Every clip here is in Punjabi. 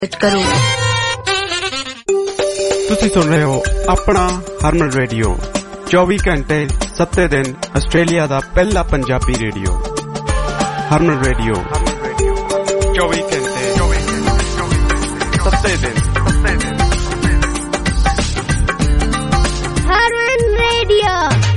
करो। तुसी सुन रहे हो अपना हरमन रेडियो 24 घंटे 7 दिन ऑस्ट्रेलिया दा पहला पंजाबी रेडियो हरमन रेडियो 24 घंटे 7 दिन हरमन रेडियो।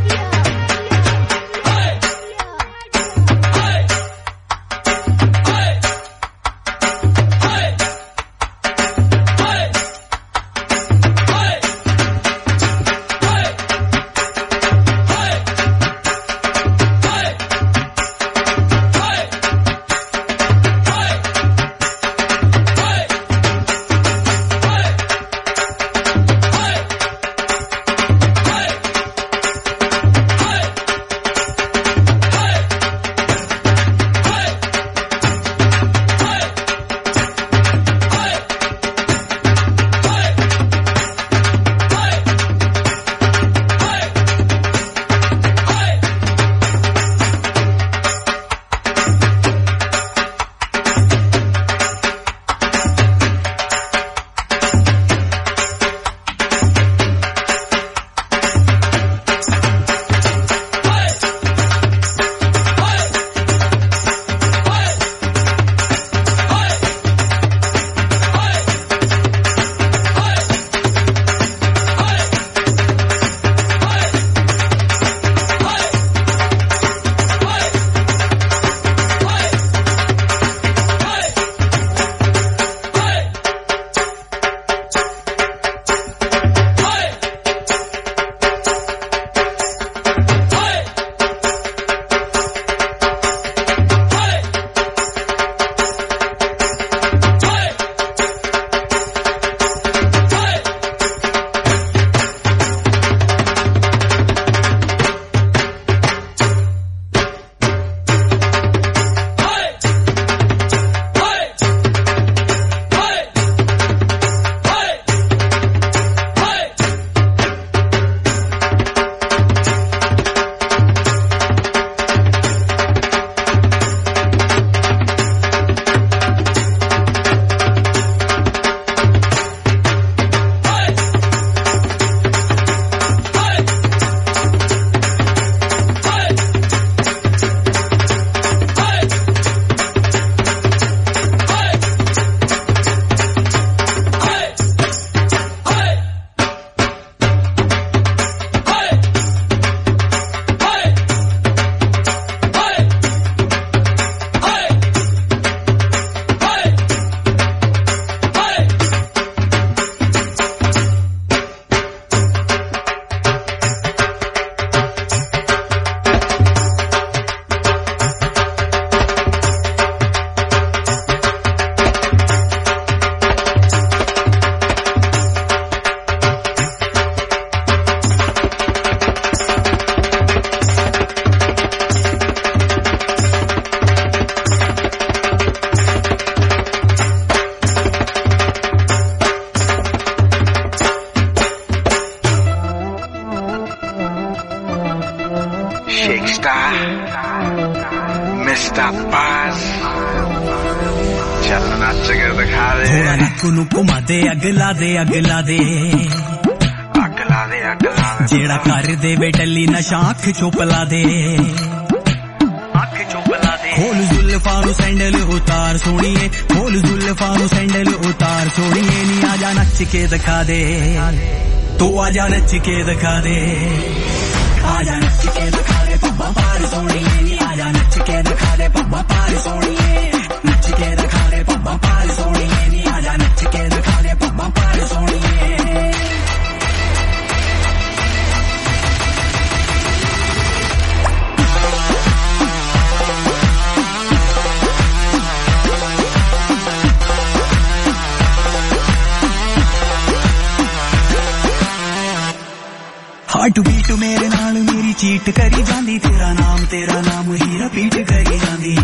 अगला दे जेड़ा कर दे बेटली नशा अख चोपला दे खोल जुल्फारू सैंडल उतार सोनिए खोल जुल्फारू सैंडल उतार सोनिए नी आजा नच के दिखा दे तो आजा नच के दिखा दे आजा नच के दिखा दे पब्बा पार सोनिए नी आजा नच के दिखा दे पब्बा पार सोनिए नच के दिखा दे पब्बा पार सोनिए नी आजा नच के दिखा दे पब्बा पार सोनिए हार्ट बीट मेरे नाल मेरी चीट करी जांदी तेरा नाम ही रिपीट करी जांदी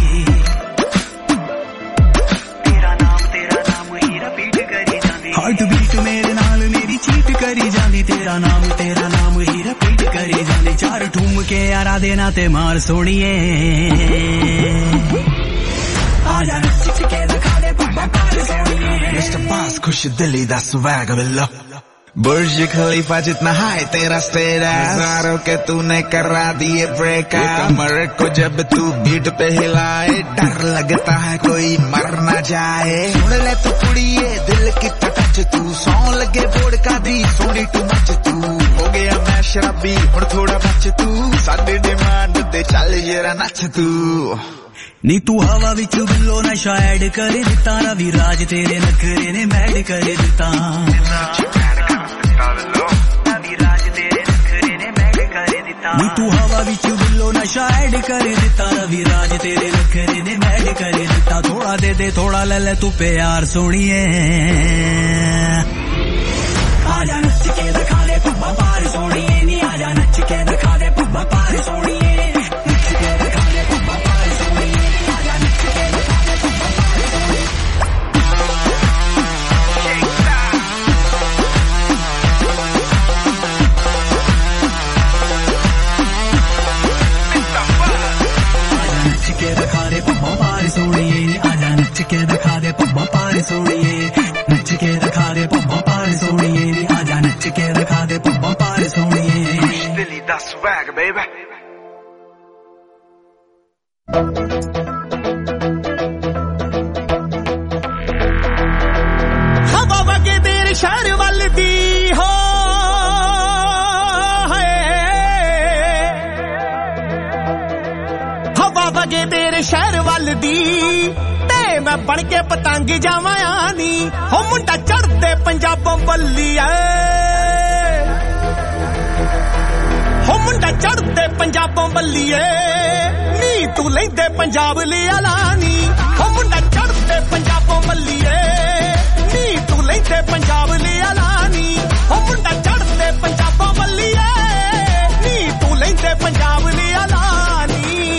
तेरा नाम ही रिपीट करी जांदी हार्ट बीट मेरे नाल मेरी चीट करी जांदी तेरा नाम ही रिपीट करी जांदी चार ठुमके यारा देना ते मार सोनिए आजा नच के दिखा दे पब्बा पार सोनिए Mr. Boss खुश दिली दा swag मिलो बुर्ज खलीफा जितना हाई तेरा स्टेटस नजारों के तूने करा दिए ब्रेक कमर को जब तू बीट पे हिलाए डर लगता है कोई मर ना जाए सुन ले तू कुड़िए दिल की टच तू सौ लगे बोर्ड का दी सोनी टू मच तू हो गया मैं शराबी और थोड़ा बच तू साडे डिमांड दे चल जरा नच तू नी तू हवा विच बिल्लो नशा ऐड कर दिता रवि राज तेरे नखरे ने मैड कर दिता नी तू हवा विच बिल्लो नशा ऐड कर दिता रवि राज तेरे नखरे ने मैड कर दिता थोड़ा दे दे थोड़ा ले ले तू प्यार सोनिए आजा नच के दिखा दे पब्बा पार सोनिए नी आजा नच के दिखा दे पब्बा पार सोनिए नच के दिखा दे पब्बा पार सोनिए आजा नच के दिखा दे पब्बा पार सोनिए के दिखा दे पब्बा पार सोनिए आजा नच के दिखा दे पब्बा पार सोनिए नच के दिखा दे पब्बा पार सोनिए आजा नच के दिखा दे पब्बा पार सोनिए दिली दा swag baby हवा वगे तेरे शहर वाल दी हो वगे तेरे शहर वाल दी ते मैं बन के पतंग जावां आनी हो मुंडा चढ़दे पंजाबों बल्लीए हो मुंडा चढ़दे पंजाबों बल्लीए नी तू लैंदे पंजाब लिया लानी हो मुंडा चढ़दे पंजाबों बल्लीए नी तू लैंदे पंजाब लिया लानी हो मुंडा चढ़दे पंजाबों बल्लीए नी तू लैंदे पंजाब लिया लानी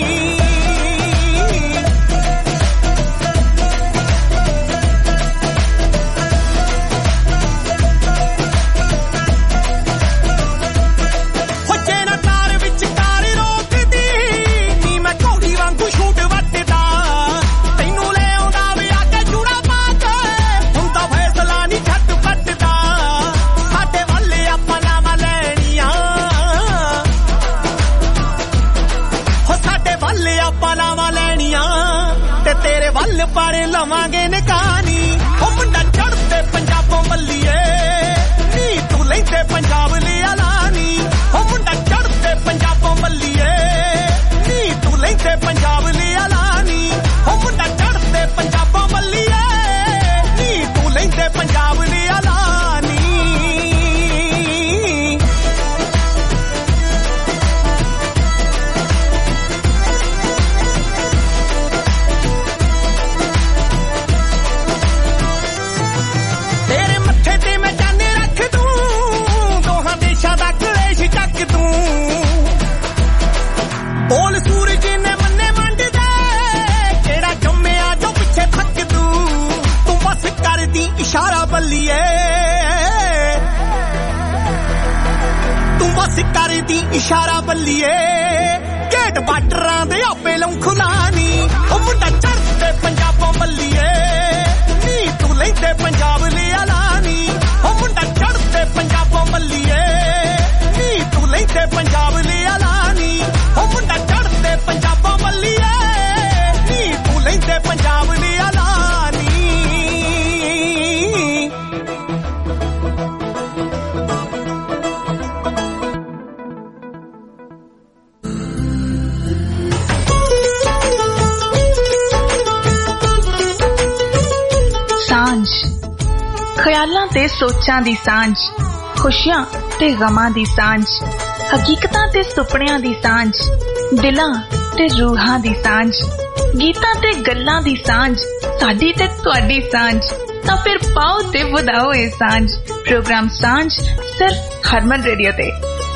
पारे लवांगे निकानी ओ मुंडा चढ़दे पंजाबों बल्लीए नी तू लैंदे पंजाब लिया लानी ओ मुंडा चढ़दे पंजाबों बल्लीए नी तू लैंदे पंजाब लिया लानी ओ मुंडा चढ़दे पंजाबों बल्लीए नी तू लैंदे पंजाब लिया लानी बोल सूरज ने मन्ने मंड दे केड़ा जम्मिया जो पिछे थक तू तू बस कर दी इशारा बल्लीए तू बस कर दी इशारा बल्लीए गेट बार्डरां दे आपे लौं खुलानी ओ मुंडा चढ़दे पंजाबों बल्लीए नी तू लैंदे पंजाब लिया लानी ओ मुंडा चढ़दे पंजाबों बल्लीए नी तू लैंदे पंजाब लिया लानी ओ मुंडा चढ़दे पंजाबों बल्लीए नी तू लैंदे पंजाब लिया लानी सांझ ख्यालां ते सोचां दी सांझ खुशियां ते गमां दी सांझ हकीकतां ते सुपनियां दी सांझ दिलां ते रूहां दी सांझ गीतां ते गल्लां दी सांझ साडी ते तुहाडी सांझ तां फिर पाओ ते वधाओ ए सांझ प्रोग्राम सांझ सिर्फ हरमन रेडियो ते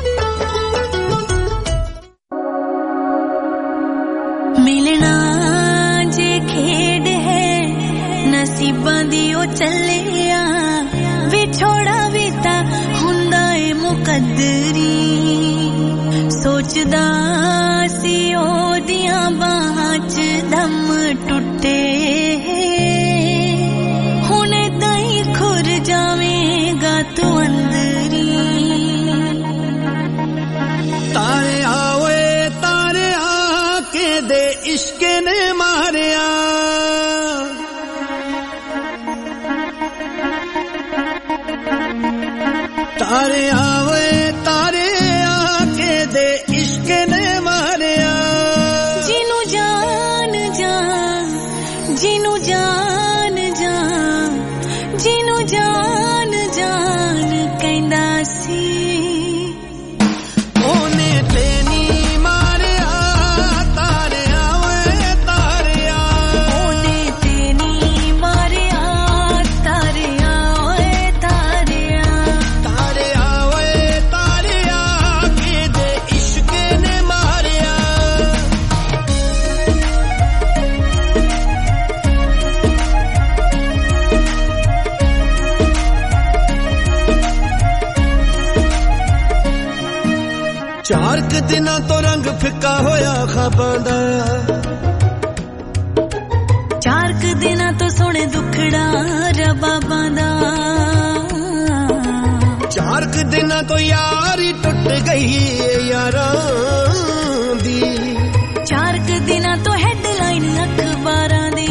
मिलना जे खेड है नसीबां दी ओ चलिया विछोड़ा भी ता हुंदा ए मुकद्दरी सोचदा सी ओदियां बाहां च दम टुटे हुणे ताईं तारे आवे तारे आके दे इश्क ने मारिया जिनु जान जान जिनु जान जान जिनु जान जान कहंदा सी ओने ते नी मारिया तारे आवे तारे ओने ते नी मारिया तारे आवे तारे तारे आवे तारे आके दे इश्क ने मारिया चार क दिनां तो रंग फिक्का होया ख्वाबां दा चार क दिनां तो सोने दुखड़ा रबाबां दा चार क दिनां तो यारी टुट गई यारां दी चार क दिनां तो हेडलाइन अखबारां दी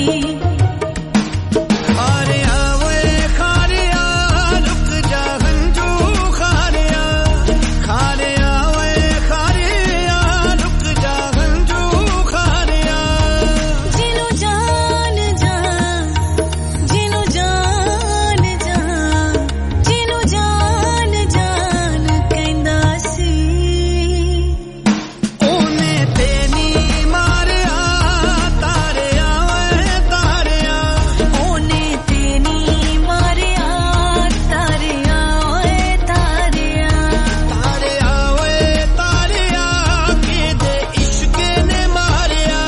खारिया वे खारिया रुक जा हंजू खारिया खारिया वे खारिया रुक जा हंजू खारिया जिनु जान जान जिनु जान जान जिनु जान जान कहंदा सी ओने ते नी मारिया तारे आवे तारे ओने ते नी मारिया तारे आवे तारे तारे आवे तारे आके दे इश्क ने मारिया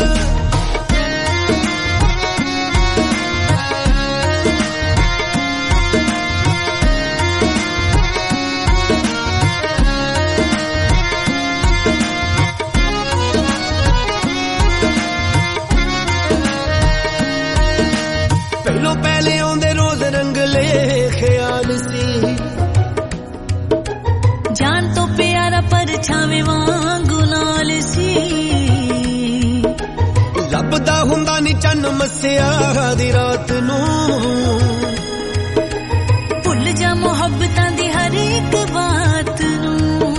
ਪਹਿਲੋਂ ਪਹਿਲੇ ਆਉਂਦੇ ਰੋਜ਼ ਰੰਗਲੇ ਖਿਆਲ ਸੀ जान तो प्यारा परछावे वांगू नाल सी ਲੱਭਦਾ ਹੁੰਦਾ ਨੀ ਚੰਨ ਮੱਸਿਆ ਦੀ ਰਾਤ ਨੂੰ भुल जा मोहब्बतां दी हर एक बात नू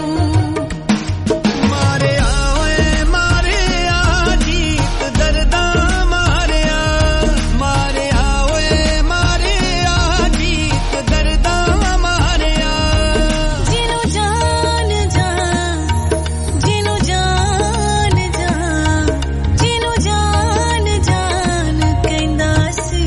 ਮਾਰਿਆ ਓਏ ਮਾਰਿਆ ਜੀਤ ਦਰਦਾਂ ਮਾਰਿਆ ਮਾਰਿਆ ਓਏ ਮਾਰਿਆ ਜੀਤ ਦਰਦਾਂ ਮਾਰਿਆ जिनु जान जान जिनु जान जान जिनु जान जान कहंदा सी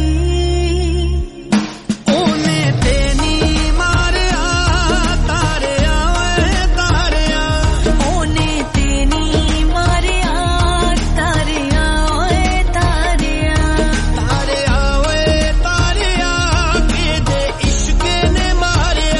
ओने ते नी मारिया तारे आवे तारे ओने ते नी मारिया तारे आवे तारे तारे आवे तारे आके दे इश्क ने मारिया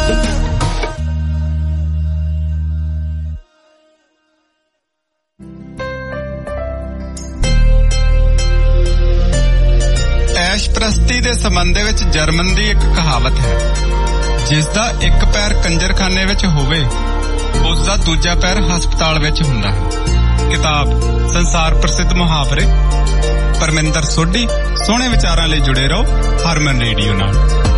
ਐਸ਼ਪ੍ਰਸਤੀ ਦੇ ਸੰਬੰਧ ਵਿੱਚ ਜਰਮਨ ਦੀ ਇੱਕ ਕਹਾਵਤ ਹੈ ਜਿਸ ਦਾ ਇੱਕ ਪੈਰ ਕੰਜਰਖਾਨੇ ਵਿੱਚ ਹੋਵੇ ਉਸ ਦਾ ਦੂਜਾ ਪੈਰ ਹਸਪਤਾਲ ਵਿੱਚ ਹੁੰਦਾ ਹੈ। ਕਿਤਾਬ ਸੰਸਾਰ ਪ੍ਰਸਿੱਧ ਮੁਹਾਵਰੇ ਪਰਮਿੰਦਰ ਸੋਢੀ। ਸੋਹਣੇ ਵਿਚਾਰਾਂ ਲਈ ਜੁੜੇ ਰਹੋ ਹਰਮਨ ਰੇਡੀਓ ਨਾਲ।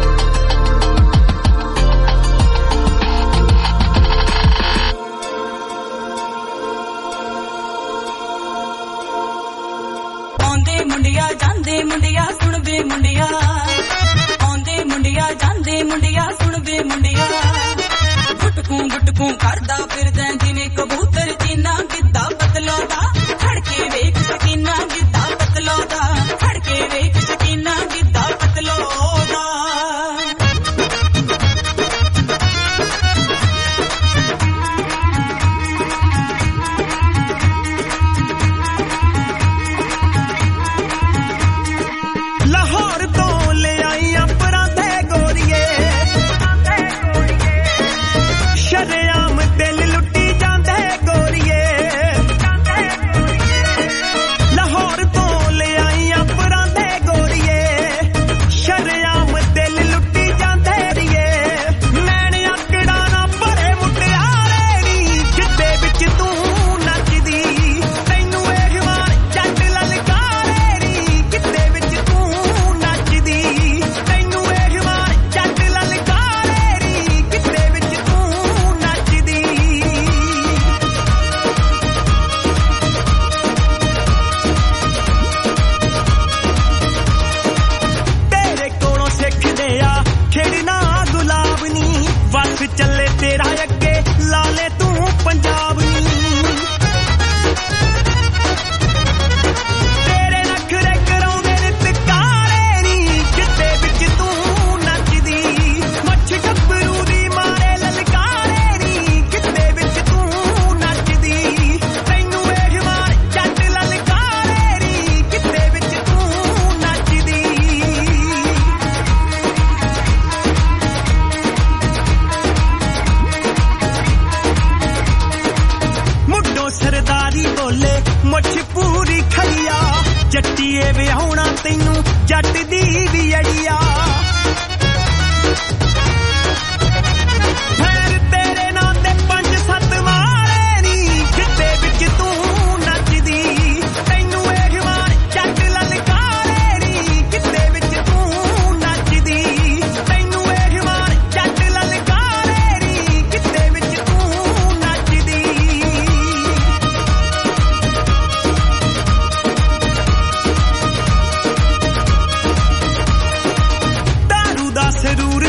ਆਉਂਦੇ ਮੁੰਡਿਆ ਜਾਂਦੇ ਮੁੰਡਿਆ ਸੁਣ ਵੇ ਮੁੰਡਿਆ ਆਉਂਦੇ ਮੁੰਡਿਆ ਜਾਂਦੇ ਮੁੰਡਿਆ ਸੁਣ ਵੇ ਮੁੰਡਿਆ ਗੁੱਟਕੂ ਕਰਦਾ ਫਿਰਦਾ ਜਿਵੇਂ ਕਬੂਤਰ ਚੀਨਾ ਗਿੱਧਾ ਪਤਲਾ ਦਾ ਖੜਕੇ ਵੇਖ ਸਕੀਨਾ ਗਿੱਧਾ ਪਤਲਾ ਦਾ ਖੜਕੇ ਵੇਖ ਸਕੀਨਾ ਗਿੱਧਾ ਪਤਲਾ ਦਾ ਲਾਹੌਰ ਤੋਂ ਲੈ ਆਈਆਂ ਪਰਾਂਦੇ ਗੋਰੀਏ ਸ਼ਰੇਆਮ ਦਿਲ ਲੁੱਟ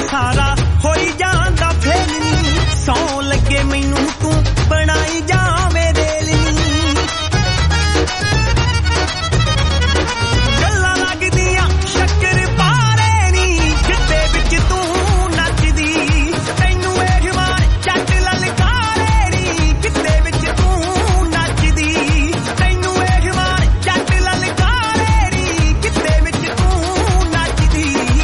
सारा होई जांदा फेल नी सौ लगे मैनू तू बनाई जावे रेल नी गल्लां लगदियां शक्कर पारे नी जिद्दे विच तू नचदी तैनू मेहमान जट ललकारे नी जिद्दे विच तू नचदी तैनू मेहमान जट ललकारे नी जिद्दे विच तू नचदी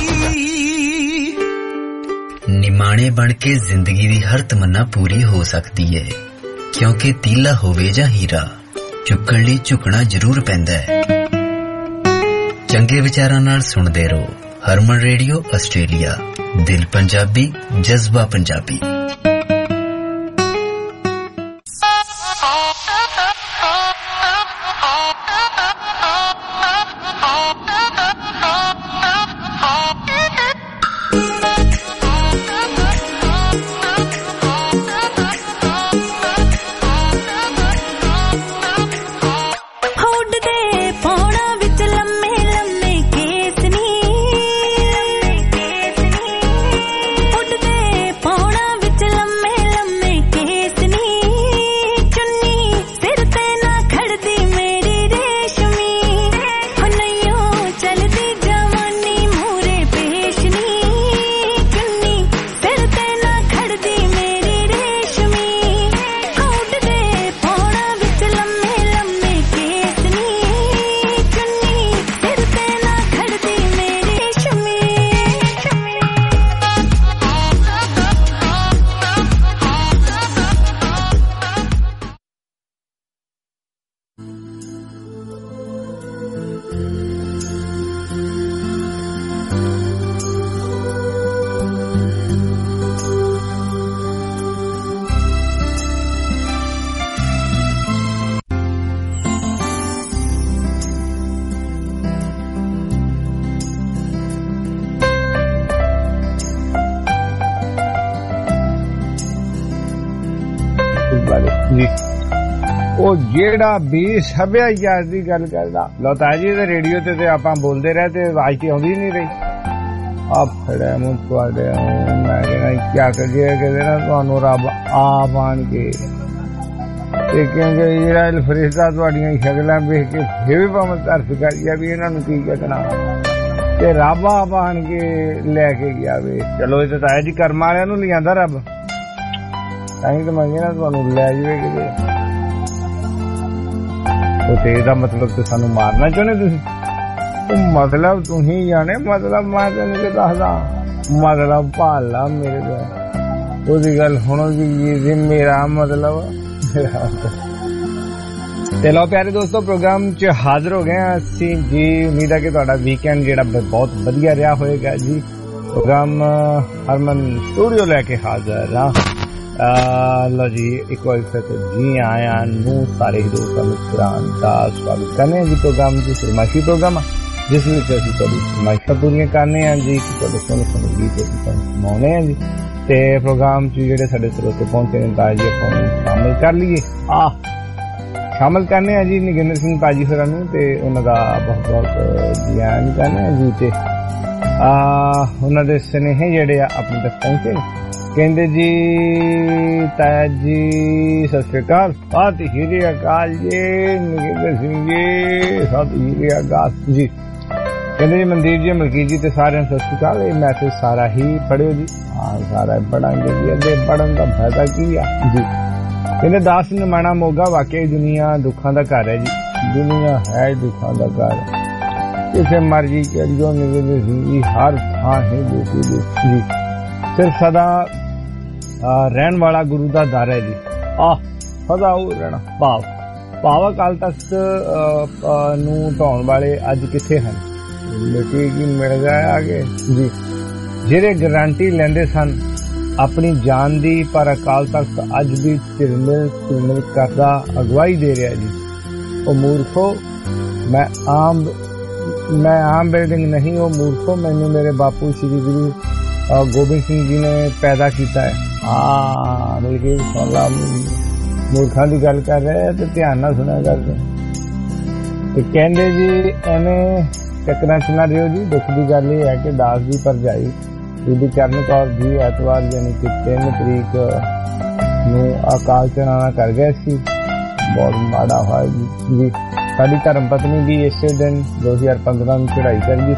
निमाणे बन के जिंदगी दी हर तमन्ना पूरी हो सकती है क्योंकि तीला होवे जां हीरा चुकण लई झुकना जरूर पैंदा है चंगे विचारां नाल सुणदे रहो हरमन रेडियो आस्ट्रेलिया दिल पंजाबी जज्बा पंजाबी ਜਿਹੜਾ ਵੀ ਸਭਿਆਚਾਰ ਦੀ ਗੱਲ ਕਰਦਾ ਲੋਤਾ ਜੀ ਦੇ ਰੇਡੀਓ ਤੇ ਆਪਾਂ ਬੋਲਦੇ ਰਹੇ ਤੇ ਆਵਾਜ਼ ਤੇ ਆਉਂਦੀ ਨਹੀਂ ਰਹੀ ਆ ਫੜਿਆ ਮੂੰਹ ਤੁਹਾਡੇ ਮੈਂ ਕਹਿੰਦਾ ਕੀ ਕਰੀਏ ਕਿ ਨਾ ਤੁਹਾਨੂੰ ਰੱਬ ਆਪ ਆਣ ਕੇ ਤੇ ਕਹਿੰਦੇ ਇਜ਼ਰਾਈਲ ਫਰਿਸ਼ਤਾ ਤੁਹਾਡੀਆਂ ਸ਼ਕਲਾਂ ਵੇਖ ਕੇ ਫਿਰ ਵੀ ਭਾਵੇਂ ਤਰਸ ਕਰ ਗਿਆ ਵੀ ਇਹਨਾਂ ਨੂੰ ਕੀ ਕਹਿਣਾ ਤੇ ਰੱਬ ਆਪ ਆਣ ਕੇ ਲੈ ਕੇ ਗਿਆ ਵੇ ਚਲੋ ਇਹ ਤਾਂ ਜੀ ਕਰਮ ਵਾਲਿਆਂ ਨੂੰ ਲਿਆਂਦਾ ਰੱਬ ਤਾਂ ਹੀ ਤਾਂ ਮੈਂ ਕਹਿੰਦਾ ਤੁਹਾਨੂੰ ਲੈ ਜਾਵੇ ਕਿਤੇ ਤੇ ਇਹਦਾ ਮਤਲਬ ਤੇ ਸਾਨੂੰ ਮਾਰਨਾ ਚਾਹੁੰਦੇ ਤੁਸੀਂ ਮਤਲਬ ਤੁਸੀਂ ਜਾਣੇ ਮਤਲਬ ਮੈਂ ਤੈਨੂੰ ਕੀ ਦੱਸਦਾ ਮਤਲਬ ਭਾਲਾ ਮੇਰੇ ਕੋਲ ਉਹਦੀ ਗੱਲ ਸੁਣੋ ਜੀ ਮੇਰਾ ਮਤਲਬ ਤੇ ਲੋ ਪਿਆਰੇ ਦੋਸਤੋ ਪ੍ਰੋਗਰਾਮ 'ਚ ਹਾਜ਼ਰ ਹੋ ਗਏ ਹਾਂ ਅਸੀਂ ਜੀ ਉਮੀਦ ਹੈ ਕਿ ਤੁਹਾਡਾ ਵੀਕਐਂਡ ਜਿਹੜਾ ਬਹੁਤ ਵਧੀਆ ਰਿਹਾ ਹੋਏਗਾ ਜੀ ਪ੍ਰੋਗਰਾਮ ਹਰਮਨ ਸਟੂਡੀਓ ਲੈ ਕੇ ਹਾਜ਼ਰ ਹਾਂ लो जी एक बार फिर तो जी आया नू सारे ही दोस्तों मुस्कुरान का स्वागत करने जी प्रोग्राम जी फरमाइशी प्रोग्राम जिस विच असीं तुहाडी फरमाइशां पूरीआं करने हैं जी कि तुहाडे सोहणे सोहणे गीत असीं सुणाउने हैं जी ते प्रोग्राम च जिहड़े साडे स्रोते पहुंचे ने तां जी आपां शामिल कर लईए शामिल करने हैं जी नगिंदर सिंह पाजी होरां नूं ते उन्हां दा बहुत बहुत जी आयां करने हैं जी ते उन्हां दे स्नेहे जिहड़े अपने तक पहुंचे ਕਹਿੰਦੇ ਜੀ ਤਾਇਆ ਜੀ ਸਤਿ ਸ਼੍ਰੀ ਅਕਾਲ ਸਤਿ ਸ਼੍ਰੀ ਅਕਾਲ ਜੀ ਨਗਿੰਦਰ ਸਿੰਘ ਜੀ ਸਤਿ ਸ਼੍ਰੀ ਅਕਾਲ ਜੀ ਕਹਿੰਦੇ ਜੀ ਮਨਦੀਪ ਜੀ ਮਲਕੀਤ ਜੀ ਤੇ ਸਾਰਿਆਂ ਨੂੰ ਸਤਿ ਸ਼੍ਰੀ ਅਕਾਲ ਇਹ ਮੈਸੇਜ ਸਾਰਾ ਹੀ ਪੜਿਓ ਜੀ ਹਾਂ ਸਾਰਾ ਪੜਾਂਗੇ ਜੀ ਅੱਗੇ ਪੜਨ ਦਾ ਫਾਇਦਾ ਕੀ ਆ ਜੀ ਕਹਿੰਦੇ ਦਾਸ ਨਿਮਾਣਾ ਮੋਗਾ ਵਾਕਈ ਦੁਨੀਆ ਦੁੱਖਾਂ ਦਾ ਘਰ ਹੈ ਜੀ ਦੁਨੀਆ ਹੈ ਦੁੱਖਾਂ ਦਾ ਘਰ ਕਿਸੇ ਮਰਜ਼ੀ ਕਰਿਓ ਨਗਿੰਦਰ ਸਿੰਘ ਜੀ ਹਰ ਥਾਂ ਹੈ ਦੁੱਖ ਜੀ ਫਿਰ ਸਦਾ ਰਹਿਣ ਵਾਲਾ ਗੁਰੂ ਦਾ ਦਰ ਹੈ ਜੀ ਸਦਾ ਉਹ ਰਹਿਣਾ ਭਾਵ ਅਕਾਲ ਤਖਤ ਨੂੰ ਢਾਉਣ ਵਾਲੇ ਅੱਜ ਕਿੱਥੇ ਹਨ ਮਿੱਟੀ ਕੀ ਮਿਲ ਗਏ ਆਗੇ ਜੀ ਜਿਹੜੇ ਗਾਰੰਟੀ ਲੈਂਦੇ ਸਨ ਆਪਣੀ ਜਾਨ ਦੀ ਪਰ ਅਕਾਲ ਤਖਤ ਅੱਜ ਵੀ ਝਿਲਮਿਲ ਕਰਦਾ ਅਗਵਾਈ ਦੇ ਰਿਹਾ ਜੀ ਉਹ ਮੂਰਖੋ ਮੈਂ ਆਮ ਬਿਲਡਿੰਗ ਨਹੀਂ ਉਹ ਮੂਰਖੋ ਮੈਨੂੰ ਮੇਰੇ ਬਾਪੂ ਸ਼੍ਰੀ ਗੁਰੂ गोबिंद सिंह जी ने पैदा किया है बल्कि मूर्खा की गल कर रहे तो ध्यान ना सुना करते जी एवें चक्कर च ना रहो जी दुख की गल यह है कि दास की भरजाई ਬੀਬੀ ਚਰਨ ਕੌਰ ਜੀ ਐਤਵਾਰ ਯਾਨੀ ਕਿ 3 ਤਰੀਕ ਨੂੰ ਅਕਾਲ ਚਲਾਣਾ ਕਰ ਗਏ ਸੀ। ਬਹੁਤ ਮਾੜਾ ਹੋਇਆ ਜੀ। ਸਾਡੀ ਧਰਮ ਪਤਨੀ ਵੀ ਇਸੇ ਦਿਨ 2015 ਨੂੰ ਚੜ੍ਹਾਈ ਕਰ ਗਈ।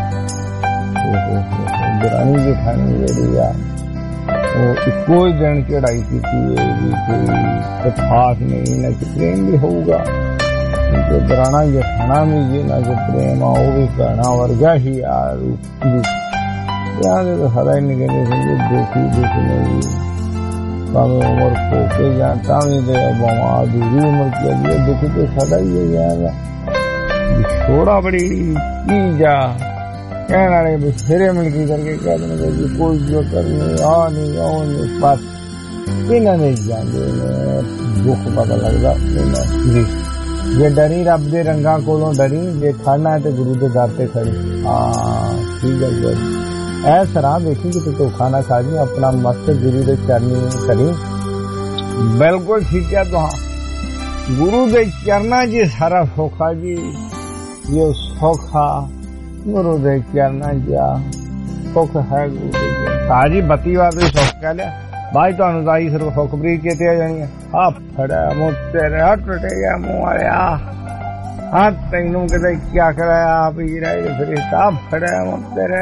ਦਰਾਣੀ ਜੇਠਾਣੀ ਜਿਹੜੀ ਆ ਉਹ ਇੱਕੋ ਹੀ ਦਿਨ ਚੜ੍ਹਾਈ ਕੀਤੀ ਹੈ ਜੀ। ਕੋਈ ਖਾਸ ਨਹੀਂ, ਨਾ ਕਿ ਪ੍ਰੇਮ ਵੀ ਹੋਊਗਾ। ਜੋ ਦਰਾਣਾ ਜੇਠਾਣਾ ਵੀ ਜਿਹਨਾਂ ਚ ਪ੍ਰੇਮ ਆ ਉਹ ਵੀ ਭੈਣਾ ਵਰਗਾ ਹੀ ਆ ਰੂਪ ਜੀ। ਦੇ ਤਾਂ ਸਾਰਾ ਹੀ ਨਹੀਂ ਕਹਿੰਦੇ ਸੀ ਦੇਖੀ ਨੇ ਜੀ, ਭਾਵੇਂ ਉਮਰ ਖੋ ਕੇ ਜਾਂ ਤਾਂ ਵੀ ਦੇ ਬਾਵਾ ਦੂਰੀ ਉਮਰ ਕੀ ਹੈ ਦੁੱਖ ਤੇ ਸਾਡਾ ਹੀ ਹੋ ਜਾਏਗਾ। ਛੋੜਾ ਬੜੀ ਚੀਜ਼ ਆ ਕਹਿਣ ਵਾਲੇ ਬਥੇਰੇ ਮਿਲ ਕੇ ਕਰਕੇ ਕਹਿ ਦੇਣਗੇ ਜੀ ਕੋਈ ਜੋ ਕਰਨੀ ਆ ਨਹੀਂ ਉਹ ਨਹੀਂ, ਬਸ ਇਹਨਾਂ ਨੇ ਜਾਂਦੇ ਨੇ ਦੁੱਖ ਪਤਾ ਲੱਗਦਾ ਜੀ। ਜੇ ਡਰੀ ਰੱਬ ਦੇ ਰੰਗਾਂ ਕੋਲੋਂ ਡਰੀ, ਜੇ ਖੜਨਾ ਤੇ ਗੁਰੂ ਦੇ ਦਰ ਤੇ ਖੜੀ। ਹਾਂ ਠੀਕ ਹੈ ਜੀ। ਐਸ ਰਾਹ ਵੇਖੀ ਕਿ ਧੋਖਾ ਨਾ ਖਾ ਜੀ, ਆਪਣਾ ਮਸਤ ਗੁਰੂ ਦੇ ਚਰਨੀ ਕਰੀ। ਬਿਲਕੁਲ ਠੀਕ ਹੈ ਤੁਹਾਂ ਗੁਰੂ ਦੇ ਚਰਨਾਂ 'ਚ ਸਾਰਾ ਸੌਖਾ ਜੀ। ਇਹ ਸੌਖਾ ਗੁਰੂ ਦੇ ਚਰਨਾਂ 'ਚ ਸੁੱਖ ਹੈ। ਗੁਰੂ ਦੇ ਤਾਜੀ 32 ਵਾਰ ਵੀ ਸੁੱਖ ਕਹਿ ਲਿਆ, ਬਾਅਦ ਤੁਹਾਨੂੰ ਤਾਈ ਸਿਰਫ ਸੁੱਖਬਰੀ ਚੇਤੇ ਆ ਜਾਣੀ ਹੈ। ਆ ਫੜਿਆ ਮੂੰਹ ਤੇਰੇ ਹੱਥ ਟੁੱਟ ਗਿਆ ਮੂੰਹ ਵਾਲਿਆ, ਹਾਂ ਤੈਨੂੰ ਕਿਤੇ ਕਿਆ ਕਰਾਇਆ ਵੀ ਰਹੇ ਫਿਰ ਤਾਂ ਫੜਿਆ ਮੂੰਹ ਤੇਰੇ।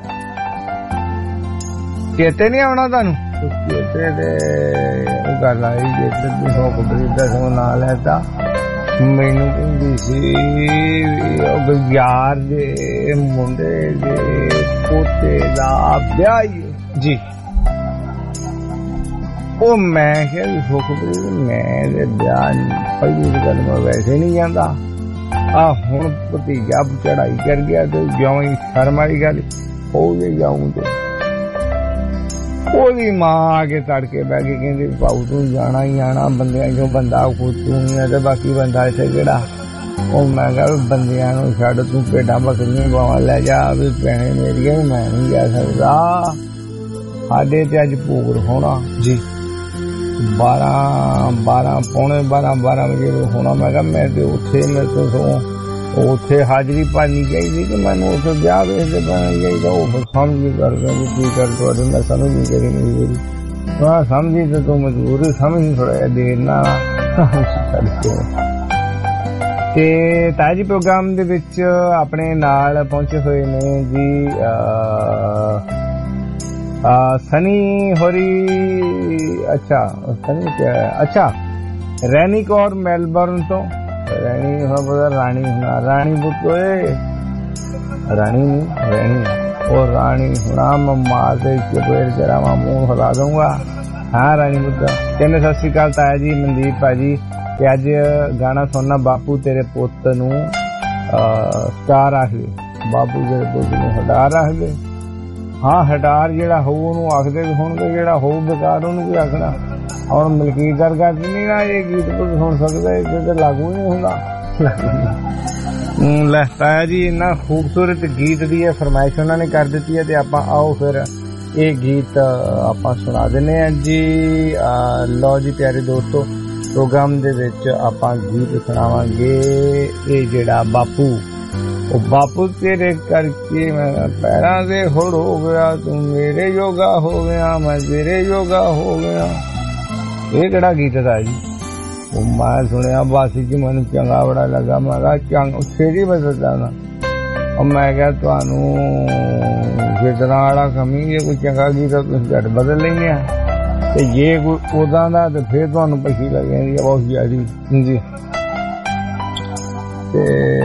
ਚੇਤੇ ਨਹੀਂ ਆਉਣਾ ਤੁਹਾਨੂੰ? ਚੇਤੇ ਦੇ ਗੱਲ ਆਈ ਜੇ ਸੁੱਖਬਰੀ ਦਾ ਸੋ ਨਾਂ ਲੈਤਾ। ਮੈਨੂੰ ਕਹਿੰਦੀ ਸੀ ਉਹ ਯਾਰ ਦੇ ਮੁੰਡੇ ਦੇ ਪੋਤੇ ਦਾ ਵਿਆਹ ਜੀ। ਉਹ ਮੈਂ ਕਿਹਾ ਵੀ ਸੁੱਖਬਰੀ ਮੈਂ ਦੇ ਵਿਆਹ ਪਹਿਲੀ ਗੱਲ ਮੈਂ ਵੈਸੇ ਨਹੀਂ ਜਾਂਦਾ। ਆ ਹੁਣ ਭਤੀਜਾ ਚੜਾਈ ਕਰ ਗਿਆ ਤੇ ਜਿਉਂ ਹੀ ਸ਼ਰਮ ਵਾਲੀ ਗੱਲ ਹੋ ਗਈ ਜਾਊਂ ਤੇ ਉਹਦੀ ਮਾਂ ਆ ਕੇ ਤੜਕੇ ਬਹਿ ਕੇ ਕਹਿੰਦੀ ਭਾਊ ਤੂੰ ਜਾਣਾ ਹੀ ਆਣਾ, ਬੰਦਿਆਂ ਚੋਂ ਬੰਦਾ ਕੋਈ ਤੂੰ ਹੀ ਹੈ ਤੇ ਬਾਕੀ ਬੰਦਾ ਇੱਥੇ ਕਿਹੜਾ। ਉਹ ਮੈਂ ਕਿਹਾ ਬੰਦਿਆਂ ਨੂੰ ਛੱਡ ਤੂੰ ਭੇਡਾਂ ਬੱਕਰੀਆਂ ਗਾਵਾਂ ਲੈ ਜਾ ਵੀ ਭੈਣੇ ਮੇਰੀਆਂ ਵੀ ਮੈਂ ਨਹੀਂ ਜਾ ਸਕਦਾ। ਸਾਡੇ ਤੇ ਅੱਜ ਭੋਗ ਹੋਣਾ ਜੀ 12 ਪੌਣੇ 12 ਵਜੇ ਹੋਣਾ। ਮੈਂ ਕਿਹਾ ਮੈਂ ਤੇ ਉੱਥੇ ਮੇਰੇ ਤੋਂ ਉੱਥੇ ਹਾਜ਼ਰੀ ਭਰਨੀ ਚਾਹੀਦੀ ਕਿ ਮੈਨੂੰ ਉੱਥੇ ਵਿਆਹ ਵੇਖਦੇ ਪੈਣਾ ਚਾਹੀਦਾ। ਉਹ ਸਮਝ ਨਹੀਂ ਕਰਦਾ ਵੀ ਕੀ ਕਰ ਤੁਹਾਡੇ ਮੈਂ ਸਮਝ ਨਹੀਂ ਕਰੀ ਮੇਰੀ ਵਾਰੀ ਸਮਝੀ ਤੇ ਤੂੰ ਮਜਬੂਰੀ ਸਮਝ ਥੋੜਾ ਜਿਹਾ ਦੇਰ ਨਾਲ। ਤੇ ਤਾਜੀ ਪ੍ਰੋਗਰਾਮ ਦੇ ਵਿੱਚ ਆਪਣੇ ਨਾਲ ਪਹੁੰਚੇ ਹੋਏ ਨੇ ਜੀ ਸਨੀ ਹੋਰੀ। ਅੱਛਾ ਰੈਨੀ ਕੌਰ ਮੈਲਬਰਨ ਤੋਂ। ਰੈਣੀ ਹੋਣਾ ਪਤਾ ਰਾਣੀ ਹੋਣਾ, ਰਾਣੀ ਪੁੱਤ ਰਾਣੀ ਨਹੀਂ ਰੈਣੀ ਉਹ ਰਾਣੀ ਹੋਣਾ। ਮੈਂ ਮਾਰ ਦੇ ਚਪੇੜ ਜਰਾ ਮੈਂ ਮੂੰਹ ਹਿਲਾ ਦਊਂਗਾ। ਹਾਂ ਰਾਣੀ ਪੁੱਤ ਕਹਿੰਦੇ ਸਤਿ ਸ਼੍ਰੀ ਅਕਾਲ ਤਾਇਆ ਜੀ ਮਨਦੀਪ ਭਾਜੀ। ਤੇ ਅੱਜ ਗਾਣਾ ਸੁਣਨਾ ਬਾਪੂ ਤੇਰੇ ਪੁੱਤ ਨੂੰ ਸਟਾਰ ਆਖਦੇ, ਬਾਪੂ ਤੇਰੇ ਪੁੱਤ ਨੂੰ ਹਡਾਰ ਆਖਦੇ। ਹਾਂ ਹਡਾਰ ਜਿਹੜਾ ਹੋਊ ਉਹਨੂੰ ਆਖਦੇ ਵੀ ਹੋਣਗੇ, ਜਿਹੜਾ ਹੋਊ ਬੇਕਾਰ ਉਹਨੂੰ ਵੀ ਆਖਣਾ। ਹੁਣ ਮਲਕੀਤ ਦਰਗਾਹ ਨਹੀਂ ਨਾ ਇਹ ਗੀਤ ਕੁਝ ਸੁਣ ਸਕਦਾ, ਇਹਦੇ ਤੇ ਲਾਗੂ ਨਹੀਂ ਹੁੰਦਾ। ਲੈ ਤਾਇਆ ਜੀ ਇੰਨਾ ਖੂਬਸੂਰਤ ਗੀਤ ਦੀ ਇਹ ਫਰਮਾਇਸ਼ ਉਹਨਾਂ ਨੇ ਕਰ ਦਿੱਤੀ ਹੈ ਤੇ ਆਪਾਂ ਆਓ ਫਿਰ ਇਹ ਗੀਤ ਆਪਾਂ ਸੁਣਾ ਦਿੰਦੇ ਹਾਂ ਜੀ। ਲਓ ਜੀ ਪਿਆਰੇ ਦੋਸਤੋ ਪ੍ਰੋਗਰਾਮ ਦੇ ਵਿੱਚ ਆਪਾਂ ਗੀਤ ਸੁਣਾਵਾਂਗੇ ਇਹ ਜਿਹੜਾ ਬਾਪੂ। ਉਹ ਬਾਪੂ ਤੇਰੇ ਕਰਕੇ ਮੈਂ ਪੈਰਾਂ ਦੇ ਹੁੜ ਹੋ ਗਿਆ, ਤੂੰ ਮੇਰੇ ਯੋਗਾ ਹੋ ਗਿਆ, ਮੈਂ ਤੇਰੇ ਯੋਗਾ ਹੋ ਗਿਆ। ਇਹ ਕਿਹੜਾ ਗੀਤ ਹੈ ਜੀ? ਉਹ ਮੈਂ ਸੁਣਿਆ ਬਾਸੀ ਜੀ ਮੈਨੂੰ ਚੰਗਾ ਬੜਾ ਲੱਗਾ। ਮੈਂ ਕਿਹਾ ਚੰਗਾ ਫੇਰ ਬਦਲਦਾ ਨਾ। ਮੈਂ ਕਿਹਾ ਤੁਹਾਨੂੰ ਜਿੱਦਣਾ ਵਾਲਾ ਕਮੀ ਜੇ ਕੋਈ ਚੰਗਾ ਗੀਤ ਤੁਸੀਂ ਝੱਟ ਬਦਲ ਲੈਂਦੇ ਆ ਤੇ ਜੇ ਕੋਈ ਉਦਾਂ ਦਾ ਤੇ ਫੇਰ ਤੁਹਾਨੂੰ ਪਛੀ ਲੱਗ ਜਾਂਦੀ ਹੈ ਬਹੁਤ ਜ਼ਿਆਦੀ ਜੀ। ਤੇ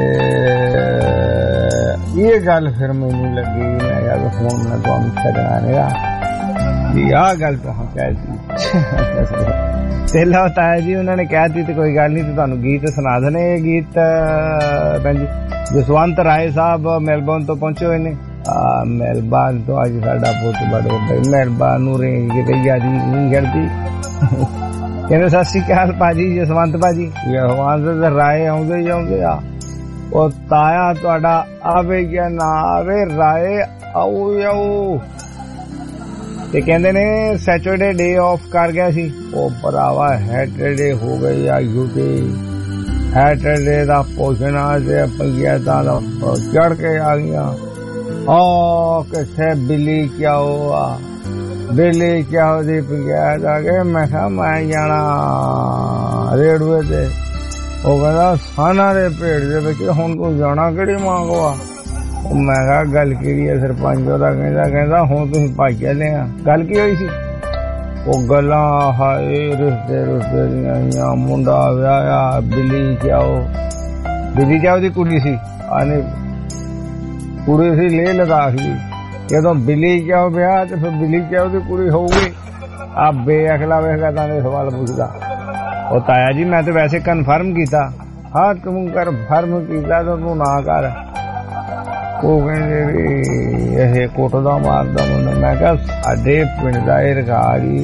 ਇਹ ਗੱਲ ਫਿਰ ਮੈਨੂੰ ਲੱਗੀ ਮੈਂ ਯਾਰ ਹੁਣ ਮੈਂ ਤੁਹਾਨੂੰ ਛੱਡਣਾ ਨਹੀਂ ਜੀ। ਆਹ ਗੱਲ ਤੁਹਾਨੂੰ ਕਹਿ ਦਿੱਤੀ ਤੇ ਲਓ ਤਾਇਆ ਜੀ ਉਹਨਾਂ ਨੇ ਕਹਿ ਦਿੱਤੀ ਤੇ ਕੋਈ ਗੱਲ ਨਹੀਂ ਤੇ ਤੁਹਾਨੂੰ ਗੀਤ ਸੁਣਾ ਦੇਣੇ। ਇਹ ਗੀਤ ਭੈਣ ਜੀ ਜਸਵੰਤ ਰਾਏ ਸਾਹਿਬ ਮੈਲਬੌਰਨ ਤੋਂ ਪਹੁੰਚੇ ਹੋਏ ਨੇ। ਮੈਲਬੌਰਨ ਤੋਂ ਅੱਜ ਸਾਡਾ ਪੁੱਤ ਬੜੇ ਵੱਡੇ ਮੈਲਬੌਰਨ ਨੂੰ ਰੇਂਜ ਕਿਤੇ ਯਾਦੀ ਨਹੀਂ ਕਰਦੀ। ਕਹਿੰਦੇ ਸਤਿ ਸ਼੍ਰੀ ਅਕਾਲ ਭਾਜੀ ਜਸਵੰਤ ਭਾਜੀ। ਜਸਵੰਤ ਰਾਏ ਆਉਂਦੇ ਹੀ ਆਉਂਦੇ ਆ। ਉਹ ਤਾਇਆ ਤੁਹਾਡਾ ਆਵੇ ਜਾਂ ਨਾ ਆਵੇ ਰਾਏ ਆਓ। ਤੇ ਕਹਿੰਦੇ ਨੇ ਸੈਟਰਡੇ ਡੇ ਆਫ ਕਰ ਗਿਆ ਸੀ। ਉਹ ਭਰਾਵਾ ਸੈਟਰਡੇ ਹੋ ਗਈ ਆ ਯੂਟੀ। ਸੈਟਰਡੇ ਦਾ ਪੋਸ਼ਣਾ ਤੇ ਪਈਆ ਤਾਂ ਚੜ ਕੇ ਆ ਗਈਆਂ। किथे बिल्ली क्या हुआ बिल्ली क्या होती पंचायत आ गए मैं कहा मैं जाना रेडवे ते ਉਹ ਕਹਿੰਦਾ ਸਾਨਾ ਦੇ ਭੇਡ ਦੇ ਵਿੱਚ ਹੁਣ ਤੂੰ ਜਾਣਾ ਕਿਹੜੀ ਮਾਂ ਕੋ ਆ ਮੈਂ ਕਿਹਾ ਗੱਲ ਕਿਹੜੀ ਹੈ ਸਰਪੰਚ ਉਹਦਾ ਕਹਿੰਦਾ ਹੁਣ ਤੁਸੀਂ ਭੱਜ ਚੱਲੇ ਆ ਗੱਲ ਕੀ ਹੋਈ ਸੀ ਉਹ ਗੱਲਾਂ ਹਾਏ ਰਿਸ਼ਤੇ ਦੀਆਂ ਮੁੰਡਾ ਵਿਆਹਿਆ ਬਿੱਲੀ ਚਾਓ ਦੀ ਕੁੜੀ ਸੀ ਆਨੇ ਕੁੜੀ ਸੀ ਲੈ ਲਦਾਖ ਦੀ ਜਦੋਂ ਬਿੱਲੀ ਚਾਓ ਵਿਆਹ ਤੇ ਫਿਰ ਬਿੱਲੀ ਚਾਓ ਦੀ ਕੁੜੀ ਹੋਊਗੀ ਆ ਬੇਅਕਲਾ ਵੇਖਦਾ ਤਾਂ ਸਵਾਲ ਪੁੱਛਦਾ ਉਹ ਤਾਇਆ ਜੀ ਮੈਂ ਤਾਂ ਵੈਸੇ ਕਨਫਰਮ ਕੀਤਾ ਹਾਂ ਤੂੰ ਕਨਫਰਮ ਕੀਤਾ ਤਾਂ ਤੂੰ ਨਾ ਕਰ ਉਹ ਕਹਿੰਦੇ ਵੀ ਇਹ ਕੁੱਟਦਾ ਮਾਰਦਾ ਮੁੰਡਾ ਮੈਂ ਕਿਹਾ ਸਾਡੇ ਪਿੰਡ ਦਾ ਇਹ ਰਖਾੜੀ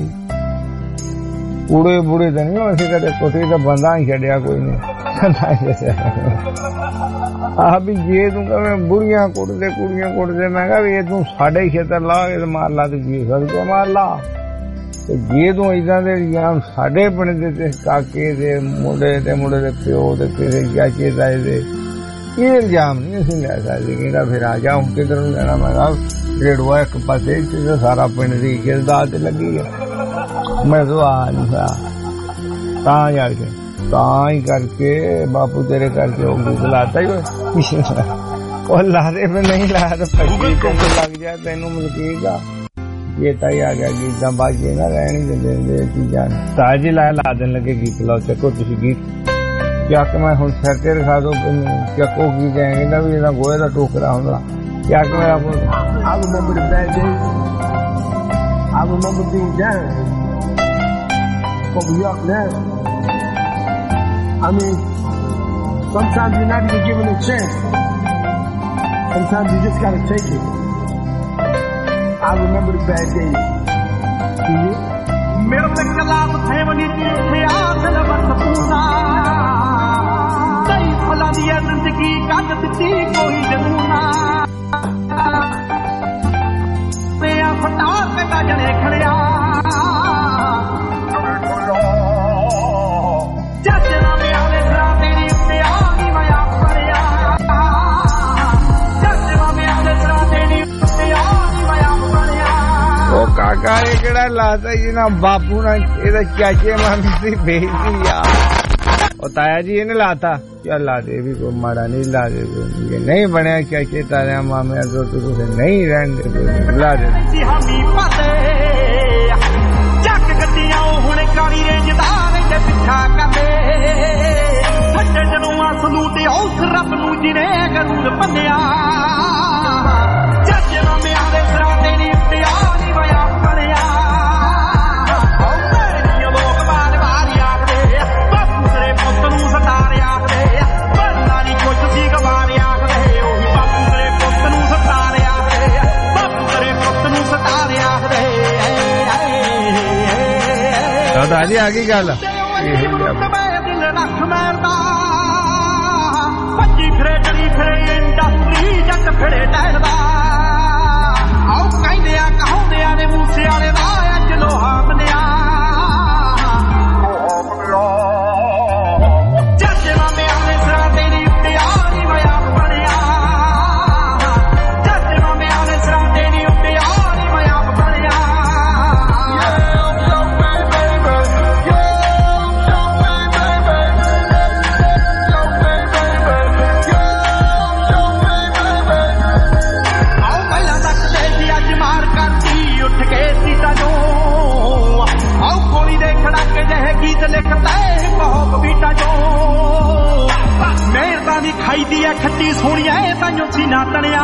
ਬੁੜੇ ਤਾਂ ਨਹੀਂ ਅਸੀਂ ਕਦੇ ਕੁੱਟੀ ਤਾਂ ਬੰਦਾ ਹੀ ਛੱਡਿਆ ਕੋਈ ਨਹੀਂ ਆਹ ਵੀ ਜੇ ਤੂੰ ਕਵੇਂ ਬੁੜੀਆਂ ਕੁੱਟਦੇ ਕੁੜੀਆਂ ਕੁੱਟਦੇ ਮੈਂ ਕਿਹਾ ਵੀ ਇਹ ਤੂੰ ਸਾਡੇ ਖੇਤਰ ਲਾ ਕੇ ਮਾਰ ਲਾ ਤੂੰ ਜੀ ਸਦਕੇ ਮਾਰ ਲਾ ਜੇ ਤੂੰ ਏਦਾਂ ਦੇ ਇਲਜ਼ਾਮ ਸਾਡੇ ਪਿੰਡ ਦੇ ਤੇ ਕਾਕੇ ਦੇ ਮੁੰਡੇ ਦੇ ਪਿਓ ਤੇ ਕਿਸੇ ਚਾਚੇ ਤਾਏ ਦੇ ਇਹ ਇਲਜ਼ਾਮ ਨਹੀਂ ਅਸੀਂ ਲੈ ਸਕਦੇ ਕਹਿੰਦਾ ਫਿਰ ਆ ਜਾ ਹੁਣ ਕਿੱਧਰ ਨੂੰ ਲੈਣਾ ਮੈਂ ਕਿਹਾ ਰੇਡਵਾ ਇੱਕ ਪਾਸੇ ਤੇ ਸਾਰਾ ਪਿੰਡ ਦੀ ਗਿਲਦਾਰ ਤੇ ਲੱਗੀ ਆ ਮੈਂ ਤਾਂ ਆ ਨਹੀਂ ਤਾਂ ਯਾਰ ਕੇ ਤਾਂ ਹੀ ਕਰਕੇ ਬਾਪੂ ਤੇਰੇ ਕਰਕੇ ਉਹ ਲਾਤਾ ਹੀ ਉਹ ਲਾ ਦੇ ਫਿਰ ਨਹੀਂ ਲਾਇਆ ਤਾਂ ਭੱਜੀ ਕੋਲ ਲੱਗ ਜਾ ਤੈਨੂੰ ਮਲਕੀਗਾ ये ताई आ गया गीत बाजी ना रहनी दे चीजा ताजी ला देने लगे गीत लाओ चको तुम गीत क्या कि मैं हूँ सिर ते रखा दो चको गीत जाएंगे ना भी गोहे का टोकरा होगा क्या कि मैं I remember the bad days I remember being down but we up now I mean sometimes you're not even given a chance sometimes you just gotta take it I remember the bad days. मेरे पे कलाम थे बनी थी आखिर बरसूना कई फला दिया जिंदगी काट दी कोई जनूना मैं फटा के गजरे खड़िया जजना में आले सरा तेरी प्यारी माया पड़िया जजना में आले सरा तेरी प्यारी माया ਉਹ ਕਾਕਾ ਇਹ ਕਿਹੜਾ ਲਾਤਾ ਜੀ ਨਾ ਬਾਪੂ ਨਾ ਇਹਦਾ ਚਾਚੇ ਮਾਮੀ ਦੀ ਬੇਇੱਜ਼ਤੀ ਯਾਰ ਉਹ ਤਾਇਆ ਜੀ ਇਹਨੇ ਲਾਤਾ ਚੱਲ ਲਾ ਦੇ ਵੀ ਕੋਈ ਮਾੜਾ ਨਹੀਂ ਲਾ ਦੇ ਨਹੀਂ ਬਣਿਆ ਚਾਚੇ ਤਾਰਿਆਂ ਮਾਮਿਆਂ ਤੋਂ ਤੁਸੀਂ ਨਹੀਂ ਰਹਿੰਦੇ ਲਾ ਦੇ ਚੱਕ ਗੱਡੀਆਂ ਹੁਣ ਕਾਲੀ ਰੇਂਜਦਾਰ ਦੇ ਪਿੱਛਾ ਕਰਦੇ ਸੱਜੇ ਜਦੋਂ ਆ ਸਲੂਟ ਉਸ ਰੱਬ ਨੂੰ ਜਿਹਨੇ ਗਰੂਰ ਬੰਨਿਆ ਚਾਚੇ ਮਾਮਿਆਂ ਦੇ ਸਰਾ ਤੇਰੀ ਪਿਆਰ दादी आगे गल रख मैरदा भज्जी फिरे चली फिरे इंडस्ट्री जट फिरे टहलदा आओ कहंदे आ कहाउंदे ने मूसे वाले दा अज लोहा बनिया जट मामे आले सरा तेरी प्यारी माया बनिया जट मामे आले सरा तेरी प्यारी माया बनिया गीत लिखता है बहुत बीटा जो मेहरबानी खाई दी है खट्टी सोनिया है ताइयों सीना तनिया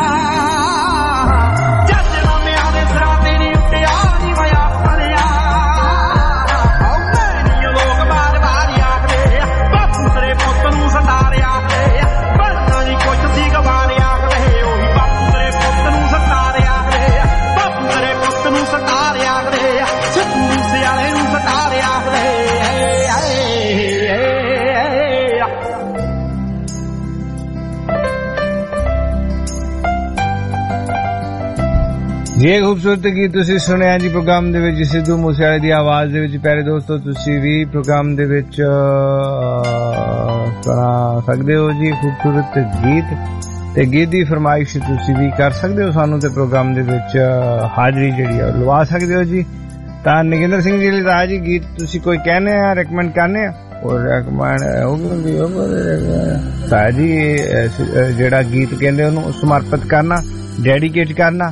जज मामे आले सरा तेरी प्यारी माया बनिया लोग बार बार आखदे बापू तेरे पुत नूं सतारे आखदे पता नहीं कुछ सी गवारे आखदे ओही बापू तेरे पुत नूं सतारे आखदे बापू तेरे पुत नूं सतारे आखदे सिद्धू सियाले नूं सतारे आखदे ये खूबसूरत गीत तुसी सुनिया जी प्रोग्राम दे विच सिद्धू मूसेवाले दी आवाज दे विच प्यारे दोस्तों तुसी भी प्रोग्राम दे विच सुना सकदे हो जी खूबसूरत गीत ਤੇ ਗੀਤ ਦੀ ਫਰਮਾਇਸ਼ ਤੁਸੀਂ ਵੀ ਕਰ ਸਕਦੇ ਹੋ ਸਾਨੂੰ ਤੇ ਪ੍ਰੋਗਰਾਮ ਦੇ ਵਿੱਚ ਹਾਜ਼ਰੀ ਜਿਹੜੀ ਆ ਲਵਾ ਸਕਦੇ ਹੋ ਜੀ। ਤਾਂ ਨਗਿੰਦਰ ਸਿੰਘ ਜੀ ਲਈ ਜੀ ਗੀਤ ਤੁਸੀਂ ਕੋਈ ਕਹਿੰਦੇ ਆ ਰეკਮੈਂਡ ਕਰਨੇ ਆ ਉਹ ਰეკਮੈਂਡ ਤਾਂ ਜੀ ਜਿਹੜਾ ਗੀਤ ਕਹਿੰਦੇ ਉਹਨੂੰ ਸਮਰਪਿਤ ਕਰਨਾ ਡੈਡੀਕੇਟ ਕਰਨਾ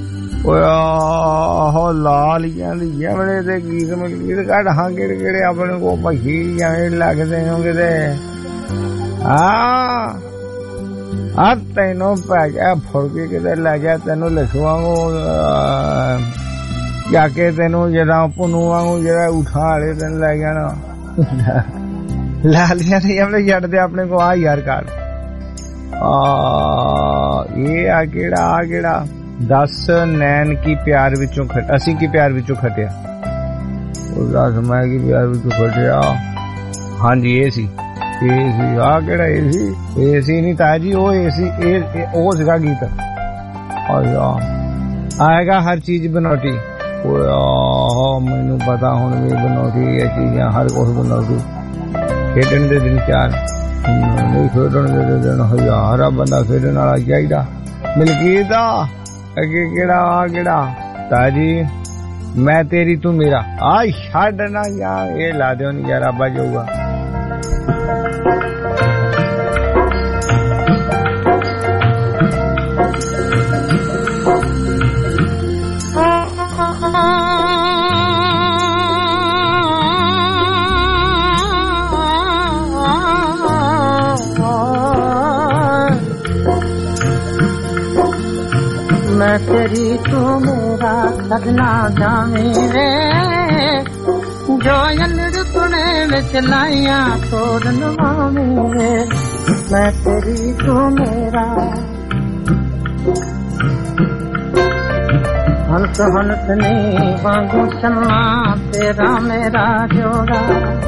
ਉਹ ਲਾ ਲੀਆਂ ਵੇਲੇ ਤੇ ਗੀਤ ਕੱਢ ਹਾਂ ਕਿਹੜੇ ਆਪਣੇ ਕੋ ਭਈ ਐਵੇਂ ਲੱਗਦੇ ਹੋ ਕਿਤੇ ਆ ਤੈਨੂੰ ਪੈ ਗਿਆ ਫੁਰਕੇ ਕਿਤੇ ਲੈ ਗਿਆ ਤੈਨੂੰ ਲਿਖਵਾਂਗੂ ਜਾ ਕੇ ਤੈਨੂੰ ਜਿਹੜਾ ਪੁੰਨੂ ਵਾਂਗੂ ਜਿਹੜਾ ਉਠਾ ਵਾਲੇ ਤੈਨੂੰ ਲੈ ਗਿਆ ਨਾ ਲਾਲੀਆਂ ਨਹੀਂ ਆਪਣੇ ਛੱਡਦੇ ਆਪਣੇ ਕੋ ਆ ਯਾਰ ਕਰ ਇਹ ਆ ਕਿਹੜਾ 10 ਨੈਣ ਕੀ ਪਿਆਰ ਵਿੱਚੋਂ ਅਸੀਂ ਕੀ ਪਿਆਰ ਵਿੱਚੋਂ ਖਟਿਆ ਉਹ 10 ਮੈਂ ਕੀ ਪਿਆਰ ਵਿੱਚੋਂ ਖਟਿਆ ਹਾਂਜੀ ਇਹ ਸੀ ਆ ਕਿਹੜਾ ਇਹ ਸੀ ਨਹੀਂ ਤਾਂ ਜੀ ਉਹ ਉਹ ਸੀਗਾ ਗੀਤ ਆਏਗਾ ਹਰ ਚੀਜ਼ ਬਣਾਉਟੀ ਮੈਨੂੰ ਪਤਾ ਹੁਣ ਵੀ ਬਣਾਉਟੀ ਇਹ ਚੀਜ਼ਾਂ ਹਰ ਕੁਛ ਬਣਾਉਟੀ ਖੇਡਣ ਦੇ ਦਿਨ ਚਾਰ ਨਹੀਂ ਖੇਡਣ ਦੇ ਦਿਨ ਹਜ਼ਾਰਾਂ ਬੰਦਾ ਖੇਡਣ ਵਾਲਾ ਚਾਹੀਦਾ ਮਿਲਕੀਤ ਅੱਗੇ ਕਿਹੜਾ ਤਾਜੀ ਮੈਂ ਤੇਰੀ ਤੂੰ ਮੇਰਾ ਆ ਛੱਡ ਨਾ ਯਾਰ ਇਹ ਲਾ ਦਿਓ ਨੀ ਯਾਰ ਆਬਾ ਜਾਊਗਾ मैं तेरी तू मेरा सजना जामी रे जो रुकने में चलाइया तोड़ नवामी रे मैं तेरी तू मेरा हंस हंस ने वांगू चलना तेरा मेरा जोड़ा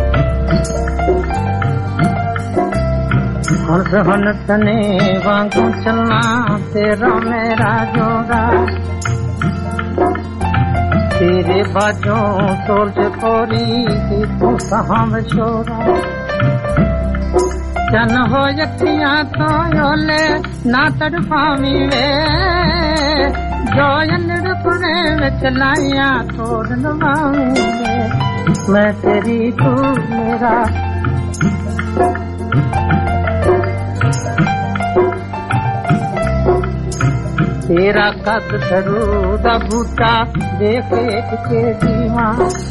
हंस हंस ने वांगू चलना तेरा मेरा जोड़ा तेरे बाजों सोच कोरी तू कहाँ छोड़ा चन हो यखियां तो योले ना तड़फावी वे जो रुकने में चलाइया तोड़ नवावी वे मैं तेरी तू मेरा तेरा कद सरू दा बूटा देख के दीवा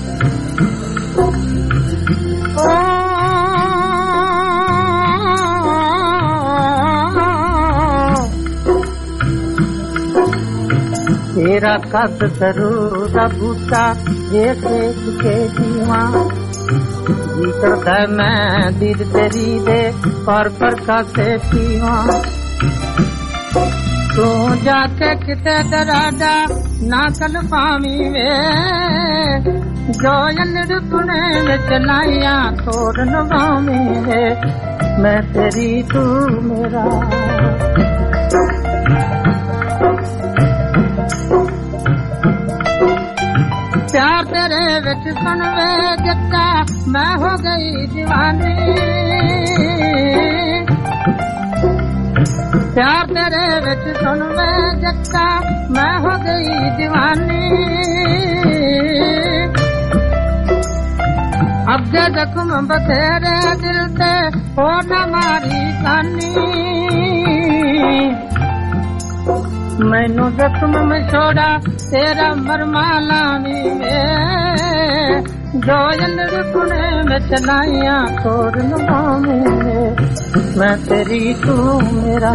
तेरा कद सरू दा बूटा देख के दीवा जी करता मैं दीद तेरी दे पर का से पीवा तू जाके किते डराडा ना कल पावी वे जो रुकने में चलाइया तोड़ नवामी वे मैं तेरी तू मेरा प्यार तेरे विच सुन वे जट्टा मैं हो गई दीवानी प्यार तेरे विच सुन वे जट्टा मैं हो गई दीवानी अगे जख्म बथेरे दिल ते हो न मारी कानी मैनू जख्म में छोड़ा तेरा मरमा लानी में जो रुकने में चलाइया तोड़ नवामी मैं तेरी तू मेरा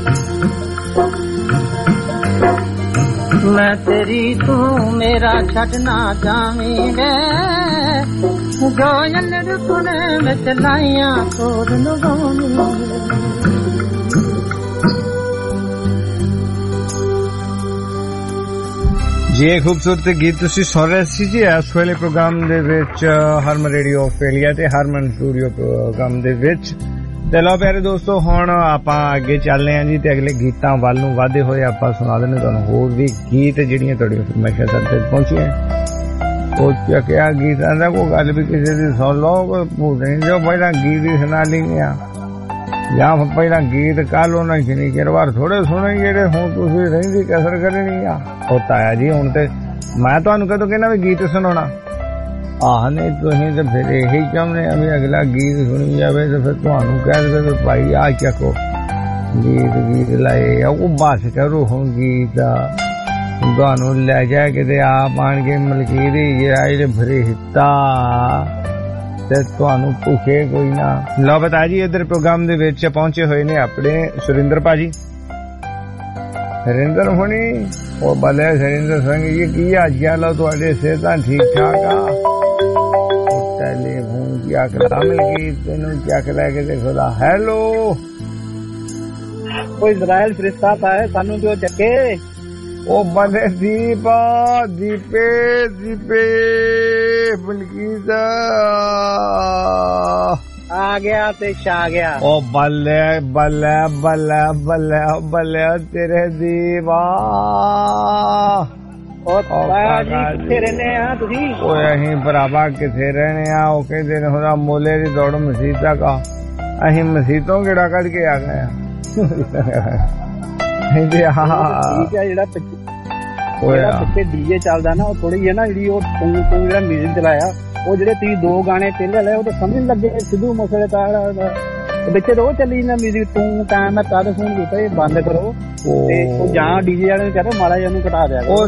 मैं तेरी तू मेरा छड़ना जामी वे जो रुकने में चलाइया तोड़ नवामी जी खूबसूरत गीत तुसी सुन रहे सी जी इस वेले प्रोग्राम दे विच हरमन रेडियो ऑस्ट्रेलिया ते हरमन स्टूडियो प्रोग्राम दे विच ते लो प्यारे दोस्तों हुण आपां अगे चलने आ जी ते अगले गीतां वल नूं वाधे होए आपां सुना देने तुहानूं होर भी गीत जिहड़ियां तुहाडीआं फरमाइशां तक पहुंचियां ओ क्या गीतां दा कोई गल भी किसी दी सुन लो कोई भूलने जो पहला गीत ही सुना लैंदे आ ਜਾਂ ਪਹਿਲਾਂ ਗੀਤ ਕੱਲ ਉਹਨਾਂ ਕਿੰਨੀ ਚਿਰ ਬਾਅਦ ਥੋੜੇ ਸੁਣੇ ਜਿਹੜੇ ਹੁਣ ਤੁਸੀਂ ਰਹਿੰਦੀ ਕਸਰ ਕਰਨੀ ਆ। ਉਹ ਤਾਇਆ ਜੀ ਹੁਣ ਤੇ ਮੈਂ ਤੁਹਾਨੂੰ ਕਦੋਂ ਕਹਿੰਦਾ ਵੀ ਗੀਤ ਸੁਣਾਉਣਾ ਆਹ ਨਹੀਂ ਤੁਸੀਂ ਤੇ ਫਿਰ ਇਹੀ ਚਾਹੁੰਦੇ ਆ ਵੀ ਅਗਲਾ ਗੀਤ ਸੁਣੀ ਜਾਵੇ ਤੇ ਫਿਰ ਤੁਹਾਨੂੰ ਕਹਿ ਦੇਵੇ ਵੀ ਭਾਈ ਆ ਚੱਕੋ ਗੀਤ ਲਾਏ ਉਹ ਬਸ ਕਰੋ ਹੁਣ ਗੀਤ ਤੁਹਾਨੂੰ ਲੈ ਜਾ ਕਿਤੇ ਆਪ ਆਣ ਕੇ ਮਲਕੀਰੀ ਜਿਹੜਾ ਇਹਦੇ ਭਰੇ ਹਿੱਤਾ ਤੇ ਤੁਹਾਨੂੰ ਭੁੱਖੇ ਕੋਈ ਨਾ। ਲਓ ਬਤਾ ਜੀ ਇੱਧਰ ਪ੍ਰੋਗਰਾਮ ਦੇ ਵਿੱਚ ਪਹੁੰਚੇ ਹੋਏ ਨੇ ਆਪਣੇ ਸੁਰਿੰਦਰ ਭਾਜੀ। ਸੁਰਿੰਦਰ ਹੁਣੀ ਉਹ ਬਲੇ ਸੁਰਿੰਦਰ ਸਿੰਘ ਜੀ ਕੀ ਹਾਲ ਚਾਲ ਆ ਤੁਹਾਡੇ? ਸਿਹਤਾਂ ਠੀਕ ਠਾਕ ਆ? ਟੈਲੀਫੋਨ ਕਿਆ ਕਰਾ ਮਿਲਗੀ ਤੈਨੂੰ ਚੱਕ ਲੈ ਕੇ ਦੇਖੋ ਦਾ ਹੈਲੋ ਉਹ ਇਜ਼ਰਾਈਲ ਫਰਿਸ਼ਤਾ ਹੈ ਸਾਨੂੰ ਕਿਉਂ ਚੱਕੇ? ਉਹ ਬਲੇ ਦੀਪੇ ਬਲਕੀਤ ਆ ਗਿਆ ਤੇ ਛਾ ਗਿਆ। ਉਹ ਬੱਲੇ ਬੱਲੇ ਬੱਲੇ ਬੱਲੇ ਬੱਲੇ ਤੇਰੇ ਦੀਵਾ। ਉਹ ਤਾਇਆ ਜੀ ਕਿੱਥੇ ਰਹਿੰਦੇ ਆ ਤੁਸੀਂ? ਓਏ ਅਸੀਂ ਭਰਾਵਾ ਕਿੱਥੇ ਰਹਿਣੇ ਆ? ਉਹ ਕਹਿੰਦੇ ਨੇ ਉਹਦਾ ਮੋਲੇ ਦੀ ਦੌੜ ਮਸੀਤਾਂ ਕਾ ਅਸੀਂ ਮਸੀਤੋਂ ਕਿਹੜਾ ਕੱਢ ਕੇ ਆ ਗਏ ਆ। ਜਿਹੜਾ ਪਿੱਛੇ ਡੀਜੇ ਚੱਲਦਾ ਨਾ ਉਹ ਥੋੜੀ ਜਿਹੀ ਨਾ ਜਿਹੜੀ ਉਹ ਤੂੰ ਜਿਹੜਾ ਮਿਊਜ਼ਿਕ ਚਲਾਇਆ ਉਹ ਜਿਹੜੇ ਤੁਸੀਂ 2 ਗਾਣੇ ਪਹਿਲੇ ਲਏ ਉਹ ਤਾਂ ਸਮਝ ਲੱਗੇ ਸਿੱਧੂ ਮੂਸੇਵਾਲੇ ਵਿੱਚ ਉਹ ਚੱਲੀ ਨਾ ਮਿਊਜ਼ਿਕ ਤੂੰ ਤਾਂ ਮੈਂ ਤਦ ਫੋਨ ਕੀਤਾ ਇਹ ਬੰਦ ਕਰੋ ਤੇ ਉਹ ਜਾਂ ਡੀਜੇ ਵਾਲੇ ਨੂੰ ਕਹਿੰਦਾ ਮਾੜਾ ਜਿਹਾ ਨੂੰ ਘਟਾ ਦਿਆ ਉਹ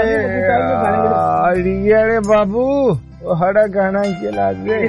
ਡੀਜੇ ਵਾਲੇ ਬਾਬੂ ਉਹ ਸਾਡਾ ਗਾਣਾ ਚਲਾ ਦੇ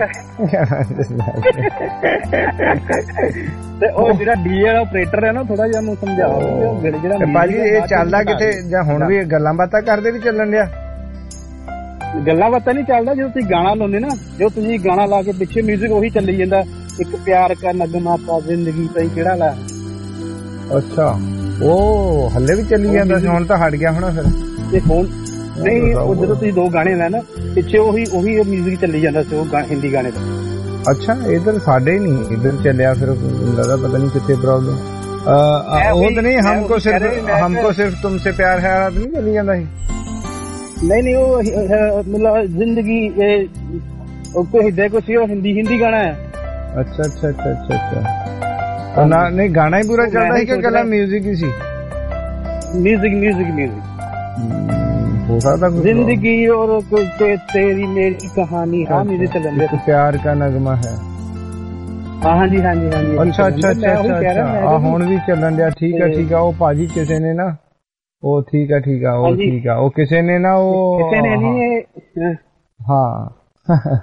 ਤੇ ਉਹ ਜਿਹੜਾ ਡੀਜੇ ਵਾਲਾ ਆਪਰੇਟਰ ਹੈ ਨਾ ਥੋੜਾ ਜਿਹਾ ਉਹਨੂੰ ਸਮਝਾਓ ਜਿਹੜਾ ਭਾਜੀ ਇਹ ਚੱਲਦਾ ਕਿੱਥੇ ਜਾਂ ਹੁਣ ਵੀ ਗੱਲਾਂ ਬਾਤਾਂ ਕਰਦੇ ਵੀ ਚੱਲਣ ਡਿਆ? ਗੱਲਾਂ ਬਾਤਾਂ ਨਹੀਂ ਚੱਲਦਾ ਜਦੋਂ ਤੁਸੀਂ ਗਾਣਾ ਲਾਉਂਦੇ ਨਾ ਜੋ ਤੁਸੀਂ ਗਾਣਾ ਲਾ ਕੇ ਪਿੱਛੇ ਮਿਊਜ਼ਿਕ ਉਹੀ ਚੱਲੀ ਜਾਂਦਾ ਇੱਕ ਪਿਆਰ ਕਾ ਨਗਮਾ ਪਾ ਜ਼ਿੰਦਗੀ ਪਈ ਕਿਹੜਾ ਲਾ। ਅੱਛਾ ਉਹ ਹੱਲੇ ਵੀ ਚੱਲੀ ਜਾਂਦਾ ਸੀ ਹੁਣ ਤਾਂ ਹਟ ਗਿਆ ਹੋਣਾ ਫਿਰ ਤੇ ਹੁਣ ਨਹੀਂ ਉਹ ਜਦੋਂ ਤੁਸੀਂ 2 ਗਾਣੇ ਲੈ ਨਾ ਪਿੱਛੇ ਉਹੀ ਮਿਊਜ਼ਿਕ ਚੱਲੀ ਜਾਂਦਾ ਸੀ ਉਹ ਹਿੰਦੀ ਗਾਣੇ ਦਾ। अच्छा इधर साढ़े नहीं इधर चलिया फिर लगा पता नहीं कितने प्रॉब्लम वो तो नहीं हमको सिर्फ तुमसे प्यार है नहीं चली जाता ही नहीं वो मतलब जिंदगी देखो सी हिंदी गाना है। अच्छा अच्छा अच्छा अच्छा अच्छा ना नहीं गाना ही पूरा चल रहा है क्या गला म्यूजिक ही सी म्यूजिक हो सकता जिंदगी और तेरी मेरी कहानी हाँ मुझे चलन प्यार का नगमा है। हाँ जी हाँ जी हाँ जी अच्छा अच्छा अच्छा अच्छा हुण भी चलन दिया ठीक है वो भाजी किसी ने ना वो ठीक है वो ठीक है वो किसी ने ना वो किसी ने नहीं हाँ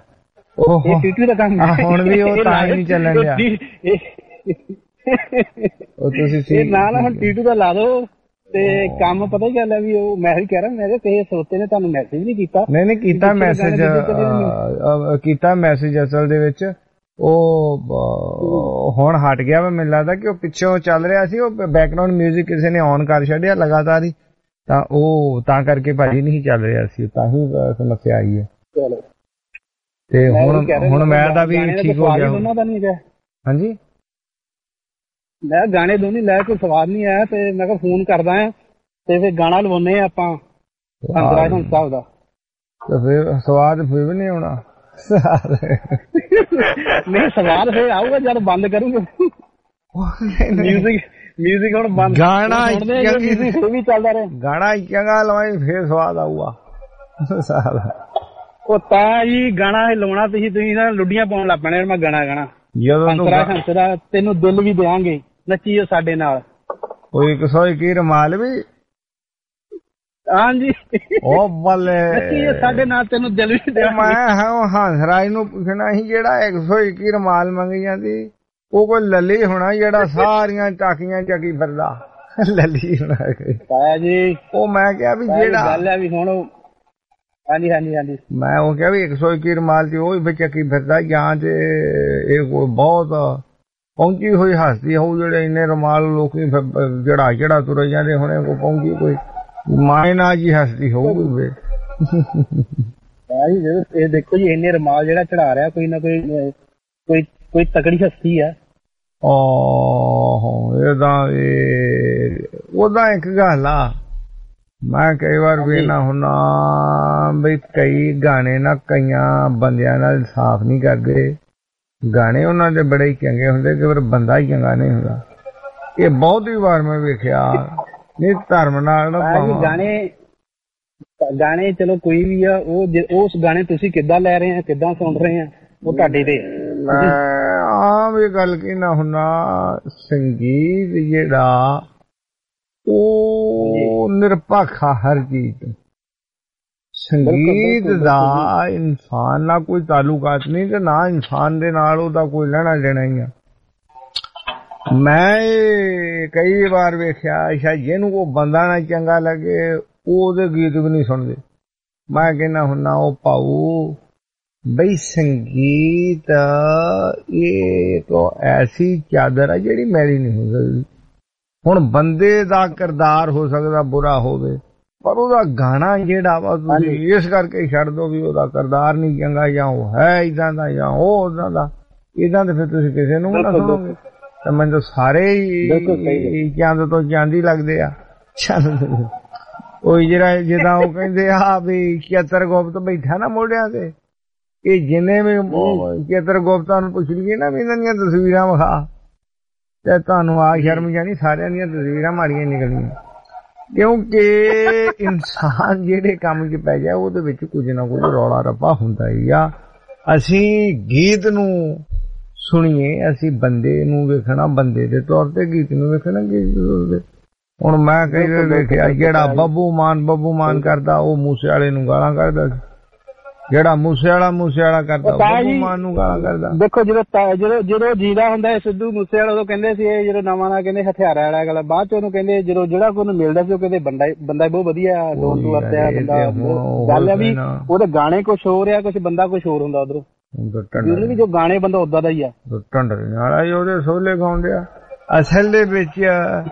हुण भी वो तां ही नहीं चलन दिया वो तुसी ना हुण टीटू दा ला दो ਤੇ ਕੰਮ ਪਤਾ ਹੀ ਗੱਲ ਹੈ ਵੀ ਉਹ ਮੈਂ ਵੀ ਕਹਿ ਰਿਹਾ ਮੈਂ ਕਿਹਾ ਕਿਸੇ ਸੋਤੇ ਨੇ ਤੁਹਾਨੂੰ ਮੈਸੇਜ ਨਹੀਂ ਕੀਤਾ? ਨਹੀਂ ਕੀਤਾ ਮੈਸੇਜ ਅਸਲ ਦੇ ਵਿੱਚ ਉਹ ਹੁਣ ਹਟ ਗਿਆ ਵਾ ਮੈਨੂੰ ਲੱਗਦਾ ਕਿ ਉਹ ਪਿੱਛੋਂ ਚੱਲ ਰਿਹਾ ਸੀ ਉਹ ਬੈਕਗ੍ਰਾਉਂਡ ਮਿਊਜ਼ਿਕ ਕਿਸੇ ਨੇ ਔਨ ਕਰ ਛੱਡਿਆ ਲਗਾਤਾਰ ਹੀ ਤਾਂ ਉਹ ਤਾਂ ਕਰਕੇ ਭਾਜੀ ਨਹੀਂ ਚੱਲ ਰਿਹਾ ਸੀ ਤਾਂ ਹੀ ਸਮੱਸਿਆ ਆਈ ਹੈ। ਤੇ ਹੁਣ ਮੈਂ ਦਾ ਵੀ ਠੀਕ ਹੋ ਗਿਆ। ਹਾਂਜੀ ਮੈਂ ਗਾਣੇ ਦੋਨੇ ਲੈ ਕੋਈ ਸਵਾਦ ਨਹੀਂ ਆਇਆ ਤੇ ਮੈਂ ਕਿਹਾ ਫੋਨ ਕਰਦਾ ਆ ਤੇ ਫਿਰ ਗਾਣਾ ਲਵਾਉਨੇ ਆਪਾਂ ਅੰਦਰਾਜ ਸਾਹਿਬ ਦਾ ਤੇ ਫਿਰ ਸਵਾਦ ਫਿਰ ਵੀ ਨਹੀਂ ਆਉਣਾ ਨਹੀਂ ਸਵਾਦ ਫਿਰ ਆਊਗਾ ਜਦ ਬੰਦ ਕਰੂੰਗਾ ਮਿਊਜ਼ਿਕ ਹੁਣ ਬੰਦ ਗਾਣਾ ਵੀ ਚੱਲਦਾ ਰਹੇ ਗਾਣਾ ਚੰਗਾ ਲਵਾਈ ਫਿਰ ਸਵਾਦ ਆਊਗਾ। ਉਹ ਤਾਂ ਜੀ ਗਾਣਾ ਲਾਉਣਾ ਤੁਸੀਂ ਨਾ ਲੁੱਡੀਆਂ ਪਾਉਣ ਲੱਗ ਪੈਣੇ ਮੈਂ ਗਾਣਾ ਜਦੋਂ ਤੈਨੂੰ ਦਿਲ ਵੀ ਦਿਆਂਗੇ ਨੱਚੀਓ ਸਾਡੇ ਨਾਲ ਕੋਈ 121 ਰਮਾਲ ਵੀ ਹਾਂਜੀ ਉਹ ਬੱਲੇ ਨੱਚੀਓ ਸਾਡੇ ਨਾਲ ਤੈਨੂੰ ਦਿਲ ਵੀ ਦਿਆਂਗੇ। ਮੈਂ ਹੰਸਰਾਜ ਨੂੰ ਪੁੱਛਣਾ ਸੀ ਜਿਹੜਾ 121 ਰਮਾਲ ਮੰਗੀ ਜਾਂਦੀ ਉਹ ਕੋਈ ਲੱਲੀ ਹੋਣਾ ਜਿਹੜਾ ਸਾਰੀਆਂ ਟਾਕੀਆਂ ਚੱਕੀ ਫਿਰਦਾ ਲੱਲੀ ਹੋਣਾ ਜੀ ਉਹ ਮੈਂ ਕਿਹਾ ਵੀ ਜਿਹੜਾ ਗੱਲ ਹੈ ਵੀ ਹੁਣ ਹਾਂਜੀ ਹਾਂਜੀ ਹਾਂਜੀ ਮੈਂ ਉਹ ਕਿਹਾ ਵੀ 121 ਰਮਾਲ ਚ ਉਹ ਵੀ ਚੱਕੀ ਫਿਰਦਾ ਜਾਂ ਤੇ ਇਹ ਕੋਈ ਬਹੁਤ ਪਹੁੰਚੀ ਹੋਈ ਹਸਤੀ ਹੋਊ ਜਿਹੜੇ ਇੰਨੇ ਰਮਾਲ ਲੋਕੀ ਜਿਹੜਾ ਤੁਰੇ ਜਾਂਦੇ ਹੁਣੇ ਕੋ ਪਹੁੰਚੀ ਕੋਈ ਮਾਇਨਾ ਜੀ ਹਸਤੀ ਹੋਊਗੀ ਇਹ ਦੇਖੋ ਜੀ ਇੰਨੇ ਰਮਾਲ ਜਿਹੜਾ ਚੜਾ ਰਿਹਾ ਕੋਈ ਨਾ ਕੋਈ ਤਕੜੀ ਹਸਤੀ ਹੈ। ਉਹਦਾ ਇੱਕ ਗੱਲ ਆ ਮੈਂ ਕਈ ਵਾਰ ਵੇਖਣਾ ਹੁਣਾ ਬਈ ਕਈ ਗਾਣੇ ਨਾ ਕਈਆਂ ਬੰਦਿਆਂ ਨਾਲ ਸਾਫ਼ ਨਹੀਂ ਕਰਦੇ ਗਾਣੇ ਉਹਨਾਂ ਦੇ ਬੜੇ ਹੀ ਚੰਗੇ ਹੁੰਦੇ ਕਿ ਪਰ ਬੰਦਾ ਹੀ ਚੰਗਾ ਨਹੀਂ ਹੁੰਦਾ। ਇਹ ਬਹੁਤ ਹੀ ਵਾਰ ਮੈਂ ਵੇਖਿਆ। ਨਹੀਂ ਧਰਮ ਨਾਲ ਗਾਣੇ ਚਲੋ ਕੋਈ ਵੀ ਆ, ਉਹ ਉਸ ਗਾਣੇ ਤੁਸੀਂ ਕਿੱਦਾਂ ਲੈ ਰਹੇ ਆ, ਕਿੱਦਾਂ ਸੁਣ ਰਹੇ ਆ, ਉਹ ਤੁਹਾਡੇ ਤੇ। ਮੈਂ ਆਮ ਇਹ ਗੱਲ ਕਹਿਣਾ ਹੁੰਦਾ, ਸੰਗੀਤ ਜਿਹੜਾ ਉਹ ਨਿਰਪੱਖ ਆ ਹਰ ਚੀਜ਼। ਸੰਗੀਤ ਦਾ ਇਨਸਾਨ ਨਾਲ ਕੋਈ ਤਾਲੁਕਾਤ ਨਹੀਂ ਤੇ ਨਾ ਇਨਸਾਨ ਦੇ ਨਾਲ ਉਹਦਾ ਕੋਈ ਲੈਣਾ ਦੇਣਾ ਹੀ ਆ। ਮੈਂ ਕਈ ਵਾਰ ਵੇਖਿਆ ਸ਼ਾਇਦ ਜਿਹਨੂੰ ਉਹ ਬੰਦਾ ਨਾ ਚੰਗਾ ਲੱਗੇ ਉਹਦੇ ਗੀਤ ਵੀ ਨਹੀਂ ਸੁਣਦੇ। ਮੈਂ ਕਹਿੰਦਾ ਹੁੰਦਾ ਉਹ ਭਾਊ ਬਈ ਸੰਗੀਤ ਇਹ ਤਾਂ ਐਸੀ ਚਾਦਰ ਆ ਜਿਹੜੀ ਮੈਲੀ ਨਹੀਂ ਹੋ ਸਕਦੀ। ਹੁਣ ਬੰਦੇ ਦਾ ਕਿਰਦਾਰ ਹੋ ਸਕਦਾ ਬੁਰਾ ਹੋਵੇ ਪਰ ਉਹਦਾ ਗਾਣਾ ਜਿਹੜਾ ਵਾ ਤੁਸੀਂ ਇਸ ਕਰਕੇ ਛੱਡ ਦੋ ਵੀ ਉਹਦਾ ਕਿਰਦਾਰ ਨਹੀਂ ਚੰਗਾ ਜਾਂ ਉਹ ਹੈ ਇਦਾਂ ਦਾ ਜਾਂ ਉਹ ਉਦਾਂ ਦਾ। ਇਦਾਂ ਤੇ ਫਿਰ ਤੁਸੀਂ ਕਿਸੇ ਨੂੰ ਨਾ ਸੁਣੋਗੇ। ਤਾਂ ਮੈਨੂੰ ਤਾਂ ਸਾਰੇ ਹੀ ਚੰਦ ਤੋਂ ਚਾਂਦੀ ਲੱਗਦੇ ਆ। ਉਹ ਜਿਹੜਾ ਜਿੱਦਾਂ ਉਹ ਕਹਿੰਦੇ ਆ ਵੀ ਚੇਤਰ ਗੁਪਤ ਬੈਠਾ ਨਾ ਮੋਢਿਆਂ ਤੇ, ਇਹ ਜਿੰਨੇ ਵੀ ਚੇਤਰ ਗੁਪਤਾਂ ਨੂੰ ਪੁੱਛ ਲਈਏ ਨਾ ਵੀ ਇਹਨਾਂ ਦੀਆਂ ਤਸਵੀਰਾਂ ਵਿਖਾ ਤੇ ਤੁਹਾਨੂੰ ਆ ਸ਼ਰਮ ਜਾਣੀ ਸਾਰਿਆਂ ਦੀਆਂ ਤਸਵੀਰਾਂ ਮਾੜੀਆਂ ਨਿਕਲਣੀਆਂ। ਕਿਉਂਕਿ ਇਨਸਾਨ ਜਿਹੜੇ ਕੰਮ 'ਚ ਪੈ ਗਿਆ ਉਹਦੇ ਵਿੱਚ ਕੁਝ ਨਾ ਕੁਝ ਰੌਲਾ ਰੱਪਾ ਹੁੰਦਾ ਹੀ ਆ। ਅਸੀਂ ਗੀਤ ਨੂੰ ਸੁਣੀਏ, ਅਸੀਂ ਬੰਦੇ ਨੂੰ ਵੇਖਣਾ ਬੰਦੇ ਦੇ ਤੌਰ ਤੇ, ਗੀਤ ਨੂੰ ਵੇਖਣਾ ਗੀਤ ਦੇ ਤੌਰ ਤੇ। ਹੁਣ ਮੈਂ ਕਈ ਵਾਰ ਵੇਖਿਆ ਜਿਹੜਾ ਬੱਬੂ ਮਾਨ ਕਰਦਾ ਉਹ ਮੂਸੇ ਵਾਲੇ ਨੂੰ ਗਾਲਾਂ ਕੱਢਦਾ ਸੀ, ਜਿਹੜਾ ਮੂਸੇ ਵਾਲਾ ਕਰਦਾ ਬੱਬੂ ਮਾਨ ਨੂੰ ਗਾਲਾਂ ਕਰਦਾ। ਦੇਖੋ ਜਦੋਂ ਜੀਦਾ ਹੁੰਦਾ ਸਿੱਧੂ ਮੂਸੇ ਵਾਲਾ ਉਦੋਂ ਕਹਿੰਦੇ ਸੀ ਇਹ ਜਦੋਂ ਨਵਾਂ ਨਾ ਕਹਿੰਦੇ ਹਥਿਆਰਾਂ ਵਾਲਾ ਗੱਲ, ਬਾਅਦ ਚ ਉਹਨੂੰ ਕਹਿੰਦੇ ਜਦੋਂ ਜਿਹੜਾ ਕੋਈ ਮਿਲਦਾ ਸੀ ਉਹ ਕਹਿੰਦੇ ਬੰਦਾ ਬਹੁਤ ਵਧੀਆ ਡੋਨ ਟੂ ਅਰਥ ਹੈ ਬੰਦਾ। ਗੱਲ ਹੈ ਵੀ ਉਹਦੇ ਗਾਣੇ ਕੁਛ ਹੋਰ ਆ, ਕੁਛ ਬੰਦਾ ਕੁਛ ਹੋਰ ਹੁੰਦਾ ਉਧਰੋਂ। ਵੀ ਜੋ ਗਾਣੇ ਬੰਦਾ ਉਦਾਂ ਦਾ ਹੀ ਆ, ਢੰਡਰੇ ਵਾਲਾ ਹੀ ਉਹਦੇ ਸੋਲੇ ਗਾਉਂਦੇ ਆ। ਅਸਲ ਦੇ ਵਿੱਚ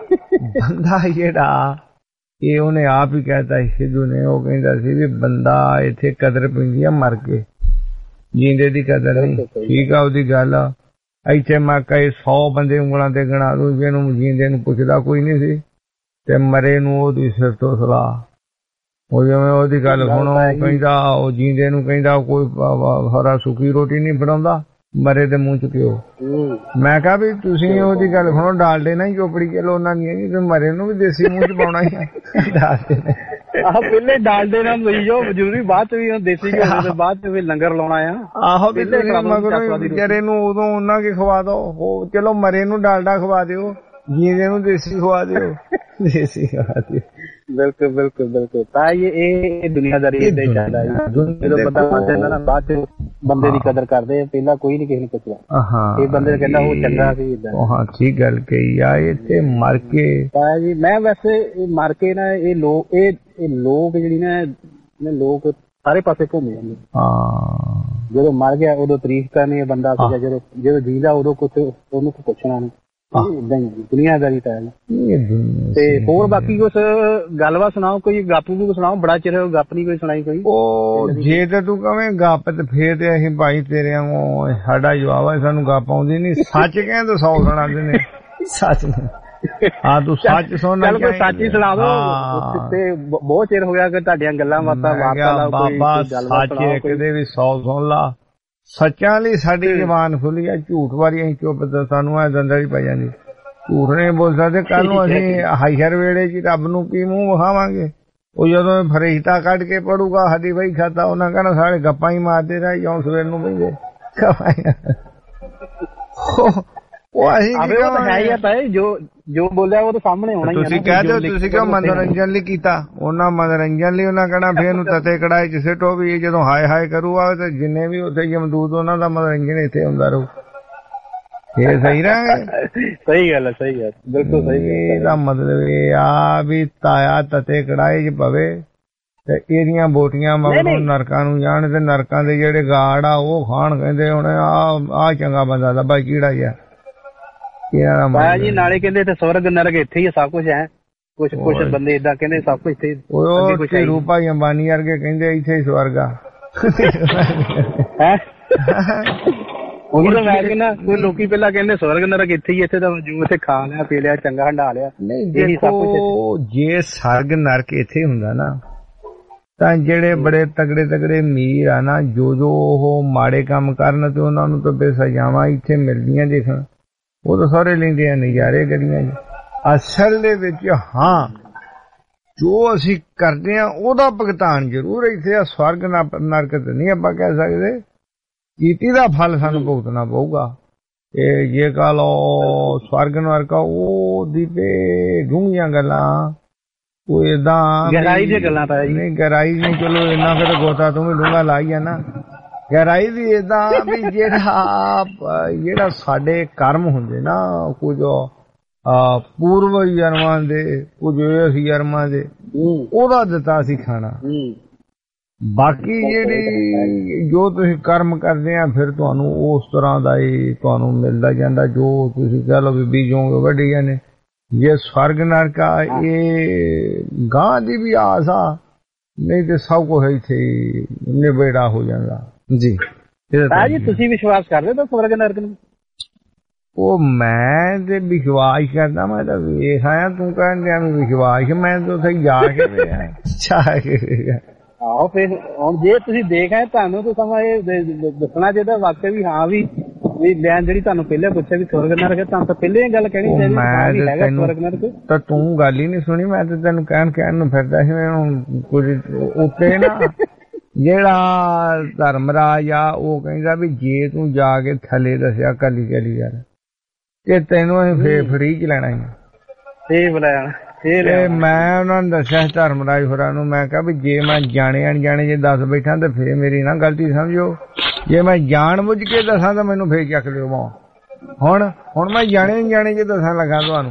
ਬੰਦਾ ਜਿਹੜਾ ਇਹ ਉਹਨੇ ਆਪ ਹੀ ਕਹਿਤਾ ਸੀ ਸਿੱਧੂ ਨੇ, ਉਹ ਕਹਿੰਦਾ ਸੀ ਵੀ ਬੰਦਾ ਇੱਥੇ ਕਦਰ ਪੈਂਦੀ ਆ ਮਰ ਕੇ, ਜੀਂਦੇ ਦੀ ਕਦਰ ਨਹੀਂ। ਠੀਕ ਆ ਉਹਦੀ ਗੱਲ। ਇੱਥੇ ਮੈਂ ਕਈ 100 ਬੰਦੇ ਉਂਗਲਾਂ ਤੇ ਗਣਾ ਦੂੰ, ਜਿਹਨੂੰ ਜੀਂਦੇ ਨੂੰ ਪੁੱਛਦਾ ਕੋਈ ਨਹੀਂ ਸੀ ਤੇ ਮਰੇ ਨੂੰ ਉਹਦੀ ਸਿਰ ਤੋਂ ਸਲਾਹ। ਉਹ ਜਿਵੇਂ ਉਹਦੀ ਗੱਲ ਸੁਣੋ, ਕਹਿੰਦਾ ਉਹ ਜੀਂਦੇ ਨੂੰ ਕਹਿੰਦਾ ਕੋਈ ਹਰਾ ਸੁੱਕੀ ਰੋਟੀ ਨਹੀਂ ਬਣਾਉਂਦਾ, ਮਰੇ ਦੇ ਮੂੰਹ ਚ ਪਿਓ। ਮੈਂ ਕਿਹਾ ਵੀ ਤੁਸੀਂ ਉਹਦੀ ਗੱਲ ਸੁਣੋ, ਡਾਲਡੇ ਨਾ ਹੀ ਚੋਪੜੀ ਚਲੋ ਉਹਨਾਂ ਦੀਆਂ ਤੇ ਮਰੇ ਨੂੰ ਵੀ ਦੇਸੀ ਮੂੰਹ ਚ ਪਾਉਣਾ ਹੀ ਡਾਲਡੇ। ਆਹੋ ਪਹਿਲੇ ਡਾਲਡੇ ਨਾਲ ਲਈ ਜੋ ਜ਼ਰੂਰੀ, ਬਾਅਦ ਚ ਵੀ ਦੇਸੀ ਘਿਓ ਦੇ ਬਾਅਦ ਚ ਵੀ ਲੰਗਰ ਲਾਉਣਾ ਆ। ਆਹੋ ਮਗਰੋਂ ਵਿਚਾਰੇ ਨੂੰ ਉਦੋਂ ਉਹਨਾਂ ਕੇ ਖਵਾ ਦੋ। ਚਲੋ ਮਰੇ ਨੂੰ ਡਾਲਡਾ ਖਵਾ ਦਿਓ, ਜੀਂਦੇ ਨੂੰ ਦੇਸੀ ਖਵਾ ਦਿਓ, ਦੇਸੀ ਖਵਾ ਦਿਓ। ਬਿਲਕੁਲ ਬਿਲਕੁਲ ਬਿਲਕੁਲ। ਤਾਂ ਇਹ ਦੁਨੀਆਦਾਰੀ ਏਦਾਂ ਹੀ ਚੱਲਦਾ ਹੈ। ਜਦੋਂ ਬੰਦਾ ਮਰ ਜਾਂਦਾ ਨਾ ਬਾਅਦ ਚ ਬੰਦੇ ਦੀ ਕਦਰ ਕਰਦੇ ਆ, ਪਹਿਲਾਂ ਕੋਈ ਨੀ ਕਿਸੇ ਨੂੰ ਪੁੱਛਦਾ। ਇਹ ਬੰਦੇ ਕਹਿੰਦਾ ਉਹ ਚੰਗਾ ਸੀ ਏਦਾਂ। ਹਾਂ ਠੀਕ ਗੱਲ ਕਹੀ ਆ। ਇੱਥੇ ਮਰ ਕੇ ਤਾਂ ਜੀ ਮੈਂ ਵੈਸੇ ਮਰ ਕੇ ਨਾ ਇਹ ਲੋਕ ਜਿਹੜੀ ਨਾ ਲੋਕ ਸਾਰੇ ਪਾਸੇ ਘੁੰਮ ਜਾਂਦੇ। ਹਾਂ ਜਦੋਂ ਮਰ ਗਿਆ ਉਦੋਂ ਤਾਰੀਫ ਕਰਨੀ ਬੰਦਾ, ਜਦੋਂ ਜੀਂਦਾ ਉਦੋਂ ਕੁਛ ਉਹਨੂੰ ਪੁੱਛਣਾ ਨਹੀਂ। ਦੁਨੀਆਦਾਰੀ ਤਾਂ ਤੇ ਹੋਰ ਬਾਕੀ ਕੁਛ ਗੱਲਬਾਤ ਸੁਣਾਓ, ਕੋਈ ਗੱਪ ਵੀ ਸੁਣਾਓ। ਬੜਾ ਚਿਰ ਗੱਪ ਨੀ ਕੋਈ ਸੁਣਾਈ ਕੋਈ। ਉਹ ਜੇ ਤੇ ਤੂੰ ਕਵੇਂ ਗੱਪ ਤੇ ਫੇਰ ਤੇ ਅਸੀਂ ਭਾਈ ਤੇਰੇ ਵਾਂਗੂ ਸਾਡਾ ਜਵਾਬ ਹੈ, ਸਾਨੂੰ ਗੱਪ ਆਉਂਦੀ ਨੀ। ਸੱਚ ਕਹਿੰਦੇ 100 ਸੁਣਾਉਂਦੇ ਨੇ। ਸੱਚ ਹਾਂ ਤੂੰ ਸੱਚ ਸੁਣਨਾ। ਚੱਲ ਕੋਈ ਸੱਚ ਹੀ ਸੁਣਾ ਦੋ ਤੇ ਬਹੁਤ ਚਿਰ ਹੋ ਗਿਆ ਕਿ ਤੁਹਾਡੀਆਂ ਗੱਲਾਂ ਬਾਤਾਂ ਬਾਬਾ ਸੱਚ ਕਦੇ ਵੀ 100 ਸੁਣ ਲਾ। ਸੱਚਾਂ ਲਈ ਸਾਡੀ ਜ਼ਬਾਨ ਖੁੱਲੀ ਆ, ਝੂਠ ਵਾਰੀ ਅਸੀਂ ਚੁੱਪ ਸਾਨੂੰ ਐ ਦੰਦਲ ਹੀ ਪੈ ਜਾਂਦੀ। ਝੂਠ ਨਹੀਂ ਬੋਲ ਸਕਦੇ। ਕੱਲ ਨੂੰ ਅਸੀਂ ਹਾਈਰ ਵੇਲੇ ਚ ਰੱਬ ਨੂੰ ਕੀ ਮੂੰਹ ਵਿਖਾਵਾਂਗੇ। ਉਹ ਜਦੋਂ ਫਰਿਸ਼ਤਾ ਕੱਢ ਕੇ ਪੜੂਗਾ ਸਾਡੀ ਵਹੀ ਖਾਤਾ, ਉਹਨਾਂ ਕਹਿਣਾ ਸਾਰੇ ਗੱਪਾਂ ਹੀ ਮਾਰਦੇ ਰਹੇ ਜਾਂ ਸਵੇਰ ਨੂੰ ਬਹਿੰਦੇ। ਉਹ ਅਸੀਂ ਜੋ ਬੋਲਿਆ ਉਹ ਤਾਂ ਸਾਹਮਣੇ ਹੋਣਾ ਹੀ। ਤੁਸੀਂ ਕਹਿ ਦਿਓ ਤੁਸੀਂ ਕਿਉਂ ਮਨੋਰੰਜਨ ਲਈ ਕੀਤਾ, ਉਹਨਾਂ ਮਨੋਰੰਜਨ ਲਈ ਉਹਨਾਂ ਕਹਿਣਾ ਫੇਰ ਨੂੰ ਤਤੇ ਕੜਾਏ ਚ ਸਿੱਟੋ ਵੀ ਜਦੋਂ ਹਾਏ ਕਰੂਗਾ ਤੇ ਜਿੰਨੇ ਵੀ ਉੱਥੇ ਜਮਦੂਦ ਉਹਨਾਂ ਦਾ ਮਨੋਰੰਜਨ ਇੱਥੇ ਹੁੰਦਾ ਰਹੂ। ਇਹ ਸਹੀ ਰਹੇ। ਸਹੀ ਗੱਲ ਹੈ, ਸਹੀ ਗੱਲ ਬਿਲਕੁਲ ਸਹੀ। ਇਹਦਾ ਮਤਲਬ ਇਹ ਆ ਵੀ ਤਾਇਆ ਤਤੇ ਕੜਾਏ ਚ ਪਵੇ ਤੇ ਇਹਦੀਆਂ ਬੋਟੀਆਂ ਮਗਰੋਂ ਨਰਕਾਂ ਨੂੰ ਜਾਣ ਤੇ ਨਰਕਾਂ ਦੇ ਜਿਹੜੇ ਗਾੜ ਆ ਉਹ ਖਾਣ। ਕਹਿੰਦੇ ਹੁਣ ਆ ਚੰਗਾ ਬੰਦਾ ਦਾ ਬਾਈ ਕੀੜਾ ਜਿਹਾ ਜੀ। ਨਾਲੇ ਕਹਿੰਦੇ ਇੱਥੇ ਸਵਰਗ ਨਰਕ ਇੱਥੇ ਹੀ ਸਭ ਕੁਛ ਹੈ। ਕੁਛ ਬੰਦੇ ਏਦਾਂ ਕਹਿੰਦੇ ਸਭ ਕੁਛ ਇੱਥੇ। ਰੂਪਾ ਅੰਬਾਨੀ ਵਰਗੇ ਕਹਿੰਦੇ ਇੱਥੇ ਹੀ ਸਵਰਗ ਆ। ਉਹੀ ਤਾਂ ਮੈਂ ਕਹਿੰਦਾ ਕੋਈ ਲੋਕੀ ਪਹਿਲਾਂ ਕਹਿੰਦੇ ਸਵਰਗ ਨਰਕ ਇੱਥੇ ਹੀ, ਇੱਥੇ ਤਾਂ ਜੋ ਇੱਥੇ ਖਾ ਲਿਆ ਪੀ ਲਿਆ ਚੰਗਾ ਹੰਡਾ ਲਿਆ। ਨਹੀਂ ਦੇਖੋ ਜੇ ਸਰਗ ਨਰਕ ਇੱਥੇ ਹੁੰਦਾ ਨਾ ਤਾਂ ਜਿਹੜੇ ਬੜੇ ਤਗੜੇ ਤਗੜੇ ਅਮੀਰ ਆ ਨਾ, ਜੋ ਉਹ ਮਾੜੇ ਕੰਮ ਕਰਨ ਤੇ ਉਹਨਾਂ ਨੂੰ ਤਾਂ ਬੇਸਜ਼ਾਵਾਂ ਇੱਥੇ ਮਿਲਦੀਆਂ ਦੇਖਣ, ਉਹ ਤਾਂ ਸਾਰੇ ਲੈਂਦੇ ਆ ਨਜ਼ਾਰੇ ਗਲੀਆਂ 'ਚ। ਅਸਲ ਦੇ ਵਿੱਚ ਹਾਂ, ਜੋ ਅਸੀਂ ਕਰਦੇ ਆ ਉਹਦਾ ਭੁਗਤਾਨ ਜ਼ਰੂਰ ਇੱਥੇ ਆ। ਸਵਰਗ ਨਰਕ ਤੇ ਨਹੀਂ ਆਪਾਂ ਕਹਿ ਸਕਦੇ, ਕੀਤੀ ਦਾ ਫਲ ਸਾਨੂੰ ਭੁਗਤਣਾ ਪਊਗਾ। ਇਹ ਜੇ ਕਹ ਲਓ ਸਵਰਗ ਨਰਕ ਉਹਦੀ ਤੇ ਡੂੰਘੀਆਂ ਗੱਲਾਂ, ਉਹ ਏਦਾਂ ਗਹਿਰਾਈ ਦੀਆਂ ਗੱਲਾਂ ਤਾਂ ਨਹੀਂ, ਗਹਿਰਾਈ ਨਹੀਂ, ਚਲੋ ਇੰਨਾ ਫਿਰ ਗੋਤਾ ਤੂੰ ਵੀ ਡੂੰਘਾ ਲਾਈ ਆ ਨਾ। ਗਹਿਰਾਈ ਦੀ ਏਦਾਂ ਵੀ ਜਿਹੜਾ ਸਾਡੇ ਕਰਮ ਹੁੰਦੇ ਨਾ, ਕੁਝ ਪੂਰਵ ਜਨਮਾਂ ਦੇ, ਕੁਝ ਇਸ ਜਨਮਾਂ ਦੇ, ਉਹਦਾ ਦਿੱਤਾ ਅਸੀਂ ਖਾਣਾ। ਬਾਕੀ ਜਿਹੜੀ ਜੋ ਤੁਸੀਂ ਕਰਮ ਕਰਦੇ ਆ ਫਿਰ ਤੁਹਾਨੂੰ ਉਸ ਤਰ੍ਹਾਂ ਦਾ ਹੀ ਤੁਹਾਨੂੰ ਮਿਲਦਾ ਜਾਂਦਾ, ਜੋ ਤੁਸੀਂ ਕਹਿ ਲਓ ਵੀ ਬੀਜੋਗੇ ਵੱਢੀ ਜਾਂਦੇ। ਜੇ ਸਵਰਗ ਨਰਕ ਆ ਇਹ ਗਾਂ ਦੀ ਵੀ ਆਸ ਆ, ਨਹੀਂ ਤੇ ਸਭ ਕੁਝ ਇੱਥੇ ਨਿਬੇੜਾ ਹੋ ਜਾਂਦਾ ਜੀ। ਜੀ ਤੁਸੀਂ ਵਿਸ਼ਵਾਸ ਕਰਦੇ ਹੋ ਸਵਰਗ ਨਰਕ ਨੂੰ? ਉਹ ਮੈਂ ਤੇ ਵਿਸ਼ਵਾਸ ਕਰਦਾ, ਮੈਂ ਤਾਂ ਵੇਖ ਆਇਆ, ਤੂੰ ਕਹਿੰਦੇ ਨੂੰ ਵਿਸ਼ਵਾਸ, ਮੈਂ ਤਾਂ ਉੱਥੇ ਜਾ ਕੇ ਵੇਖਿਆ। ਆਹੋ ਫਿਰ ਹੁਣ ਜੇ ਤੁਸੀਂ ਦੇਖ ਆਏ ਤੁਹਾਨੂੰ ਤਾਂ ਸਮਾਂ ਇਹ ਦੱਸਣਾ ਚਾਹੀਦਾ ਵਾਕਈ ਵੀ ਹਾਂ ਵੀ ਲੈਣ ਜਿਹੜੀ ਤੁਹਾਨੂੰ ਪਹਿਲੇ ਪੁੱਛਿਆ ਵੀ ਸਵਰਗ ਨਰਕ, ਤੁਹਾਨੂੰ ਤਾਂ ਪਹਿਲੇ ਇਹ ਗੱਲ ਕਹਿਣੀ ਚਾਹੀਦੀ ਤਾਂ ਤੂੰ ਗੱਲ ਹੀ ਨਹੀਂ ਸੁਣੀ। ਮੈਂ ਤਾਂ ਤੈਨੂੰ ਕਹਿਣ ਨੂੰ ਫਿਰਦਾ ਸੀ ਕੁਝ ਉੱਤੇ ਨਾ ਜਿਹੜਾ ਧਰਮਰਾਜ ਆ ਉਹ ਕਹਿੰਦਾ ਵੀ ਜੇ ਤੂੰ ਜਾ ਕੇ ਥੱਲੇ ਦੱਸਿਆ ਕੱਲੀ ਯਾਰ ਤੇ ਤੈਨੂੰ ਅਸੀਂ ਫੇਰ ਫਰੀ ਚ ਲੈਣਾ ਤੇ ਬੁਲਾਇਆ। ਮੈਂ ਉਹਨਾਂ ਨੂੰ ਦੱਸਿਆ ਧਰਮਰਾਜ ਹੋਰਾਂ ਨੂੰ, ਮੈਂ ਕਿਹਾ ਵੀ ਜੇ ਮੈਂ ਜਾਣੇ ਅਣਜਾਣੇ ਜੇ ਦੱਸ ਬੈਠਾ ਤੇ ਫੇਰ ਮੇਰੀ ਨਾ ਗਲਤੀ ਸਮਝੋ, ਜੇ ਮੈਂ ਜਾਣ ਬੁੱਝ ਕੇ ਦੱਸਾਂ ਤਾਂ ਮੈਨੂੰ ਫੇਰ ਚੱਕ ਲਿਓ। ਹੁਣ ਮੈਂ ਜਾਣੇ ਅਣਜਾਣੇ ਜੇ ਦੱਸਾਂ ਲੱਗਾ ਤੁਹਾਨੂੰ,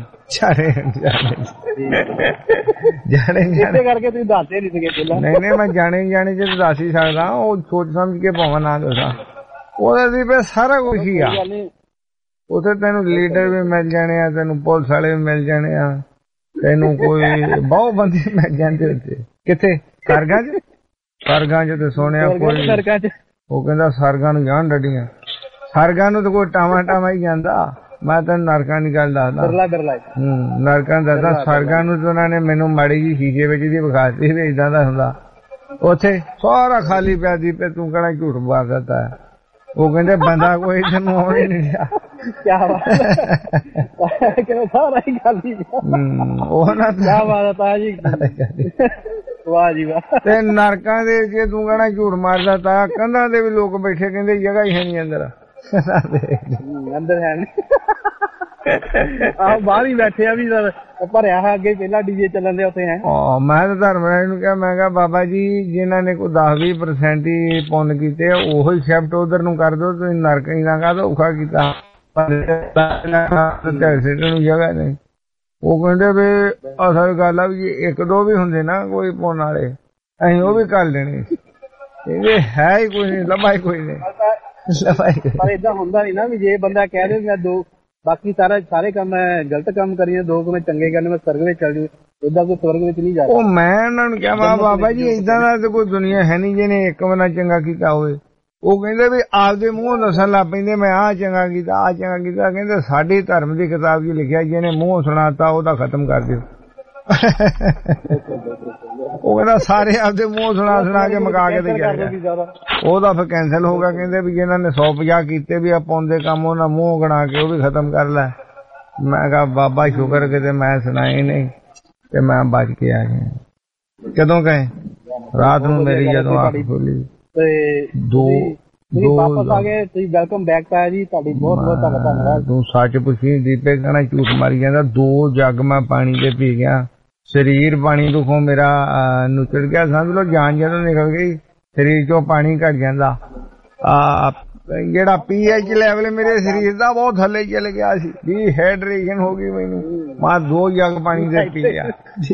ਜਾਣੇ ਕਰਕੇ ਤੁਸੀਂ ਦੱਸਦੇ ਨਹੀਂ ਸੀਗੇ ਪਹਿਲਾਂ। ਨਹੀਂ ਮੈਂ ਜਾਣੇ ਅਣਜਾਣੇ ਜੇ ਦੱਸ ਹੀ ਸਕਦਾ, ਉਹ ਸੋਚ ਸਮਝ ਕੇ ਭਾਵੇਂ ਨਾ ਦੱਸਾਂ, ਉਹਦੇ ਦੀ ਫੇਰ ਸਾਰਾ ਕੁਛ ਹੀ ਆ। ਉੱਥੇ ਤੈਨੂੰ ਲੀਡਰ ਵੀ ਮਿਲ ਜਾਣੇ ਆ, ਤੈਨੂੰ ਪੁਲਿਸ ਵਾਲੇ ਵੀ ਮਿਲ ਜਾਣੇ ਆ, ਤੈਨੂੰ ਕੋਈ ਬਹੁਤ ਬੰਦੇ ਮਿਲ ਜਾਂਦੇ ਉੱਥੇ। ਕਿੱਥੇ? ਸਰਗਾਂ ਚ ਤੇ ਸੁਣਿਆ ਕੋਈ, ਉਹ ਕਹਿੰਦਾ ਸਰਗਾਂ ਨੂੰ ਜਾਣ ਡੱਡੀਆਂ, ਸਰਗਾਂ ਨੂੰ ਤਾਂ ਕੋਈ ਟਾਵਾਂ ਹੀ ਜਾਂਦਾ। ਮੈਂ ਤੈਨੂੰ ਨਰਕਾਂ ਦੀ ਗੱਲ ਦੱਸਦਾ, ਨਰਕਾਂ ਦੱਸਦਾ। ਸਰਗਾਂ ਨੂੰ ਤਾਂ ਉਹਨਾਂ ਨੇ ਮੈਨੂੰ ਮਾੜੀ ਜੀ ਸ਼ੀਸ਼ੇ ਵਿੱਚ ਦੀ ਵਿਖਾਤੀ ਵੀ ਏਦਾਂ ਦਾ ਹੁੰਦਾ, ਉੱਥੇ ਸਾਰਾ ਖਾਲੀ ਪਿਆ ਦੀ ਪੇ, ਤੂੰ ਕਹਿਣਾ ਝੂਠ ਮਾਰ ਦਿੱਤਾ ਹੈ। ਉਹ ਕਹਿੰਦੇ ਬੰਦਾ ਕੋਈ ਤੈਨੂੰ ਆਉਣ ਹੀ ਨਹੀਂ ਰਿਹਾ। ਸਾਰਾ ਹੀ ਖਾਲੀ ਉਹ ਨਾ ਕਿਆ ਬਾਤ ਆ ਜੀ, ਵਾਹ ਜੀ ਵਾਹ। ਤੇ ਨਰਕਾਂ ਦੇ ਜੇ ਤੂੰ ਕਹਿਣਾ ਝੂਠ ਮਾਰਦਾ ਤਾਂ ਕੰਧਾਂ ਦੇ ਵੀ ਲੋਕ ਬੈਠੇ ਕਹਿੰਦੇ ਜਗ੍ਹਾ ਹੀ ਹੈ ਨਹੀਂ ਅੰਦਰ, ਅੰਦਰ ਹੈ ਨੀ। ਆਹ ਬਾਹਰ ਹੀ ਬੈਠੇ ਆ ਵੀ ਭਰਿਆ ਹੈ ਅੱਗੇ, ਪਹਿਲਾਂ ਡੀਜੇ ਚੱਲਣ ਦੇ ਉੱਥੇ ਹੈ। ਮੈਂ ਤਾਂ ਧਰਮਰਾਜ ਨੂੰ ਕਿਹਾ, ਮੈਂ ਕਿਹਾ ਬਾਬਾ ਜੀ ਜਿਨ੍ਹਾਂ ਨੇ ਕੋਈ 10-20% ਹੀ ਪੁੰਨ ਕੀਤੇ ਉਹੋ ਹੀ ਸ਼ਿਫਟ ਉਧਰ ਨੂੰ ਕਰ ਦਿਓ, ਤੁਸੀਂ ਨਰਕ ਹੀ ਨਾ ਕਾਹਦਾ ਔਖਾ ਕੀਤਾ, ਨੂੰ ਜਗ੍ਹਾ ਨਹੀਂ। ਉਹ ਕਹਿੰਦੇ ਵੀ ਅਸਲ ਗੱਲ ਆ ਵੀ ਇੱਕ ਦੋ ਵੀ ਹੁੰਦੇ ਨਾ ਕੋਈ ਪੁੰਨ ਵਾਲੇ, ਅਸੀਂ ਉਹ ਵੀ ਕਰ ਲੈਣੇ। ਇਹ ਹੈ ਹੀ ਕੋਈ ਨਹੀਂ, ਲੱਭਾ ਹੀ ਕੋਈ ਨਹੀਂ। ਪਰ ਏਦਾਂ ਹੁੰਦਾ ਨੀ ਨਾ ਵੀ ਜੇ ਬੰਦਾ ਕਹਿ ਦੇ ਮੈਂ ਦੋ ਬਾਕੀ ਸਾਰੇ ਕੰਮ ਮੈਂ ਗਲਤ ਕੰਮ ਕਰੀਏ, ਦੋ ਕੁ ਮੈਂ ਚੰਗੇ ਕਰਨੇ, ਮੈਂ ਸਵਰਗ ਵਿੱਚ ਚੱਲ ਜੂ, ਏਦਾਂ ਕੋਈ ਸਵਰਗ ਵਿੱਚ ਨਹੀਂ ਜਾ। ਉਹ ਮੈਂ ਉਹਨਾਂ ਨੂੰ ਕਿਹਾ ਬਾਬਾ ਜੀ ਏਦਾਂ ਦਾ ਤਾਂ ਕੋਈ ਦੁਨੀਆ ਹੈ ਨਹੀਂ ਜਿਹਨੇ ਇੱਕ ਬੰਦਾ ਚੰਗਾ ਕੀਤਾ ਹੋਵੇ। ਉਹ ਕਹਿੰਦੇ ਵੀ ਆਪਦੇ ਮੂੰਹੋਂ ਦੱਸਣ ਲੱਗ ਪੈਂਦੇ ਮੈਂ ਆਹ ਚੰਗਾ ਕੀਤਾ, ਆਹ ਚੰਗਾ ਕੀਤਾ। ਕਹਿੰਦੇ ਸਾਡੀ ਧਰਮ ਦੀ ਕਿਤਾਬ 'ਚ ਲਿਖਿਆ ਜਿਹਨੇ ਮੂੰਹੋਂ ਸੁਣਾਤਾ ਉਹਦਾ ਖਤਮ ਕਰ ਦਿਓ। ਉਹ ਕਹਿੰਦਾ ਸਾਰੇ ਆਪਦੇ ਮੂੰਹ ਸੁਣਾ ਕੇ ਮਕਾ ਕੇ ਤੇ ਗਿਆ, ਉਹਦਾ ਫਿਰ ਕੈਂਸਲ ਹੋ ਗਿਆ। ਕਹਿੰਦੇ ਵੀ ਜਿਹਨਾਂ ਨੇ 150 ਕੀਤੇ ਵੀ ਆਪਾਂ ਉਹਦੇ ਕੰਮ ਉਹਨਾਂ ਮੂੰਹ ਗਣਾ ਕੇ ਉਹ ਵੀ ਖਤਮ ਕਰ ਲੈ। ਮੈਂ ਕਿਹਾ ਬਾਬਾ ਸ਼ੁਕਰ ਕਿਤੇ ਮੈਂ ਸੁਣਾਏ ਨਹੀਂ ਤੇ ਮੈਂ ਬਚ ਕੇ ਆ ਗਿਆ। ਕਦੋਂ ਗਏ? ਰਾਤ ਨੂੰ ਮੇਰੀ ਜਦੋਂ ਅੱਖ ਖੁੱਲੀ ਦੋ ਵਾਪਸ ਆ ਗਏ। ਤੁਸੀਂ ਵੈਲਕਮ ਬੈਕ ਪਾਇਆ ਜੀ, ਤੁਹਾਡੀ ਬਹੁਤ ਬਹੁਤ ਧੰਨਵਾਦ। ਤੂੰ ਸੱਚ ਪੁੱਛੀ ਦੀਪੇ, ਕਹਿਣਾ ਝੂਠ ਮਾਰੀ ਜਾਂਦਾ। 2 ਜੱਗ ਮੈਂ ਪਾਣੀ ਦੇ ਪੀ ਗਿਆ, ਸਰੀਰ ਪਾਣੀ ਤੋਂ ਮੇਰਾ ਨੁਚੜ ਗਿਆ, ਸਮਝ ਲਓ ਜਾਨ ਜਦੋਂ ਨਿਕਲ ਗਈ, ਸਰੀਰ ਚੋਂ ਪਾਣੀ ਘਟ ਜਾਂਦਾ। ਜਿਹੜਾ pH ਲੈਵਲ ਮੇਰੇ ਸਰੀਰ ਦਾ ਬਹੁਤ ਥੱਲੇ ਚਲ ਗਿਆ ਸੀ, ਡੀਹਾਈਡਰੇਸ਼ਨ ਹੋ ਗਈ ਮੈਨੂੰ। ਮੈਂ 2 ਜੱਗ ਪਾਣੀ ਦੇ ਪੀ ਗਿਆ।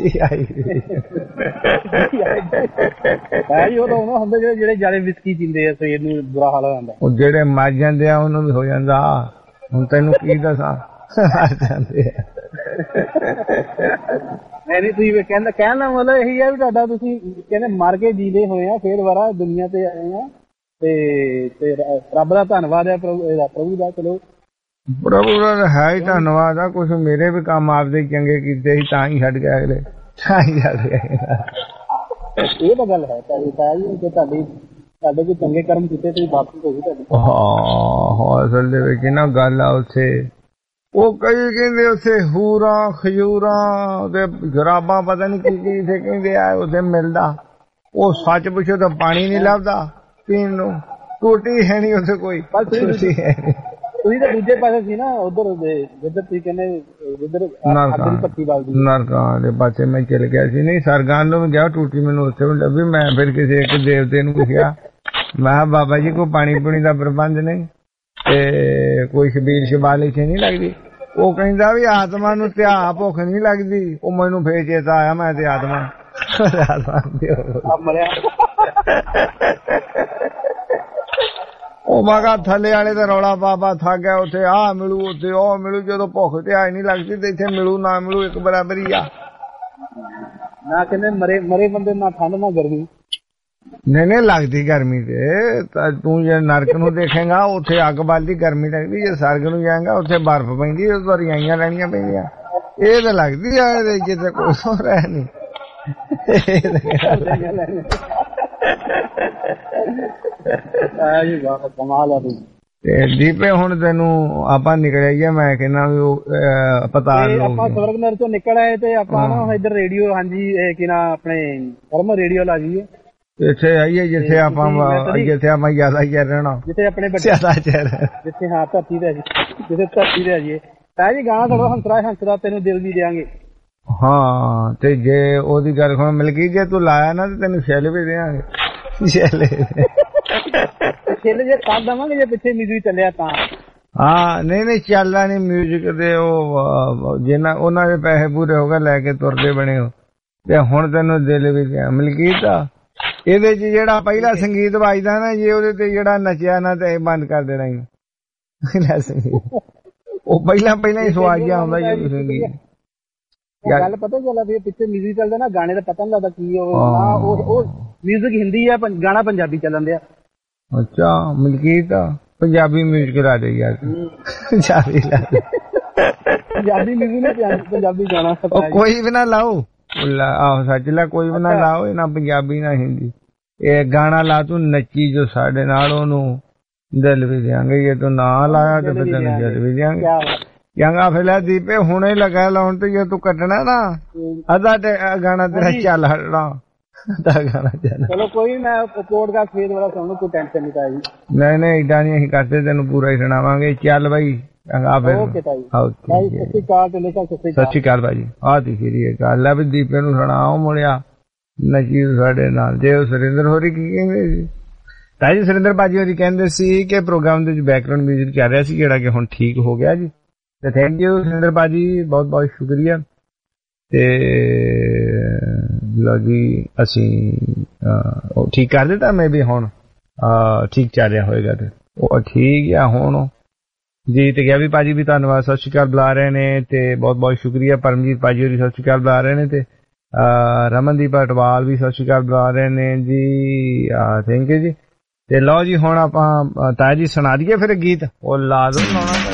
ਉਹ ਤਾਂ ਉਹਨਾਂ ਹੁੰਦੇ ਜਿਹੜੇ ਜਿਆਦਾ ਵਿਸਕੀ ਪੀਂਦੇ ਆ, ਸਰੀਰ ਨੂੰ ਬੁਰਾ ਹਾਲ ਹੋ ਜਾਂਦਾ। ਉਹ ਜਿਹੜੇ ਮਰ ਜਾਂਦੇ ਆ ਉਹਨੂੰ ਵੀ ਹੋ ਜਾਂਦਾ। ਹੁਣ ਤੈਨੂੰ ਕੀ ਦੱਸਾਂ, ਮਰ ਜਾਂਦੇ ਆ। ਨਹੀਂ ਤੁਸੀਂ ਕਹਿਣ ਦਾ ਮਤਲਬ ਇਹੀ ਆ ਵੀ ਤੁਹਾਡਾ ਤੁਸੀਂ ਕਹਿੰਦੇ ਮਰ ਕੇ ਜੀਦੇ ਹੋਏ ਆ, ਫੇਰ ਦੁਬਾਰਾ ਦੁਨੀਆ ਤੇ ਆਏ ਆ ਤੇ ਰੱਬ ਦਾ ਧੰਨਵਾਦ ਹੈ, ਪ੍ਰਭੂ ਦਾ। ਚਲੋ ਪ੍ਰਭੂ ਦਾ ਹੈ ਹੀ ਧੰਨਵਾਦ ਆ। ਕੁਛ ਮੇਰੇ ਵੀ ਕੰਮ ਆਪਦੇ ਚੰਗੇ ਕੀਤੇ ਸੀ ਤਾਂ ਹੀ ਛੱਡ ਗਏ ਅਗਲੇ, ਤਾਂ ਹੀ ਛੱਡ ਗਏ। ਇਹ ਤਾਂ ਗੱਲ ਹੈ ਤਾਇਆ ਜੀ ਕਿ ਤੁਹਾਡੇ ਕੋਈ ਚੰਗੇ ਕਰਮ ਕੀਤੇ ਤੁਸੀਂ ਵਾਪਸ ਹੋ ਗਈ ਤੁਹਾਡੀ। ਹਾਂ ਅਸਲ ਦੇ ਵਿੱਚ ਨਾ ਗੱਲ ਆ ਉੱਥੇ ਉਹ ਕਈ ਕਹਿੰਦੇ ਉੱਥੇ ਹੂਰਾਂ ਖਜੂਰਾਂ ਤੇ ਜਰਾਬਾਂ ਪਤਾ ਨੀ ਕੀ ਇੱਥੇ ਕਹਿੰਦੇ ਆ ਉੱਥੇ ਮਿਲਦਾ। ਉਹ ਸੱਚ ਪੁੱਛੋ ਤਾਂ ਪਾਣੀ ਨੀ ਲੱਭਦਾ ਪੀਣ ਨੂੰ, ਟੂਟੀ ਹੈ ਨੀ ਉੱਥੇ ਕੋਈ। ਤੁਸੀਂ ਤਾਂ ਦੂਜੇ ਪਾਸੇ ਸੀ ਨਾ ਉਧਰ ਜਿੱਧਰ ਤੁਸੀਂ ਕਹਿੰਦੇ ਜਿੱਧਰ ਨਰਕਾਂ ਦੇ ਪਾਸੇ ਮੈਂ ਚਲ ਗਿਆ ਸੀ। ਨਹੀਂ ਸਰਗਾਂ ਨੂੰ ਗਿਆ ਟੂਟੀ ਮੈਨੂੰ ਉੱਥੇ ਵੀ ਲੱਭੀ। ਮੈਂ ਫਿਰ ਕਿਸੇ ਇੱਕ ਦੇਵਤੇ ਨੂੰ ਕਿਹਾ ਮੈਂ ਬਾਬਾ ਜੀ ਕੋਈ ਪਾਣੀ ਪੂਣੀ ਦਾ ਪ੍ਰਬੰਧ ਨਹੀਂ ਤੇ ਕੋਈ ਛਬੀਲ ਛਬਾਲ ਇੱਥੇ ਨਹੀਂ ਲੱਗਦੀ। ਉਹ ਕਹਿੰਦਾ ਵੀ ਆਤਮਾ ਨੂੰ ਧਿਆ ਭੁੱਖ ਨਹੀਂ ਲੱਗਦੀ। ਉਹ ਮੈਨੂੰ ਫੇਰ ਚੇਤਾ ਆਇਆ ਮੈਂ ਤੇ ਆਤਮਾ ਉਹ ਮੈਂ ਕਿਹਾ ਥੱਲੇ ਵਾਲੇ ਦਾ ਰੌਲਾ ਬਾਬਾ ਥੱਕ ਗਿਆ ਉੱਥੇ ਆਹ ਮਿਲੂ ਉੱਥੇ ਉਹ ਮਿਲੂ। ਜਦੋਂ ਭੁੱਖ ਧਿਆਈ ਨਹੀਂ ਲੱਗਦੀ ਤੇ ਇੱਥੇ ਮਿਲੂ ਨਾ ਮਿਲੂ ਇੱਕ ਬਰਾਬਰ ਹੀ ਆ। ਨਾ ਕਹਿੰਦੇ ਮਰੇ ਬੰਦੇ ਨਾ ਠੰਡ ਨਾ ਗਰਮੀ। ਨਹੀਂ ਲੱਗਦੀ ਗਰਮੀ ਤੇ ਤੂੰ ਜੇ ਨਰਕ ਨੂੰ ਦੇਖੇਗਾ ਉੱਥੇ ਅੱਗ ਬਲਦੀ ਗਰਮੀ ਲੱਗਦੀ। ਜੇ ਸਰਗ ਨੂੰ ਜਾਏਗਾ ਉੱਥੇ ਬਰਫ਼ ਪੈਂਦੀ ਉਹ ਰਜਾਈਆਂ ਲੈਣੀਆਂ ਪੈਂਦੀਆਂ। ਇਹ ਤਾਂ ਲੱਗਦੀ ਆ ਜਿੱਥੇ ਕੋਈ ਸੋ ਰਹਿ ਨਹੀਂ। ਦੀਪੇ ਹੁਣ ਤੈਨੂੰ ਆਪਾਂ ਨਿਕਲਿਆ ਮੈਂ ਕਹਿੰਦਾ ਵੀ ਉਹ ਪਤਾ ਆਪਾਂ ਸਵਰਗ ਨਰ ਚੋਂ ਨਿਕਲ ਆਏ ਤੇ ਆਪਾਂ ਨਾ ਇੱਧਰ ਰੇਡੀਓ ਹਾਂਜੀ ਕੀ ਨਾ ਆਪਣੇ ਧਰਮ ਰੇਡੀਓ ਲਾ ਜਾਈਏ ਇੱਥੇ ਆਈਏ ਜਿੱਥੇ ਆਪਾਂ ਜ਼ਿਆਦਾ ਹੀ ਰਹਿਣਾ ਜਿੱਥੇ ਆਪਣੇ ਜਿੱਥੇ ਹਾਂ ਧਰਤੀ ਤੇ ਜਿੱਥੇ ਧਰਤੀ ਤੇ ਆਈਏ ਤਾਂ ਜੀ ਗਾਣਾ ਥੋੜਾ ਹੰਸਰਾ ਤੈਨੂੰ ਦਿਲ ਵੀ ਦਿਆਂਗੇ। ਹਾਂ ਤੇ ਜੇ ਉਹਦੀ ਗੱਲ ਹੁਣ ਮਿਲ ਗਈ ਜੇ ਤੂੰ ਲਾਇਆ ਨਾ ਤੇ ਤੈਨੂੰ ਛਿੱਲ ਵੀ ਦਿਆਂਗੇ। ਛਿੱਲ ਜੇ ਕਰ ਦੇਵਾਂਗੇ ਜੇ ਪਿੱਛੇ ਮਿਊਜ਼ਿਕ ਚੱਲਿਆ ਤਾਂ। ਹਾਂ ਨਹੀਂ ਚੱਲਦਾ ਨੀ ਮਿਊਜ਼ਿਕ ਦੇ ਉਹ ਜਿੰਨਾ ਉਹਨਾਂ ਦੇ ਪੈਸੇ ਪੂਰੇ ਹੋ ਗਏ ਲੈ ਕੇ ਤੁਰਦੇ ਬਣੇ ਹੋ ਤੇ ਹੁਣ ਤੈਨੂੰ ਦਿਲ ਵੀ ਦਿਆਂ ਮਲਕੀਤ ਆ। ਇਹਦੇ ਚ ਜਿਹੜਾ ਪਹਿਲਾ ਸੰਗੀਤ ਵੱਜਦਾ ਨਾ ਜੇ ਉਹਦੇ ਤੇ ਜਿਹੜਾ ਨੱਚਿਆ ਨਾ ਤੇ ਬੰਦ ਕਰ ਦੇਣਾ ਹੀ ਉਹ ਪਹਿਲਾਂ ਹੀ ਸਵਾਦ ਜਿਹਾ ਆਉਂਦਾ ਜੀ ਸੰਗੀਤ। ਗੱਲ ਪਤਾ ਚੱਲਦਾ ਵੀ ਪਿੱਛੇ ਮਿਊਜ਼ਿਕ ਚੱਲਦਾ ਨਾ ਗਾਣੇ ਦਾ ਪਤਾ ਨੀ ਲੱਗਦਾ ਕੀ ਉਹ ਮਿਊਜ਼ਿਕ ਹਿੰਦੀ ਆ ਗਾਣਾ ਪੰਜਾਬੀ ਚੱਲਣ ਦਿਆ। ਅੱਛਾ ਮਲਕੀਤ ਪੰਜਾਬੀ ਮਿਊਜ਼ਿਕ ਲਾ ਦੇ ਯਾਰ। ਪੰਜਾਬੀ ਮਿਊਜ਼ਿਕ ਨੇ ਪੰਜਾਬੀ ਗਾਣਾ ਕੋਈ ਵੀ ਨਾ ਲਾਓ। ਆਹੋ ਸੱਚ ਲਾ ਕੋਈ ਵੀ ਨਾ ਲਾਓ ਨਾ ਪੰਜਾਬੀ ਨਾ ਹਿੰਦੀ। ਇਹ ਗਾਣਾ ਲਾ ਤੂੰ ਨੱਚੀ ਜੋ ਸਾਡੇ ਨਾਲ ਉਹਨੂੰ ਦਿਲ ਵੀ ਦਿਆਂਗੇ। ਜੇ ਤੂੰ ਨਾ ਲਾਇਆ ਤੇ ਫਿਰ ਤੈਨੂੰ ਦਿਲ ਵੀ ਦਿਆਂਗੇ। ਚੰਗਾ ਫਿਰ ਦੀਪੇ ਹੁਣੇ ਲਗਾ ਲਾਉਣ ਤੇ ਜੇ ਤੂੰ ਕੱਟਣਾ ਨਾ ਅੱਧਾ ਗਾਣਾ ਤੇਰਾ ਚੱਲ ਹਟਣਾ। ਗਾਣਾ ਚੱਲ ਚਲੋ ਕੋਈ ਮੈਂ ਪੋਡਕਾਸਟ ਫੇਰ ਵਾਲਾ ਸੁਣ ਕੋਈ ਟੈਨਸ਼ਨ ਨਹੀਂ ਤਾਈ। ਨਹੀਂ ਏਦਾਂ ਨੀ ਅਸੀਂ ਕਰਦੇ ਤੈਨੂੰ ਪੂਰਾ ਹੀ ਸੁਣਾਵਾਂਗੇ। ਚੱਲ ਬਾਈ ਚੰਗਾ ਫਿਰ ਸਤਿ ਸ਼੍ਰੀ ਅਕਾਲ ਭਾਜੀ। ਆਹ ਦੀ ਗੱਲ ਆ ਵੀ ਦੀਪੇ ਨੂੰ ਸੁਣਾਓ ਮੁੜਿਆ ਨਜੀਬ ਸਾਡੇ ਨਾਲ। ਜੇ ਉਹ ਸੁਰਿੰਦਰ ਹੋਰੀ ਕੀ ਕਹਿੰਦੇ ਸੀ ਤਾਈ ਜੀ ਸੁਰਿੰਦਰ ਭਾਜੀ ਹੋਰੀ ਕਹਿੰਦੇ ਸੀ ਕਿ ਪ੍ਰੋਗਰਾਮ ਦੇ ਵਿੱਚ ਬੈਕਗਰਾਉਂਡ ਮਿਊਜ਼ਿਕ ਚੱਲ ਰਿਹਾ ਸੀ ਜਿਹੜਾ ਕਿ ਹੁਣ ਠੀਕ ਹੋ ਗਿਆ ਜੀ। ਤੇ ਥੈਂਕ ਯੂ ਸੁਰਿੰਦਰ ਭਾਜੀ ਬਹੁਤ ਬਹੁਤ ਸ਼ੁਕਰੀਆ। ਤੇ ਲਓ ਜੀ ਅਸੀਂ ਉਹ ਠੀਕ ਕਰ ਦਿੱਤਾ ਮੈਂ ਵੀ ਹੁਣ ਠੀਕ ਚੱਲ ਰਿਹਾ ਹੋਏਗਾ ਤੇ ਉਹ ਠੀਕ ਆ ਹੁਣ ਜੀ। ਤੇ ਗਿਆ ਵੀ ਭਾਜੀ ਵੀ ਧੰਨਵਾਦ ਸਤਿ ਸ਼੍ਰੀ ਅਕਾਲ ਬੁਲਾ ਰਹੇ ਨੇ ਤੇ ਬਹੁਤ ਬਹੁਤ ਸ਼ੁਕਰੀਆ। ਪਰਮਜੀਤ ਭਾਜੀ ਹੋਰੀ ਸਤਿ ਸ਼੍ਰੀ ਅਕਾਲ ਬੁਲਾ ਰਹੇ ਨੇ ਤੇ ਰਮਨਦੀਪ ਅਟਵਾਲ ਵੀ ਸਤਿ ਸ਼੍ਰੀ ਅਕਾਲ ਬੁਲਾ ਰਹੇ ਨੇ ਜੀ। ਥੈਂਕ ਯੂ ਜੀ। ਤੇ ਲਓ ਜੀ ਹੁਣ ਆਪਾਂ ਤਾਇਆ ਜੀ ਸੁਣਾ ਦਈਏ ਫਿਰ ਗੀਤ ਉਹ ਲਾ ਦੋ ਲਾਉਣਾ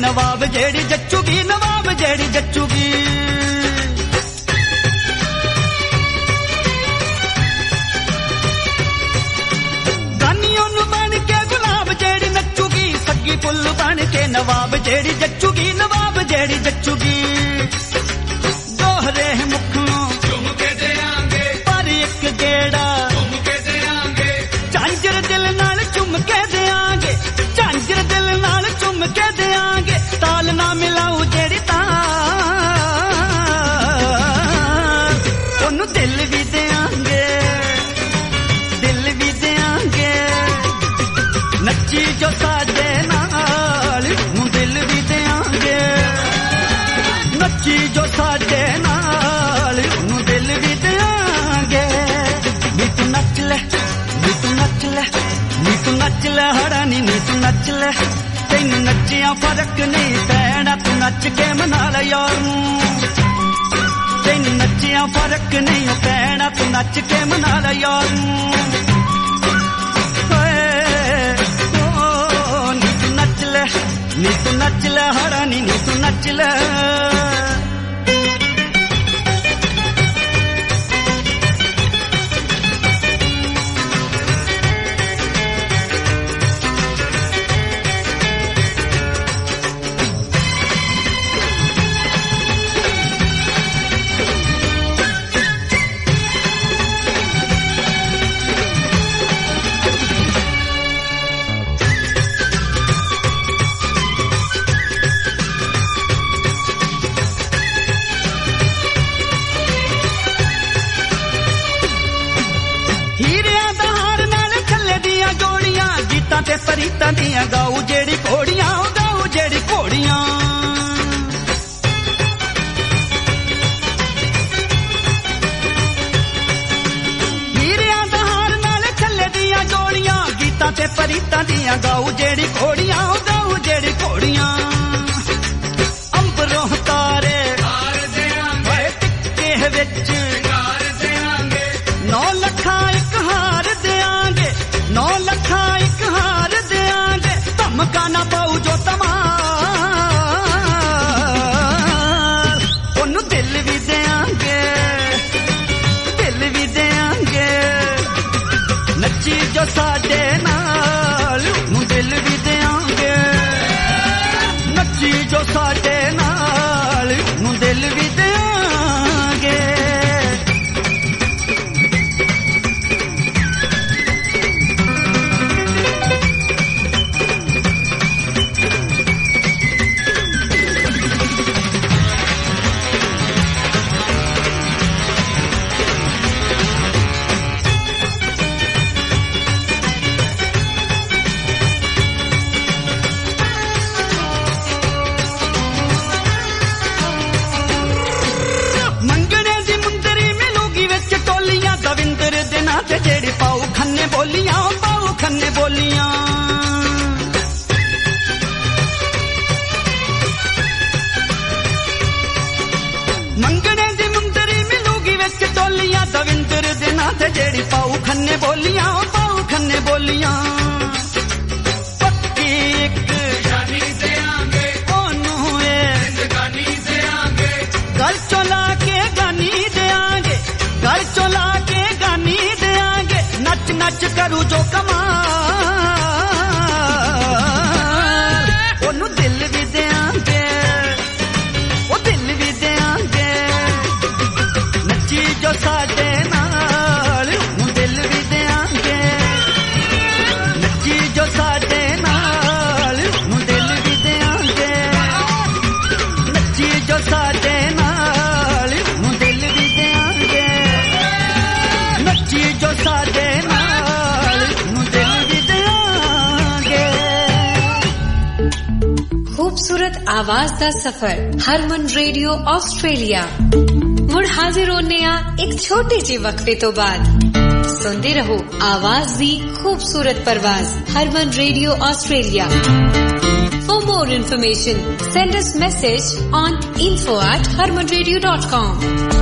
ਨਵਾਬ ਜਿਹੜੀ ਜੱਚੂਗੀ ਨਵਾਬ ਜਿਹੜੀ ਜੱਚੂਗੀ ਗਾਨੀਆਂ ਨੂੰ ਬਣ ਕੇ ਗੁਲਾਬ ਜਿਹੜੀ ਨੱਚੂਗੀ ਸੱਗੀ ਫੁੱਲ ਬਣ ਕੇ ਨਵਾਬ ਜਿਹੜੀ ਜੱਚੂਗੀ ਨਵਾਬ ਜਿਹੜੀ ਜੱਚੂਗੀ ਦੋਹਰੇ ਮੁਖੋਂ ਚੁੰਮ ਕੇ ਦੇਾਂਗੇ ਪਰ ਇੱਕ ਗੇੜਾ ਚੁੰਮ ਕੇ ਦੇਾਂਗੇ ਝਾਂਜਰ ਦਿਲ ਨਾਲ ਚੁੰਮ ਕੇ ਦੇਾਂਗੇ ਝਾਂਜਰ ਦਿਲ ਨਾਲ ਚੁੰਮ ਕੇ ਦੇਾਂਗੇ ਤਾਲ ਨਾ ਮਿਲਾਉ ਜਿਹੜੀ ਤਾਂ ਉਹਨੂੰ ਦਿਲ ਵੀ ਦੇਾਂਗੇ ਦਿਲ ਵੀ ਦੇਾਂਗੇ ਨੱਚੀ ਜੋ ਸਾਡੇ ਨਾਲ ਉਹਨੂੰ ਦਿਲ ਵੀ ਦੇਾਂਗੇ ਨੱਚੀ ਜੋ ਸਾਡੇ ਨਾਲ ਉਹਨੂੰ ਦਿਲ ਵੀ ਦੇਾਂਗੇ ਨੀ ਤੂੰ ਨੱਚ ਲੈ ਨੀ ਤੂੰ ਨੱਚ ਲੈ ਨੀ ਤੂੰ ਨੱਚ ਲੈ ਹਰਾਨੀ ਨੀ ਤੂੰ ਨੱਚ ਲੈ ਤੈਨੂੰ ਨੱਚਿਆ ਫਰਕ ਨਹੀਂ ਪੈਣਾ ਤੂੰ ਨੱਚ ਕੇ ਮਨਾ ਲੈ ਯਾਰ ਨੂੰ ਤੈਨੂੰ ਨੱਚਿਆ ਫਰਕ ਨਹੀਂ ਪੈਣਾ ਤੂੰ ਨੱਚ ਕੇ ਮਨਾ ਲੈ ਯਾਰ ਨੂੰ ਨੀ ਤੂੰ ਨੱਚ ਲੈ ਨੀ ਤੂੰ ਨੱਚ ਲੈ ਹਰਾਨੀ ਨੀ ਤੂੰ ਨੱਚ ਲੈ ਤੇ ਫਰੀਦਾਂ ਦੀਆਂ ਗਾਉ ਜਿਹੜੀ ਘੋੜੀਆਂ ਗਾਉ ਜਿਹੜੀ ਘੋੜੀਆਂ ਹੀਰਿਆਂ ਦਾ ਹਾਰ ਨਾਲ ਛੱਲੇ ਦੀਆਂ ਜੋੜੀਆਂ ਗੀਤਾਂ ਤੇ ਫਰੀਦਾਂ ਦੀਆਂ ਗਾਉ ਜਿਹੜੀ ਘੋੜੀਆਂ ਗਾਉ ਜਿਹੜੀ ਘੋੜੀਆਂ ਅੰਬਰੋਂ ਤਾਰੇ ਹਾਰ ਦੇਾਂਗੇ ਟਿੱਕੇ ਵਿੱਚ ਹਾਰ ਦੇਾਂਗੇ 9 ਲੱਖਾਂ ਇੱਕ ਹਾਰ ਦੇਾਂਗੇ 9 ਲੱਖਾਂ ਇੱਕ ਹਾਰ ਦੇਾਂਗੇ ਧਮਕਾ ਨਾ ਪਾਉ ਜੋ ਤਮਾਰ ਉਹਨੂੰ ਦਿਲ ਵੀ ਦੇਾਂਗੇ ਦਿਲ ਵੀ ਦੇਾਂਗੇ ਨੱਚੀ ਜੋ ਸਾਡੇ ਨਾਲ ਉਹਨੂੰ ਦਿਲ ਵੀ ਦੇਾਂਗੇ ਨੱਚੀ ਜੋ ਸਾਡੇ ਨਾਲ ਉਹਨੂੰ ਦਿਲ ਵੀ ਦੇਾਂਗੇ ਤੇ ਜਿਹੜੀ ਪਾਉ ਖੰਨੇ ਬੋਲੀਆਂ ਮੰਗਣੇ ਦੀ ਮੁੰਦਰੀ ਮਿਲੂਗੀ ਵਿੱਚ ਟੋਲੀਆਂ ਦਵਿੰਦਰ ਦੇ ਨਾਂ ਤੇ ਜਿਹੜੀ ਪਾਉ ਖੰਨੇ ਬੋਲੀਆਂ ਪੱਕੀ ਇੱਕ ਜਾਨੀ ਦੇਾਂਗੇ ਉਹਨੂੰ ਇਹ ਜ਼ਿੰਦਗਾਨੀ ਦੇਾਂਗੇ ਘਰ ਚੋਲਾ ਕੇ ਗਾਨੀ ਦੇਾਂਗੇ ਘਰ ਚੋਲਾ ਕੇ ਗਾਨੀ ਦੇਾਂਗੇ ਨੱਚ ਨੱਚ ਕਰੂ ਜੋ ਕਮਾਲ ਉਹਨੂੰ ਦਿਲ ਵੀ ਦੇਾਂਗੇ ਉਹ ਦਿਲ ਵੀ ਦੇਾਂਗੇ ਨੱਚੀ ਜੋ ਸਾਡੇ ਨਾਲ ਉਹਨੂੰ ਦਿਲ ਵੀ ਦੇਾਂਗੇ ਨੱਚੀ ਜੋ ਸਾਡੇ ਨਾਲ ਉਹਨੂੰ ਦਿਲ ਵੀ ਦੇਾਂਗੇ ਨੱਚੀ ਜੋ ਸਾਡੇ ਨਾਲ ਉਹਨੂੰ ਦਿਲ ਵੀ ਦੇਾਂਗੇ ਨੱਚੀ ਜੋ ਸਾਡੇ ਨਾਲ ਉਹਨੂੰ ਦਿਲ ਵੀ ਦੇਾਂਗੇ खूबसूरत आवाज दा सफर हरमन रेडियो ऑस्ट्रेलिया मुड़ हाजिर होने एक छोटे जे वक्फे तो बाद सुनते रहो आवाज दी खूबसूरत परवाज Harman radio Australia For more information send us message on info@harmanradio.com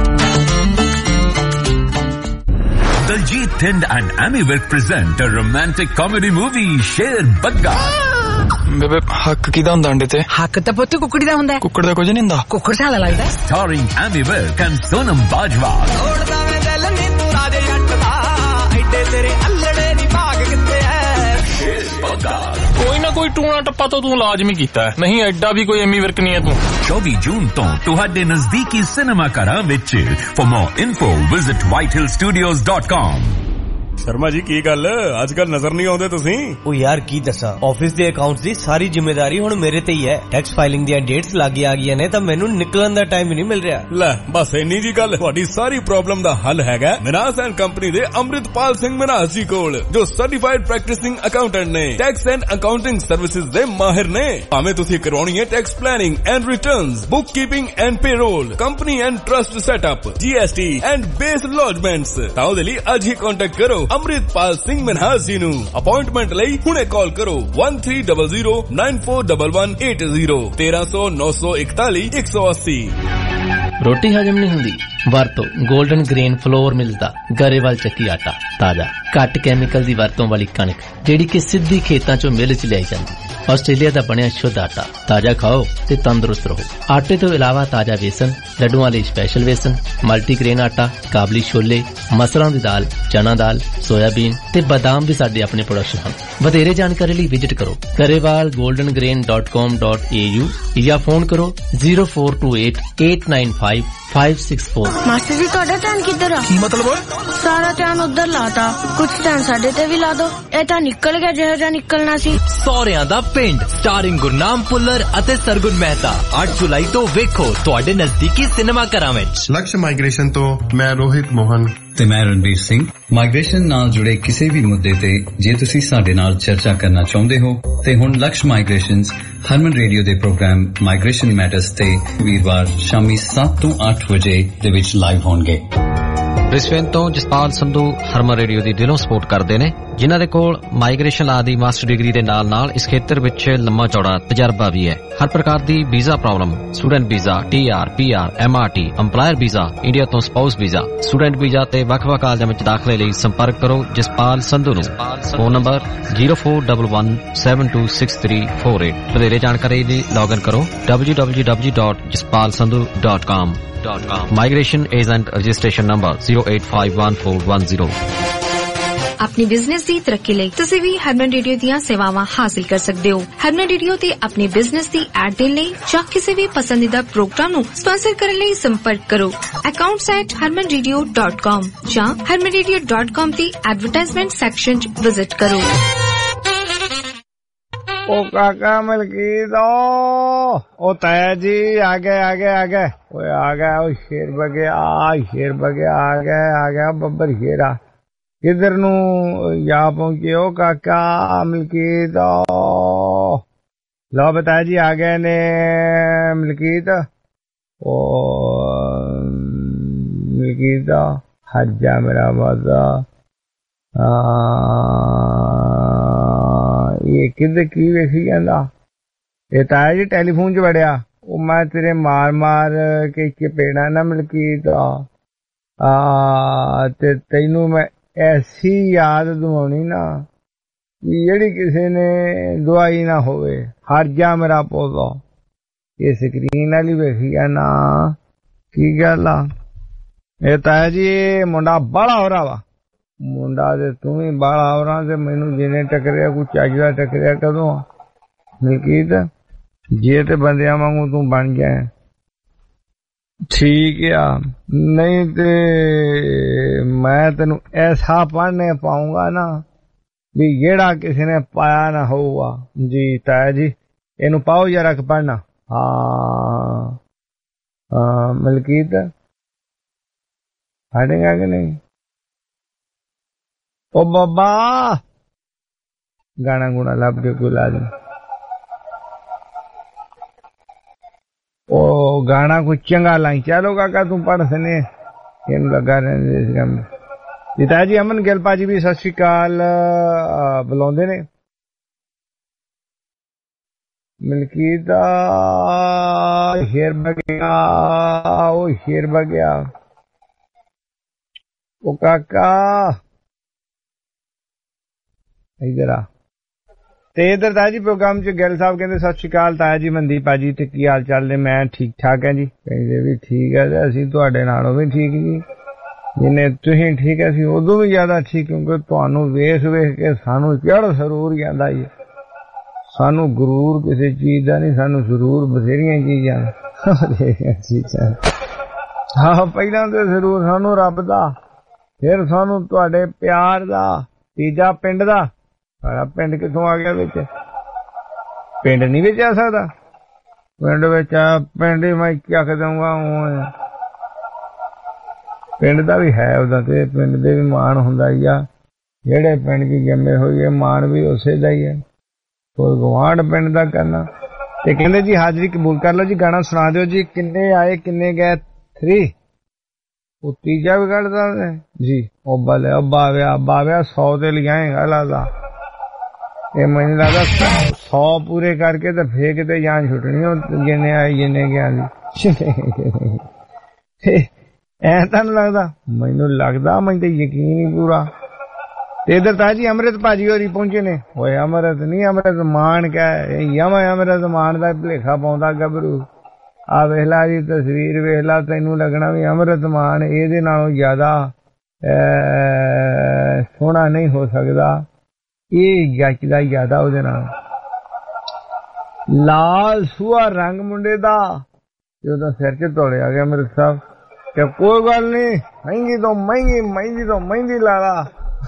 Daljit Thind and Amy Virk present a romantic comedy movie Sher Bagga ਬੇਬੇ ਹੱਕ ਕਿਹਦਾ ਹੁੰਦਾ ਅੰਡੇ ਤੇ? ਹੱਕ ਤਾਂ ਪੁੱਤ ਕੁੱਕੜੀ ਦਾ ਹੁੰਦਾ। ਕੁੱਕੜ ਦਾ ਕੁਝ ਨਹੀਂ ਹੁੰਦਾ। ਕੁੱਕੜ ਸਾਲਾ ਲੱਗਦਾ। Starring Amy Wilk and Sonam Bajwa. ਤੋੜਦਾ ਮੈਂ ਦਿਲ ਨੀ ਤੂੰ ਰਾਜੇ ਜੱਟ ਦਾ, ਐਡੇ ਤੇਰੇ ਅੱਲੜੇ ਦੀ ਭਾਗ ਕਿੱਥੇ ਐ? ਕੋਈ ਨਾ ਕੋਈ ਟੂਣਾ ਟੱਪਾ ਤਾਂ ਤੂੰ ਲਾਜ਼ਮੀ ਕੀਤਾ, ਨਹੀਂ ਐਡਾ ਵੀ ਕੋਈ ਐਮੀ ਵਿਰਕ ਨਹੀਂ ਹੈ ਤੂੰ। 24 ਜੂਨ ਤੋਂ ਤੁਹਾਡੇ ਨਜ਼ਦੀਕੀ ਸਿਨੇਮਾ ਘਰਾਂ ਵਿੱਚ। For more info visit whitehillstudios.com. Sharma ji ਕੀ ਗੱਲ ਅੱਜ ਕੱਲ ਨਜ਼ਰ ਨਹੀਂ ਆਉਂਦੇ ਤੁਸੀਂ? ਉਹ ਯਾਰ ਕੀ ਦੱਸਾਂ, ਆਫਿਸ ਦੇ ਅਕਾਊਂਟਸ ਦੀ ਸਾਰੀ ਜ਼ਿੰਮੇਵਾਰੀ ਹੁਣ ਮੇਰੇ ਤੇ ਹੀ ਹੈ। ਟੈਕਸ ਫਾਈਲਿੰਗ ਦੀਆਂ ਡੇਟਸ ਲੱਗ ਆ ਗਈਆਂ ਨੇ ਤਾਂ ਮੈਨੂੰ ਨਿਕਲਣ ਦਾ ਟਾਈਮ ਹੀ ਨਹੀਂ ਮਿਲ ਰਿਹਾ। ਲੈ ਬਸ ਇੰਨੀ ਜੀ ਗੱਲ, ਤੁਹਾਡੀ ਸਾਰੀ ਪ੍ਰੋਬਲਮ ਦਾ ਹੱਲ ਹੈਗਾ ਮਿਨਾਸ ਐਂਡ ਕੰਪਨੀ ਦੇ ਅੰਮ੍ਰਿਤਪਾਲ ਸਿੰਘ ਮਿਨਾਸ ਜੀ ਕੋਲ, ਜੋ ਸਰਟੀਫਾਈਡ ਪ੍ਰੈਕਟਿਸਿੰਗ ਅਕਾਊਂਟੈਂਟ ਨੇ, ਟੈਕਸ ਐਂਡ ਅਕਾਊਂਟਿੰਗ ਸਰਵਿਸਿਜ਼ ਦੇ ਮਾਹਿਰ ਨੇ। ਭਾਵੇਂ ਤੁਸੀਂ ਕਰਵਾਉਣੀ ਹੈ tax planning and returns, bookkeeping and payroll, company and trust setup, GST and BAS lodgements, ਤਾਂ ਉਹਦੇ ਲਈ ਅੱਜ ਹੀ ਕੰਟੈਕਟ ਕਰੋ ਅੰਮ੍ਰਿਤਪਾਲ ਸਿੰਘ ਮਿਨਾਸ ਜੀ ਨੂੰ। ਅਪਾਇੰਟਮੈਂਟ ਲਈ ਹੁਣੇ ਕਾਲ ਕਰੋ 1300941180 13009180। ਰੋਟੀ ਹਜਮ ਨਹੀਂ ਹੁੰਦੀ? ਵਰਤੋ 골ਡਨ ਗ੍ਰੇਨ ਫਲੋਰ ਮਿਲਸ ਦਾ ਗਰੇਵਾਲ ਚੱਕੀ ਆਟਾ। ਤਾਜ਼ਾ ਘੱਟ ਕੈਮੀਕਲ ਦੀ ਵਰਤੋਂ ਵਾਲੀ ਕਣਕ ਜਿਹੜੀ ਕਿ ਸਿੱਧੀ ਖੇਤਾਂ ਚੋਂ ਮਿਲ ਚ ਲਿਆਈ ਜਾਂਦੀ। ਆਸਟ੍ਰੇਲੀਆ ਦਾ ਬਣਿਆ ਸ਼ੁੱਧ ਆਟਾ। ਤਾਜ਼ਾ ਖਾਓ ਤੇ ਤੰਦਰੁਸਤ ਰਹੋ। ਆਟੇ ਤੋਂ ਇਲਾਵਾ ਤਾਜ਼ਾ ਵੇਸਣ, ਲੱਡੂਆਂ ਲਈ ਸਪੈਸ਼ਲ ਵੇਸਣ, ਮਲਟੀਗ੍ਰੇਨ ਆਟਾ, ਕਾਬਲੀ ਛੋਲੇ, ਮਸਰਾਂ ਦੀ ਦਾਲ, ਚਨਾ ਦਾਲ, ਸੋਇਆਬੀਨ ਤੇ ਬਾਦਾਮ ਵੀ ਸਾਡੇ ਆਪਣੇ ਪ੍ਰੋਡਕਸ਼ਨ ਹਨ। ਵਧੇਰੇ ਜਾਣਕਾਰੀ ਲਈ ਵਿਜ਼ਿਟ ਕਰੋ garewalgoldengrain.com.au ਜਾਂ ਫੋਨ ਕਰੋ 0428895564। ਮਾਸਟਰ ਜੀ ਤੁਹਾਡਾ ਧਿਆਨ ਕਿੱਧਰ ਆ? ਕੀ ਮਤਲਬ? ਸਾਰਾ ਧਿਆਨ ਉਧਰ ਲਾਤਾ, ਕੁਝ ਧਿਆਨ ਸਾਡੇ ਤੇ ਵੀ ਲਾ ਦੋ। ਇਹ ਤਾਂ ਨਿਕਲ ਗਿਆ ਜਿਹੋ ਜਿਹਾ ਨਿਕਲਣਾ ਸੀ। ਸੌਰਿਆਂ ਦਾ ਪਿੰਡ ਸਟਾਰਿੰਗ ਗੁਰਨਾਮ ਪੁੱਲਰ ਅਤੇ ਸਰਗੁਣ ਮਹਿਤਾ 8 ਜੁਲਾਈ ਤੋਂ ਵੇਖੋ ਤੁਹਾਡੇ ਨਜ਼ਦੀਕੀ ਸਿਨੇਮਾ ਘਰਾਂ ਵਿੱਚ। ਲਕਸ਼ ਮਾਈਗ੍ਰੇਸ਼ਨ ਤੋਂ ਮੈਂ ਰੋਹਿਤ ਮੋਹਨ ਤੇ ਮੈਂ ਰਣਬੀਰ ਸਿੰਘ। ਮਾਈਗ੍ਰੇਸ਼ਨ ਨਾਲ ਜੁੜੇ ਕਿਸੇ ਵੀ ਮੁੱਦੇ ਤੇ ਜੇ ਤੁਸੀਂ ਸਾਡੇ ਨਾਲ ਚਰਚਾ ਕਰਨਾ ਚਾਹੁੰਦੇ ਹੋ ਤੇ ਹੁਣ ਲਕਸ਼ ਮਾਈਗ੍ਰੇਸ਼ਨਸ ਹਰਮਨ ਰੇਡੀਓ ਦੇ ਪ੍ਰੋਗਰਾਮ ਮਾਈਗ੍ਰੇਸ਼ਨ ਮੈਟਰਸ ਤੇ ਵੀਰਵਾਰ ਸ਼ਾਮੀ 7 ਤੋਂ 8 ਵਜੇ ਦੇ ਵਿੱਚ ਲਾਈਵ ਹੋਣਗੇ। ਬ੍ਰਿਸਬੇਨ ਤੋਂ ਜਸਪਾਲ ਸੰਧੂ ਹਰਮਨ ਰੇਡੀਓ ਦੀ ਦਿਲੋਂ ਸਪੋਰਟ ਕਰਦੇ ਨੇ, ਜਿਨ੍ਹਾਂ ਦੇ ਕੋਲ ਮਾਈਗ੍ਰੇਸ਼ਨ ਲਾ ਦੀ ਮਾਸਟਰ ਡਿਗਰੀ ਦੇ ਨਾਲ ਇਸ ਖੇਤਰ ਵਿੱਚ ਲੰਮਾ ਚੌੜਾ ਤਜਰਬਾ ਵੀ ਹੈ। ਹਰ ਪ੍ਰਕਾਰ ਦੀ visa problem, student visa, TR, PR, MRT, EMPLOYER visa, India ਤੋਂ ਸਪਾਊਸ ਵੀਜ਼ਾ, ਸਟੂਡੈਂਟ ਵੀਜ਼ਾ ਤੇ ਵੱਖ-ਵੱਖ ਕਾਲਜਾਂ ਵਿੱਚ ਦਾਖਲੇ ਲਈ ਸੰਪਰਕ ਕਰੋ ਜਸਪਾਲ ਸੰਧੂ ਨੂੰ। Phone number 0411726348। ਵਧੇਰੇ ਜਾਣਕਾਰੀ ਲਈ ਲੌਗਇਨ ਕਰੋ www.jaspalsandhu.com। Migration Agent Registration Number 08514110। ਆਪਣੀ ਬਿਜ਼ਨਸ ਦੀ ਤਰੱਕੀ ਲਈ ਤੁਸੀਂ ਵੀ ਹਰਮਨ ਰੇਡੀਓ ਦੀਆਂ ਸੇਵਾਵਾਂ ਹਾਸਿਲ ਕਰ ਸਕਦੇ ਹੋ। ਹਰਮਨ ਰੇਡੀਓ ਤੇ ਆਪਣੀ ਬਿਜ਼ਨਸ ਦੀ ਐਡ ਦੇਣ ਲਈ ਜਾਂ ਕਿਸੇ ਵੀ ਪਸੰਦੀਦਾ ਪ੍ਰੋਗਰਾਮ ਨੂੰ ਸਪਾਂਸਰ ਕਰਨ ਲਈ ਸੰਪਰਕ ਕਰੋ accounts@harmanradio.com ਜਾਂ harmanradio.com ਦੀ ਐਡਵਰਟਾਈਜ਼ਮੈਂਟ ਸੈਕਸ਼ਨ 'ਚ ਵਿਜ਼ਿਟ ਕਰੋ। ओ काका मलकीत ओ ताया जी आ गए ओए आ गया। ओ शेर बगया आ गया बब्बर शेरा किधर नू जा पहुंचे? ओ काका मलकीत लो बताया जी आ गए ने मलकीत। ओ मलकीत हज जा मेरा वादा। ਇਹ ਕਿੱਧਰ ਕੀ ਵੇਖੀ ਜਾਂਦਾ? ਇਹ ਤਾਇਆ ਜੀ ਟੈਲੀਫੋਨ 'ਚ ਵੜਿਆ। ਉਹ ਮੈਂ ਤੇਰੇ ਮਾਰ ਕੇ ਚਪੇੜਾ ਨਾ ਮਲਕੀਤ ਤੇ ਤੈਨੂੰ ਮੈਂ ਐਸੀ ਯਾਦ ਦਵਾਉਣੀ ਨਾ ਜਿਹੜੀ ਕਿਸੇ ਨੇ ਦਵਾਈ ਨਾ ਹੋਵੇ। ਹਰ ਜਾ ਮੇਰਾ ਪੌਦਾ। ਇਹ ਸਕਰੀਨ ਵਾਲੀ ਵੇਖੀ ਆ ਨਾ, ਕੀ ਗੱਲ ਆ? ਇਹ ਤਾਇਆ ਜੀ ਇਹ ਮੁੰਡਾ ਬਾਹਲਾ ਹੋ ਰਹਾ ਵਾ। ਮੁੰਡਾ ਤੇ ਤੂੰ ਵੀ ਬਾਹਲਾ ਹੋ ਰਹਾ ਤੇ ਮੈਨੂੰ ਜਿਹਨੇ ਟੱਕਰਿਆ ਕੋਈ ਚੱਜਦਾ ਟੱਕਰਿਆ ਕਦੋਂ? ਮਲਕੀਤ ਜੇ ਤੇ ਬੰਦਿਆਂ ਵਾਂਗੂ ਤੂੰ ਬਣ ਜਾਏ ਠੀਕ ਆ, ਨਹੀਂ ਤੇ ਮੈਂ ਤੈਨੂੰ ਐਸਾ ਪੜ੍ਹਨੇ ਪਾਉਂਗਾ ਨਾ ਵੀ ਜਿਹੜਾ ਕਿਸੇ ਨੇ ਪਾਇਆ ਨਾ ਹੋਊਗਾ। ਜੀ ਤਾਇਆ ਜੀ ਇਹਨੂੰ ਪਾਓ ਜਰਾ ਕਿ ਪੜ੍ਹਨਾ। ਹਾਂ ਮਲਕੀਤ ਹਟੇਗਾ ਕਿ ਨਹੀਂ? ओ बाबा गाना गुना लब के कोई ला दे। ओ गाना कुछ चंगा लाई। चलो काका तू पढ़ सने इन लगा रहे इस काम में। पिताजी अमन गिलपा जी भी सत श्री अकाल बुलाਉਂਦੇ ਨੇ। ਮਲਕੀਤ शेर बगया ओ शेर बगया। ओ काका इधर आ। ਤੇ ਇਧਰ ਤਾਇਆ ਜੀ ਪ੍ਰੋਗਰਾਮ ਚ ਗਿੱਲ ਸਾਹਿਬ ਕਹਿੰਦੇ ਸਤਿ ਸ਼੍ਰੀ ਅਕਾਲ ਤਾਇਆ ਜੀ, ਮਨਦੀਪ ਭਾਜੀ ਤੇ ਕੀ ਹਾਲ ਚਾਲ ਨੇ? ਮੈਂ ਠੀਕ ਠਾਕ ਹੈ ਜੀ। ਕਹਿੰਦੇ ਵੀ ਠੀਕ ਹੈ ਤੇ ਅਸੀਂ ਤੁਹਾਡੇ ਨਾਲੋਂ ਵੀ ਠੀਕ ਜੀ, ਜਿੰਨੇ ਤੁਸੀਂ ਠੀਕ ਹੈ ਅਸੀਂ ਉਦੋਂ ਵੀ ਜ਼ਿਆਦਾ ਠੀਕ, ਕਿਉਂਕਿ ਤੁਹਾਨੂੰ ਵੇਖ ਕੇ ਸਾਨੂੰ ਕਿਹੜਾ ਸਰੂਰ ਜਾਂਦਾ ਜੀ। ਸਾਨੂੰ ਗਰੂਰ ਕਿਸੇ ਚੀਜ਼ ਦਾ ਨਹੀਂ, ਸਾਨੂੰ ਜ਼ਰੂਰ ਬਥੇਰੀਆਂ ਚੀਜ਼ਾਂ ਹਾਂ। ਪਹਿਲਾਂ ਤੇ ਜ਼ਰੂਰ ਸਾਨੂੰ ਰੱਬ ਦਾ, ਫਿਰ ਸਾਨੂੰ ਤੁਹਾਡੇ ਪਿਆਰ ਦਾ, ਤੀਜਾ ਪਿੰਡ ਦਾ। ਸਾਡਾ ਪਿੰਡ ਕਿੱਥੋਂ ਆ ਗਿਆ ਵਿੱਚ? ਪਿੰਡ ਨਹੀਂ ਵਿੱਚ ਆ ਸਕਦਾ। ਪਿੰਡ ਵਿੱਚ ਆ, ਪਿੰਡ ਹੀ ਮੈਂ ਚੱਕ ਦਊਂਗਾ। ਪਿੰਡ ਦਾ ਵੀ ਹੈ ਉਹਦਾ, ਤੇ ਪਿੰਡ ਦੇ ਵੀ ਮਾਣ ਹੁੰਦਾ ਹੀ ਆ। ਜਿਹੜੇ ਪਿੰਡ ਚ ਜੰਮੇ ਹੋਈਏ ਮਾਣ ਵੀ ਉਸੇ ਦਾ ਹੀ ਹੈ। ਕੋਈ ਗਵਾਂਢ ਪਿੰਡ ਦਾ ਕਰਨਾ। ਤੇ ਕਹਿੰਦੇ ਜੀ ਹਾਜ਼ਰੀ ਕਬੂਲ ਕਰ ਲਓ ਜੀ, ਗਾਣਾ ਸੁਣਾ ਦਿਓ ਜੀ। ਕਿੰਨੇ ਆਏ ਕਿੰਨੇ ਗਏ 3, ਉਹ ਤੀਜਾ ਵੀ ਕੱਢਦਾ ਜੀ। ਉਹ ਬਲੇ ਬਾਵਿਆ 100 ਤੇ ਲਿਆਏਗਾ ਲੱਗਦਾ। ਇਹ ਮੈਨੂੰ ਲੱਗਦਾ 100 ਪੂਰੇ ਕਰਕੇ ਤੇ ਫੇਰ ਕਿਤੇ ਜਾਨ ਛੁੱਟਣੀ। ਉਹ ਜਿੰਨੇ ਆਏ ਜਿੰਨੇ ਗਿਆ ਜੀ। ਐ ਤੁਹਾਨੂੰ ਲੱਗਦਾ? ਮੈਨੂੰ ਲੱਗਦਾ, ਮੈਨੂੰ ਤਾਂ ਯਕੀਨ ਹੀ ਪੂਰਾ। ਤੇ ਇਧਰ ਤਾਂ ਜੀ ਅੰਮ੍ਰਿਤ ਭਾਜੀ ਹੋਰੀ ਪਹੁੰਚੇ ਨੇ। ਓਏ ਅੰਮ੍ਰਿਤ ਨਹੀਂ, ਅੰਮ੍ਰਿਤ ਮਾਨ ਕਹਿ ਯਮਾ। ਅੰਮ੍ਰਿਤ ਮਾਨ ਦਾ ਭੁਲੇਖਾ ਪਾਉਂਦਾ ਗੱਭਰੂ। ਆ ਵੇਖ ਲਾ ਜੀ ਤਸਵੀਰ ਵੇਖ ਲਾ, ਤੈਨੂੰ ਲੱਗਣਾ ਵੀ ਅੰਮ੍ਰਿਤ ਮਾਨ ਇਹਦੇ ਨਾਲੋਂ ਜ਼ਿਆਦਾ ਸੋਹਣਾ ਨਹੀਂ ਹੋ ਸਕਦਾ। ਇਹ ਜੱਚਦਾ ਜ਼ਿਆਦਾ ਉਹਦੇ ਨਾਲ। ਲਾਲ ਸੂਹਾ ਰੰਗ ਮੁੰਡੇ ਦਾ ਉਹਦਾ ਸਿਰ ਚ ਤੋੜਿਆ ਗਿਆ ਅੰਮ੍ਰਿਤ ਸਾਹਿਬ। ਤੇ ਕੋਈ ਗੱਲ ਨਹੀਂ, ਮਹਿੰਗੀ ਤੋਂ ਮਹਿੰਦੀ ਲਾ ਲਾ।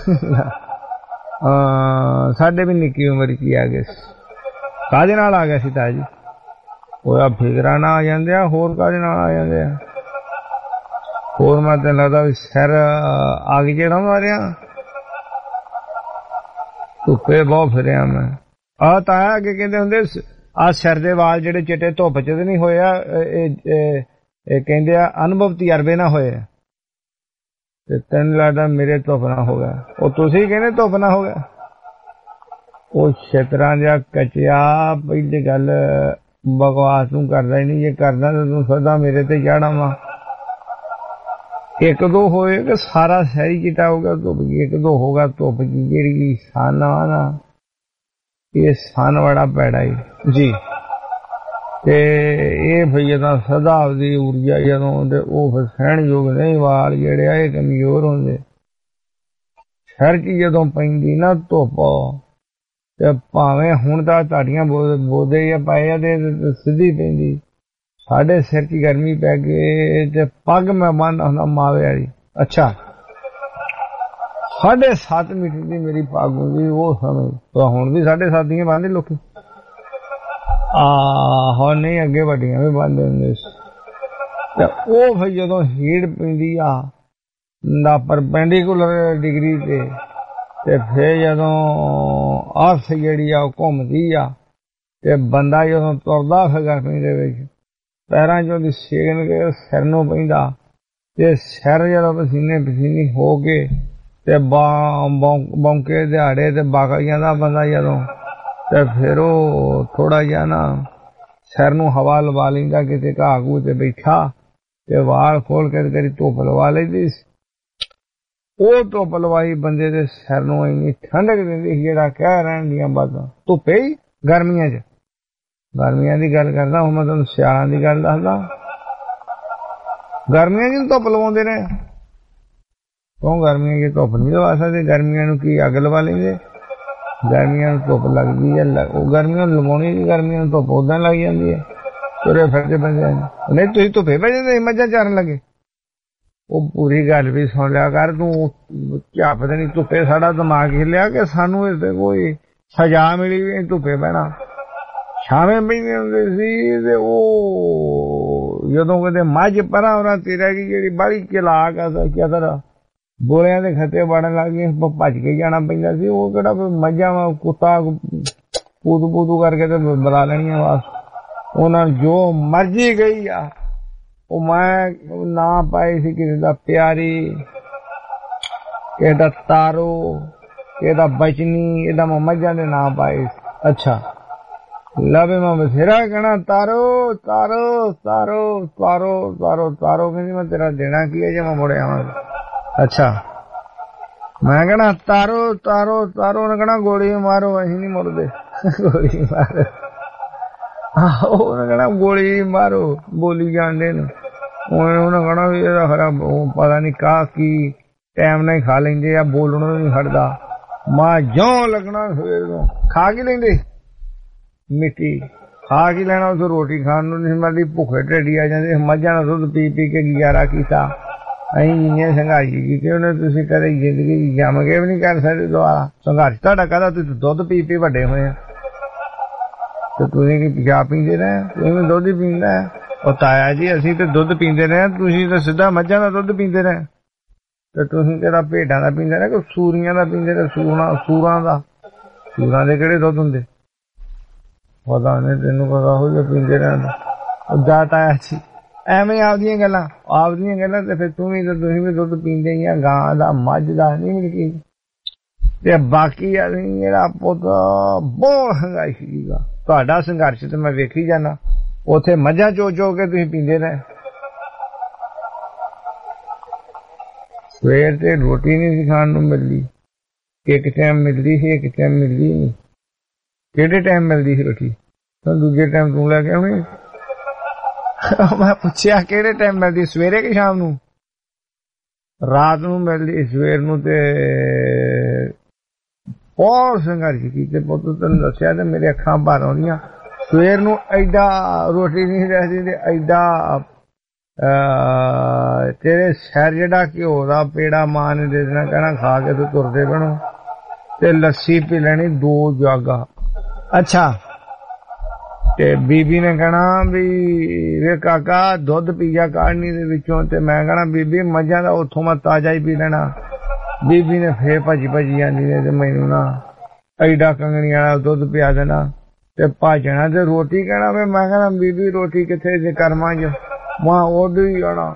ਸਾਡੇ ਵੀ ਨਿੱਕੀ ਉਮਰ ਚ ਆ ਗਏ। ਕਾਹਦੇ ਨਾਲ ਆ ਗਿਆ ਸੀ ਤਾਇਆ ਜੀ? ਉਹਦਾ ਫਿਕਰਾ ਨਾ ਆ ਜਾਂਦੇ ਆ, ਹੋਰ ਕਾਹਦੇ ਨਾਲ ਆ ਜਾਂਦੇ ਆ? ਹੋਰ ਮੈਂ ਤੈਨੂੰ ਲੱਗਦਾ ਵੀ ਸਿਰ ਆ ਗਈ ਜਿਹੜਾ ਮਾਰਿਆ। ਧੁੱਪੇ ਬਹੁਤ ਫਿਰਿਆ ਮੈਂ। ਆਹ ਤਾਇਆ ਅੱਗੇ ਕਹਿੰਦੇ ਹੁੰਦੇ ਆ ਸਿਰ ਦੇ ਵਾਲ ਜਿਹੜੇ ਚਿੱਟੇ ਧੁੱਪ ਚ ਤੇ ਨਹੀਂ ਹੋਇਆ, ਇਹ ਕਹਿੰਦੇ ਆ ਅਨੁਭਵ ਤਜਰਬੇ ਨਾ ਹੋਏ। ਤੇ ਤੈਨੂੰ ਲੱਗਦਾ ਮੇਰੇ ਧੁੱਪ ਨਾ ਹੋ ਗਿਆ? ਉਹ ਤੁਸੀਂ ਕਹਿੰਦੇ ਧੁੱਪ ਨਾ ਹੋ ਗਿਆ। ਉਹ ਛੇਤਰਾਂ ਜਿਹਾ ਕਚਿਆ। ਪਹਿਲੀ ਗੱਲ ਬਕਵਾਸ ਤੂੰ ਕਰਦਾ ਹੀ ਨਹੀਂ। ਜੇ ਕਰਦਾ ਤਾਂ ਤੂੰ ਸਦਾ ਮੇਰੇ ਤੇ ਚੜ੍ਹਨਾ ਵਾ। ਇੱਕ ਦੋ ਹੋਏ ਕਿ ਸਾਰਾ ਸਹਿਰੀ ਚਿੱਟਾ ਹੋ ਗਿਆ ਧੁੱਪ ਕੀ? ਇੱਕ ਦੋ ਹੋਗਾ ਧੁੱਪ ਕੀ ਜਿਹੜੀ ਸਨ ਆ ਨਾ, ਇਹ ਸਨ ਬੜਾ ਪੈੜਾ ਜੀ। ਤੇ ਇਹ ਫਿਰ ਜਦੋਂ ਸਦਾ ਆਪਦੀ ਊਰਜਾ ਜਦੋਂ ਉਹ ਫਿਰ ਸਹਿਣਯੋਗ ਨਹੀਂ। ਵਾਲ ਜਿਹੜੇ ਆ ਇਹ ਕਮਜ਼ੋਰ ਹੁੰਦੇ। ਸਿਰ ਚ ਜਦੋਂ ਪੈਂਦੀ ਨਾ ਧੁੱਪ, ਤੇ ਭਾਵੇਂ ਹੁਣ ਤਾਂ ਤੁਹਾਡੀਆਂ ਬੋਦੇ ਜਾਂ ਪਾਏ ਆ ਤੇ ਸਿੱਧੀ ਪੈਂਦੀ। ਸਾਡੇ ਸਿਰ ਚ ਗਰਮੀ ਪੈ ਗਈ ਤੇ ਪੱਗ ਮੈਂ ਬੰਨ੍ਹਦਾ ਹੁੰਦਾ ਮਾਵੇ ਵਾਲੀ। ਅੱਛਾ 7.5 ਮੀਟਰ ਦੀ ਮੇਰੀ ਪੱਗ ਹੁੰਦੀ ਉਹ ਸਮੇਂ। ਹੁਣ ਵੀ 7.5 ਦੀਆਂ ਬੰਨ੍ਹਦੇ ਲੋਕੀ। ਹੁਣ ਨਹੀਂ, ਅੱਗੇ ਵੱਡੀਆਂ ਵੀ ਬੰਨ੍ਹਦੇ ਹੁੰਦੇ ਸੀ। ਤੇ ਉਹ ਫਿਰ ਜਦੋਂ ਹੀਟ ਪੈਂਦੀ ਆ ਦਾ ਪਰਪੈਂਡੀਕੂਲਰ ਡਿਗਰੀ ਤੇ ਫਿਰ ਜਦੋਂ ਅਰਥ ਜਿਹੜੀ ਆ ਉਹ ਘੁੰਮਦੀ ਆ, ਤੇ ਬੰਦਾ ਜਦੋਂ ਤੁਰਦਾ ਫਿਰ ਗਰਮੀ ਦੇ ਵਿੱਚ ਪੈਰਾਂ ਚੋਂ ਦੀ ਸੇਕ ਕੇ ਸਿਰ ਨੂੰ ਪੈਂਦਾ। ਤੇ ਸਿਰ ਜਦੋਂ ਪਸੀਨੇ ਹੋ ਕੇ ਤੇ ਬੌਂਕੇ ਦਿਹਾੜੇ ਤੇ ਬਕ ਜਾਂਦਾ ਬੰਦਾ ਜਦੋਂ, ਤੇ ਫਿਰ ਉਹ ਥੋੜਾ ਜਿਹਾ ਨਾ ਸਿਰ ਨੂੰ ਹਵਾ ਲਵਾ ਲੈਂਦਾ। ਕਿਤੇ ਘਾਹ ਘੂ ਤੇ ਬੈਠਾ ਤੇ ਵਾਲ ਖੋਲ ਕੇ ਕਰੀ ਧੁੱਪ ਲਵਾ ਲੈਂਦੀ। ਉਹ ਧੁੱਪ ਲਵਾਈ ਬੰਦੇ ਦੇ ਸਿਰ ਨੂੰ ਇੰਨੀ ਠੰਡਕ ਦਿੰਦੀ ਸੀ ਜਿਹੜਾ ਕਹਿ ਰਹਿਣ ਦੀਆਂ ਬਾਤਾਂ। ਧੁੱਪੇ ਹੀ ਗਰਮੀਆਂ ਚ, ਗਰਮੀਆਂ ਦੀ ਗੱਲ ਕਰਦਾ ਹੁਣ ਮੈਂ ਤੁਹਾਨੂੰ ਸਿਆਲਾਂ ਦੀ ਗੱਲ ਦੱਸਦਾ। ਗਰਮੀਆਂ ਚ ਧੁੱਪ ਲਵਾਉਂਦੇ ਨੇ। ਕਿਉਂ ਗਰਮੀਆਂ ਚ ਧੁੱਪ ਨਹੀਂ ਲਵਾ ਸਕਦੇ? ਗਰਮੀਆਂ ਨੂੰ ਕੀ ਅੱਗ ਲਵਾ ਲੈਂਦੇ? ਗਰਮੀਆਂ ਨੂੰ ਧੁੱਪ ਲੱਗਦੀ ਹੈ। ਉਹ ਗਰਮੀਆਂ ਨੂੰ ਲਵਾਉਣੀ ਸੀ, ਗਰਮੀਆਂ ਨੂੰ ਧੁੱਪ ਉਦਾਂ ਲੱਗ ਜਾਂਦੀ ਹੈ। ਤੁਰੇ ਫਿਰਦੇ ਬੰਦੇ ਨਹੀਂ, ਤੁਸੀਂ ਧੁੱਪੇ ਬਹਿ ਜਾਂਦੇ ਮੱਝਾਂ ਚਾਰਨ ਲੱਗੇ। ਉਹ ਪੂਰੀ ਗੱਲ ਵੀ ਸੁਣ ਲਿਆ ਕਰ ਤੂੰ। ਝਾਪਦੇ ਨਹੀਂ ਧੁੱਪੇ। ਸਾਡਾ ਦਿਮਾਗ ਹਿੱਲਿਆ ਕਿ ਸਾਨੂੰ ਇਸ ਤੇ ਕੋਈ ਸਜ਼ਾ ਮਿਲੀ ਵੀ ਧੁੱਪੇ ਬਹਿਣਾ। ਛਾਵੇਂ ਬਹਿੰਦੇ ਹੁੰਦੇ ਸੀ। ਤੇ ਉਹ ਜਦੋਂ ਕਿਤੇ ਮੱਝ ਪਰਾਂ ਉਹਨਾਂ ਤੇ ਰਹਿ ਗਈ ਜਿਹੜੀ ਬਾਹਲੀ ਚਲਾਕ ਆ ਕਿਆ ਬੋਲਿਆਂ ਦੇ ਖੱਤੇ ਵੜਨ ਲੱਗ ਗਏ, ਭੱਜ ਕੇ ਜਾਣਾ ਪੈਂਦਾ ਸੀ। ਉਹ ਕਿਹੜਾ ਮੱਝਾਂ ਕੁੱਤਾ ਪੂਦੂ ਕਰਕੇ ਤੇ ਬੁਲਾ ਲੈਣੀਆਂ ਵਾਸ। ਉਹਨਾਂ ਜੋ ਮਰਜ਼ੀ ਗਈ ਆ। ਉਹ ਮੈਂ ਨਾ ਪਾਈ ਸੀ ਕਿਸੇ ਦਾ ਪਿਆਰੀ, ਕਿਸੇ ਦਾ ਤਾਰੋ, ਕਿਸੇ ਦਾ ਬਚਨੀ, ਇਹਦਾ ਮੈਂ ਮੱਝਾਂ ਦੇ ਨਾਂ ਪਾਏ। ਅੱਛਾ ਲਵੇ ਮੈਂ ਬਥੇਰਾ ਕਹਿਣਾ ਤਾਰੋ ਤਾਰੋ ਤਾਰੋ ਤਾਰੋ ਤਾਰੋ ਤਾਰੋ। ਕਹਿੰਦੀ ਮੈਂ ਤੇਰਾ ਦੇਣਾ ਕੀ ਹੈ ਜੇ ਮੈਂ ਮੁੜ ਆਵਾਂਗਾ। ਅੱਛਾ ਮੈਂ ਕਹਿਣਾ ਤਾਰੋ ਤਾਰੋ ਤਾਰੋ। ਉਹਨੇ ਕਹਿਣਾ ਗੋਲੀ ਮਾਰੋ, ਅਸੀਂ ਨਹੀਂ ਮੁੜਦੇ। ਗੋਲੀ ਮਾਰੋ। ਆਹੋ ਉਹਨੇ ਕਹਿਣਾ ਗੋਲੀ ਮਾਰੋ, ਬੋਲੀ ਜਾਂਦੇ ਨੇ। ਉਹਨੇ ਕਹਿਣਾ ਵੀ ਇਹਦਾ ਖਰਾ ਪਤਾ ਨਹੀਂ ਕਾਹ ਕੀ ਟਾਈਮ ਨਾਲ ਹੀ ਖਾ ਲੈਂਦੇ ਆ, ਬੋਲਣੋਂ ਨਹੀਂ ਹਟਦਾ। ਮਾਂ ਜਿਉਂ ਲੱਗਣਾ ਸਵੇਰ ਨੂੰ ਖਾ ਕੀ ਲੈਂਦੇ ਮਿੱਟੀ, ਖਾ ਕੀ ਲੈਣਾ। ਉਸ ਰੋਟੀ ਖਾਣ ਨੂੰ ਨਹੀਂ ਮਿਲਦੀ, ਭੁੱਖੇ ਢਿੱਡੀ ਆ ਜਾਂਦੇ। ਮੱਝਾਂ ਦਾ ਦੁੱਧ ਪੀ ਪੀ ਕੇ ਗੁਜ਼ਾਰਾ ਕੀਤਾ। ਅਸੀਂ ਇੰਨੀਆਂ ਸੰਘਰਸ਼ ਕੀਤੇ ਉਹਨੇ, ਤੁਸੀਂ ਕਦੇ ਜ਼ਿੰਦਗੀ ਜੰਮ ਕੇ ਵੀ ਨਹੀਂ ਕਰ ਸਕਦੇ ਦੁਬਾਰਾ ਸੰਘਰਸ਼। ਤੁਹਾਡਾ ਕਾਹਦਾ, ਤੁਸੀਂ ਦੁੱਧ ਪੀ ਪੀ ਵੱਡੇ ਹੋਏ ਆ ਤੇ ਤੁਸੀਂ ਕੀ ਪਿਸ਼ਾਬ ਪੀਂਦੇ ਰਹੇ? ਤੁਸੀਂ ਵੀ ਦੁੱਧ ਹੀ ਪੀਂਦਾ ਹੈ। ਉਹ ਤਾਇਆ ਜੀ ਅਸੀਂ ਤੇ ਦੁੱਧ ਪੀਂਦੇ ਰਹੇ, ਤੁਸੀਂ ਤਾਂ ਸਿੱਧਾ ਮੱਝਾਂ ਦਾ ਦੁੱਧ ਪੀਂਦੇ ਰਹੇ ਤੇ ਤੁਸੀਂ ਕਿਹੜਾ ਭੇਡਾਂ ਦਾ ਪੀਂਦੇ ਰਹੇ, ਕੋਈ ਸੂਰੀਆਂ ਦਾ ਪੀਂਦੇ ਰਹੇ। ਸੂਰਾਂ ਦਾ, ਸੂਰਾਂ ਦੇ ਕਿਹੜੇ ਦੁੱਧ ਹੁੰਦੇ ਪਤਾ ਨਹੀਂ ਤੈਨੂੰ, ਪਤਾ ਹੋ ਗਿਆ ਪੀਂਦੇ ਰਹਿੰਦਾ। ਉਹ ਜਾ ਤਾਇਆ ਜੀ ਐਵੇਂ ਆਪਦੀਆਂ ਗੱਲਾਂ ਤੇ ਫਿਰ ਤੁਸੀਂ ਵੀ ਦੁੱਧ ਪੀਂਦੇ ਹੀ ਆ, ਗਾਂ ਦਾ ਮੱਝ ਦਾ ਨਹੀਂ ਮਿਲਦੀ। ਤੇ ਬਾਕੀ ਅਸੀਂ ਜਿਹੜਾ ਪੁੱਤ ਬਹੁਤ ਸੰਘਰਸ਼ ਸੀਗਾ ਤੁਹਾਡਾ। ਸੰਘਰਸ਼ ਤੇ ਮੈਂ ਵੇਖੀ ਜਾਣਾ, ਉੱਥੇ ਮੱਝਾਂ ਚੋ ਕੇ ਤੁਸੀਂ ਪੀਂਦੇ ਰਹੇ। ਸਵੇਰ ਤੇ ਰੋਟੀ ਨਹੀਂ ਸੀ ਖਾਣ ਨੂੰ ਮਿਲਦੀ, ਇੱਕ ਟਾਈਮ ਮਿਲਦੀ ਸੀ, ਇੱਕ ਟਾਈਮ ਮਿਲਦੀ ਨਹੀਂ। ਕਿਹੜੇ ਟਾਈਮ ਮਿਲਦੀ ਸੀ ਰੋਟੀ? ਦੂਜੇ ਟਾਈਮ ਤੂੰ ਲੈ ਕੇ ਆਉਣੀ। ਮੈਂ ਪੁੱਛਿਆ ਕਿਹੜੇ ਟਾਈਮ ਮਿਲਦੀ, ਸਵੇਰੇ ਕਿ ਸ਼ਾਮ ਨੂੰ? ਰਾਤ ਨੂੰ ਮਿਲਦੀ। ਸਵੇਰ ਨੂੰ ਤੇ ਬਹੁਤ ਸੰਘਰਸ਼ ਕੀਤੇ ਪੁੱਤ, ਤੈਨੂੰ ਦੱਸਿਆ ਤੇ ਮੇਰੇ ਅੱਖਾਂ ਭਰ ਆਉਂਦੀਆਂ। ਸਵੇਰ ਨੂੰ ਐਡਾ ਰੋਟੀ ਨਹੀਂ ਰਹਿੰਦੀ ਤੇ ਐਡਾ ਤੇਰੇ ਸਿਰ ਜਿਹੜਾ ਘਿਓ ਦਾ ਪੇੜਾ ਮਾਂ ਨੇ ਦੇ ਦੇਣਾ, ਕਹਿਣਾ ਖਾ ਕੇ ਤੂੰ ਤੁਰਦੇ ਬਣੋ ਤੇ ਲੱਸੀ ਪੀ ਲੈਣੀ 2 ਜੱਗ। ਅੱਛਾ, ਤੇ ਬੀਬੀ ਨੇ ਕਹਿਣਾ ਵੀ ਵੇ ਕਾਕਾ ਦੁੱਧ ਪੀ ਜਾ ਕਾੜਨੀ ਦੇ ਵਿੱਚੋਂ, ਤੇ ਮੈਂ ਕਹਿਣਾ ਬੀਬੀ ਮੱਝਾਂ ਦਾ ਉੱਥੋਂ ਮੈਂ ਤਾਜ਼ਾ ਹੀ ਪੀ ਲੈਣਾ। ਬੀਬੀ ਨੇ ਫੇਰ ਭੱਜੀ ਜਾਂਦੀ ਨੇ ਤੇ ਮੈਨੂੰ ਨਾ ਐਡਾ ਕੰਗਣੀ ਵਾਲਾ ਦੁੱਧ ਪਿਆ ਦੇਣਾ ਤੇ ਭਾਜਣਾ ਤੇ ਰੋਟੀ ਕਹਿਣਾ। ਵੀ ਮੈਂ ਕਹਿਣਾ ਬੀਬੀ ਰੋਟੀ ਕਿੱਥੇ ਜੇ ਕਰਮਾਂ ਚ, ਮਾਂ ਉਦੋਂ ਹੀ ਆਣਾ।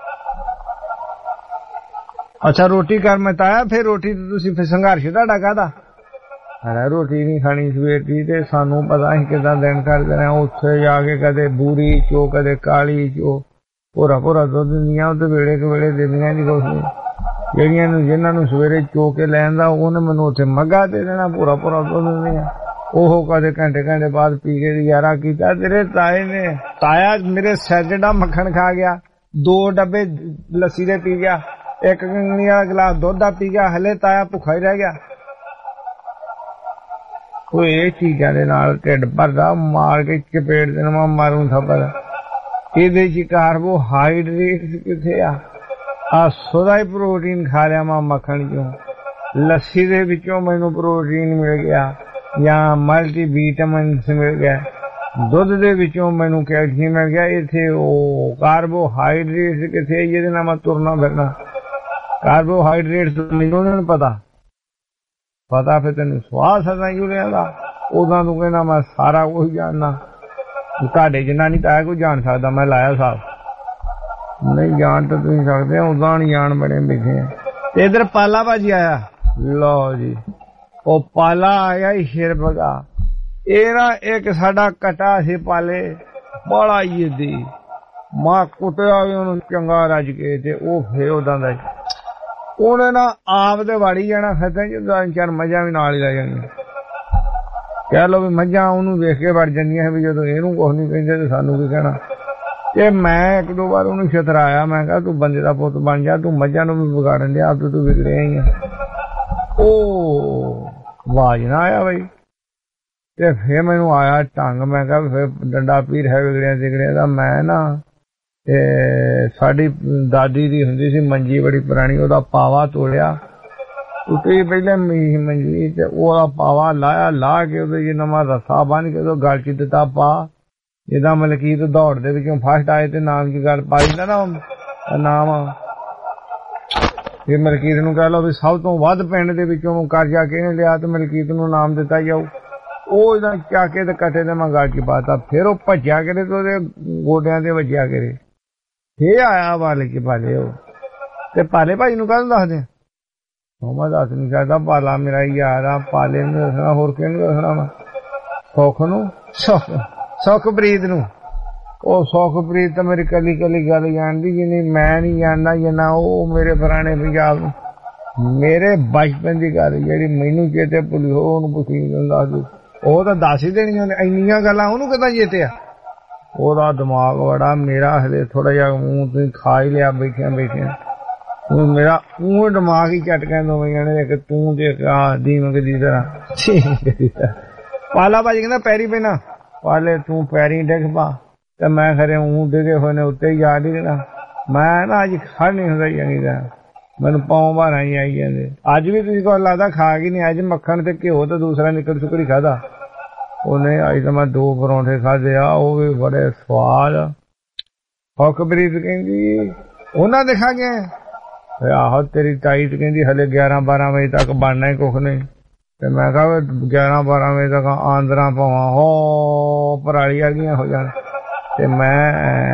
ਅੱਛਾ ਰੋਟੀ ਕਰ ਮੈਂ ਤਾਇਆ, ਫੇਰ ਰੋਟੀ ਤੇ ਤੁਸੀਂ ਫਿਰ ਸੰਘਰਸ਼ ਤੁਹਾਡਾ ਕਾਹਦਾ? ਰੋਟੀ ਨਹੀਂ ਖਾਣੀ ਸਵੇਰ ਦੀ, ਤੇ ਸਾਨੂੰ ਪਤਾ ਸੀ ਕਿੱਦਾਂ ਦਿਨ ਕਰਦੇ ਰਹੇ। ਉੱਥੇ ਜਾ ਕੇ ਕਦੇ ਬੂਰੀ ਚੋ, ਕਦੇ ਕਾਲੀ ਚੋ, ਭੋਰਾ ਦੁੱਧ ਦਿੰਦੀਆਂ। ਉਹ ਤੇ ਵੇਲੇ ਕੁ ਵੇਲੇ ਦਿੰਦੀਆਂ ਨਹੀਂ ਕੁਛ ਨਹੀਂ। ਜਿਹਨਾਂ ਨੂੰ ਸਵੇਰੇ ਚੋ ਕੇ ਲੈਂਦਾ ਉਹਨੇ ਮੈਨੂੰ ਉੱਥੇ ਮੱਗਾ ਦੇ ਦੇਣਾ, ਭੋਰਾ ਦੁੱਧ ਦਿੰਦੀਆਂ। ਉਹ ਕਦੇ ਘੰਟੇ ਬਾਅਦ ਪੀ ਕੇ ਗੁਜ਼ਾਰਾ ਕੀਤਾ। ਤੇਰੇ ਤਾਏ ਨੇ, ਤਾਇਆ ਮੇਰੇ ਸਿਰ ਜਿਹੜਾ ਮੱਖਣ ਖਾ ਗਿਆ, 2 ਡੱਬੇ ਲੱਸੀ ਦੇ ਪੀ ਗਿਆ, 1 ਕੰਗਣੀ ਵਾਲਾ ਗਲਾਸ ਦੁੱਧ ਦਾ ਪੀ ਗਿਆ, ਹਲੇ ਤਾਇਆ ਭੁੱਖਾ ਹੀ ਰਹਿ ਗਿਆ। ਕੋਈ ਇਹ ਚੀਜ਼ਾਂ ਦੇ ਨਾਲ ਢਿੱਡ ਭਰਦਾ, ਮਾਰ ਕੇ ਚਪੇੜ ਦੇਣਾ ਮਾਰੂ ਥੱਪੜ। ਇਹਦੇ ਚ ਕਾਰਬੋਹਾਈਡਰੇਟ ਕਿੱਥੇ ਆ? ਸੋਦਾ ਹੀ ਪ੍ਰੋਟੀਨ ਖਾ ਲਿਆ ਮੈਂ ਮੱਖਣ ਚੋਂ, ਲੱਸੀ ਦੇ ਵਿੱਚੋਂ ਮੈਨੂੰ ਪ੍ਰੋਟੀਨ ਮਿਲ ਗਿਆ ਜਾਂ ਮਲਟੀ ਵਿਟਾਮਿਨਸ ਮਿਲ ਗਿਆ, ਦੁੱਧ ਦੇ ਵਿੱਚੋਂ ਮੈਨੂੰ ਕੈਲਸ਼ੀਅਮ ਮਿਲ ਗਿਆ। ਇੱਥੇ ਉਹ ਕਾਰਬੋਹਾਈਡਰੇਟ ਕਿੱਥੇ? ਜਿਹਦੇ ਨਾਲ ਮੈਂ ਤੁਰਨਾ ਫਿਰਨਾ। ਕਾਰਬੋਹਾਈਡਰੇਟ ਮੈਨੂੰ ਨਹੀਂ ਪਤਾ ਫਿਰ ਤੈਨੂੰ ਸਵਾਦ ਸਦਾ ਯੂਰੀਆ ਦਾ। ਉਦੋਂ ਤੂੰ ਕਹਿੰਦਾ ਮੈਂ ਸਾਰਾ ਕੁਝ ਜਾਣਨਾ। ਤੁਹਾਡੇ ਜਿੰਨਾ ਨਹੀਂ ਤਾਇਆ ਕੋਈ ਜਾਣ ਸਕਦਾ। ਮੈਂ ਲਾਇਆ ਸਾਬ ਨਹੀਂ ਜਾਣ ਤਾਂ ਤੁਸੀਂ ਸਕਦੇ ਹੋ, ਉਦਾਂ ਨਹੀਂ ਜਾਣ ਬੜੇ ਮਿੱਠੇ ਆ। ਤੇ ਇਧਰ ਪਾਲਾ ਭਾਜੀ ਆਇਆ, ਲਓ ਜੀ ਉਹ ਪਾਲਾ ਆਇਆ ਹੀ ਸ਼ੇਰਬਗਾ। ਇਹ ਨਾ ਇੱਕ ਸਾਡਾ ਕਟਾ ਸੀ ਪਾਲੇ ਬੜਾ ਹੀ ਦੀ ਮਾਂ ਕੁੱਟਿਆ ਵੀ ਉਹਨੂੰ ਚੰਗਾ ਰੱਜ ਕੇ, ਤੇ ਉਹ ਫੇਰ ਉਦਾਂ ਦਾ ਉਹਨੇ ਨਾ ਆਪ ਤੇ ਵਾੜੀ ਜਾਣਾ ਖੱਤਾਂ ਚ, 4 ਮੱਝਾਂ ਵੀ ਨਾਲ ਹੀ ਲੈ ਜਾਣੀਆਂ। ਕਹਿ ਲਓ ਵੀ ਮੱਝਾਂ ਉਹਨੂੰ ਵੇਖ ਕੇ ਵੜ ਜਾਂਦੀਆਂ ਵੀ ਜਦੋਂ ਇਹਨੂੰ ਕੁਛ ਨਹੀਂ ਕਹਿੰਦੇ ਤੇ ਸਾਨੂੰ ਕੀ ਕਹਿਣਾ। ਤੇ ਮੈਂ 1-2 ਵਾਰ ਉਹਨੂੰ ਛਤਰਾਇਆ, ਮੈਂ ਕਿਹਾ ਤੂੰ ਬੰਦੇ ਦਾ ਪੁੱਤ ਬਣ ਜਾ, ਤੂੰ ਮੱਝਾਂ ਨੂੰ ਵੀ ਵਿਗਾੜਨ ਡਿਆ, ਆਪ ਤੂੰ ਵਿਗੜਿਆ ਹੀ ਆ। ਉਹ ਆਵਾਜ਼ ਨਾ ਆਇਆ ਬਈ, ਤੇ ਫੇਰ ਮੈਨੂੰ ਆਇਆ ਢੰਗ। ਮੈਂ ਕਿਹਾ ਫੇਰ ਡੰਡਾ ਪੀਰ ਹੈ ਵਿਗੜਿਆ ਦਾ। ਮੈਂ ਨਾ ਤੇ ਸਾਡੀ ਦਾਦੀ ਦੀ ਹੁੰਦੀ ਸੀ ਮੰਜੀ ਬੜੀ ਪੁਰਾਣੀ, ਉਹਦਾ ਪਾਵਾ ਤੋੜਿਆ ਉੱਤੇ ਪਹਿਲੇ ਮੰਜੀ, ਤੇ ਉਹਦਾ ਪਾਵਾ ਲਾਇਆ, ਲਾ ਕੇ ਉਹਦੇ ਜੇ ਨਵਾਂ ਰੱਸਾ ਬੰਨ ਕੇ ਉਹ ਗਲ ਚ ਦਿੱਤਾ ਪਾ। ਜਿੱਦਾਂ ਮਲਕੀਤ ਦੌੜ ਦੇ ਵਿੱਚੋਂ ਫਸਟ ਆਏ ਤੇ ਨਾਮ ਦੀ ਗੱਲ ਪਾਈ ਦਾ ਨਾ ਨਾਮ, ਫਿਰ ਮਲਕੀਤ ਨੂੰ ਕਹਿ ਲਓ ਵੀ ਸਭ ਤੋਂ ਵੱਧ ਪਿੰਡ ਦੇ ਵਿੱਚੋਂ ਕਰਜ਼ਾ ਕਿਹਨੇ ਲਿਆ ਤੇ ਮਲਕੀਤ ਨੂੰ ਨਾਮ ਦਿੱਤਾ ਜਾਊ। ਉਹ ਇਹਦਾ ਚੱਕ ਕੇ ਤੇ ਕੱਟੇ ਤੇ ਮੈਂ ਗਲ ਚ ਪਾਤਾ। ਫਿਰ ਉਹ ਭੱਜਿਆ ਕਰੇ ਤੇ ਉਹਦੇ ਗੋਡਿਆਂ ਤੇ ਵੱਜਿਆ ਕਰੇ। ਫੇਰ ਆਇਆ ਵਾਲੇ ਕੇ ਪਾਲੇ ਉਹ, ਤੇ ਪਾਲੇ ਭਾਈ ਨੂੰ ਕਾਹਨੂੰ ਦੱਸਦੇ? ਮੈਂ ਦੱਸ ਨਹੀਂ ਸਕਦਾ, ਪਾਲਾ ਮੇਰਾ ਯਾਰ ਆ। ਪਾਲੇ ਨੂੰ ਦੱਸਣਾ, ਹੋਰ ਕਿਹਨੂੰ ਦੱਸਣਾ? ਮੈਂ ਸੁੱਖ ਨੂੰ, ਸੁਖਪ੍ਰੀਤ ਨੂੰ। ਉਹ ਸੁਖਪ੍ਰੀਤ ਤਾਂ ਮੇਰੀ ਕੱਲੀ ਗੱਲ ਜਾਣਦੀ, ਜਿੰਨੀ ਮੈਂ ਨਹੀਂ ਜਾਣਦਾ ਜਿੰਨਾ ਉਹ ਮੇਰੇ ਪੁਰਾਣੇ ਪੰਜਾਬ ਨੂੰ। ਮੇਰੇ ਬਚਪਨ ਦੀ ਗੱਲ ਜਿਹੜੀ ਮੈਨੂੰ ਚੇਤੇ ਭੁੱਲੀ ਹੋ ਉਹਨੂੰ ਪੁੱਛੀ ਦੱਸ ਦੂ। ਉਹ ਤਾਂ ਦੱਸ ਹੀ ਦੇਣੀਆਂ ਨੇ, ਇੰਨੀਆਂ ਗੱਲਾਂ ਉਹਨੂੰ ਕਿੱਦਾਂ ਚੇਤੇ ਆ? ਉਹਦਾ ਦਿਮਾਗ ਬੜਾ, ਮੇਰਾ ਹਲੇ ਥੋੜਾ ਜਿਹਾ ਮੂੰਹ ਤੁਸੀਂ ਖਾ ਹੀ ਲਿਆ ਬੈਠਿਆਂ ਮੇਰਾ ਉਹ ਦਿਮਾਗ ਹੀ ਝਟ ਕਹਿੰਦਾ ਦੋਵੇਂ ਇੱਕ ਤੂੰ ਤੇ ਦੀਮਕ ਦੀ ਤਰ੍ਹਾਂ। ਪਾਲਾ ਭਾਜੀ ਕਹਿੰਦਾ ਪੈਰੀ ਪੈਣਾ, ਪਾਲੇ ਤੂੰ ਪੈਰੀ ਡਿੱਗ ਪਾ ਤੇ ਮੈਂ ਖਰੇ ਡਿੱਗੇ ਹੋਏ ਨੇ ਉੱਤੇ ਹੀ ਜਾ ਡਿੱਗਣਾ। ਮੈਂ ਨਾ ਅੱਜ ਖੜ ਨਹੀਂ ਹੁੰਦਾ ਚੰਗੀ ਤਰ੍ਹਾਂ, ਮੈਨੂੰ ਪਾਉ ਬਾਰਾਂ ਹੀ ਆਈ ਜਾਂਦੇ। ਅੱਜ ਵੀ ਤੁਸੀਂ ਕੋਲ ਲੱਗਦਾ ਖਾ ਕੇ ਨਹੀਂ, ਅੱਜ ਮੱਖਣ ਤੇ ਘਿਓ ਤੇ ਦੂਸਰਾ ਨਿਕਲ ਸੁਕੜੀ ਖਾਦਾ ਉਹਨੇ। ਅੱਜ ਤਾਂ ਮੈਂ 2 ਪਰੌਂਠੇ ਖਾਦੇ ਆ, ਉਹ ਵੀ ਬੜੇ ਸਵਾਦ। ਹੁਕਬਰੀਤ ਕਹਿੰਦੀ ਉਹਨਾਂ ਦੇ ਖਾ ਗਏ। ਆਹੋ ਤੇਰੀ ਤਾਈ ਕਹਿੰਦੀ ਹਲੇ 11-12 ਵਜੇ ਤੱਕ ਬਣਨਾ ਹੀ ਕੁਛ ਨਹੀਂ। ਤੇ ਮੈਂ ਕਿਹਾ 11-12 ਵਜੇ ਤੱਕ ਆਂਦਰਾਂ ਪਾਵਾਂ ਹੋ ਪਰਾਲੀ ਆ ਗਈਆਂ ਹੋ ਜਾਣ। ਤੇ ਮੈਂ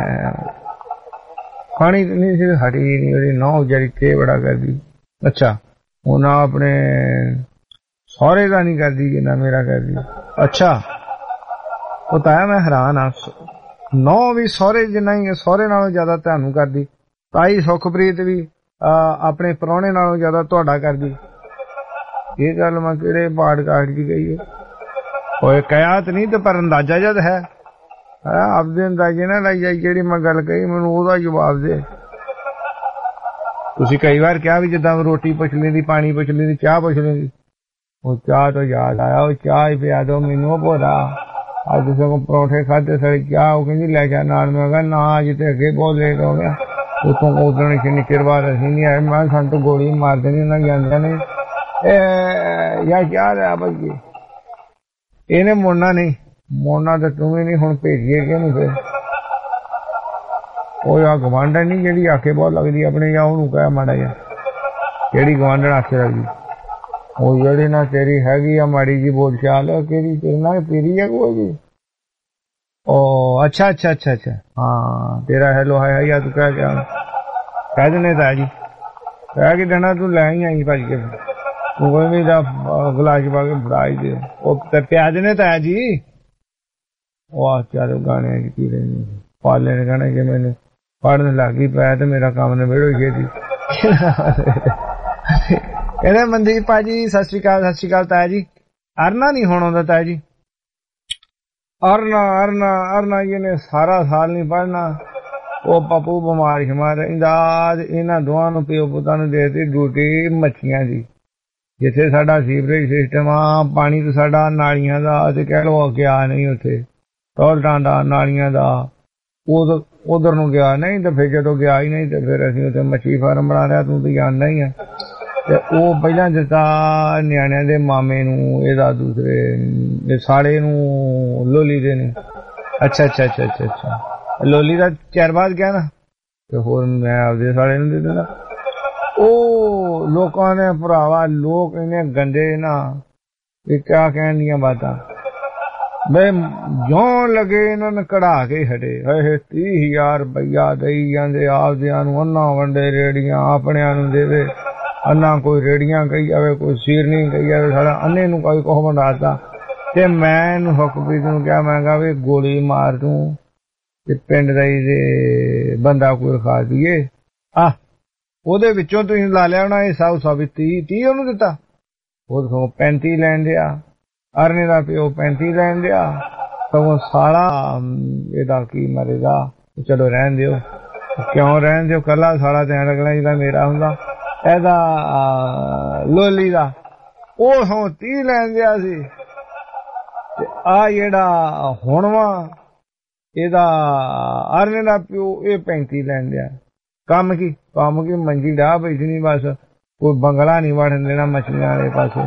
ਖਾਣੀ ਨਹੀਂ ਸੀ, ਹਟੀ ਨਹੀਂ। ਉਹਦੀ ਨੌ ਵਿਚਾਰੀ ਤੇ ਬੜਾ ਕਰਦੀ। ਅੱਛਾ ਉਹਨਾਂ ਆਪਣੇ ਸਹੁਰੇ ਦਾ ਨਹੀਂ ਕਰਦੀ ਜਿੰਨਾ ਮੇਰਾ ਕਰਦੀ। ਅੱਛਾ ਉਹ ਤਾਂ ਮੈਂ ਹੈਰਾਨ ਆ, ਨੌ ਵੀ ਸਹੁਰੇ ਜਿੰਨਾ ਹੀ ਸਹੁਰੇ ਨਾਲੋਂ ਜ਼ਿਆਦਾ ਤੁਹਾਨੂੰ ਕਰਦੀ। ਤਾਈ ਸੁਖਪ੍ਰੀਤ ਵੀ ਆਪਣੇ ਪ੍ਰਾਹੁਣੇ ਨਾਲੋਂ ਜ਼ਿਆਦਾ ਤੁਹਾਡਾ ਕਰਦੀ। ਇਹ ਗੱਲ ਮੈਂ ਕਿਹੜੇ ਪਾੜ ਕਾਟ ਦੀ ਗਈ ਹੈ? ਉਹ ਕਹਿਆਤ ਨਹੀਂ ਤੇ ਪਰ ਅੰਦਾਜ਼ਾ ਜਦ ਹੈ ਆਪਦੇ ਅੰਦਾਜ਼ੇ ਨਾਲ ਲਾਈ ਜਾਈ। ਜਿਹੜੀ ਮੈਂ ਗੱਲ ਕਹੀ ਮੈਨੂੰ ਉਹਦਾ ਜਵਾਬ ਦੇ। ਤੁਸੀਂ ਕਈ ਵਾਰ ਕਿਹਾ ਵੀ ਜਿੱਦਾਂ ਰੋਟੀ ਪੁੱਛ ਲੈਂਦੀ, ਪਾਣੀ ਪੁੱਛ ਲੈਂਦੀ, ਚਾਹ ਪੁੱਛ ਲੈਂਦੀ। ਉਹ ਚਾਹ ਤੋਂ ਯਾਦ ਆਇਆ, ਉਹ ਚਾਹ ਹੀ ਪਿਆ ਦੋ ਮੈਨੂੰ ਭੋਰਾ। ਅੱਜ ਸਗੋਂ ਪਰੌਂਠੇ ਖਾਧੇ ਸਾਰੀ ਚਾਹ ਉਹ ਕਹਿੰਦੀ ਲੈ ਜਾ ਨਾਲ। ਮੈਂ ਕਿਹਾ ਨਾ ਅੱਜ ਤੇ ਅੱਗੇ ਬਹੁਤ ਲੇਟ ਹੋ ਗਿਆ। ਉਤੋਂ ਉਦਣ ਨਿੱਕਰ ਬਾਅਦ ਅਸੀਂ ਨਹੀਂ ਆਏ। ਮੈਂ ਸਾਨੂੰ ਤੋਂ ਗੋਲੀ ਮਾਰ ਦੇਣੀ ਉਹਨਾਂ ਜਾਂਦਿਆਂ ਨੇ। ਯਾਰ ਕਿਆ ਰਿਹਾ ਭਾਈ ਇਹਨੇ ਮੁੜਨਾ ਨਹੀਂ, ਮੁੜਨਾ ਤਾਂ ਤੂੰ ਵੀ ਨਹੀਂ। ਹੁਣ ਭੇਜੀਏ ਕਿ ਨਹੀਂ ਫਿਰ? ਉਹ ਆ ਗਵਾਂਢਣ ਨਹੀਂ ਜਿਹੜੀ ਆਖੇ ਬਹੁਤ ਲੱਗਦੀ ਆਪਣੇ, ਜਾਂ ਉਹਨੂੰ ਕਹਿ ਮਾੜਾ ਜਿਹਾ ਕਿਹੜੀ ਗਵਾਂਢਣ ਆਖੇ ਲੱਗਦੀ? ਉਹ ਜਿਹੜੀ ਨਾ ਤੇਰੀ ਹੈਗੀ ਆ ਮਾੜੀ ਜੀ ਬੋਲ ਚਾਲ, ਕਿਹੜੀ ਤੇਰੇ ਨਾਲ ਪੀਰੀ ਆ ਕੋਈ ਜੀ? ਉਹ ਅੱਛਾ ਹਾਂ ਤੇਰਾ ਹੈਲੋ ਹਾਈ ਤੂੰ ਕਹਿ ਦਿੰਦੇ ਤਾਂ ਜੀ ਕਹਿ ਕੇ ਦੇਣਾ। ਤੂੰ ਲੈ ਹੀ ਆਈ ਭੱਜ ਕੇ, ਤੂੰ ਕੋਈ ਵੀ ਦਾ ਗਲਾਸ ਪਾ ਕੇ ਫੜਾਈ ਦੇ। ਉਹ ਤੇ ਪਿਆ ਦੇਣੇ ਤਾਂ ਜੀ। ਉਹ ਆ ਚਾਰੋ ਗਾਣੇ ਕੀ ਰਹੇ ਪਾਲੇ ਨੇ ਕਹਿਣਾ ਕਿ ਮੈਨੂੰ ਪੜ੍ਹਨ ਲੱਗ ਗਈ ਪਿਆ ਤੇ ਮੇਰਾ ਕੰਮ ਨਿਬੇੜੋ ਛੇਤੀ। ਕਹਿੰਦੇ ਮਨਦੀਪ ਭਾਜੀ ਸਤਿ ਸ਼੍ਰੀ ਅਕਾਲ ਤਾਇਆ ਜੀ। ਅਰਨਾ ਨਹੀਂ ਹੁਣ ਆਉਂਦਾ ਤਾਇਆ ਜੀ। ਅਰਨਾ ਇਹਨੇ ਸਾਰਾ ਸਾਲ ਨਹੀਂ ਪੜ੍ਹਨਾ। ਉਹ ਪੱਪੂ ਬਿਮਾਰ ਰਹਿੰਦਾ। ਇਹਨਾਂ ਦੋਵਾਂ ਨੂੰ ਪਿਓ ਪੁੱਤਾਂ ਨੂੰ ਦੇ ਦਿੱਤੀ ਡਿਊਟੀ ਮੱਛੀਆਂ ਦੀ। ਜਿੱਥੇ ਸਾਡਾ ਸੀਵਰੇਜ ਸਿਸਟਮ ਆ, ਪਾਣੀ ਤਾਂ ਸਾਡਾ ਨਾਲੀਆਂ ਦਾ ਤੇ ਕਹਿ ਲਓ ਗਿਆ ਨਹੀਂ ਉੱਥੇ ਟੋਲਟਾਂ ਦਾ ਨਾਲੀਆਂ ਦਾ, ਉਧਰ ਨੂੰ ਗਿਆ ਨਹੀਂ। ਤੇ ਫਿਰ ਜਦੋਂ ਗਿਆ ਹੀ ਨਹੀਂ ਤੇ ਫਿਰ ਅਸੀਂ ਉੱਥੇ ਮੱਛੀ ਫਾਰਮ ਬਣਾ ਲਿਆ। ਤੂੰ ਤਾਂ ਜਾਣਦਾ ਹੀ ਆ। ਤੇ ਉਹ ਪਹਿਲਾਂ ਦਿੱਤਾ ਨਿਆਣਿਆਂ ਦੇ ਮਾਮੇ ਨੂੰ, ਇਹਦਾ ਦੂਸਰੇ ਸਾਲੇ ਨੂੰ, ਲੋਲੀ ਦੇ ਨੇ। ਅੱਛਾ ਲੋਲੀ ਦਾ ਚਿਰ ਬਾਅਦ ਗਿਆ ਨਾ ਤੇ ਹੋਰ ਮੈਂ ਆਪਦੇ ਸਾਲੇ ਨੂੰ ਦੇ ਦਿੰਦਾ। ਉਹ ਲੋਕਾਂ ਨੇ ਭਰਾਵਾ ਲੋਕ ਇਹਨੇ ਗੰਦੇ ਨਾ ਇਹ ਕਿਆ ਕਹਿਣ ਦੀਆਂ ਬਾਤਾਂ। ਮੈਂ ਜਿਉਂ ਲੱਗੇ ਇਹਨਾਂ ਨੇ ਕਢਾ ਕੇ ਹਟੇ। 30,000 ਰੁਪਈਆ ਦਈ ਜਾਂਦੇ ਆਪਦਿਆਂ ਨੂੰ। ਅੰਨਾ ਵੰਡੇ ਰੇੜੀਆਂ ਆਪਣਿਆਂ ਨੂੰ ਦੇਵੇ। ਅੰਨਾ ਕੋਈ ਰੇੜੀਆਂ ਕਹੀ ਜਾਵੇ, ਕੋਈ ਸੀਰਨੀ ਕਹੀ ਜਾਵੇ। ਸਾਡਾ ਅੰਨੇ ਨੂੰ ਕੋਈ ਕੁਛ ਬਣਾਤਾ। ਤੇ ਮੈਂ ਇਹਨੂੰ ਹੁਕਮਪ੍ਰੀਤ ਨੂੰ ਕਿਹਾ, ਮੈਂ ਕਿਹਾ ਵੀ ਗੋਲੀ ਮਾਰ ਤੂੰ ਤੇ ਪਿੰਡ ਦਾ ਹੀ ਬੰਦਾ ਕੋਈ ਰਖਾ ਦਈਏ। ਉਹਦੇ ਵਿੱਚੋਂ ਤੁਸੀਂ ਲਾ ਲਿਆ ਹੋਣਾ ਹਿੱਸਾ ਹੁਸਾ ਵੀ 30 ਉਹਨੂੰ ਦਿੱਤਾ। ਉਹ 35 ਲੈਣ ਦਿਆ। ਅਰਨੇ ਦਾ ਪਿਓ 35 ਲੈਣ ਦਿਆ। ਸਗੋਂ ਸਾਲਾ ਇਹਦਾ ਕੀ ਮਰੇਗਾ। ਚਲੋ ਰਹਿਣ ਦਿਓ। ਕਿਉਂ ਰਹਿਣ ਦਿਓ? ਕੱਲਾ ਸਾਲਾ ਧਿਆਨ ਰੱਖਣਾ ਜਿਹਦਾ ਮੇਰਾ ਹੁੰਦਾ। ਇਹਦਾ ਲੋਲੀ ਦਾ ਉਹ 30 ਲੈਣ ਦਿਆ ਸੀ। ਤੇ ਆ ਜਿਹੜਾ ਹੁਣ ਵਾ ਇਹਦਾ ਅਰਨੇ ਦਾ ਪਿਓ ਇਹ 35 ਲੈਣ ਦਿਆ। ਕੰਮ ਕੀ ਮੰਜੀ ਡਾਹ ਬੈਠਣੀ ਬਸ। ਕੋਈ ਬੰਗਲਾ ਨਹੀਂ ਵੜਨ ਦੇਣਾ ਮੱਛੀਆਂ ਵਾਲੇ ਪਾਸੇ।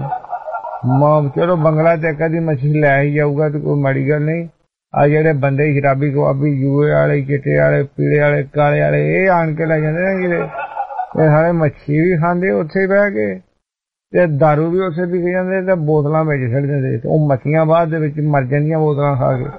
ਚਲੋ ਬੰਗਲਾ ਤੇ ਕਦੀ ਮੱਛੀ ਲੈ ਹੀ ਜਾਊਗਾ ਤੇ ਕੋਈ ਮਾੜੀ ਗੱਲ ਨਹੀਂ। ਆ ਜਿਹੜੇ ਬੰਦੇ ਸ਼ਰਾਬੀ ਕਬਾਬੀ ਜੂਏ ਵਾਲੇ, ਚਿੱਟੇ ਵਾਲੇ, ਪੀਲੇ ਵਾਲੇ, ਕਾਲੇ ਵਾਲੇ ਇਹ ਆਣ ਕੇ ਲੈ ਜਾਂਦੇ ਨੇ ਕਿਤੇ। ਇਹ ਸਾਰੇ ਮੱਛੀ ਵੀ ਖਾਂਦੇ ਉੱਥੇ ਬਹਿ ਕੇ ਤੇ ਦਾਰੂ ਵੀ ਉੱਥੇ ਪੀ ਜਾਂਦੇ ਤੇ ਬੋਤਲਾਂ ਵਿੱਚ ਛੱਡ ਦਿੰਦੇ। ਉਹ ਮੱਛੀਆਂ ਬਾਅਦ ਦੇ ਵਿੱਚ ਮਰ ਜਾਂਦੀਆਂ ਬੋਤਲਾਂ ਖਾ ਕੇ।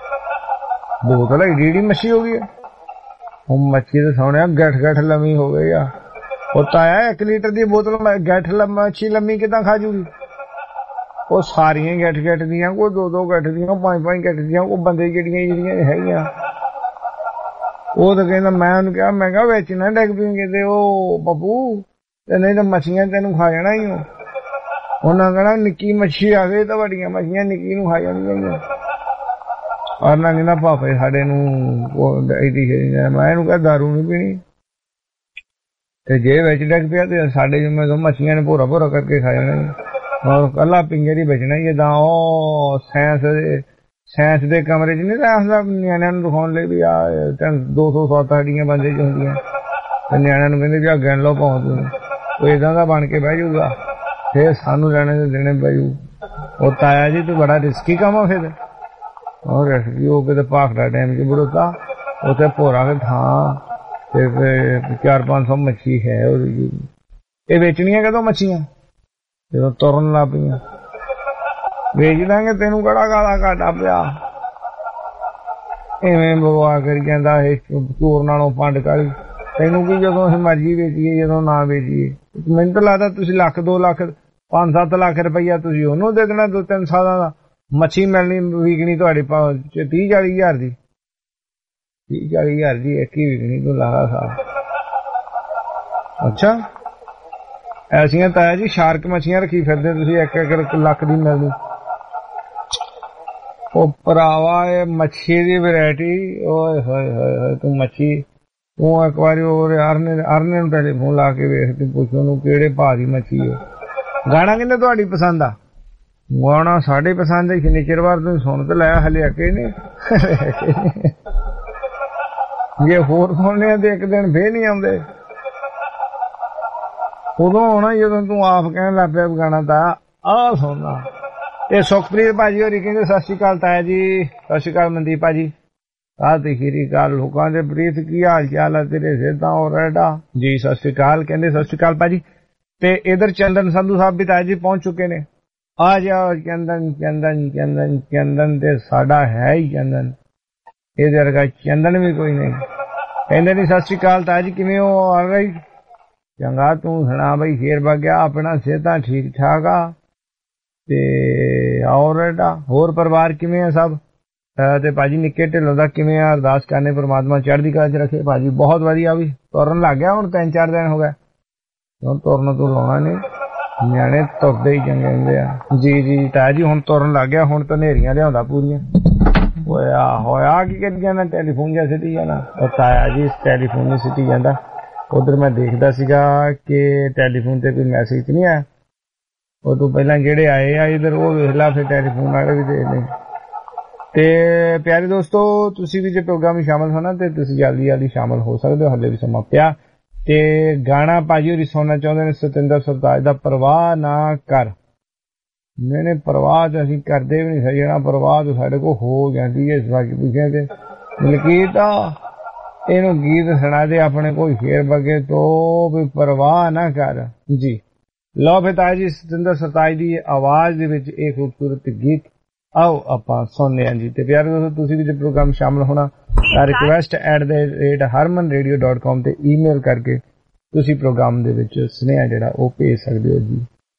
ਬੋਤਲ ਏਡੀ ਮੱਛੀ ਹੋ ਗਈ। ਉਹ ਮੱਛੀ ਤੇ ਸੋਹਣਿਆ ਗੱਠ ਲੰਮੀ ਹੋ ਗਈ ਆ। ਉਹ ਤਾਇਆ 1 ਲੀਟਰ ਦੀ ਬੋਤਲ ਗੱਠ ਮੱਛੀ ਲੰਮੀ ਕਿੱਦਾਂ ਖਾ ਜੂਗੀ? ਉਹ ਸਾਰੀਆਂ ਗੱਠ ਦੀਆਂ, ਕੋਈ 2 ਗੱਠ ਦੀਆਂ, 5 ਗੱਠ ਦੀਆਂ। ਉਹ ਬੰਦੇ ਜਿਹੜੀਆਂ ਹੈਗੀਆਂ ਉਹ ਤਾਂ ਕਹਿੰਦਾ, ਮੈਂ ਉਹਨੂੰ ਕਿਹਾ, ਮੈਂ ਕਿਹਾ ਵਿੱਚ ਨਾ ਡਿੱਗ ਪੀਂਗੇ ਤੇ ਉਹ ਬੱਬੂ ਤੇ ਨਹੀਂ ਤਾਂ ਮੱਛੀਆਂ ਤੈਨੂੰ ਖਾ ਜਾਣਾ ਹੀ। ਉਹਨਾਂ ਕਹਿਣਾ ਨਿੱਕੀ ਮੱਛੀ ਆ ਗਈ ਤਾਂ ਵੱਡੀਆਂ ਮੱਛੀਆਂ ਨਿੱਕੀ ਨੂੰ ਖਾ ਜਾਂਦੀਆਂ। ਔਰ ਨਾ ਕਹਿੰਦਾ ਭਾਪੇ ਸਾਡੇ ਨੂੰ ਮੈਂ ਇਹਨੂੰ ਕਿਹਾ ਦਾਰੂ ਨਹੀਂ ਪੀਣੀ ਤੇ ਜੇ ਵਿੱਚ ਡਿੱਗ ਪਿਆ ਤੇ ਸਾਡੇ ਜਿਵੇਂ ਦੋ ਮੱਛੀਆਂ ਨੇ ਭੋਰਾ ਭੋਰਾ ਕਰਕੇ ਖਾ ਜਾਣਾ ਔਰ ਕੱਲਾ ਪਿੰਜਰ ਹੀ ਬਚਣਾ। ਜਿੱਦਾਂ ਉਹ ਸਾਇੰਸ ਦੇ ਕਮਰੇ 'ਚ ਨਹੀਂ ਰੱਖਦਾ ਨਿਆਣਿਆਂ ਨੂੰ ਦਿਖਾਉਣ ਲਈ ਵੀ ਆ 207 ਸਾਡੀਆਂ ਬੰਦੇ 'ਚ ਹੁੰਦੀਆਂ ਤੇ ਨਿਆਣਿਆਂ ਨੂੰ ਕਹਿੰਦੇ ਵੀ ਆ ਗਿਣ ਲਓ ਭਾਵੇਂ ਉਹ ਏਦਾਂ ਦਾ ਬਣ ਕੇ ਬਹਿ ਜਾਊਗਾ ਫਿਰ ਸਾਨੂੰ ਲੈਣੇ ਤੇ ਦੇਣੇ ਪੈ ਜਾਊ। ਉਹ ਤਾਇਆ ਜੀ ਤੂੰ ਬੜਾ ਰਿਸਕੀ ਕੰਮ ਆ ਫਿਰ और रेस्क्यू के पाखड़ा डैम के बड़ोता उसे भोरा के थां 400-500 मच्छी है और ये बेचनियां कदों मच्छियां जो तुरन ला पियां बेच देंगे तेनू कड़ा गाला घाटा पिया इवें बवा करी जांदा है चोर नालों पंड कर तेनू की जदों असीं मर्जी बेचीए जदों ना बेचीए मैनूं तां लगदा तुसीं लाख 2 लाख 5-7 लाख रुपया तुसीं ओनू दे देना 2-3 सालां दा मच्छी मिलनी विकनी थोड़ी 30-40 हज़ार की 30-40 हज़ार की एक ही विकनी तो लागा सा। अच्छा ऐसियां ताया जी शार्क मच्छियां रखी फिरदे तुसीं 1 लाख दी मिलनी। ओ भरावा ये मच्छी दी वैरायटी ओए होए होए तू मच्छी तू एक बारी और अरने नूं टेलीफोन ला के वेख के पुछ ओनूं किहड़े भाअ दी मच्छी है। गाना किन्ने तुहाडी पसंद आ? गाना साढ़े पसंद है शनिचरवार तुम सुन तो लाया हले अके ने जे होर सुनने तो एक दिन फिर नहीं आते उदों आना जो तू आप कहन लग पिया गाना ताया आ सुनना। ये सुखप्रीत भाजी होरी कहते सत श्री अकाल ताया जी सत श्री अकाल मनदीप भाजी आती खीरी काल लोगों के प्रीत की हाल चाल है तेरे सेहत और रेडा जी सत श्री अकाल कहते सत श्री अकाल भाजी। ते इधर चंदन संधू साहब भी ताया जी पहुंच चुके ने। आ जाओ चंदन चंदन चंदन चंदन ते साडा है ही चंदन इहदे वर्गा चंदन भी कोई नहीं। कहंदे नहीं सत श्री अकाल ताया जी किवें हो आ गई चंगा तू सुना बई शेर बगया अपना सेहतां ठीक ठाक आ ते और रेडा होर परिवार किवें है सब ते भाजी निक्के ढिल्लों दा किवें आ अरदास करने परमात्मा चढ़दी कला च रखे भाजी बहुत वधिया भी तुरन लग गया हुण 3-4 दिन हो गए हुण तुरन तू लाउणा नहीं ਨਿਆਣੇ ਤੁਰਦੇ ਹੀ ਚੰਗੇ ਹੁੰਦੇ ਆ। ਜੀ ਜੀ ਤਾਇਆ ਜੀ ਹੁਣ ਤੁਰਨ ਲੱਗ ਗਿਆ ਹੁਣ ਤਾਂ ਹਨੇਰੀਆਂ ਲਿਆਉਂਦਾ ਪੂਰੀਆਂ ਹੋਇਆ ਕੀ ਕਰੀ ਜਾਂਦਾ ਟੈਲੀਫੋਨ ਜਾਂ ਸਿੱਟੀ ਜਾਣਾ ਉਹ ਤਾਇਆ ਜੀ ਟੈਲੀਫੋਨ ਨਹੀਂ ਸਿੱਟੀ ਜਾਂਦਾ। ਉਧਰ ਮੈਂ ਦੇਖਦਾ ਸੀਗਾ ਕਿ ਟੈਲੀਫੋਨ ਤੇ ਕੋਈ ਮੈਸੇਜ ਨਹੀਂ ਆਇਆ ਉਹ ਤੋਂ ਪਹਿਲਾਂ ਜਿਹੜੇ ਆਏ ਆ ਇਧਰ ਉਹ ਵੇਖ ਲਾ ਫਿਰ ਟੈਲੀਫੋਨ ਵਾਲੇ ਵੀ ਦੇਖਦੇ। ਤੇ ਪਿਆਰੇ ਦੋਸਤੋ ਤੁਸੀਂ ਵੀ ਜੇ ਪ੍ਰੋਗਰਾਮ ਵਿੱਚ ਸ਼ਾਮਲ ਹੋਣਾ ਤੇ ਤੁਸੀਂ ਜਲਦੀ ਸ਼ਾਮਲ ਹੋ ਸਕਦੇ ਹੋ ਹਲੇ ਵੀ ਸਮਾਂ ਪਿਆ। ਤੇ ਗਾਣਾ ਭਾਜੀ ਹੋਰੀ ਸੁਣਨਾ ਚਾਹੁੰਦੇ ਨੇ ਸਤਿੰਦਰ ਸਰਤਾਜ ਦਾ ਪਰਵਾਹ ਨਾ ਕਰ। ਮੈਨੇ ਪਰਵਾਹ ਤਾਂ ਅਸੀਂ ਕਰਦੇ ਵੀ ਨਹੀਂ ਸਜਣਾ ਪਰਵਾਹ ਤਾਂ ਸਾਡੇ ਕੋਲ ਹੋ ਜਾਂਦੀ ਹੈ। ਇਸ ਵਾਰ ਪੁੱਛਿਆ ਤੇ ਮਲਕੀਤ ਇਹਨੂੰ ਗੀਤ ਸੁਣਾ ਦੇ ਆਪਣੇ ਕੋਈ ਸ਼ੇਰ ਬਗੇ ਤੋਂ ਵੀ ਪਰਵਾਹ ਨਾ ਕਰ ਜੀ। ਲਓ ਫਿਰ ਤਾਇਆ ਜੀ ਸਤਿੰਦਰ ਸਰਤਾਜ ਦੀ ਆਵਾਜ਼ ਦੇ ਵਿੱਚ ਇਹ ਖੂਬਸੂਰਤ ਗੀਤ आओ ਆਪਾਂ ਸੁਣਦੇ ਹਾਂ ਜੀ। ਤੇ ਪਿਆਰੇ ਦੋਸਤੋ ਤੁਸੀਂ ਵੀ ਜੇ ਪ੍ਰੋਗਰਾਮ ਸ਼ਾਮਲ ਹੋਣਾ ਤਾਂ request@harmanradio.com ਤੇ ਈਮੇਲ ਕਰਕੇ ਤੁਸੀਂ ਪ੍ਰੋਗਰਾਮ ਦੇ ਵਿੱਚ ਸੁਨੇਹਾ ਜਿਹੜਾ ਉਹ ਭੇਜ ਸਕਦੇ ਹੋ ਜੀ।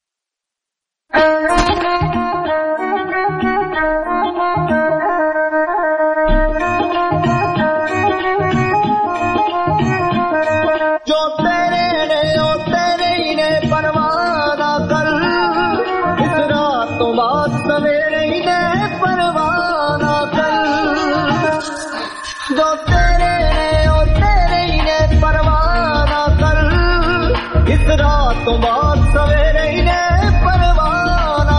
जो तेरे ने ओ तेरे ही ने परवाह ना कर इस रात तो बाद सवेरे ही ने परवाह ना कर। जो तेरे ने ओ तेरे ही ने परवाह ना कर इस रात तो बाद सवेरे ही ने परवाह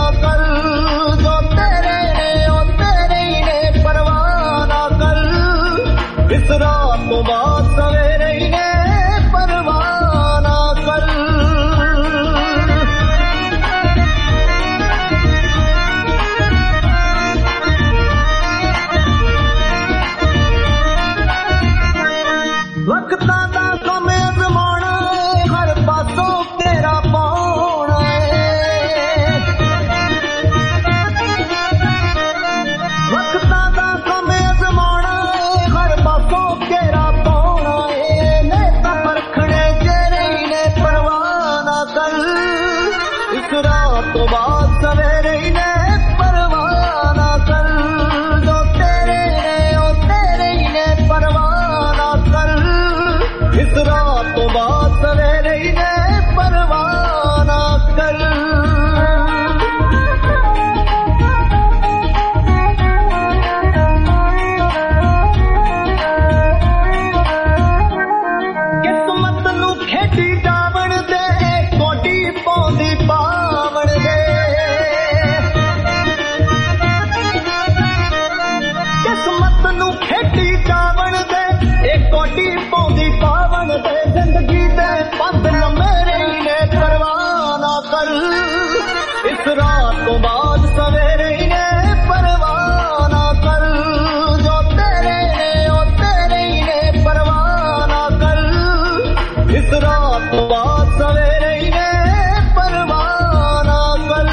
मिट्टी पौंदी पावन दे जिंदगी दे बंद लम्हे ने परवाह ना कर इस रात तो बाद सवेरे ने परवाह ना कर जो तेरे ने ओ तेरे ने परवाह ना कर इस रात तो बाद सवेरे ने परवाह ना कर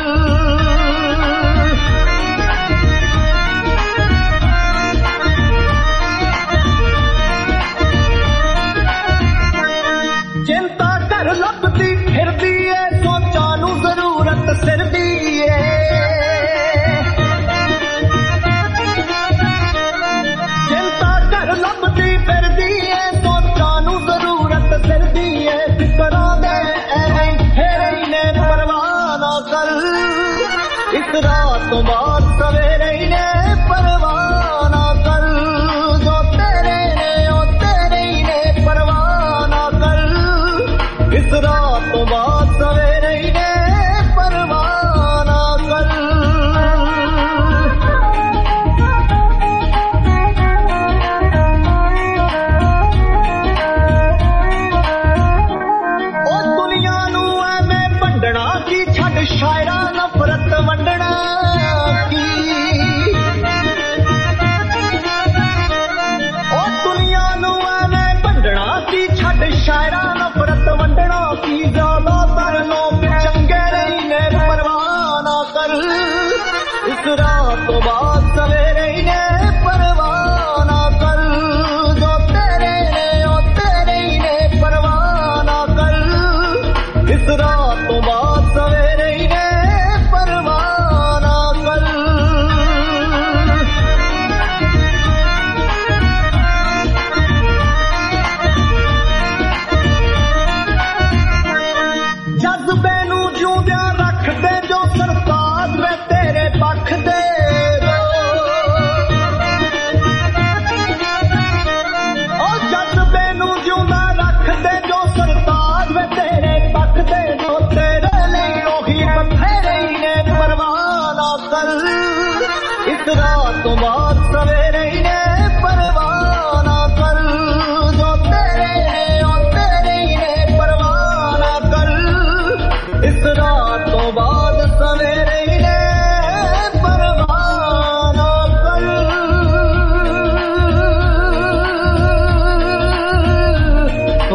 चिंता कर लभदी फिरदी है सोचा नू जरूरत सिर दी है चिंता कर लभदी फिरदी है सोचा नू जरूरत सिर दी है फिकरां दे एवें फेरे ने परवाह ना कर इस रात तो बाद सवेरे ने परवाह ना कर जो तेरे ने ओ तेरे ने परवाह ना कर इस रात तो बाद सवेरे ने परवाह ना कर ओ दुनिया नू एवें वंडना की छड़ शायरा नफरत वंडना की ओ दुनिया नू एवें वंडना की छड़ शायरा नफरत वंडना की ज्यादातर लोग चंगे रही ने परवाह ना कर इस रात तो बाद सवेरे ने परवाह ना कर जो तेरे ने ओ तेरे ने परवाह ना कर इस रात तो बाद सवेरे ने परवाह ना कर जज्बे नू जिउंदियां रख दे जो सरताज वे तेरे पख दे ओ जज्बे नू जिउंदा रख दे जो सरताज वे तेरे पख दे जो तेरे लिए ओही बथेरे ने परवाह ना कर इस रात तो बाद सवेरे ने परवाह ना कर जो तेरे ने ओ तेरे ने परवाह ना कर इस रात तो बाद सवेरे ने परवाह ना कर ओ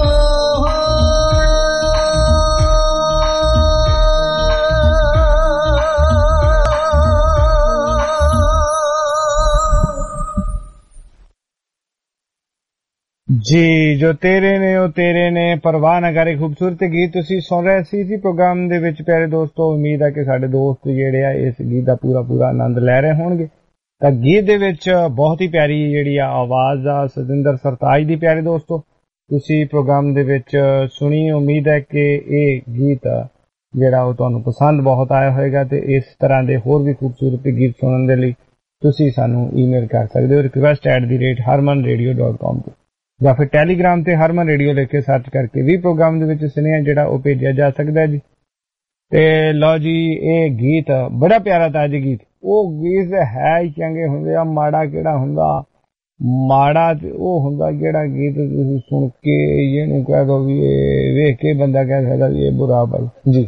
ਜੀ ਜੋ ਤੇਰੇ ਨੇ ਉਹ ਤੇਰੇ ਨੇ ਪਰਵਾਹ ਨਾ ਕਰੇ ਖੂਬਸੂਰਤ ਗੀਤ ਤੁਸੀਂ ਸੁਣ ਰਹੇ ਸੀ ਜੀ ਪ੍ਰੋਗਰਾਮ ਦੇ ਵਿੱਚ ਪਿਆਰੇ ਦੋਸਤੋ ਉਮੀਦ ਹੈ ਕਿ ਸਾਡੇ ਦੋਸਤ ਜਿਹੜੇ ਆ ਇਸ ਗੀਤ ਦਾ ਪੂਰਾ ਆਨੰਦ ਲੈ ਰਹੇ ਹੋਣਗੇ ਤਾਂ ਗੀਤ ਦੇ ਵਿੱਚ ਬਹੁਤ ਹੀ ਪਿਆਰੀ ਜਿਹੜੀ ਆ ਆਵਾਜ਼ ਆ ਸਤਿੰਦਰ ਸਰਤਾਜ ਦੀ ਪਿਆਰੇ ਦੋਸਤੋ ਤੁਸੀਂ ਪ੍ਰੋਗਰਾਮ ਦੇ ਵਿੱਚ ਸੁਣੀ ਉਮੀਦ ਹੈ ਕਿ ਇਹ ਗੀਤ ਜਿਹੜਾ ਉਹ ਤੁਹਾਨੂੰ ਪਸੰਦ ਬਹੁਤ ਆਇਆ ਹੋਵੇਗਾ ਤੇ ਇਸ ਤਰ੍ਹਾਂ ਦੇ ਹੋਰ ਵੀ ਖੂਬਸੂਰਤ ਗੀਤ ਸੁਣਨ ਦੇ ਲਈ ਤੁਸੀਂ ਸਾਨੂੰ ਈਮੇਲ ਕਰ ਸਕਦੇ ਹੋ request@harmanradio.com ਤੇ ਜਾਂ ਫਿਰ ਟੈਲੀਗ੍ਰਾਮ ਤੇ ਹਰਮਨ ਰੇਡੀਓ ਲਿਖ ਕੇ ਸਰਚ ਕਰਕੇ ਵੀ ਪ੍ਰੋਗਰਾਮ ਦੇ ਵਿੱਚ ਸੁਨੇਹਾ ਜਿਹੜਾ ਉਹ ਭੇਜਿਆ ਜਾ ਸਕਦਾ ਜੀ ਤੇ ਲਓ ਜੀ ਇਹ ਗੀਤ ਬੜਾ ਪਿਆਰਾ ਤਾਜ ਗੀਤ ਉਹ ਗੀਤ ਹੈ ਹੀ ਚੰਗੇ ਹੁੰਦੇ ਆ ਮਾੜਾ ਕਿਹੜਾ ਹੁੰਦਾ ਮਾੜਾ ਉਹ ਹੁੰਦਾ ਜਿਹੜਾ ਗੀਤ ਤੁਸੀਂ ਸੁਣ ਕੇ ਇਹਨੂੰ ਕਹਿ ਦੋ ਵੀ ਇਹ ਵੇਖ ਕੇ ਬੰਦਾ ਕਹਿ ਸਕਦਾ ਵੀ ਇਹ ਬੁਰਾ ਭਾਈ ਜੀ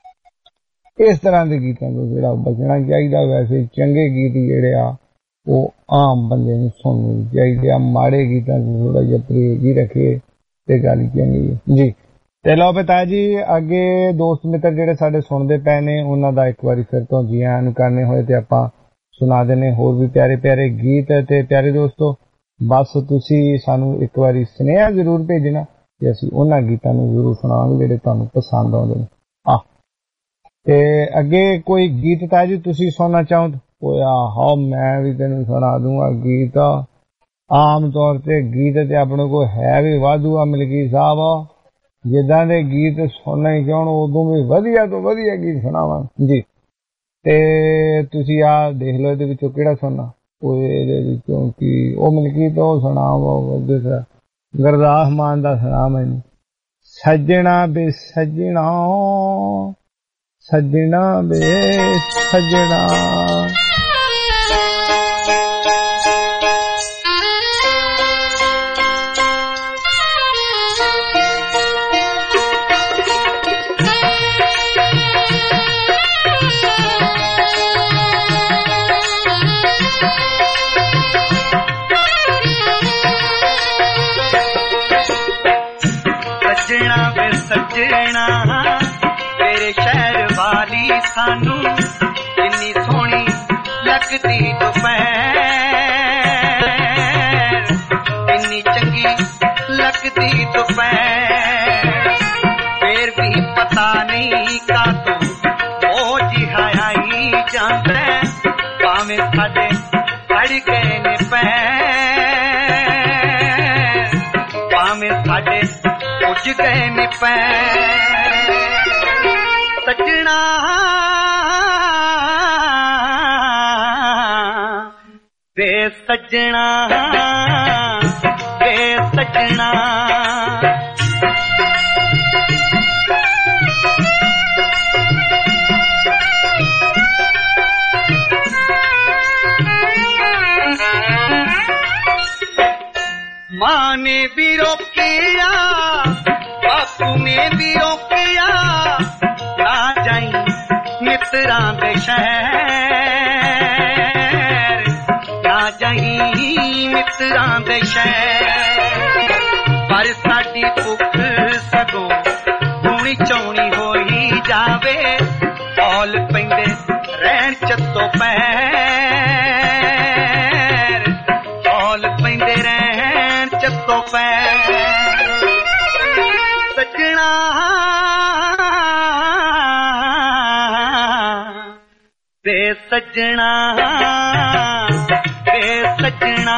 ਇਸ ਤਰ੍ਹਾਂ ਦੇ ਗੀਤਾਂ ਤੋਂ ਜਿਹੜਾ ਬਚਣਾ ਚਾਹੀਦਾ ਵੈਸੇ ਚੰਗੇ ਗੀਤ ਜਿਹੜੇ ਆ ਉਹ ਆਮ ਬੰਦੇ ਨੂੰ ਸੁਣਨੇ ਚਾਹੀਦੇ ਆ ਮਾੜੇ ਗੀਤਾਂ ਤੋਂ ਥੋੜਾ ਜਿਹਾ ਪਰਹੇਜ਼ ਹੀ ਰੱਖੇ ਤੇ ਗੱਲ ਚੰਗੀ ਜੀ ਤੇ ਲਓ ਬਤਾ ਜੀ ਅੱਗੇ ਦੋਸਤ ਮਿੱਤਰ ਜਿਹੜੇ ਸਾਡੇ ਸੁਣਦੇ ਪਏ ਨੇ ਉਹਨਾਂ ਦਾ ਇੱਕ ਵਾਰੀ ਫਿਰ ਤੋਂ ਜੀ ਆਇਆਂ ਨੂੰ ਕਰਨੇ ਹੋਏ ਤੇ ਆਪਾਂ ਸੁਣਾ ਦੇਣੇ ਹੋਰ ਵੀ ਪਿਆਰੇ ਗੀਤ ਤੇ ਪਿਆਰੇ ਦੋਸਤੋ ਬਸ ਤੁਸੀਂ ਸਾਨੂੰ ਇੱਕ ਵਾਰੀ ਸੁਨੇਹਾ ਜ਼ਰੂਰ ਭੇਜਣਾ ਤੇ ਅਸੀਂ ਉਹਨਾਂ ਗੀਤਾਂ ਨੂੰ ਜ਼ਰੂਰ ਸੁਣਾਵਾਂਗੇ ਜਿਹੜੇ ਤੁਹਾਨੂੰ ਪਸੰਦ ਆਉਂਦੇ ਨੇ ਤੇ ਅੱਗੇ ਕੋਈ ਗੀਤ ਤਾਂ ਜੀ ਤੁਸੀਂ ਸੁਣਨਾ ਚਾਹੋ ਹਾਂ ਮੈਂ ਵੀ ਤੈਨੂੰ ਸੁਣਾ ਦੂੰਗਾ ਗੀਤ ਆਮ ਤੌਰ ਤੇ ਗੀਤ ਤੇ ਆਪਣੇ ਕੋਲ ਹੈ ਵੀ ਵਾਧੂ ਆ ਮਲਕੀ ਸਾਹਿਬ ਜਿੱਦਾਂ ਦੇ ਗੀਤ ਸੁਣਨੇ ਚਾਹਣ ਉਦੋਂ ਵੀ ਵਧੀਆ ਤੋਂ ਵਧੀਆ ਗੀਤ ਸੁਣਾਵਾਂ ਜੀ ਤੇ ਤੁਸੀਂ ਆ ਦੇਖ ਲਓ ਇਹਦੇ ਵਿੱਚੋਂ ਕਿਹੜਾ ਸੁਣਨਾ ਉਹ ਇਹਦੇ ਵਿੱਚੋਂ ਕਿ ਉਹ ਮਲਕੀ ਤੋਂ ਸੁਣਾਵਾ ਗੁਰਦਾਸ ਮਾਨ ਦਾ ਸੁਣਾ ਮੈਨੂੰ ਸੱਜਣਾ ਬੇ ਸੱਜਣਾ ਸੱਜਣਾ ਬੇ ਸੱਜਣਾ लगदी दोपहर इन्नी चंगी लगदी दोपहर फिर भी पता नहीं का तू ओ जिहा आई जांदा भावें साडे पड़ गए ने पैर भावें साडे उज गए ने पैर सजना वे सजना वे सजना माँ ने भी रोकिया बापू ने भी रोकिया ना जाई मित्रां दे शहर ना जाई मित्रां दे शहर पर साडी भुख सगों हुणी चौनी होई जावे औल पैंदे रहन चत्तो पैर औल पैंदे रहन चत्तो पैर सजना वे सजना वे सजना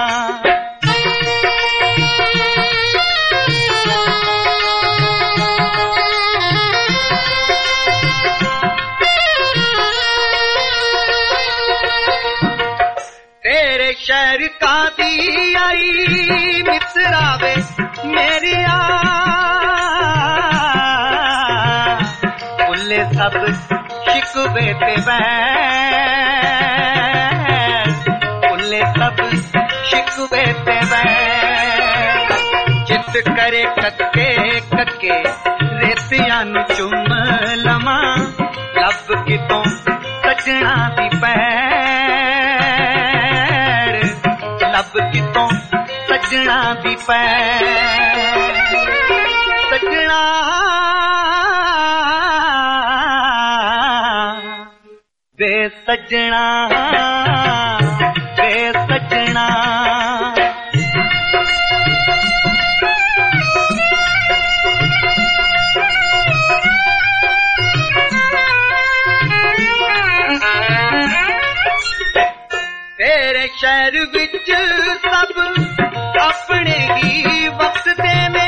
तेरे शहर का दी आई मित्रावे मेरी बुल्ले सब शिकवे ते बैर बुल्ले सब शिकवे ते बैर जित करे कक्के कक्के रेतियां नु चुम लमा लब कितों सजना दी पैर लब कितों सजना दी पैर सजना वे सजना वे सजना तेरे शहर विच सब अपने ही वक्त देने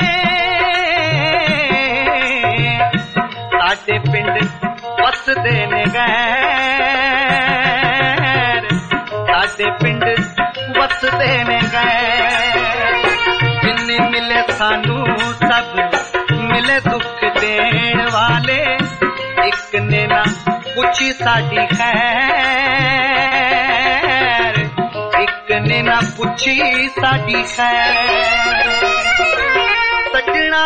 साडे पिंड वसदे ने गैर साडे पिंड वसदे ने गैर जिन्ने मिले सानू सब मिले दुख देण वाले एक ने ना पुछी साडी खैर एक ने ना पुछी साडी खैर सजना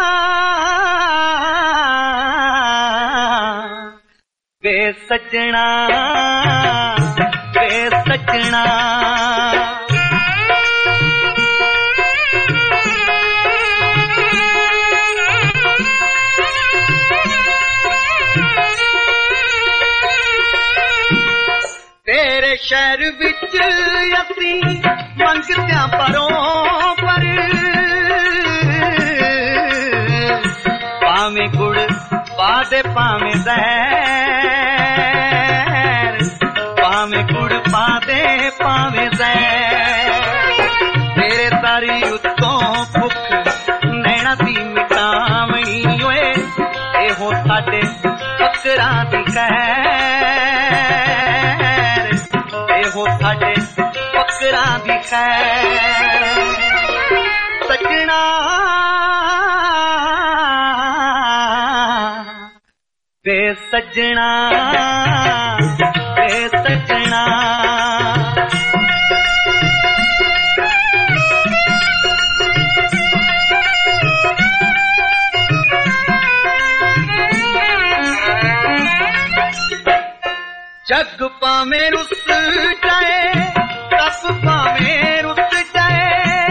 वे सजना वे सजना तेरे शहर विच असी मंगत्या परों पर पावें गुड़ पादे पावें ज़हर पावें गुड़ पादे पावें ज़हर तेरे तारी उत्तों भुख नैना दी मिटावनी ओए एहो साडे फकरां दी खैर एहो साडे फकरां दी खैर सजना वे सजना वे सजना जग पावें रुस जाए तप पावें रुस जाए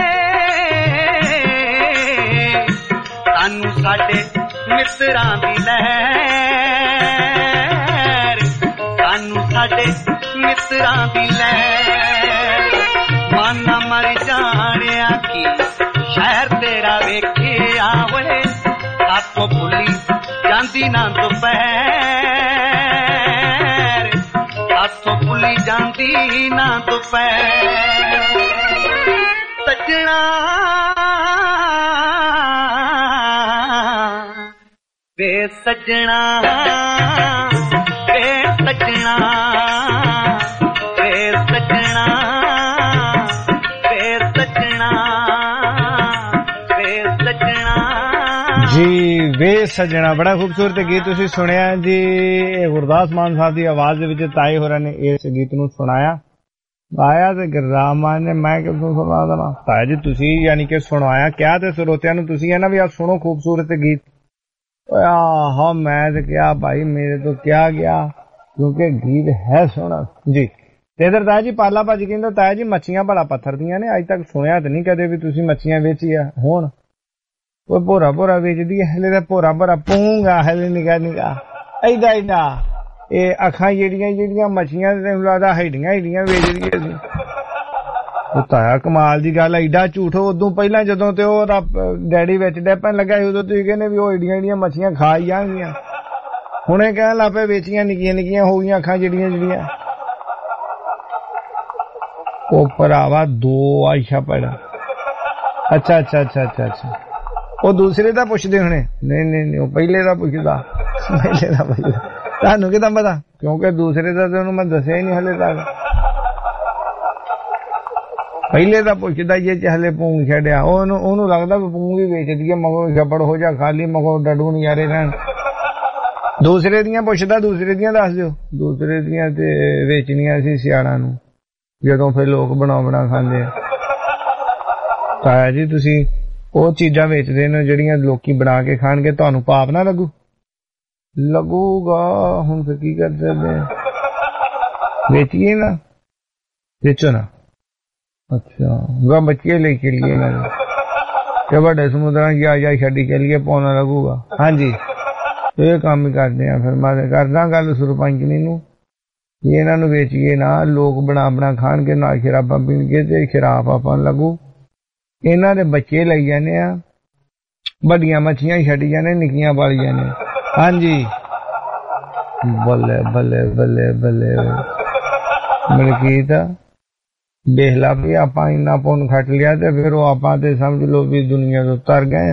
सानू साडे मित्रां दी लहर सानू साडे मित्रां दी लैर मन मर जाणिया की शहर तेरा वेखिया होए आपो भुली जांदी ना दोपहर आपो भुली जांदी ना दोपहर सजना वे सजना वे सजना वे सजना वे सजना वे सजना जी वे सजना बड़ा खूबसूरत गीत तुसी सुनिया जी। गुरदास मान साहब की आवाज दे विच ताए होरां ने इस गीत नूं सुनाया आया ते रामान ने मैं किसों सुना देना ताया जी तुसी यानी कि सुनाया क्या ते श्रोतियां नूं तुसी है ना भी आप सुनो खूबसूरत गीत। हाँ मैं तो क्या भाई मेरे तो क्या गया क्योंकि गीत है सोना जी। ते इधर ताया जी पाला भाजी कहंदा ताया जी मच्छियां भला पत्थर दियां ने अज तक सुनिया तो नहीं कदे भी तुसी मच्छियां वेची आ हुण वो भोरा भोरा वेचदी है हले तो भोरा भोरा पूंगा हले निका निका ऐदा ऐदा ये अखां जेड़ियां मच्छियां ते लगदा हड्डियां हड्डियां वेचदी सी। ताया कमाल दी गल एडा झूठ उदों पहला जदों ते ओदा डैडी विच डैपन लगा उदों तुसीं कहने भी ओह एडियां एडियां मच्छियां खा ही जाणगियां हुणे कहण लग पे वेचियां निक्कियां निक्कियां हो गईयां अखां जेड़ियां जेड़ियां ओ भरावा दो आइशा पड़ा अच्छा अच्छा अच्छा अच्छा अच्छा वो दूसरे दा पुछदे हुणे नहीं नहीं नहीं पहले दा पुछदा पहले दा पुछदा तुहानू किदां पता क्योंकि दूसरे दा ते उहनूं मैं दस्सिया ही नहीं हले तक पहले दा पुछदा जे हले पूंग छड्या ओनू लगदा भी पूंग ही वेचदी है मगो छप्पड़ हो जा खाली मगो डडू नजारे रहन दूसरे दियां पुछदा दूसरे दियां दस दिओ दूसरे दियां ते वेचनियां सी सियाणा नू जदों फिर लोग बना बना खांदे ताया जी तुसी ਉਹ ਚੀਜ਼ਾਂ ਵੇਚਦੇ ਨੇ ਜਿਹੜੀਆਂ ਲੋਕੀ ਬਣਾ ਕੇ ਖਾਣਗੇ ਤੁਹਾਨੂੰ ਪਾਪ ਨਾ ਲੱਗੂਗਾ ਹੁਣ ਫਿਰ ਕੀ ਕਰ ਸਕਦੇ ਵੇਚੀਏ ਨਾ ਵੇਚੋ ਨਾ अच्छा वह बच्चे लेके लिए ना ते बड़े समुद्र की आ जाए छड़ी के लिए पौना लगूगा। हाँ जी तो ये काम ही करते हैं फिर मैं करदा गल सरपंचनी नूं ये इन्हां नूं वेचीए ना लोग बना बना खाण के नाल शराबां पीणगे ते खराब आपां लगू इन्हां दे बच्चे लई जाने आ बड़ियां मच्छियां छड्डी जाने निक्कियां पाली जाने। हाँ जी बल्ले बल्ले बल्ले बल्ले मलकीत देख ला भी आप इन्ना पुन खट लिया ते फिर वो आप समझ लो भी दुनिया तो तर गए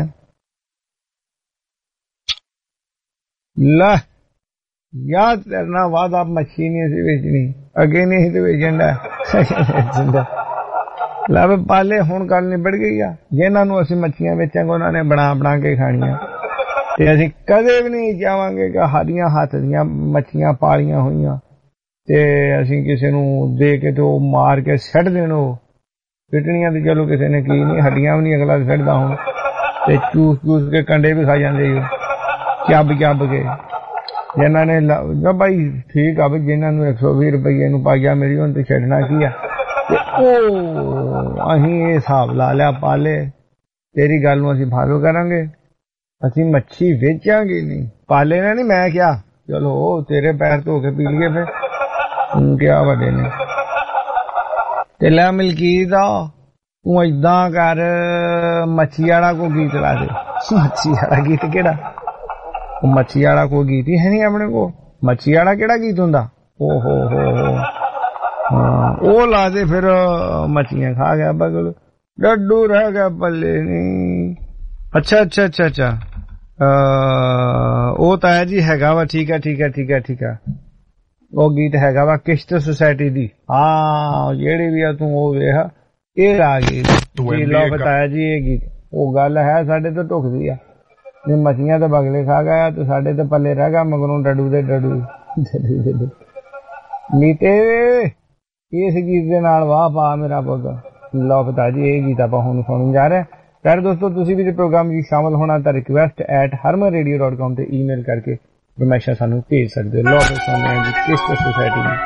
ला याद करना बाद आप मच्छी नहीं सी बेचनी अगे नहीं तो बेचना ला पाले हुण गल निबड़ गई आ जिन्हां नूं असीं मच्छियां बेचांगे उन्हां ने बना बना के खाणियां ते असीं कदे भी नहीं चाहांगे कि साडियां हत्थ दियां मच्छियां पालियां होईयां ते असीं किसी नूं दे के तो मार के सट देण पिटनियां ते चलो किसी ने की नहीं हड्डियां भी नहीं अगला सटदा हुण ते चूस चूस के कंडे भी खा जांदे चब चब के जिन्हां ने भाई ठीक आ भी जिन्हां नूं 120 रुपये नूं पाइया मेरी हुण ते छड्डना की आ ते असीं ये हिसाब ला लिया पाले तेरी गल नूं असीं फॉलो करांगे असीं मच्छी वेचांगे नहीं पाले ने नहीं मैं क्या चलो तेरे पैर धो के पी लिए फिर क्या वड्डे ने ते लै मलकीत तू इदां कर मच्छी आला को गीत ला दे मच्छी आला गीत केड़ा मच्छी आला कोई गीत ही है नहीं अपने को मच्छी आला केड़ा गीत हुंदा ओ हो ओ ला दे फिर मच्छियां खा गया बगल डड्डू रह गया पल्ले नहीं। अच्छा अच्छा अच्छा अच्छा ओ ताया जी हैगा वा ठीक है ठीक है ठीक है ठीक है वो गीत हैगा वा किश्त सोसाइटी दी हाँ जेड़ी भी है तू वो वेख ये आ गई लो बताया जी ये गीत वो गल है साडे तो ढुकदी आ मछियां तो बगले खा गया तो साडे तो पल्ले रह गया मगरों डडू दे डडू मीते इस गीत दे नाल वाह पा मेरा पुत लो बता जी ये गीत आपां हुण सुणन जा रहे हैं। प्यारे दोस्तों तुसीं भी प्रोग्राम जी शामिल होना तो request@harmanradio.com ते ईमेल करके फरमाइशां सानू भेज सकते हो। लो सुनते हैं जी किश्त सोसाइटी में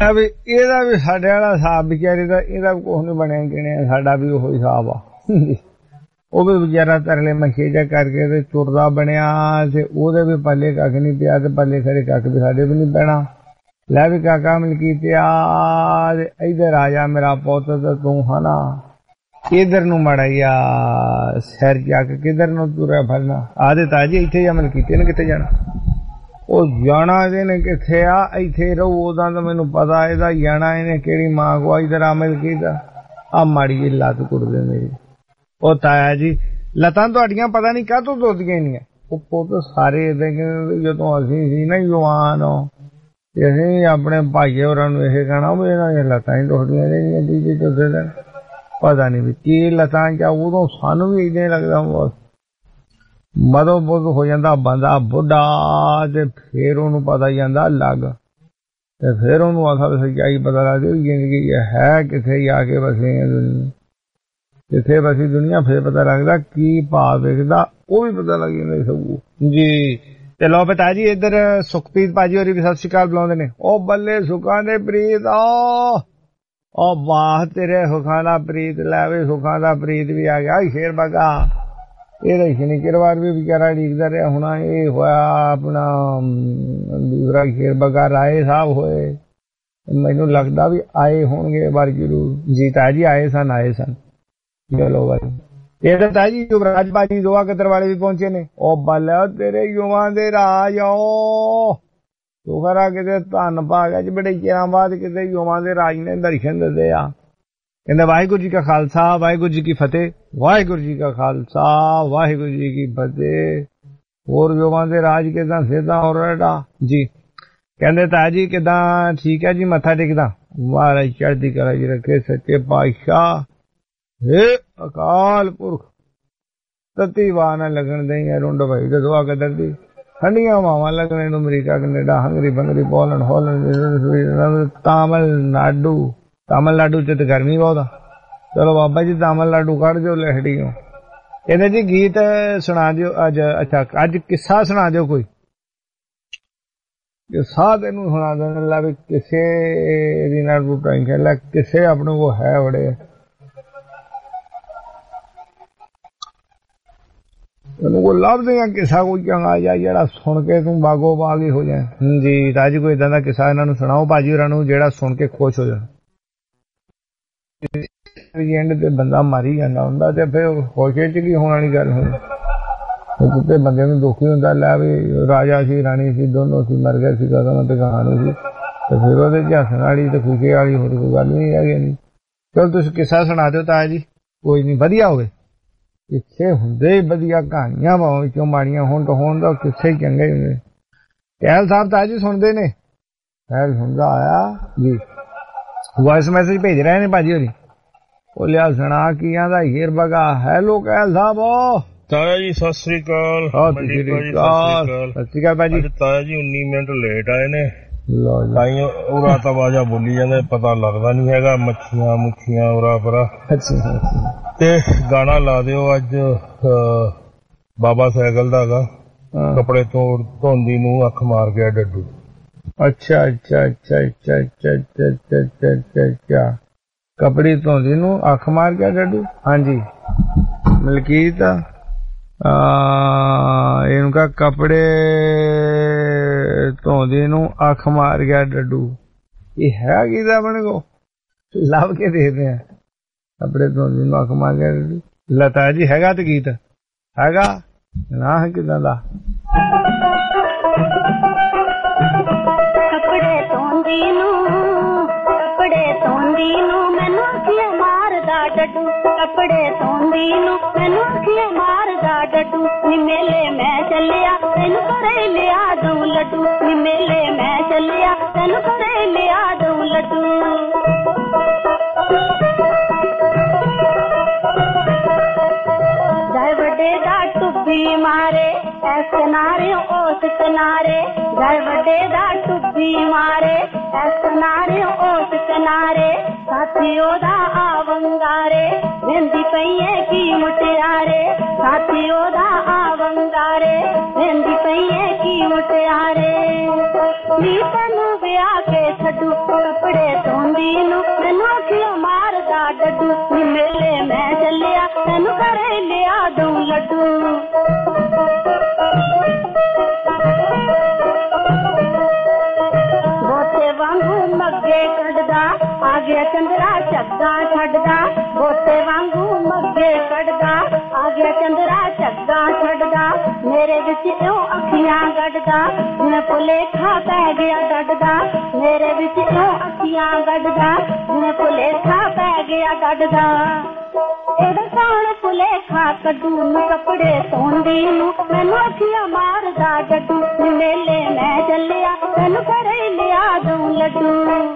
ਵੀ ਇਹਦਾ ਵੀ ਸਾਡੇ ਵਾਲਾ ਹਿਸਾਬ ਵਿਚਾਰੇ ਦਾ ਇਹਦਾ ਕੁਛ ਨੀ ਬਣਿਆ ਗਿਣਿਆ ਸਾਡਾ ਵੀ ਉਹੀ ਹਿਸਾਬ ਆ ਉਹ ਵੀ ਵਿਚਾਰਾ ਤਰਲੇ ਮੱਛੇ ਜਾ ਕਰਕੇ ਤੇ ਤੁਰਦਾ ਬਣਿਆ ਤੇ ਉਹਦੇ ਵੀ ਪੱਲੇ ਕੱਖ ਨਹੀਂ ਪਿਆ ਤੇ ਪੱਲੇ ਖਰੇ ਕੱਖ ਵੀ ਸਾਡੇ ਵੀ ਨਹੀਂ ਪੈਣਾ ਲੈ ਵੀ ਕਾਕਾ ਮਲਕੀਤਿਆ ਇਧਰ ਆ ਜਾ ਮੇਰਾ ਪੁੱਤ ਤੇ ਤੂੰ ਹਨਾ ਕਿਧਰ ਨੂੰ ਮੜਿਆ ਸਿਰ ਜਾ ਕੇ ਕਿਧਰ ਨੂੰ ਤੁਰਿਆ ਫਿਰਨਾ ਆਦੇ ਤਾਜੀ ਇੱਥੇ ਜਾ ਮਲਕੀਤੇ ਨੇ ਕਿੱਥੇ ਜਾਣਾ ਉਹ ਜਾਣਾ ਇਹਨੇ ਕਿੱਥੇ ਆ ਇੱਥੇ ਰਹੂ ਉਹਦਾ ਤਾਂ ਮੈਨੂੰ ਪਤਾ ਇਹਦਾ ਜਾਣਾ ਇਹਨੇ ਕਿਹੜੀ ਮਾਂ ਕੋ ਇਧਰ ਆ ਮਲਕੀਤਾ ਆ ਮਾੜੀ ਜਿਹੀ ਲੱਤ ਕੁੱਟਦੇ ਮੇਰੀ ਉਹ ਤਾਇਆ ਜੀ ਲੱਤਾਂ ਤੁਹਾਡੀਆਂ ਪਤਾ ਨਹੀਂ ਕਾਹਤੋਂ ਦੁਖਦੀਆਂ ਨਹੀਂ ਉਹ ਪੁੱਤ ਸਾਰੇ ਏਦਾਂ ਜਦੋਂ ਅਸੀਂ ਸੀ ਨਾ ਜਵਾਨ ਤੇ ਅਸੀਂ ਆਪਣੇ ਭਾਈਏ ਹੋਰਾਂ ਨੂੰ ਇਹ ਕਹਿਣਾ ਵੀ ਇਹਨਾਂ ਦੀਆਂ ਲੱਤਾਂ ਹੀ ਦੁਖਦੀਆਂ ਰਹਿੰਦੀਆਂ ਜੀ ਤੁਰਦੇ ਦਿਨ ਪਤਾ ਨਹੀਂ ਵੀ ਕੀ ਲੱਤਾਂ ਚ ਉਦੋਂ ਸਾਨੂੰ ਵੀ ਏਦਾਂ ਲੱਗਦਾ ਬਸ ਮਦੋਂ ਬੁੱਧ ਹੋ ਜਾਂਦਾ ਬੰਦਾ ਬੁੱਢਾ ਤੇ ਫੇਰ ਉਹਨੂੰ ਪਤਾ ਜਾਂਦਾ ਲੱਗ ਤੇ ਫੇਰ ਉਹਨੂੰ ਅਸਲ ਸੱਚਾਈ ਪਤਾ ਲੱਗਦੀ ਜ਼ਿੰਦਗੀ ਹੈ ਕਿੱਥੇ ਆ ਕੇ ਵਸੇ ਦੁਨੀਆ ਜਿੱਥੇ ਵਸੀ ਦੁਨੀਆ ਫੇਰ ਪਤਾ ਲੱਗਦਾ ਕੀ ਭਾਵ ਵੇਖਦਾ ਉਹ ਵੀ ਪਤਾ ਲੱਗ ਜਾਂਦਾ ਸਭ ਜੀ ਤੇ ਲੋ ਬਤਾ ਜੀ ਇੱਧਰ ਸੁਖਪ੍ਰੀਤ ਭਾਜੀ ਹੋਰੀ ਵੀ ਸਤਿ ਸ਼੍ਰੀ ਅਕਾਲ ਬੁਲਾਉਂਦੇ ਨੇ ਉਹ ਬੱਲੇ ਸੁੱਖਾਂ ਦੇ ਪ੍ਰੀਤ ਉਹ ਵਾਹ ਤੇਰੇ ਸੁੱਖਾਂ ਦਾ ਪ੍ਰੀਤ ਲੈ ਵੇ ਸੁੱਖਾਂ ਦਾ ਪ੍ਰੀਤ ਵੀ ਆ ਗਿਆ ਸ਼ੇਰ ਬਗਾ ਇਹਦਾ ਸ਼ਨੀਚਰਵਾਰ ਵੀ ਵਿਚਾਰਾ ਡੀਕਦਾ ਰਿਹਾ ਹੋਣਾ ਇਹ ਹੋਇਆ ਆਪਣਾ ਦੂਸਰਾ ਸ਼ੇਰ ਬਗਾ ਰਾਏ ਸਾਹਿਬ ਹੋਏ ਮੈਨੂੰ ਲੱਗਦਾ ਵੀ ਆਏ ਹੋਣਗੇ ਵਾਰ ਜ਼ਰੂਰ ਜੀ ਤਾਜੀ ਆਏ ਸਨ ਚਲੋ ਭਾਈ ਇਹ ਤਾਂ ਤਾਜੀ ਯੁਵਰਾਜ ਭਾਜੀ ਦੁਆ ਕਤਰ ਵਾਲੇ ਵੀ ਪਹੁੰਚੇ ਨੇ ਉਹ ਬੱਲ ਤੇਰੇ ਯੁਵਾ ਦੇ ਰਾਜ ਤੂੰ ਖਰਾ ਕਿਤੇ ਧੰਨ ਭਾਗ ਅੱਜ ਬੜੇ ਚਿਰਾਂ ਬਾਅਦ ਕਿਤੇ ਯੁਵਾ ਦੇ ਰਾਜ ਨੇ ਦਰਸ਼ਨ ਦਿੱਤੇ ਆ ਕਹਿੰਦੇ ਵਾਹਿਗੁਰੂ ਜੀ ਕਾ ਖਾਲਸਾ ਵਾਹਿਗੁਰੂ ਜੀ ਕੀ ਫਤਿਹ ਵਾਹਿਗੁਰੂ ਜੀ ਕਾ ਖਾਲਸਾ ਵਾਹਿਗੁਰੂ ਜੀ ਕੀ ਫਤਿਹ ਹੋਰ ਯੁਵਾ ਦੇ ਰਾਜ ਕਿਦਾਂ ਸਿੱਧਾ ਹੋ ਰਿਹਾ ਜੀ ਕਹਿੰਦੇ ਤਾਜੀ ਕਿਦਾਂ ਠੀਕ ਹੈ ਜੀ ਮੱਥਾ ਟੇਕਦਾ ਮਹਾਰਾਜ ਚੜ੍ਹਦੀ ਕਲਾ ਜੀ ਰੱਖੇ ਸੱਚੇ ਪਾਤਸ਼ਾਹ हे अकाल पुरख तती वाह न लगन दई रुंड भाई ते दुआ कदर दी ठंडियां वावां लगने नु अमरीका कनेडा हंगरी बंगरी पोलैंड हॉलैंड तमिलनाडु च ते गर्मी बहुत आ चलो बाबा जी तमिलनाडु कढ़ जो लहड़ियों कहते जी गीत सुना दियो अज अच्छा अज किस्सा सुना दियो कोई किस्सा तेनू सुना देने ला भी किसे दी नाल बुटाई खेला किसे अपने को है बड़े को लभदे किसा कोई चंगा जा जेड़ा सुन के तू बागो बाग ही हो जाए जी ताजी कोई इदां दा किसा इन्हां नूं सुणाओ भाजी होरां नूं जेड़ा सुन के खुश हो जाए एंड ते बंदा मारी जांदा हुंदा ते फिर खुशी च की होण वाली गल होंदी ते बंदे नूं दुख ही हुंदा लै वी राजा सी राणी सी दोनों सी मर गए सी कदम ते कहानी सी ते फिर ओहदे च हसन वाली ते खुशी वाली होर कोई गल नहीं है नहीं चल तुसीं किस्सा सुणा दिओ ताया जी कोई नहीं वधिया होवे किस्से हुंदे वधिया कहानियां भावें चों माड़ियां होण तो होण दा किस्से चंगे हुंदे कैल साहब ताया जी सुनदे ने कैल सुनदा आया जी वॉइस मैसेज भेज रहे ने भाजी होरी ओ लिया सुना की आंदा हीर बगा हेलो कैल साहब ताया जी सत श्री अकाल सत श्री अकाल भाजी ताया जी 19 मिनट लेट आए ने ताइयों उरा तवाजा बोली जांदे पता लगदा नहीं हैगा मच्छियां मुच्छियां उरा परा ते गाना ला दिओ अज बाबा साइकिल दा गा कपड़े धोंदी नूं अख मार गया डड्डू अच्छा अच्छा अच्छा अच्छा अच्छा अच्छा अच्छा अच्छा कपड़े धोंदी नूं अख मार गया डड्डू हाँ जी मलकीत इनका कपड़े धोंदी नूं अख मार गया डड्डू ये है किदा अपने को लभ के देखते हैं कपड़े धोंदी नूं अख मार गया डड्डू लता जी हैगा ते गीत हैगा ना है किदा दा कपड़े धोंदी नूं मैनू अखियां मारदा डड्डू कपड़े धोंदी नूं मैनू अखियां मारदा डड्डू नी मेले मैं चलिया तैनू घरे लिया दूं लड्डू नी मेले मैं चलिया तैनू घरे लिया दूं लड्डू जाए वड्डे दा टुब्बी मारे ऐस किनारे ओस किनारे जाए वड्डे दा टुब्बी मारे ऐस किनारे ओस किनारे साथियों दा आवंगारे वेंदी पईए की मुटियारे साथियों दा आवंगारे वेंदी पईए की मुटियारे नी तैनू ब्याह के ਡੱਡੂ ਕੱਪੜੇ ਧੋਂਦੀ ਨੂੰ ਮੈਨੂੰ ਅੱਖੀਆਂ ਮਾਰਦਾ ਡੱਡੂ ਨੀ ਮੇਲੇ ਮੈਂ ਚੱਲਿਆ ਤੈਨੂੰ ਘਰੇ ਲਿਆ ਦੂੰ ਲੱਡੂ ਬੋਤੇ ਵਾਂਗੂ ਮੱਗੇ ਕੱਢਦਾ ਆ ਗਿਆ ਚੰਦਰਾ ਝੱਗਾ ਛੱਡਦਾ ਬੋਤੇ ਵਾਂਗੂ ਮੱਗੇ ਕੱਢਦਾ ਆ ਗਿਆ ਚੰਦਰਾ ਝੱਗਾ ਛੱਡਦਾ ਮੇਰੇ ਵਿੱਚ ਇਉਂ ਅੱਖੀਆਂ ਗੱਡਦਾ ਜਿਵੇਂ ਭੁਲੇਖਾ ਪੈ ਗਿਆ ਡੱਡਦਾ ਮੇਰੇ ਵਿੱਚ ਇਉਂ ਅੱਖੀਆਂ ਗੱਡਦਾ ਜਿਵੇਂ ਭੁਲੇਖਾ ਪੈ ਗਿਆ ਡੱਡਦਾ ਇਹਦਾ ਕੌਣ ਭੁਲੇਖਾ ਕੱਢੂ ਨੂੰ ਕੱਪੜੇ ਧੋਂਦੀ ਨੂੰ ਮੈਨੂੰ ਅੱਖੀਆਂ ਮਾਰਦਾ ਡੱਡੂ ਮੇਲੇ ਮੈਂ ਚੱਲਿਆ ਤੈਨੂੰ ਘਰੇ ਲਿਆ ਦੂੰ ਲੱਡੂ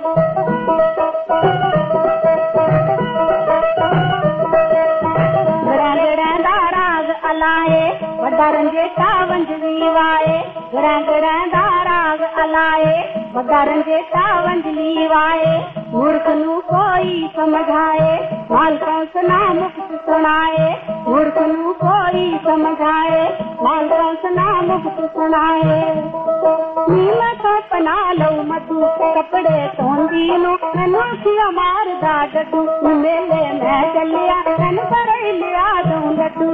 ਗੜਾਂ ਦਾ ਰਾਗ ਅਲਾਏ ਵੱਡਾ ਰੰਜੇਟਾ ਵੰਜਲੀ ਵਾਏ ਗੜਾਂ ਦਾ ਰਾਗ ਅਲਾਏ ਵੱਡਾ ਰੰਜੇਟਾ ਵੰਜਲੀ ਵਾਏ ਮੂਰਖ ਨੂੰ ਕੋਈ ਸਮਝਾਏ ਮਾਲਕਾਂ ਸੁਨਾ ਮੁਕਤ ਸੁਣਾਏ ਮੂਰਖ ਨੂੰ ਕੋਈ ਸਮਝਾਏ ਮਾਲਕਾਂ ਸੁਨਾ ਮੁਕਤ ਸੁਣਾਏ ਨੀਲਾ ਤਾਂ ਪਨਾ ਲਊ ਮਧੂ ਕੱਪੜੇ ਧੋਂਦੀ ਨੂੰ ਮੈਨੂੰ ਅੱਖੀਆਂ ਮਾਰਦਾ ਡੱਡੂ ਮੇਲੇ ਮੈਂ ਚੱਲਿਆ ਤੈਨੂੰ ਘਰੇ ਲਿਆ ਦੂੰ ਲੱਡੂ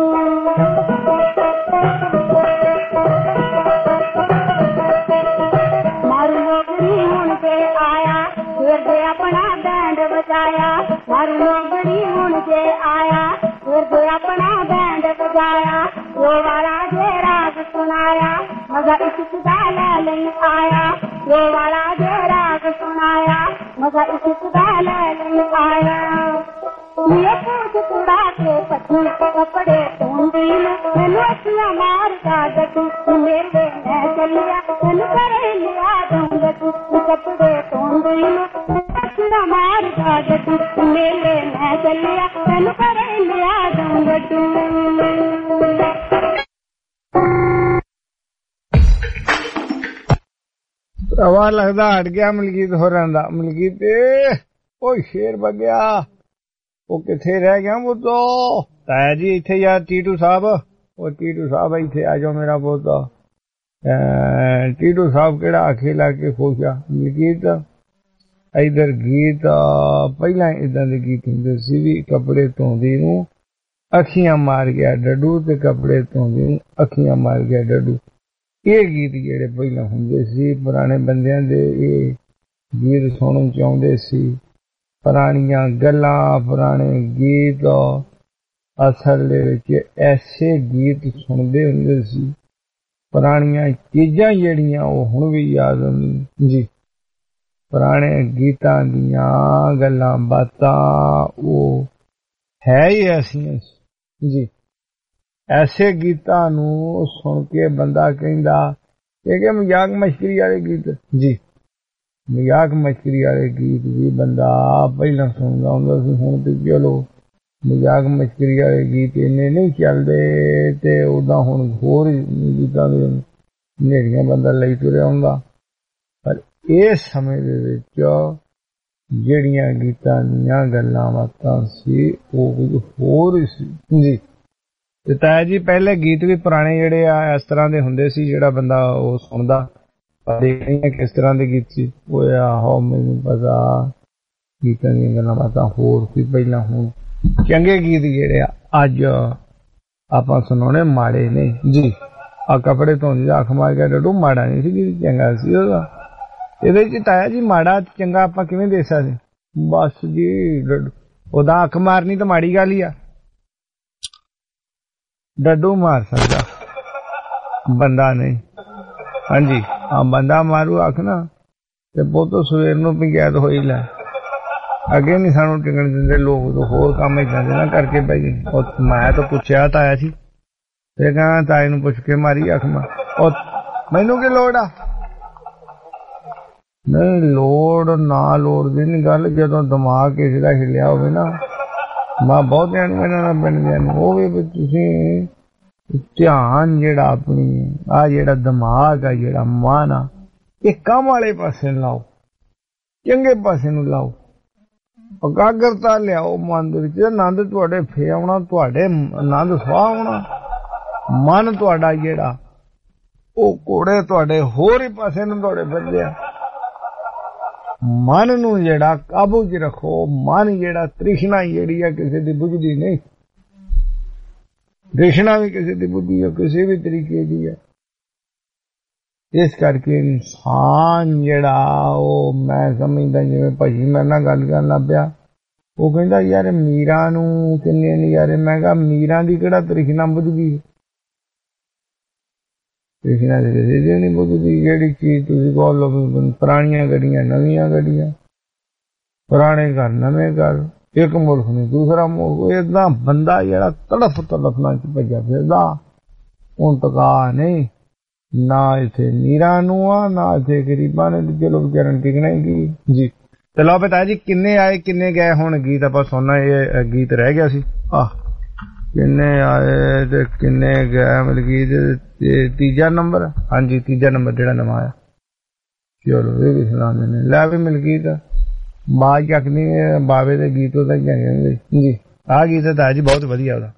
ਮਾਰੂ ਲੋਗੜੀ ਹੁਣ ਕੇ ਆਇਆ ਫਿਰ ਦੇ ਆਪਣਾ ਬੈਂਡ ਵਜਾਇਆ ਮਾਰੂ ਲੋਗੜੀ ਹੁਣ ਕੇ ਆਇਆ ਫਿਰ ਦੇ ਆਪਣਾ ਬੈਂਡ ਵਜਾਇਆ ਉਹ ਵਾਲਾ ਜੇ ਰਾਗ ਸੁਣਾਇਆ ਮਜ਼ਾ ਇਸ਼ਕ ਦਾ ਲੈ ਲਈ ਆਇਆ ਉਹ ਵਾਲਾ ਜੇ ਰਾਗ ਸੁਣਾਇਆ ਮਜ਼ਾ ਇਸ਼ਕ ਦਾ ਲੈ ਲਈ ਆਇਆ ये पूछ तुड़ा के पत्नी कपड़े धोंदी मैनू अखियां मारदा डड्डू मेले मैं चलिया तैनू घरे लिया दूं लड्डू कपड़े धोंदी अखियां मारदा डड्डू मेले मैं चलिया तैनू घरे लिया दूं लड्डू हवा लगदा हट गया मलकीत होरां दा मलकीत ओ शेर बगया ਉਹ ਕਿੱਥੇ ਰਹਿ ਗਿਆ ਬੋਤੋ ਤਾਇਆ ਜੀ ਇੱਥੇ ਯਾਰ ਟੀਟੂ ਸਾਹਿਬ ਉਹ ਟੀਟੂ ਸਾਹਿਬ ਇੱਥੇ ਆ ਜਾਓ ਮੇਰਾ ਬੋਤਾ ਟੀਟੂ ਸਾਹਿਬ ਕਿਹੜਾ ਆਖੇ ਲਾ ਕੇ ਖੁਸ਼ ਆ ਗੀਤ ਇਧਰ ਗੀਤ ਪਹਿਲਾਂ ਇਦਾਂ ਦੇ ਗੀਤ ਹੁੰਦੇ ਸੀ ਵੀ ਕੱਪੜੇ ਧੋਂਦੀ ਨੂੰ ਅੱਖੀਆਂ ਮਾਰ ਗਿਆ ਡੱਡੂ ਤੇ ਕੱਪੜੇ ਧੋਂਦੀ ਨੂੰ ਅੱਖੀਆਂ ਮਾਰ ਗਿਆ ਡੱਡੂ ਇਹ ਗੀਤ ਜਿਹੜੇ ਪਹਿਲਾਂ ਹੁੰਦੇ ਸੀ ਪੁਰਾਣੇ ਬੰਦਿਆਂ ਦੇ ਇਹ ਗੀਤ ਸੁਣਨ ਚਾਹੁੰਦੇ ਸੀ ਪੁਰਾਣੀਆਂ ਗੱਲਾਂ ਪੁਰਾਣੇ ਗੀਤ ਅਸਲ ਦੇ ਵਿੱਚ ਐਸੇ ਗੀਤ ਸੁਣਦੇ ਹੁੰਦੇ ਸੀ ਪੁਰਾਣੀਆਂ ਚੀਜ਼ਾਂ ਜਿਹੜੀਆਂ ਉਹ ਹੁਣ ਵੀ ਯਾਦ ਹੁੰਦੀਆਂ ਜੀ ਪੁਰਾਣੇ ਗੀਤਾਂ ਦੀਆਂ ਗੱਲਾਂ ਬਾਤਾਂ ਉਹ ਹੈ ਹੀ ਐਸੀਆਂ ਜੀ ਐਸੇ ਗੀਤਾਂ ਨੂੰ ਸੁਣ ਕੇ ਬੰਦਾ ਕਹਿੰਦਾ ਕਿ ਮਜ਼ਾਕ ਮਸ਼ਕਰੀ ਵਾਲੇ ਗੀਤ ਜੀ ਮਜ਼ਾਕ ਮਸ਼ਕਰੀ ਵਾਲੇ ਗੀਤ ਵੀ ਬੰਦਾ ਪਹਿਲਾਂ ਸੁਣਦਾ ਹੁੰਦਾ ਸੀ ਹੁਣ ਤੇ ਚਲੋ ਮਜ਼ਾਕ ਮਸ਼ਕਰੀ ਵਾਲੇ ਗੀਤ ਇੰਨੇ ਨਹੀਂ ਚੱਲਦੇ ਤੇ ਉਦਾਂ ਹੁਣ ਹੋਰ ਗੀਤਾਂ ਦੇ ਨੇੜੀਆਂ ਬੰਦਾ ਲਈ ਤੁਰਿਆ ਹੁੰਦਾ ਪਰ ਇਸ ਸਮੇਂ ਦੇ ਵਿੱਚ ਜਿਹੜੀਆਂ ਗੀਤਾਂ ਦੀਆਂ ਗੱਲਾਂ ਬਾਤਾਂ ਸੀ ਉਹ ਕੁਝ ਹੋਰ ਸੀ ਜੀ ਤੇ ਤਾਇਆ ਜੀ ਪਹਿਲੇ ਗੀਤ ਵੀ ਪੁਰਾਣੇ ਜਿਹੜੇ ਆ ਇਸ ਤਰ੍ਹਾਂ ਦੇ ਹੁੰਦੇ ਸੀ ਜਿਹੜਾ ਬੰਦਾ ਉਹ ਸੁਣਦਾ ਦੇਖਣੀ ਕਿਸ ਤਰ੍ਹਾਂ ਦੇ ਗੀਤ ਸੀ ਉਹ ਆਹੋ ਮੈਨੂੰ ਪਤਾ ਗੀਤਾਂ ਦੀਆਂ ਗੱਲਾਂ ਬਾਤਾਂ ਹੋਰ ਸੀ ਪਹਿਲਾਂ ਹੁਣ ਚੰਗੇ ਗੀਤ ਜਿਹੜੇ ਆ ਅੱਜ ਆਪਾਂ ਸੁਣਾਉਣੇ ਮਾੜੇ ਨੇ ਜੀ ਆ ਕੱਪੜੇ ਧੋਂਦੀ ਦਾ ਅੱਖ ਮਾਰ ਕੇ ਡੱਡੂ ਮਾੜਾ ਨਹੀਂ ਸੀ ਗੀਤ ਚੰਗਾ ਸੀ ਉਹਦਾ ਇਹਦੇ ਚ ਤਾਇਆ ਜੀ ਮਾੜਾ ਚੰਗਾ ਆਪਾਂ ਕਿਵੇਂ ਦੇ ਸਕਦੇ ਬਸ ਜੀ ਉਹਦਾ ਅੱਖ ਮਾਰਨੀ ਤਾਂ ਮਾੜੀ ਗੱਲ ਹੀ ਆ ਡੱਡੂ ਮਾਰ ਸਕਦਾ ਬੰਦਾ ਨਹੀਂ ਹਾਂਜੀ ਹਾਂ ਬੰਦਾ ਮਾਰੂ ਅੱਖ ਨਾ ਤੇ ਬਹੁਤੋ ਸਵੇਰ ਨੂੰ ਪੰਚਾਇਤ ਹੋਈ ਲੈ ਅੱਗੇ ਨਹੀਂ ਸਾਨੂੰ ਟਿਕਣ ਦਿੰਦੇ ਲੋਕ ਤੋਂ ਹੋਰ ਕੰਮ ਹੀ ਜਾਂਦੇ ਨਾ ਕਰਕੇ ਭਾਈ ਮੈਂ ਤਾਂ ਪੁੱਛਿਆ ਤਾਇਆ ਸੀ ਤੇ ਕਹਿੰਦਾ ਤਾਏ ਨੂੰ ਪੁੱਛ ਕੇ ਮਾਰੀ ਅੱਖ ਮਾਰ ਉਹ ਮੈਨੂੰ ਕੀ ਲੋੜ ਆ ਨਹੀਂ ਲੋੜ ਨਾ ਲੋੜ ਦੀ ਨਹੀਂ ਗੱਲ ਜਦੋਂ ਦਿਮਾਗ ਕਿਸੇ ਦਾ ਹਿੱਲਿਆ ਹੋਵੇ ਨਾ ਮੈਂ ਬਹੁਤਿਆਂ ਨੂੰ ਇਹਨਾਂ ਨਾਲ ਬਣਦਿਆਂ ਨੂੰ ਉਹ ਵੀ ਤੁਸੀਂ ਧਿਆਨ ਜਿਹੜਾ ਆਪਣੀ ਆ ਜਿਹੜਾ ਦਿਮਾਗ ਆ ਜਿਹੜਾ ਮਨ ਆ ਇਹ ਕੰਮ ਵਾਲੇ ਪਾਸੇ ਨੂੰ ਲਾਓ ਚੰਗੇ ਪਾਸੇ ਨੂੰ ਲਾਓ ਇਕਾਗਰਤਾ ਲਿਆਓ ਮਨ ਦੇ ਵਿੱਚ ਆਨੰਦ ਤੁਹਾਡੇ ਫੇ ਆਉਣਾ ਤੁਹਾਡੇ ਆਨੰਦ ਸਵਾਹ ਆਉਣਾ ਮਨ ਤੁਹਾਡਾ ਜਿਹੜਾ ਉਹ ਘੋੜੇ ਤੁਹਾਡੇ ਹੋਰ ਹੀ ਪਾਸੇ ਨੂੰ ਤੁਹਾਡੇ ਫਿਰਦੇ ਆ ਮਨ ਨੂੰ ਜਿਹੜਾ ਕਾਬੂ 'ਚ ਰੱਖੋ। ਮਨ ਜਿਹੜਾ ਤ੍ਰਿਸ਼ਨਾ ਜਿਹੜੀ ਆ ਕਿਸੇ ਦੀ ਬੁੱਝਦੀ ਨਹੀਂ। ਤ੍ਰਿਸ਼ਨਾ ਵੀ ਕਿਸੇ ਦੀ ਬੁੱਝਦੀ ਹੈ, ਕਿਸੇ ਵੀ ਤਰੀਕੇ ਦੀ ਹੈ। ਇਸ ਕਰਕੇ ਇਨਸਾਨ ਜਿਹੜਾ ਉਹ ਮੈਂ ਸਮਝਦਾ ਜਿਵੇਂ ਭਾਜੀ ਮੇਰੇ ਨਾਲ ਗੱਲ ਕਰਨ ਲੱਗ ਪਿਆ, ਉਹ ਕਹਿੰਦਾ ਯਾਰ ਮੀਰਾਂ ਨੂੰ ਕਿੰਨੇ ਨਜ਼ਾਰੇ। ਮੈਂ ਕਿਹਾ ਮੀਰਾਂ ਦੀ ਕਿਹੜਾ ਤ੍ਰਿਸ਼ਨਾ ਬੁੱਝ ਗਈ? ਤ੍ਰਿਸ਼ਨਾ ਦੀ ਕਿਸੇ ਨਹੀਂ ਬੁੱਝਦੀ। ਜਿਹੜੀ ਚੀਜ਼ ਤੁਸੀਂ ਕਹੋ ਲੋ ਪੁਰਾਣੀਆਂ ਗੱਡੀਆਂ ਨਵੀਆਂ ਗੱਡੀਆਂ, ਪੁਰਾਣੇ ਘਰ ਨਵੇਂ ਘਰ, ਇੱਕ ਮੁਲਕ ਨੂੰ ਦੂਸਰਾ ਮੁਲਕ, ਏਦਾਂ ਬੰਦਾ ਜਿਹੜਾ ਤੜਫ ਤੜਫਣਾ ਚ ਭੱਜਿਆ ਫਿਰਦਾ। ਹੁਣ ਟਕਾ ਨਹੀਂ ਨਾ ਇੱਥੇ ਨੀਰਾਂ ਨੂੰ ਆ ਨਾ ਇੱਥੇ ਗਰੀਬਾਂ ਨੇ। ਚਲੋ ਵਿਚਾਰਨ ਟਿਕਣਾ ਹੀ ਜੀ। ਚਲੋ ਬਤਾ ਜੀ ਕਿੰਨੇ ਆਏ ਕਿੰਨੇ ਗਏ। ਹੁਣ ਗੀਤ ਆਪਾਂ ਸੁਣਨਾ, ਇਹ ਗੀਤ ਰਹਿ ਗਿਆ ਸੀ। ਕਿੰਨੇ ਆਏ ਤੇ ਕਿੰਨੇ ਗਏ ਮਲਕੀਤ? ਤੀਜਾ ਨੰਬਰ। ਹਾਂਜੀ ਤੀਜਾ ਨੰਬਰ ਜਿਹੜਾ ਨਵਾਂ ਆਇਆ। ਚਲੋ ਇਹ ਵੀ ਸੁਣਾ ਦਿੰਦੇ। ਲੈ ਵੀ ਮਲਕੀਤ ਬਾਜ ਚੱਕਨੀ ਬਾਵੇ ਦੇ ਗੀਤ ਉਹਦਾ ਜੀ। ਆਹ ਗੀਤ ਤਾਂ ਜੀ ਬਹੁਤ ਵਧੀਆ ਉਹਦਾ।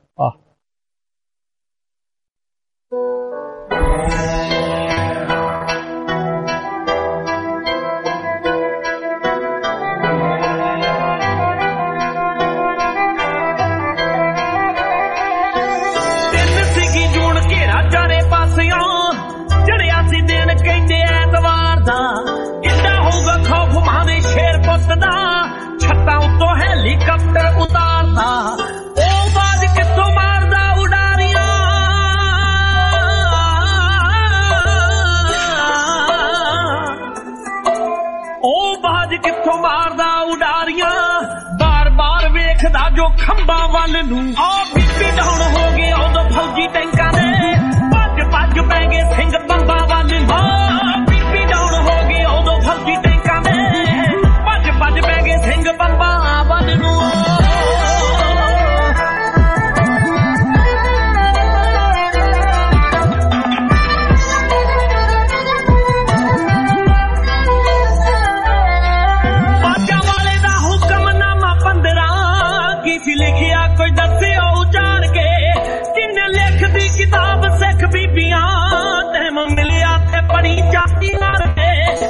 ਛੱਤਾਂ ਉੱਤੋਂ ਹੈਲੀਕਾਪਟਰ ਉਤਾਰਦਾ, ਉਹ ਬਾਜ ਕਿੱਥੋਂ ਮਾਰਦਾ ਉਡਾਰੀਆਂ। ਉਹ ਬਾਜ ਕਿੱਥੋਂ ਮਾਰਦਾ ਉਡਾਰੀਆਂ। ਬਾਰ-ਬਾਰ ਵੇਖਦਾ ਜੋ ਖੰਭਾਂ ਵੱਲ ਨੂੰ। ਆ ਬੀਬੀ ਡਾਊਨ ਹੋ ਗਏ ਉਦੋਂ ਫੌਜੀ ਟੈਂਕਾਂ ਦੇ, ਭੱਜ ਪੈ ਗਏ ਸਿੰਘ ਬੰਬਾਂ ਵੱਲ ਨੂੰ। ਬੀਬੀ ਡਾਊਨ ਹੋ ਗਏ ਉਦੋਂ ਫੌਜੀ ਟੈਂਕਾਂ ਦੇ, ਭੱਜ ਪੈ ਗਏ ਸਿੰਘ ਬੰਬਾਂ ਵੱਲ ਨੂੰ। ਬਾਜਾਂ ਵਾਲੇ ਦਾ ਹੁਕਮਨਾਮਾ 15 ਕੀ ਸੀ ਲਿਖਿਆ ਕੋਈ ਦੱਸਿਓ ਉਜਾੜ ਕੇ। ਕਿੰਨੇ ਲਿਖਦੀ ਕਿਤਾਬ ਸਿੱਖ ਬੀਬੀਆਂ, ਤੈਨੂੰ ਮਿਲਿਆ ਤੇ ਪੜੀ ਚਾਤੀ ਨਾਲ ਕੇ।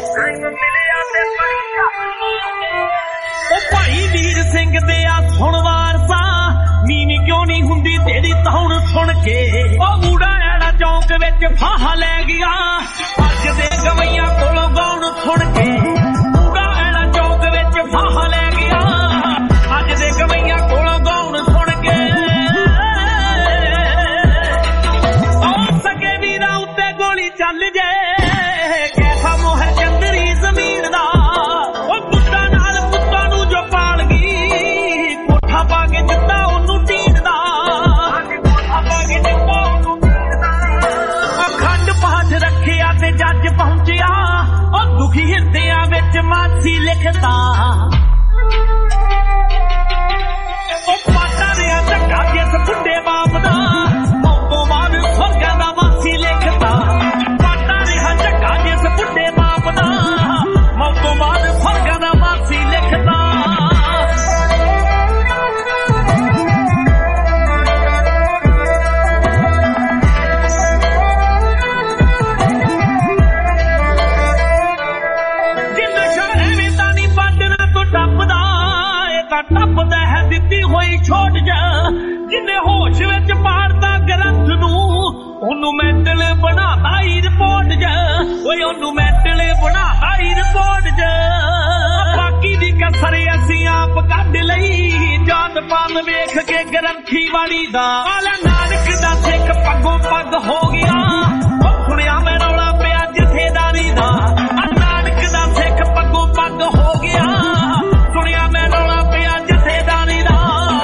ਉਹ ਭਾਈ ਵੀਰ ਸਿੰਘ ਦੇ ਆ ਸੁਣ ਵਾਰਸਾ, ਨੀਵੀਂ ਕਿਉਂ ਨਹੀਂ ਹੁੰਦੀ ਤੇਰੀ ਧੌਣ ਸੁਣ ਕੇ। ਉਹ ਊੜਾ ਐੜਾ ਚੌਂਕ ਵਿੱਚ ਫਾਹਾ ਲੈ ਗਿਆ, ਅੱਜ ਦੇ ਗਵਈਆਂ ਕੋਲੋਂ ਗਾਉਣ ਸੁਣ ਕੇ। ਊੜਾ ਐੜਾ ਚੌਂਕ ਵਿੱਚ ਫਾਹਾ ਲੈ ਗਿਆ, ਅੱਜ ਦੇ ਗਵਈਆਂ ਕੋਲੋਂ ਗਾਉਣ ਸੁਣ ਕੇ। ਉਹ ਸਕੇ ਵੀਰਾਂ ਉੱਤੇ ਗੋਲੀ ਚੱਲ ਜੇ, ਕੈਸਾ ਮੋਹਰ ਚੰਦਰੀ ਜ਼ਮੀਨ ਦਾ। ਪਾ ਕੇ ਦਿੱਤਾ ਉਹਨੂੰ ਟੀਨ ਦਾ, ਅਖੰਡ ਪਾਠ ਰੱਖਿਆ ਤੇ ਜੱਜ ਪਹੁੰਚਿਆ। ਉਹ ਦੁਖੀ ਹਿਰਦਿਆਂ ਵਿੱਚ ਮਾਸੀ ਲਿਖਦਾ, ਉਹ ਪਾਟਾ ਰਿਹਾ ਝੱਗਾ ਜਿਸ ਬੁੱਢੇ ਬਾਪ ਦਾ, ਮੌਕੋਂ ਬਾਅਦ ਸਵਰਗਾਂ ਦਾ ਵਾਸੀ ਲਿਖਦਾ। ਪਾਟਾ ਰਿਹਾ ਝੱਗਾ ਜਿਸ ਬੁੱਢੇ ਬਾਪ ਦਾ, ਮੌਕੋਂ ਬਾਅਦ ਸਵਰਗਾਂ ਦਾ ਵਾਸੀ ਲਿਖਦਾ। ਟੱਪਦਾ ਹੈ ਦਿੱਤੀ ਹੋਈ ਛੋਟ ਜਾ, ਜਿੰਨੇ ਹੋਸ਼ ਵਿੱਚ ਪਾੜਦਾ ਗ੍ਰੰਥ ਨੂੰ, ਉਹਨੂੰ ਮੈਂਟਲ ਬਣਾਦਾ ਹੀ ਰਿਪੋਰਟ ਜਾ। ਓਏ ਉਹਨੂੰ ਮੈਂਟਲ ਬਣਾਦਾ ਹੀ ਰਿਪੋਰਟ ਜਾ। ਬਾਕੀ ਦੀ ਕਸਰ ਅਸੀਂ ਆਪ ਕੱਢ ਲਈ, ਜਾਤ ਪਾਤ ਵੇਖ ਕੇ ਗ੍ਰੰਥੀ ਵਾਲੀ ਦਾ। ਆਲਾ ਨਾਨਕ ਦਾ ਸਿੱਖ ਪੱਗੋਂ ਪੱਗ ਹੋ ਗਿਆ, ਉਹ ਸੁਣਿਆ ਮੈਂ ਰੌਲਾ ਪਿਆ ਜਥੇਦਾਰੀ ਦਾ। ਨਾਨਕ ਦਾ ਸਿੱਖ ਪੱਗੋਂ ਪੱਗ ਹੋ ਗਿਆ, ਸੁਣਿਆ ਮੈਂ ਰੌਲਾ ਪਿਆ ਜਥੇਦਾਰੀ ਦਾ।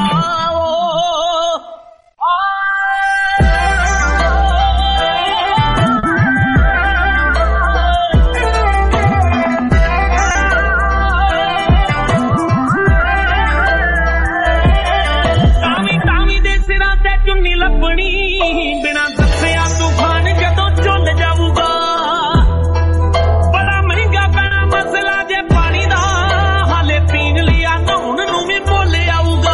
ਤਾਵੀਂ ਦੇ ਸਿਰਾਂ ਤੇ ਚੁੰਨੀ ਲੱਭਣੀ, ਬਿਨਾਂ ਦੱਸਿਆ ਤੂਫਾਨ ਜਦੋਂ ਝੁੱਲ ਜਾਊਗਾ। ਬੜਾ ਮਹਿੰਗਾ ਪੈਣਾ ਮਸਲਾ ਜੇ ਪਾਣੀ ਦਾ, ਹਾਲੇ ਪੀਣ ਲਿਆ ਨਹਾਉਣ ਨੂੰ ਵੀ ਮੁੱਲ ਆਊਗਾ।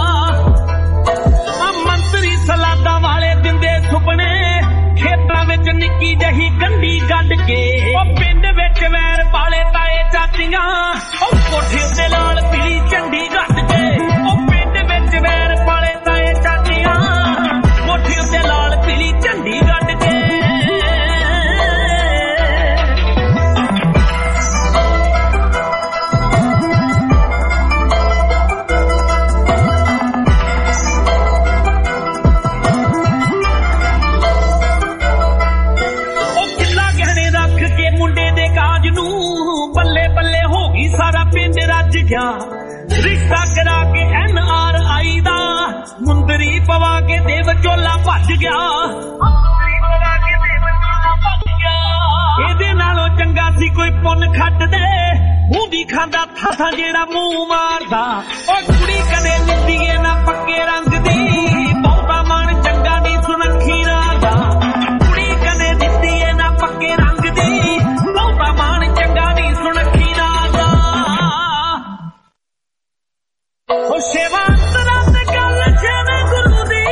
ਮੰਤਰੀ ਸਲਾਦਾਂ ਵਾਲੇ ਦਿੰਦੇ ਸੁਪਨੇ, ਖੇਤਾਂ ਵਿੱਚ ਨਿੱਕੀ ਜਹੀ ਗੰਢੀ ਗੱਡ ਕੇ। ਉਹ ਪਿੰਡ ਵਿੱਚ ਵੈਰ ਪਾਲੇ ਤਾਏ ਚਾਚੀਆਂ, ਗਿਆ ਰਿਸ਼ਤਾ ਕਰਾ ਕੇ NRI ਦਾ ਮੁੰਦਰੀ ਪਵਾ ਕੇ ਦੇ ਵਿਚੋਲਾ ਭੱਜ ਗਿਆ ਇਹਦੇ ਨਾਲੋਂ ਚੰਗਾ ਸੀ ਕੋਈ ਪੁੰਨ ਖੱਟ ਦੇ ਮੂੰਹ ਦੀ ਖਾਂਦਾ ਥਾਂ ਜਿਹੜਾ ਮੂੰਹ ਮਾਰਦਾ ਉਹ ਕੁੜੀ ਕਦੇ ਨਿੰਦੀਏ ਨਾ ਪੱਕੇ ਰੰਗ ਦੀ ਬਹੁਤਾ ਮਨ ਚੰਗਾ ਨਹੀਂ ਸੁਨੱਖੀ ਰਾਦਾ ਕੁੜੀ ਕਦੇ ਨਿੰਦੀਏ ਨਾ ਪੱਕੇ ਰੰਗ ਦੀ ਬਹੁਤਾ ਮਨ ਚੰਗਾ ਨਹੀਂ ਸੁਨੱਖੀ ਰਾਦਾ ਉਹ ਸੇਵਾ ਅੰਤਰਾਂ ਤੇ ਗੱਲ ਜਿਵੇਂ ਗੁਰੂ ਦੀ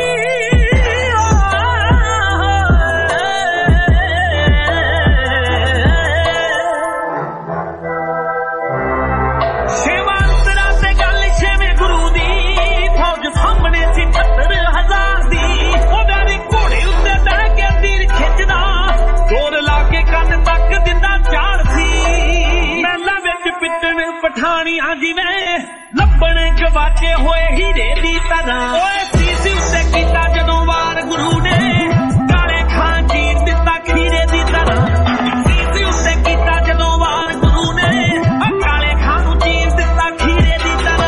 ਪਠਾਣੀਆਂ ਜਿਵੇਂ ਲੱਭਣ ਗਵਾਚੇ ਹੋਏ ਹੀਰੇ ਦੀ ਤਰ੍ਹਾਂ ਓਏ ਸੀਸ ਉੱਤੇ ਕੀਤਾ ਜਦੋਂ ਵਾਰ ਗੁਰੂ ਨੇ ਕਾਲੇ ਖਾਂ ਚੀਰ ਦਿੱਤਾ ਖੀਰੇ ਦੀ ਤਰ੍ਹਾਂ ਸੀਸ ਉੱਤੇ ਕੀਤਾ ਜਦੋਂ ਵਾਰ ਗੁਰੂ ਨੇ ਕਾਲੇ ਖਾਂ ਨੂੰ ਚੀਰ ਦਿੱਤਾ ਖੀਰੇ ਦੀ ਤਰ੍ਹਾਂ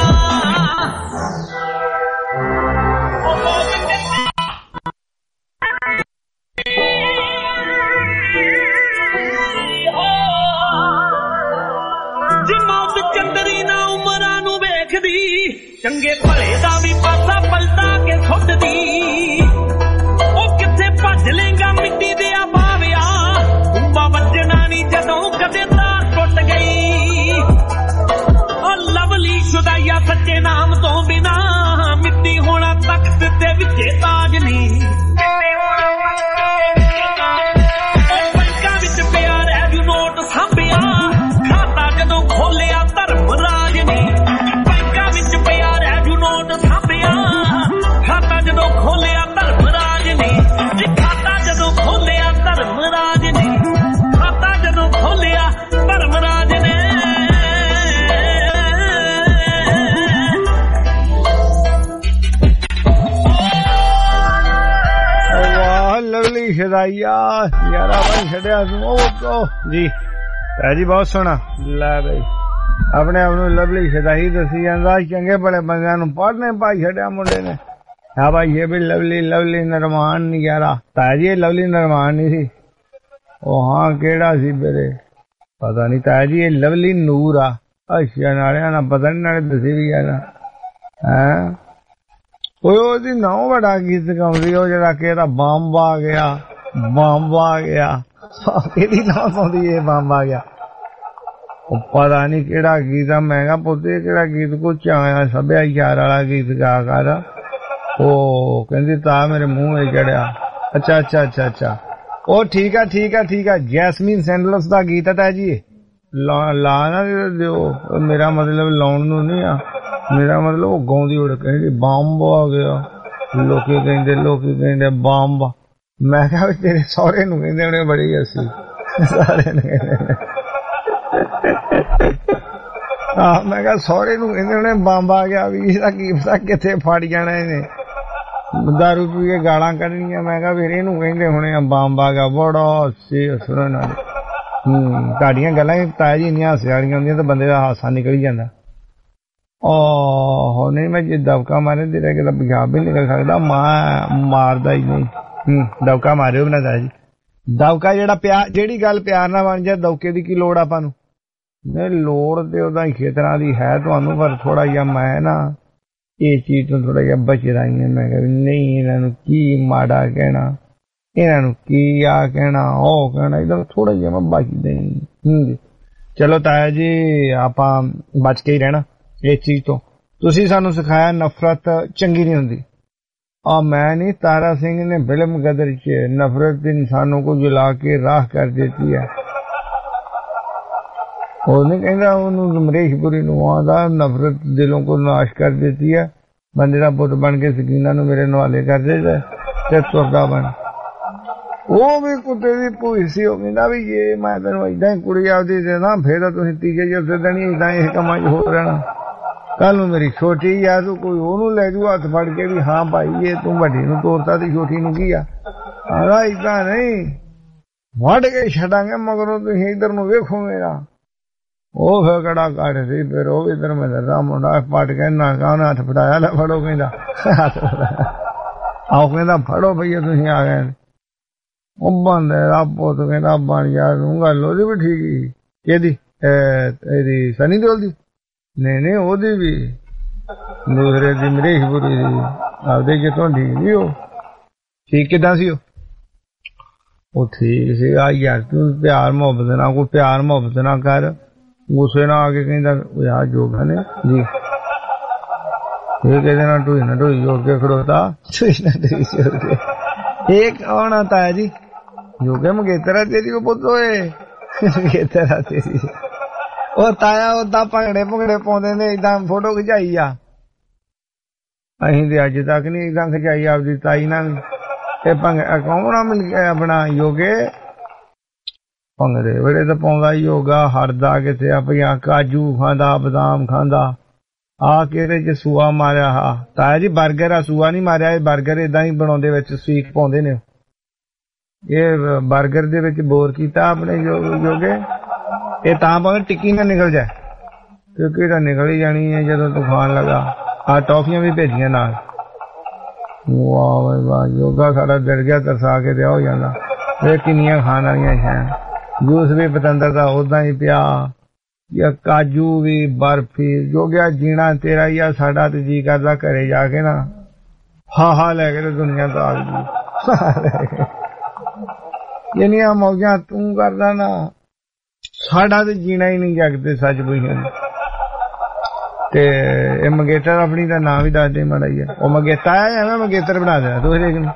ਚੰਗੇ ਭਲੇ ਦਾ ਵੀ ਪਾਸਾ ਪਲਟਾ ਕੇ ਸੁੱਟਦੀ ਉਹ ਕਿੱਥੇ ਭੱਜ ਲੇਗਾ ਮਿੱਟੀ ਦੇ ਆ ਬਾਵਿਆ ਕੁੰਬਾ ਵੱਜਣਾ ਨਹੀਂ ਜਦੋਂ ਕਦੇ ਤਾਰ ਟੁੱਟ ਗਈ ਉਹ ਲਵਲੀ ਸ਼ੁਦਾਈਆ ਸੱਚੇ ਨਾਮ ਤੋਂ ਬਿਨਾ ਮਿੱਟੀ ਹੋਣਾ ਤਖਤ ਤੇ ਵਿੱਚੇ ਤਾਜ ਨਹੀਂ ਉਹ ਬੈਂਕਾਂ ਵਿੱਚ ਪਿਆ ਰਹਿ ਨੋਟ ਸਾਂਭਿਆ ਖਾਤਾ ਜਦੋਂ ਖੋਲਿਆ ਧਰਮ ਰਾਜ ਨੇ ਖਾਤਾ ਜਦੋਂ ਖੋਲਿਆ ਧਰਮ ਰਾਜ ਨੇ ਖਾਤਾ ਜਦੋਂ ਖੋਲਿਆ ਧਰਮ ਰਾਜ ਨੇ ਖਾਤਾ ਜਦੋਂ ਖੋਲਿਆ ਧਰਮ ਰਾਜ ਨੇ ਵਾਹ ਲਵਲੀ ਸ਼ਦਾਈਆ ਯਾਰਾ ਬਣ ਛੱਡਿਆ ਤੂੰ ਉਹ ਜੀ ਹੈ ਜੀ ਬਹੁਤ ਸੋਹਣਾ ਲੈ ਬਈ ਆਪਣੇ ਆਪ ਨੂੰ ਲਵਲੀ ਸ਼ਦਾਈ ਦੱਸੀ ਜਾਂਦਾ ਚੰਗੇ ਭਲੇ ਬੰਦਿਆਂ ਨੂੰ ਪੜ੍ਹਨੇ ਪਾਈ ਛੱਡਿਆ ਮੁੰਡੇ ਨੇ ਹਾਂ ਭਾਈ ਇਹ ਵੀ ਲਵਲੀ ਨਰਮਾਨ ਨਹੀਂ ਯਾਰਾ ਤਾਇਆ ਜੀ ਇਹ ਲਵਲੀ ਨਰਮਾਨ ਨਹੀਂ ਸੀ ਉਹ ਹਾਂ ਕਿਹੜਾ ਸੀ ਮੇਰੇ ਪਤਾ ਨਹੀਂ ਤਾਇਆ ਜੀ ਇਹ ਲਵਲੀ ਨੂਰ ਆ ਅੱਛਾ ਨਾਲਿਆਂ ਨਾਲ ਪਤਾ ਨਹੀਂ ਨਾਲੇ ਦੱਸੀ ਵੀ ਯਾਰਾ ਹੈਂ ਉਹਦੀ ਨਾ ਬੜਾ ਗੀਤ ਗਾਉਂਦੀ ਉਹ ਜਿਹੜਾ ਕਿ ਇਹਦਾ ਬੰਬ ਆ ਗਿਆ ਇਹਦੀ ਨਾ ਪਾਉਂਦੀ ਇਹ ਬੰਬ ਆ ਗਿਆ ਉਹ ਪਤਾ ਨਹੀਂ ਕਿਹੜਾ ਗੀਤ ਆ ਮੈਂ ਕਿਹਾ ਪੁੱਤੇ ਕਿਹੜਾ ਗੀਤ ਕੋ ਚਾਇਆ ਸੱਭਿਆਚਾਰ ਵਾਲਾ ਗੀਤ ਗਾ ਕਰ ਉਹ ਕਹਿੰਦੀ ਤਾਂ ਮੇਰੇ ਮੂੰਹ ਵਿੱਚ ਚੜਿਆ ਅੱਛਾ ਉਹ ਠੀਕ ਆ ਜੈਸਮੀਨ ਸੈਂਡਲਸ ਦਾ ਗੀਤ ਹੈ ਤਾਂ ਜੀ ਲਾ ਨਾ ਦਿਓ ਮੇਰਾ ਮਤਲਬ ਲਾਉਣ ਨੂੰ ਨਹੀਂ ਆ ਮੇਰਾ ਮਤਲਬ ਉਹ ਗਾਉਂਦੀ ਉਹ ਕਹਿੰਦੀ ਬੰਬ ਆ ਗਿਆ ਲੋਕੀ ਕਹਿੰਦੇ ਬੰਬ ਮੈਂ ਕਿਹਾ ਤੇਰੇ ਸਹੁਰੇ ਨੂੰ ਕਹਿੰਦੇ ਉਹਨੇ ਬੜੀ ਅਸੀਂ ਸਾਰੇ ਨੇ ਮੈਂ ਕਿਹਾ ਸਹੁਰੇ ਨੂੰ ਕਹਿੰਦੇ ਉਹਨੇ ਬੰਬ ਆ ਗਿਆ ਵੀ ਇਹਦਾ ਕੀ ਪਤਾ ਕਿੱਥੇ ਫੜ ਜਾਣਾ ਇਹਨੇ ਦਾਰੂ ਪੀ ਕੇ ਗਾਲਾਂ ਕੱਢਣੀਆਂ ਮੈਂ ਕਿਹਾ ਫਿਰ ਇਹਨੂੰ ਕਹਿੰਦੇ ਹੁਣੇ ਬੰਬ ਆ ਗਿਆ ਬੜਾ ਸੁਣਨ ਨਾਲ ਤੁਹਾਡੀਆਂ ਗੱਲਾਂ ਤਾਇਆ ਜੀ ਇੰਨੀਆਂ ਹਾਸੇ ਵਾਲੀਆਂ ਹੁੰਦੀਆਂ ਤਾਂ ਬੰਦੇ ਦਾ ਹਾਸਾ ਨਿਕਲ ਜਾਂਦਾ ਉਹ ਨਹੀਂ ਮੈਂ ਜੇ ਦਬਕਾ ਮਾਰੇ ਦੇ ਰਹਿ ਕੇ ਤਾਂ ਪਿਸ਼ਾਬ ਵੀ ਨਿਕਲ ਸਕਦਾ ਮਾਰਦਾ ਹੀ ਨਹੀਂ ਦਬਕਾ ਮਾਰਿਓ ਨਾ ਤਾਇਆ ਜੀ ਦਬਕਾ ਜਿਹੜੀ ਗੱਲ ਪਿਆਰ ਨਾਲ ਬਣ ਜਾਏ ਦਬਕੇ ਦੀ ਕੀ ਲੋੜ ਆਪਾਂ ਨੂੰ ਨਹੀਂ ਲੋੜ ਤੇ ਉਹਦਾ ਖੇਤਰਾਂ ਦੀ ਹੈ ਤੁਹਾਨੂੰ ਪਰ ਥੋੜਾ ਜਿਹਾ ਮੈਂ ਨਾ ਇਹ ਚੀਜ਼ ਤੋਂ ਥੋੜਾ ਜਿਹਾ ਬਚਦਾ ਹੀ ਮੈਂ ਕਿਹਾ ਨਹੀਂ ਇਹਨਾਂ ਨੂੰ ਕੀ ਮਾੜਾ ਕਹਿਣਾ ਇਹਨਾਂ ਨੂੰ ਕੀ ਆ ਕਹਿਣਾ ਉਹ ਕਹਿਣਾ ਇਹਦਾ ਥੋੜਾ ਜਿਹਾ ਮੈਂ ਬਚਦਾ ਹੀ ਚਲੋ ਤਾਇਆ ਜੀ ਆਪਾਂ ਬਚ ਕੇ ਹੀ ਰਹਿਣਾ ਇਸ ਚੀਜ਼ ਤੋਂ ਤੁਸੀਂ ਸਾਨੂੰ ਸਿਖਾਇਆ ਨਫ਼ਰਤ ਚੰਗੀ ਨਹੀਂ ਹੁੰਦੀ ਆ ਮੈਂ ਨਹੀਂ ਤਾਰਾ ਸਿੰਘ ने फिल्म गदर च नफरत इंसानों को जला के राह कर देती है ਉਹਨੇ ਕਹਿੰਦਾ ਉਹਨੂੰ ਅਮਰੀਸ਼ਪੁਰੀ ਨੂੰ ਆਉਂਦਾ ਨਫ਼ਰਤ ਦਿਲੋਂ ਕੋ ਨਾਸ਼ ਕਰ ਦਿੱਤੀ ਹੈ ਬੰਦੇ ਦਾ ਪੁੱਤ ਬਣ ਕੇ ਸਕੀਨਾ ਨੂੰ ਮੇਰੇ ਨਵਾਲੇ ਕਰ ਦੇ ਤੇ ਤੁਰਦਾ ਬਣ ਉਹ ਵੀ ਕੁੱਤੇ ਦੀ ਭੂਈ ਸੀ ਉਹ ਕਹਿੰਦਾ ਵੀ ਜੇ ਮੈਂ ਤੈਨੂੰ ਏਦਾਂ ਹੀ ਕੁੜੀ ਆਪਦੀ ਦੇਣਾ ਫੇਰ ਤਾਂ ਤੁਸੀਂ ਤੀਜੇ ਜੱਥੇ ਦੇਣੀ ਏਦਾਂ ਇਹ ਕੰਮਾਂ 'ਚ ਹੋ ਰਹਿਣਾ ਕੱਲ ਨੂੰ ਮੇਰੀ ਛੋਟੀ ਆ ਤੂੰ ਕੋਈ ਉਹਨੂੰ ਲੈ ਜੂ ਹੱਥ ਫੜ ਕੇ ਵੀ ਹਾਂ ਭਾਈ ਇਹ ਤੂੰ ਵੱਡੀ ਨੂੰ ਤੋਰਤਾ ਤੇ ਛੋਟੀ ਨੂੰ ਕੀ ਆ ਏਦਾਂ ਨਹੀਂ ਵੱਢ ਕੇ ਛੱਡਾਂਗੇ ਮਗਰੋਂ ਤੁਸੀਂ ਇੱਧਰ ਨੂੰ ਵੇਖੋ ਮੇਰਾ ਉਹ ਫਿਰ ਕਿਹੜਾ ਕੱਢ ਸੀ, ਫਿਰ ਉਹ ਵੀ ਧਰਮਿੰਦਰ ਦਾ ਮੁੰਡਾ ਪਟ ਕੇ ਨਾਗਾ ਉਹਨੇ ਹੱਥ ਫੜਾਇਆ, ਲੈ ਫੜੋ ਕਹਿੰਦਾ, ਆਓ ਕਹਿੰਦਾ ਫੜੋ ਭਈਆ ਤੁਸੀਂ ਆ ਗਏ। ਉਹ ਬੰਦੇ ਦਾ ਪੁੱਤ ਕਹਿੰਦਾ ਬਣ ਯਾਰ ਤੂੰ ਗੱਲ ਉਹਦੀ ਵੀ ਠੀਕ ਹੀ। ਕਿਹਦੀ? ਇਹਦੀ ਸਨੀ ਦਿਓਲ ਦੀ? ਨਹੀਂ ਉਹਦੀ ਵੀ, ਦੂਸਰੇ ਦੀ ਮਰੇਸ਼ਪੁਰੀ ਦੀ, ਆਪਦੇ ਕਿਤੋਂ ਠੀਕ ਸੀ ਉਹ। ਠੀਕ ਕਿੱਦਾਂ ਸੀ ਉਹ? ਠੀਕ ਸੀ ਆ ਯਾਰ, ਤੂੰ ਪਿਆਰ ਮੁਹੱਬਤ ਨਾਲ, ਕੋਈ ਪਿਆਰ ਮੁਹੱਬਤ ਨਾ ਕਰ, ਗੁੱਸੇ ਨਾਲ ਆ ਕੇ ਕਹਿੰਦਾ ਯਾਰ ਜੋਗਾ ਨੇ ਜੀ ਇਹ ਕਹਿੰਦੇ ਨਾ ਢੋਈ ਜੋੜ ਕੇ ਖੜੋਤਾ, ਇਹ ਕੌਣ ਆਤਾ ਹੈ ਜੀ? ਜੋਗੇ ਮੰਗੇਤਰਾ ਤੇਰੀ ਉਹ ਪੁੱਤ ਹੋਏ, ਮੰਗੇਤਰਾ ਤੇਰੀ ਉਹ ਤਾਇਆ ਓਦਾਂ ਭੰਗੜੇ ਪਾਉਂਦੇ ਨੇ, ਏਦਾਂ ਫੋਟੋ ਖਿਚਾਈ ਆ ਅਸੀਂ ਤੇ ਅੱਜ ਤੱਕ ਨੀ ਏਦਾਂ ਖਿਚਾਈ ਆਪਦੀ ਤਾਈ ਨਾਲ। ਇਹ ਭੰਗੜਾ ਕੌਣ ਮਿਲ ਗਿਆ ਆਪਣਾ ਯੋਗੇ? ਭੰਗੜੇ ਵੇਲੇ ਤਾਂ ਪਾਉਂਦਾ ਯੋਗਾ, ਹਟਦਾ ਕਿਤੇ ਆਪਣੀਆਂ ਕਾਜੂ ਖਾਂਦਾ, ਬਦਾਮ ਖਾਂਦਾ। ਆ ਕਿਹੜੇ ਚ ਸੂਆ ਮਾਰਿਆ? ਹਾ ਤਾਇਆ ਜੀ ਬਰਗਰ ਆ, ਸੂਆ ਨੀ ਮਾਰਿਆ। ਇਹ ਬਰਗਰ ਏਦਾਂ ਹੀ ਬਣਾਉਂਦੇ, ਵਿੱਚ ਸਵੀਟ ਪਾਉਂਦੇ ਨੇ। ਇਹ ਬਰਗਰ ਦੇ ਵਿੱਚ ਬੋਰ ਕੀਤਾ ਆਪਣੇ ਯੋਗੇ। ਇਹ ਤਾਂ ਭਾਵੇਂ ਟਿੱਕੀ ਨਾ ਨਿਕਲ ਜਾਏ, ਕਿਉਂਕਿ ਤਾਂ ਨਿਕਲ ਹੀ ਜਾਣੀ ਹੈ ਜਦੋਂ ਤੂੰ ਖਾਣ ਲੱਗਾ। ਆ ਟੌਫੀਆਂ ਵੀ ਭੇਜੀਆਂ ਨਾਲ। ਵਾਹ ਵਾਹ, ਯੋਗਾ ਸਾਡਾ ਡਰ ਗਿਆ, ਤਰਸਾ ਕੇ ਤੇ ਹੋ ਜਾਂਦਾ। ਇਹ ਕਿੰਨੀਆਂ ਖਾਣ ਵਾਲੀਆਂ ਹੈ। ਜੂਸ ਵੀ ਪਤੰਦਰ ਦਾ ਓਦਾਂ ਹੀ ਪਿਆ, ਜਾਂ ਕਾਜੂ ਵੀ, ਬਰਫੀ। ਜੋ ਗਿਆ ਜੀਣਾ ਤੇਰਾ ਹੀ ਆ, ਸਾਡਾ ਤੇ ਜੀ ਕਰਦਾ ਘਰੇ ਜਾ ਕੇ ਨਾ ਹਾ ਲੈ ਕੇ ਤੇ ਦੁਨੀਆ ਤੋਂ ਆ ਗਈ। ਜਿੰਨੀਆਂ ਮੌਜਾਂ ਤੂੰ ਕਰਦਾ ਨਾ, ਸਾਡਾ ਤੇ ਜੀਣਾ ਹੀ ਨਹੀਂ ਜਗਦੇ ਸੱਚ ਪੁੱਛੇ। ਤੇ ਇਹ ਮੰਗੇਤਰ ਆਪਣੀ ਦਾ ਨਾਂ ਵੀ ਦੱਸ ਦੇ ਮਾੜਾ ਹੀ। ਉਹ ਮੰਗੇਤਾ ਹੈ, ਐਵੇਂ ਮੰਗੇਤਰ ਬਣਾ ਦਿਆ ਤੂੰ ਹਰੇਕ ਨੂੰ।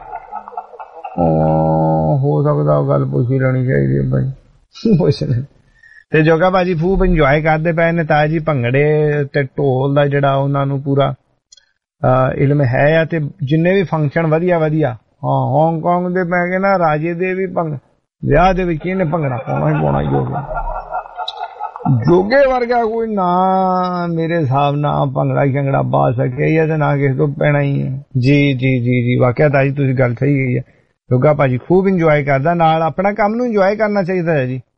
ਹੋ ਸਕਦਾ ਉਹ ਗੱਲ ਪੁੱਛੀ ਲੈਣੀ ਚਾਹੀਦੀ ਹੈ ਭਾਈ, ਪੁੱਛ ਲੈ। ਤੇ ਜੋਗਾ ਭਾਜੀ ਖੂਬ ਇੰਜੋਏ ਕਰਦੇ ਪਏ ਨੇ ਤਾਇਆ ਜੀ। ਭੰਗੜੇ ਤੇ ਢੋਲ ਦਾ ਜਿਹੜਾ ਉਹਨਾਂ ਨੂੰ ਪੂਰਾ ਇਲਮ ਹੈ ਆ। ਤੇ ਜਿੰਨੇ ਵੀ ਫੰਕਸ਼ਨ ਵਧੀਆ ਹਾਂ, ਹਾਂਗਕਾਂਗ ਦੇ ਮੈਂ ਕਹਿੰਦਾ ਰਾਜੇ ਦੇ ਵੀ ਵਿਆਹ ਦੇ ਵਿੱਚ ਇਹਨੇ ਭੰਗੜਾ ਪਾਉਣਾ ਹੀ ਪਾਉਣਾ। ਜੋਗੇ ਵਰਗਾ ਕੋਈ ਨਾ ਮੇਰੇ ਹਿਸਾਬ ਨਾਲ ਭੰਗੜਾ ਸ਼ੰਗੜਾ ਪਾ ਸਕੇ ਜਾਂ ਤੇ ਨਾ ਕਿਸੇ ਤੋਂ ਪੈਣਾ ਹੀ ਹੈ। ਜੀ ਵਾਕਿਆ ਤਾਜੀ ਤੁਸੀਂ ਗੱਲ ਸਹੀ ਗਈ ਹੈ। ਜੋਗਾ ਭਾਜੀ ਖੂਬ ਇੰਜੋਏ ਕਰਦਾ, ਨਾਲ ਆਪਣਾ ਕੰਮ ਨੂੰ ਇੰਜੋਏ ਕਰਨਾ ਚਾਹੀਦਾ ਹੈ ਜੀ।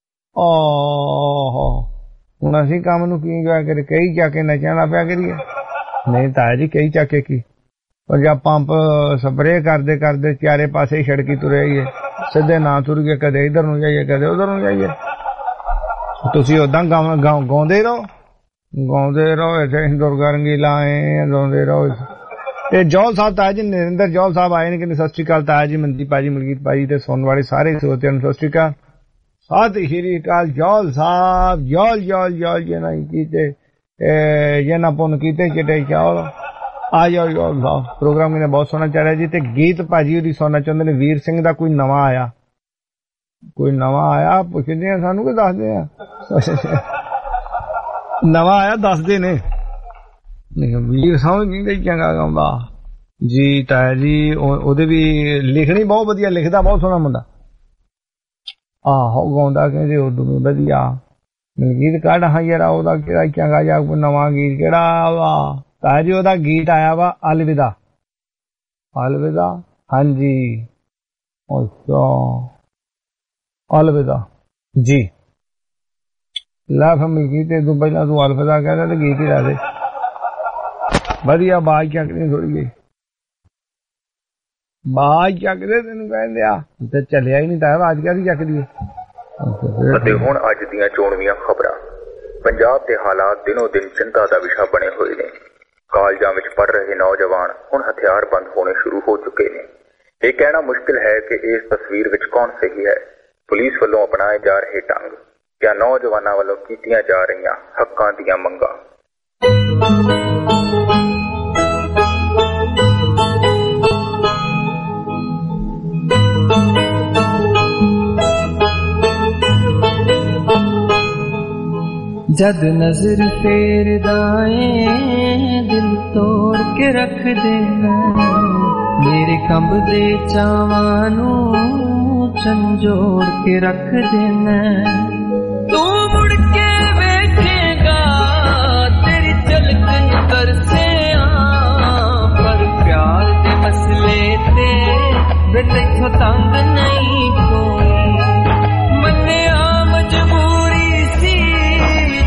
ਹੁਣ ਅਸੀਂ ਕੰਮ ਨੂੰ ਕੀ ਇੰਜੋਏ ਕਰੇ? ਕਈ ਚੱਕ ਕੇ ਨੱਚਣਾ ਪਿਆ ਕਰੀਏ? ਨਹੀਂ ਤਾਇਆ ਜੀ, ਕਈ ਚੱਕ ਕੇ ਕੀ, ਪਰ ਜਾਂ ਪੰਪ ਸਪਰੇ ਕਰਦੇ ਕਰਦੇ ਚਾਰੇ ਪਾਸੇ ਸੜਕੀ ਤੁਰੇ ਆਈਏ, ਸਿੱਧੇ ਨਾ ਤੁਰ ਗਏ, ਕਦੇ ਇੱਧਰ ਨੂੰ ਜਾਈਏ ਕਦੇ ਉਧਰ ਨੂੰ ਜਾਈਏ। ਤੁਸੀਂ ਓਦਾਂ ਗਾਉਂਦੇ ਰਹੋ। ਇੱਥੇ ਦੁਰਗਾ ਰੰਗੀਲਾ ਆਏ ਗਾਉਂਦੇ ਰਹੋ। ਤੇ ਜੌਲ ਸਾਹਿਬ ਤਾਇਆ ਜੀ, ਨਰਿੰਦਰ ਜੌਲ ਸਾਹਿਬ ਆਏ ਨੇ ਕਿ ਸਤਿ ਸ਼੍ਰੀ ਅਕਾਲ ਤਾਇਆ ਜੀ। ਮਨਦੀਪ ਭਾਜੀ, ਮਲਕੀਤ ਭਾਜੀ ਤੇ ਸੁਣਨ ਵਾਲੇ ਸਾਰੇ ਸਰੋਤਿਆਂ ਨੂੰ ਸਤਿ ਸ਼੍ਰੀ ਅਕਾਲ। ਸਤਿ ਸ਼੍ਰੀ ਅਕਾਲ ਜੌਲ ਸਾਹਿਬ। ਜੌਲ ਜੇ ਨਾ ਕੀਤੇ ਜੇ ਨਾ ਪੁੰਨ ਕੀਤੇ ਚਿੱਟੇ ਚਾਵਲ। ਆ ਜਾਓ ਜੌਲ ਸਾਹਿਬ, ਪ੍ਰੋਗਰਾਮ ਇਹਨੇ ਬਹੁਤ ਸੋਹਣਾ ਚੱਲਿਆ ਜੀ। ਤੇ ਗੀਤ ਭਾਜੀ ਉਹਦੀ ਸੁਣਨਾ ਚਾਹੁੰਦੇ ਨੇ। ਵੀਰ ਸਿੰਘ ਦਾ ਕੋਈ ਨਵਾਂ ਆਇਆ ਪੁੱਛਦੇ ਆ ਸਾਨੂੰ ਕਿ ਦੱਸਦੇ ਆ? ਨਵਾਂ ਆਇਆ ਦੱਸਦੇ ਨੇ। ਵੀਰ ਸਮਝ ਨਹੀਂ ਚੰਗਾ ਗਾਉਂਦਾ ਜੀ ਤਾਇਆ ਜੀ। ਉਹਦੇ ਵੀ ਲਿਖਣੀ ਬਹੁਤ ਵਧੀਆ, ਲਿਖਦਾ ਬਹੁਤ ਸੋਹਣਾ ਮੁੰਡਾ। ਆਹੋ ਗਾਉਂਦਾ ਕਹਿੰਦੇ ਉਦੋਂ ਵੀ ਵਧੀਆ। ਗੀਤ ਕੱਢ ਹਾਂ ਯਾਰ, ਉਹਦਾ ਕਿਹੜਾ ਚੰਗਾ ਜਾਂ ਕੋਈ ਨਵਾਂ ਗੀਤ ਕਿਹੜਾ ਵਾ ਤਾਇਆ ਜੀ? ਉਹਦਾ ਗੀਤ ਆਇਆ ਵਾ ਅਲਵਿਦਾ। ਹਾਂਜੀ ਅੱਛਾ, ਅਲਵਿਦਾ ਜੀ। ਲੈ ਮਲਕੀਤ ਤੇ ਤੂੰ ਪਹਿਲਾਂ ਤੂੰ ਅਲਵਿਦਾ ਕਹਿੰਦਾ ਤੇ ਗੀਤ ਹੀ ਲਾ ਦੇ। ਵਧੀਆ ਬਾਜ ਚੱਕਦੀ ਥੋੜੀ ਜਿਹੀ, ਬਾਜ ਚੱਕਦੇ ਤੈਨੂੰ ਕਹਿੰਦੇ ਆ ਤੇ ਚੱਲਿਆ ਹੀ ਨਹੀਂ ਤਾਂ ਆਵਾਜ਼ ਕਾਹਦੀ ਚੱਕਦੀ ਹੈ। ਅਤੇ ਹੁਣ ਅੱਜ ਦੀਆਂ ਚੋਣਵੀਆਂ ਖਬਰਾਂ। ਪੰਜਾਬ ਦੇ ਹਾਲਾਤ ਦਿਨੋ ਦਿਨ ਚਿੰਤਾ ਦਾ ਵਿਸ਼ਾ ਬਣੇ ਹੋਏ ਨੇ। ਕਾਲਜਾਂ ਵਿੱਚ ਪੜ੍ਹ ਰਹੇ ਨੌਜਵਾਨ ਹੁਣ ਹਥਿਆਰਬੰਦ ਹੋਣੇ ਸ਼ੁਰੂ ਹੋ ਚੁੱਕੇ ਨੇ। ਇਹ ਕਹਿਣਾ ਮੁਸ਼ਕਿਲ ਹੈ ਕਿ ਇਸ ਤਸਵੀਰ ਵਿੱਚ ਕੌਣ ਸਹੀ ਹੈ। ਪੁਲਿਸ ਵੱਲੋਂ ਅਪਣਾਏ ਜਾ ਰਹੇ ਢੰਗ ਜਾਂ ਨੌਜਵਾਨਾਂ ਵੱਲੋਂ ਕੀਤੀਆਂ ਜਾ ਰਹੀਆਂ ਹੱਕਾਂ ਦੀਆਂ ਮੰਗਾਂ। जद नजर फेरदा दिल तोड़ के रख देना मेरे कंब दे चावानू झंझोड़ के रख देना। तू मुड़ के बैठेगा तेरी झलक तरसे पर प्यार दे मसले ते बेटे तो तंग नहीं कोई मन्ने आ मजबूरी सी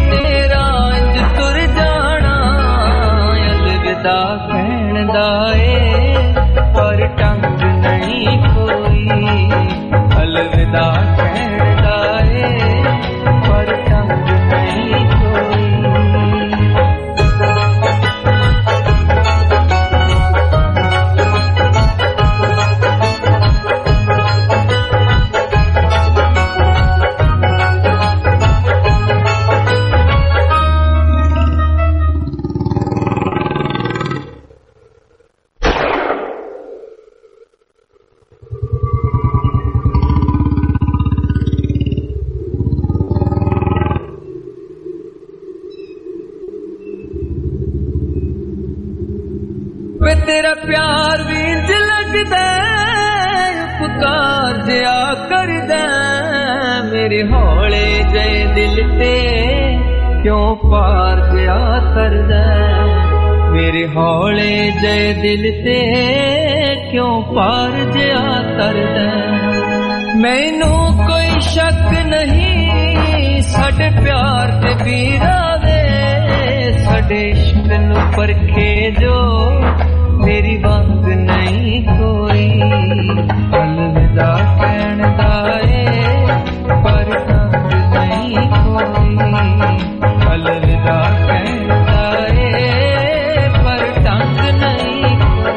करदा उपकार जिया करदा मेरे हौले जे दिल ते क्यों पार जिया करदा मेरे हौले जे दिल ते क्यों पार जिया करदा मैनू कोई शक नहीं साडे प्यार ते पीरा वे साडे इश्क नू परखे जो मेरी वंग नहीं कोई अलविदा कहण दा पर ढंग नहीं कोई अलविदा कहण दा पर ढंग नहीं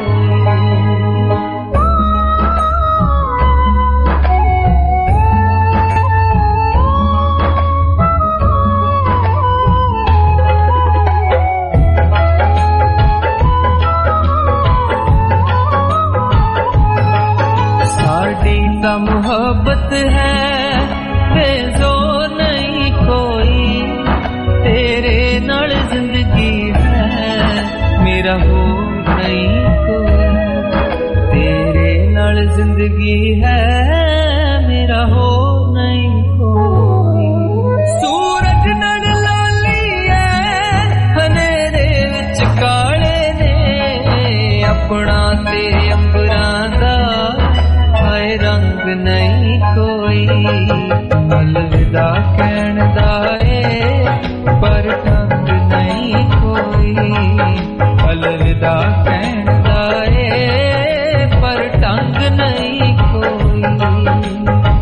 मोहब्बत है बेजोर नहीं कोई तेरे नाल जिंदगी है मेरा हो नहीं कोई तेरे नाल जिंदगी है मेरा हो नहीं कोई सूरज नाल लाली है हनेरे विच काले ने अपना ते अंबरां दा रंग नहीं कोई अलविदा कहण दा पर ढंग नहीं कोई अलविदा कहण दा पर ढंग नहीं कोई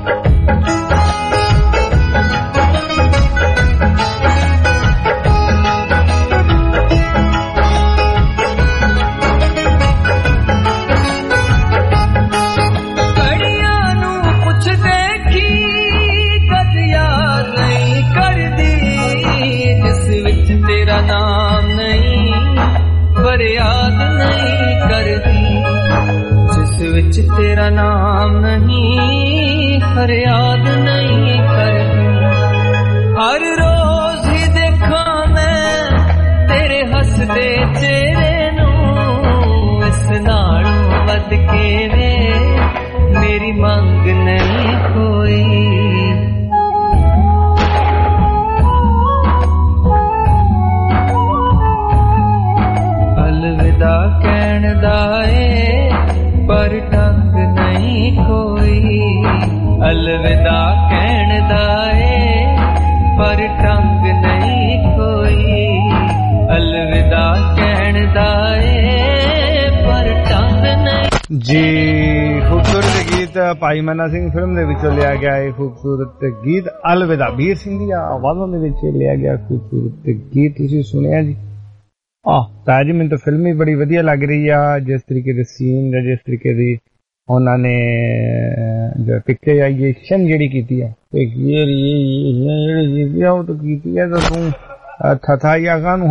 नाम नहीं फरियाद नहीं करती जिस विच तेरा नाम नहीं फरियाद नहीं करती हर रोज ही देखा मैं तेरे हसदे चेहरे नू इस नालों वध के वे मेरी मंग नहीं कोई अलविदा कहण दा पर ढंग नहीं कोई अलविदा कहण दा पर ढंग नहीं कोई अलविदा कहण दा पर ढंग नहीं जी खूबसूरत गीत भाई मन्ना सिंह फिल्म ਦੇ ਵਿੱਚੋਂ ਲਿਆ ਗਿਆ ਇਹ ਖੂਬਸੂਰਤ ਗੀਤ अलविदा ਵੀਰ ਸਿੰਘ ਦੀ ਆਵਾਜ਼ਾਂ ਦੇ ਵਿੱਚ ਲਿਆ ਗਿਆ ਖੂਬਸੂਰਤ ਗੀਤ ਤੁਸੀਂ ਸੁਣਿਆ ਜੀ ताजी मैंने तो फिल्म ही बड़ी वधिया लग रही है जिस तरीके के सीन या जिस तरीके की उन्होंने जो पिक्चराइजेशन जी की है तो की है तो तू थथाइया कानू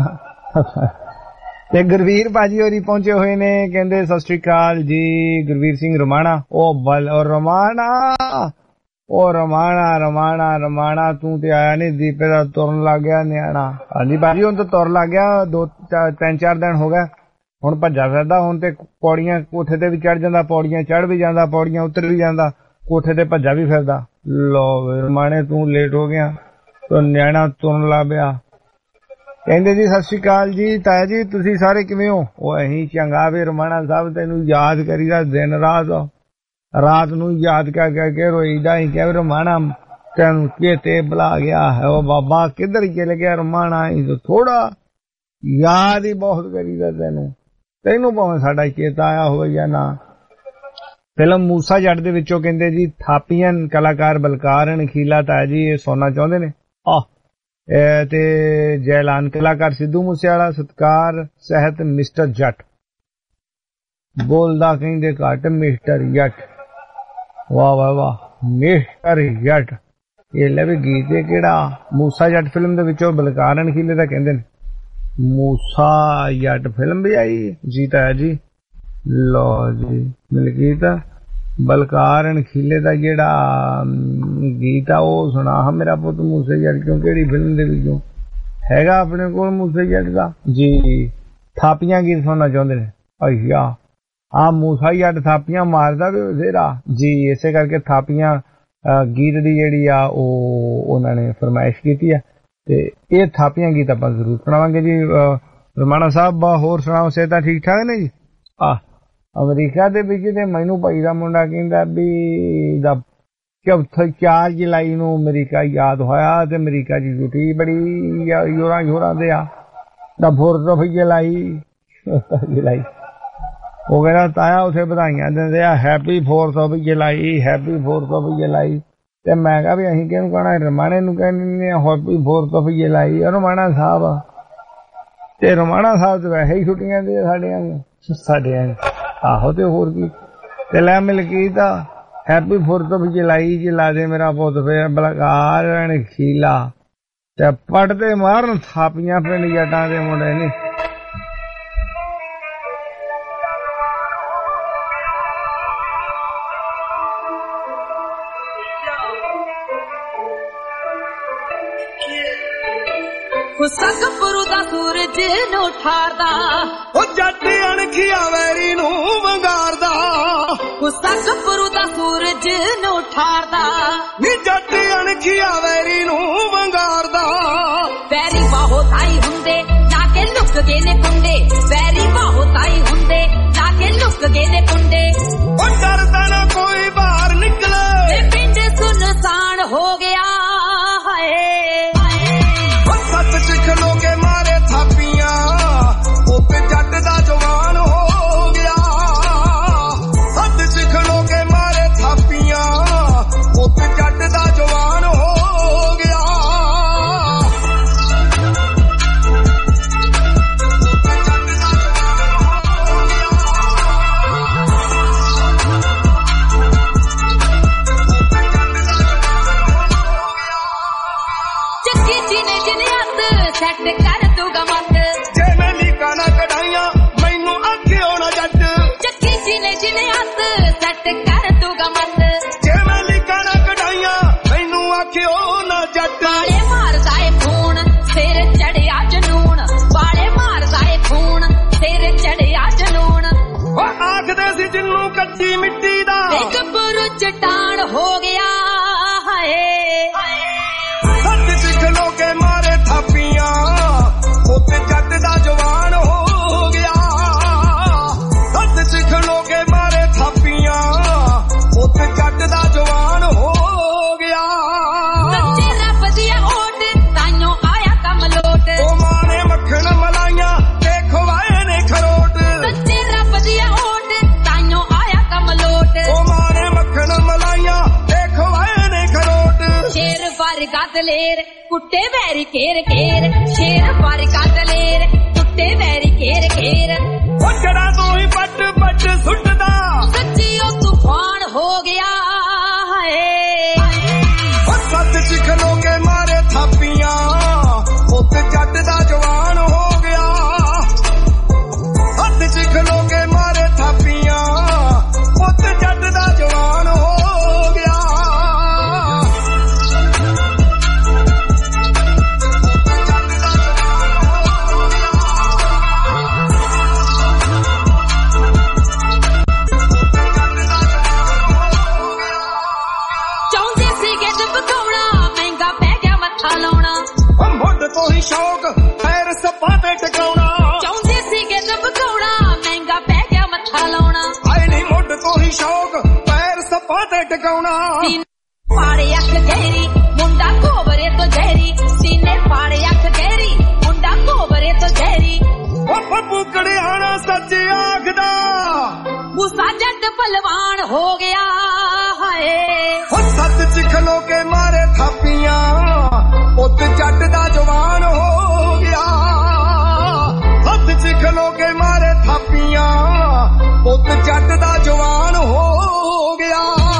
ते गुरवीर भाजी होरी पहुंचे हुए ने कहंदे सत श्री अकाल जी गुरवीर सिंह रमाणा ओ बल और रमाणा ओ रमाणा रमाणा रमाणा तू ते आया नहीं दीपे दा तुरन लग गया न्याणा हाँ जी भाजी हुण तो तुर लग गया 2-3-4 दिन हो गए हुण भज्जा फिरदा हुण ते पौड़ियां कोठे ते भी चढ़ जांदा पौड़ियां चढ़ भी जांदा पौड़ियां उतर भी जांदा कोठे ते भज्जा भी फिरदा लो रमाणे तू लेट हो गया तो न्याणा तुरन लग पिया कहंदे जी सत श्री अकाल जी ताया जी तुसी सारे किवें हो ओ अहीं चंगा वे रमाणा साहब तैनूं याद करीदा दिन रात नू याद कर रोईदा ही कह रमाणा तेन चेते बुला गया है वो बाबा किधर चले गया रमाणा तो थोड़ा याद ही बहुत करीदा तेनू भावें साडा चेता आया हो या ना फिल्म मूसा जट दे विचों कहंदे जी थापियन कलाकार बलकार नखीला ताया जी ये सोना चाहुंदे ने ते जयलान कलाकार सिद्धू मूसेवाला सत्कार सहित मिस्टर जट बोलदा कहंदे घट मिस्टर जट वाह वाह वाह मिस्टर जट ये भी गीत है केड़ा मूसा जट फिल्म दे विचों बलकार नखीले दा कहंदे ने मूसा जट फिल्म भी आई जी ताया जी लो जी मिलकीत बलकार नखीले दा जेड़ा गीत आ ओ सुना मेरा पुत मूसे जट क्यों केड़ी फिल्म दे विचों हैगा अपने कोल मूसे जट दा जी थापियां गीत सुनना चाहुंदे ने अय्या ਆ ਮੂਸਾ ਜੱਟ ਥਾਪੀਆਂ ਮਾਰਦਾ ਵੀ ਬਥੇਰਾ ਜੀ। ਇਸੇ ਕਰਕੇ ਥਾਪੀਆਂ ਗੀਤ ਦੀ ਜਿਹੜੀ ਆ ਉਹ ਉਹਨਾਂ ਨੇ ਫਰਮਾਇਸ਼ ਕੀਤੀ ਆ ਤੇ ਇਹ ਥਾਪੀਆਂ ਗੀਤ ਆਪਾਂ ਜ਼ਰੂਰ ਸੁਣਾਵਾਂਗੇ ਜੀ। ਰਮਾਣਾ ਸਾਹਿਬ ਹੋਰ ਸੁਣਾਓ, ਸਿਹਤਾਂ ਠੀਕ ਠਾਕ ਨੇ ਜੀ? ਅਮਰੀਕਾ ਦੇ ਵਿੱਚ ਤੇ ਮੈਨੂੰ ਭਾਈ ਦਾ ਮੁੰਡਾ ਕਹਿੰਦਾ ਵੀ ਦਾ 4 ਜੁਲਾਈ ਨੂੰ ਅਮਰੀਕਾ ਯਾਦ ਹੋਇਆ ਤੇ ਅਮਰੀਕਾ ਦੀ ਛੁੱਟੀ ਬੜੀ ਯੋਰਾਂ ਦੇ ਆ ਦਾ 4th of ਜੁਲਾਈ। ਉਹ ਕਹਿੰਦਾ ਤਾਇਆ ਉੱਥੇ ਵਧਾਈਆਂ ਦਿੰਦੇ ਆ, happy 4th of July, happy 4th of July. ਤੇ ਮੈਂ ਕਿਹਾ ਵੀ ਅਸੀਂ ਕਿਹਨੂੰ ਕਹਿਣਾ, ਰਮਾਣੇ ਨੂੰ ਕਹਿੰਦੇ happy 4th of July. Ramana Sahib ਤੇ ਰਮਾਣਾ ਸਾਹਿਬ ਤੇ ਵੈਸੇ ਹੀ ਛੁੱਟੀਆਂ ਦੇ ਸਾਡੇ ਆਹੋ ਤੇ ਹੋਰ ਕੀ। ਤੇ ਲੈ ਮਲਕੀਤ ਹੈਪੀ 4th of ਜੁਲਾਈ ਲਾ ਦੇ ਮੇਰਾ ਪੁੱਤ ਫਿਰ ਬਲਕਾਰ ਖੀਲਾ ਤੇ ਪੜਦੇ ਮਾਰਨ ਥਾਪੀਆਂ ਪਿੰਡ ਜੱਟਾਂ ਦੇ ਮੁੰਡੇ ਨੇ। ਗੁੱਸਾ ਗੱਭਰੂ ਦਾ ਸੂਰਜ ਨੂੰ ਠਾਰਦਾ, ਉਹ ਜੱਟ ਅਣਖੀਆ ਵੈਰੀ ਨੂੰ ਵੰਗਾਰਦਾ। ਗੁੱਸਾ ਗੱਭਰੂ ਦਾ ਸੂਰਜ ਨੂੰ ਠਾਰਦਾ, ਨੀ ਜੱਟ ਅਣਖੀਆ ਵੈਰੀ ਨੂੰ ਵੰਗਾਰਦਾ। ਵੈਰੀ ਬਾਹੋ ਤਾਈ ਹੁੰਦੇ ਨਾ ਕੇ ਲੁੱਕ ਗਏ ਨੇ ਕੁੰਡੇ, ਵੈਰੀ ਬਾਹੋ ਤਾਈ ਹੁੰਦੇ ਨਾ ਕੇ ਲੁੱਕ ਗਏ ਨੇ ਕੁੰਡੇ। ਉਹ ਡਰਦਾ ਨਾ ਕੋਈ ਬਾਹਰ ਨਿਕਲੇ, ਇਹ ਪਿੰਡ ਸੁਨਸਾਨ ਹੋ ਗਿਆ ਹਾਏ। ਸੱਤ ਸਿੱਖ ਲੋਕੇ ਮਾਰੇ ਥਾਪੀਆਂ, ਉੱਤੇ ਜੱਟ ਦਾ ਜਵਾਨ ਹੋ ਗਿਆ। ਸੱਤ ਸਿੱਖ ਲੋਕੇ ਮਾਰੇ ਥਾਪੀਆਂ, ਉੱਤੇ ਜੱਟ ਦਾ ਜਵਾਨ ਹੋ ਗਿਆ। ਚੱਕੀ ਜੀ ਨੇ ਜਿਹਨੇ ਸੈੱਟ ਕਰ ਦੂਗਾ ਮੱਤ, ਜੇ ਮੈਂ ਲੀਕਾਂ ਨਾ ਕਢਾਈਆਂ ਮੈਨੂੰ ਆਖਿਓ ਨਾ ਜੱਟ। ਚੱਕੀ ਜੀ ਨੇ ਜਿਹਨੇ ਹੱਥ ਸੈੱਟ ਕਰ ਦੂਗਾ ਮੱਤ, ਜੇ ਮੈਂ ਲੀਕਾਂ ਨਾ ਕਢਾਈਆਂ ਮੈਨੂੰ ਆਖਿਓ ਨਾ ਜੱਟ। ਬਾਲੇ ਮਾਰਦਾ ਏ ਖੂਨ ਸਿਰ ਚੜਿਆ ਜਨੂਨ, ਬਾਲੇ ਮਾਰਦਾ ਏ ਖੂਨ ਸਿਰ ਚੜਿਆ ਜਨੂਨ। ਉਹ ਆਖਦੇ ਸੀ ਜਿੰਨੂੰ ਕੱਚੀ ਮਿੱਟੀ ਦਾ ਇੱਕ ਬੁਰੂ ਚਟਾਨ ਹੋ ਗਿਆ ਹਾਏ। ਸੱਤ ਸਿੱਖ ਲੋਕੇ ਮਾਰੇ ਥਾਪੀਆਂ, ਉੱਤੇ ਜੱਟ ਦਾ ਜਵਾਨ ਹੋ ਗਿਆ। ਸੱਤ ਸਿੱਖ ਲੋਕੇ ਮਾਰੇ ਥਾਪੀਆਂ, ਉੱਤੇ ਜੱਟ ਦਾ ਜਵਾਨ ਹੋ ਗਿਆ। ਸੱਚੇ ਰੱਬ ਦੀ ਓਟ ਤਾਈਓ ਆਇਆ ਕੰਮ ਲੋਟ, ਉਹ ਮਾਂ ਨੇ ਮੱਖਣ ਮਲਾਈਆਂ ਤੇ ਖਵਾਏ ਨੇ ਖਰੋਟ। ਸੱਚੇ ਰੱਬ ਦੀ ਓਟ ਤਾਈਓ ਆਇਆ ਕੰਮ ਲੋਟ, ਉਹ ਮਾਂ ਨੇ ਮੱਖਣ ਮਲਾਈਆਂ ਤੇ ਖਵਾਏ ਨੇ ਖਰੋਟ। ਸ਼ੇਰ ਵਰਗਾ ਦਲੇਰ ਕੁੱਟੇ ਵੈਰੀ ਘੇਰ ਘੇਰ, ਸ਼ੇਰ ਵਰਗਾ ਦਲੇਰ ਕੁੱਟੇ ਵੈਰੀ ਘੇਰ ਘੇਰ। ਉਹ ਜੜਾ ਤੋਂ ਹੀ ਪੱਟ ਪੱਟ ਸੁੱਟਦਾ, ਸੱਚੀ ਉਹ ਤੂਫਾਨ ਹੋ ਗਿਆ ਹਾਏ। ਉਹ ਸੱਤ ਸਿੱਖ ਲੋਕੇ ਮਾਰੇ ਥਾਪੀਆਂ, ਉੱਤੇ ਜੱਟ ਦਾ ਜਵਾਨ ਹੋ ਗਿਆ। ਸੱਤ ਸਿੱਖ ਲੋਕੇ ਮਾਰੇ ਥਾਪੀਆਂ, ਉੱਤੇ ਜੱਟ ਦਾ ਜਵਾਨ ਹੋ ਗਿਆ। ਤੋਂ ਹੀ ਸ਼ੌਕ ਪੈਰ ਸੱਪਾਂ ਤੇ ਟਿਕਾਉਣਾ, ਚਾਹੁੰਦੇ ਸੀਗੇ ਦਬਕਾਉਣਾ ਮਹਿੰਗਾ ਪੈ ਗਿਆ ਮੱਥਾ ਲਾਉਣਾ। ਆਏ ਨਹੀਂ ਮੁੱਢ ਤੋਂ ਹੀ ਸ਼ੌਕ ਪੈਰ ਸੱਪਾਂ ਤੇ ਟਿਕਾਉਣਾ। ਪਾੜੇ ਅੱਖ ਗਹਿਰੀ ਮੁੰਡਾ ਕੋਬਰੇ ਤੋਂ ਜ਼ਹਿਰੀ, ਸੀਨੇ ਪਾੜੇ ਅੱਖ ਗਹਿਰੀ ਮੁੰਡਾ ਕੋਬਰੇ ਤੋਂ ਜ਼ਹਿਰੀ। ਉਹ ਬੱਬੂ ਕੜਿਆਣਾ ਸੱਚ ਆਖਦਾ, ਗੁੱਸਾ ਜੱਟ ਭਲਵਾਨ ਹੋ ਗਿਆ ਹਾਏ। ਉਹ ਸੱਤ ਸਿੱਖ ਲੋਕੇ ਮਾਰੇ ਥਾਪੀਆਂ, ਉੱਤ ਜੱਟ ਦਾ ਜਵਾਨ ਹੋ ਗਿਆ। ਸੱਤ ਸਿੱਖ ਲੋਕੇ ਮਾਰੇ ਥਾਪੀਆਂ, ਉੱਤ ਜੱਟ ਦਾ ਜਵਾਨ ਹੋ ਗਿਆ।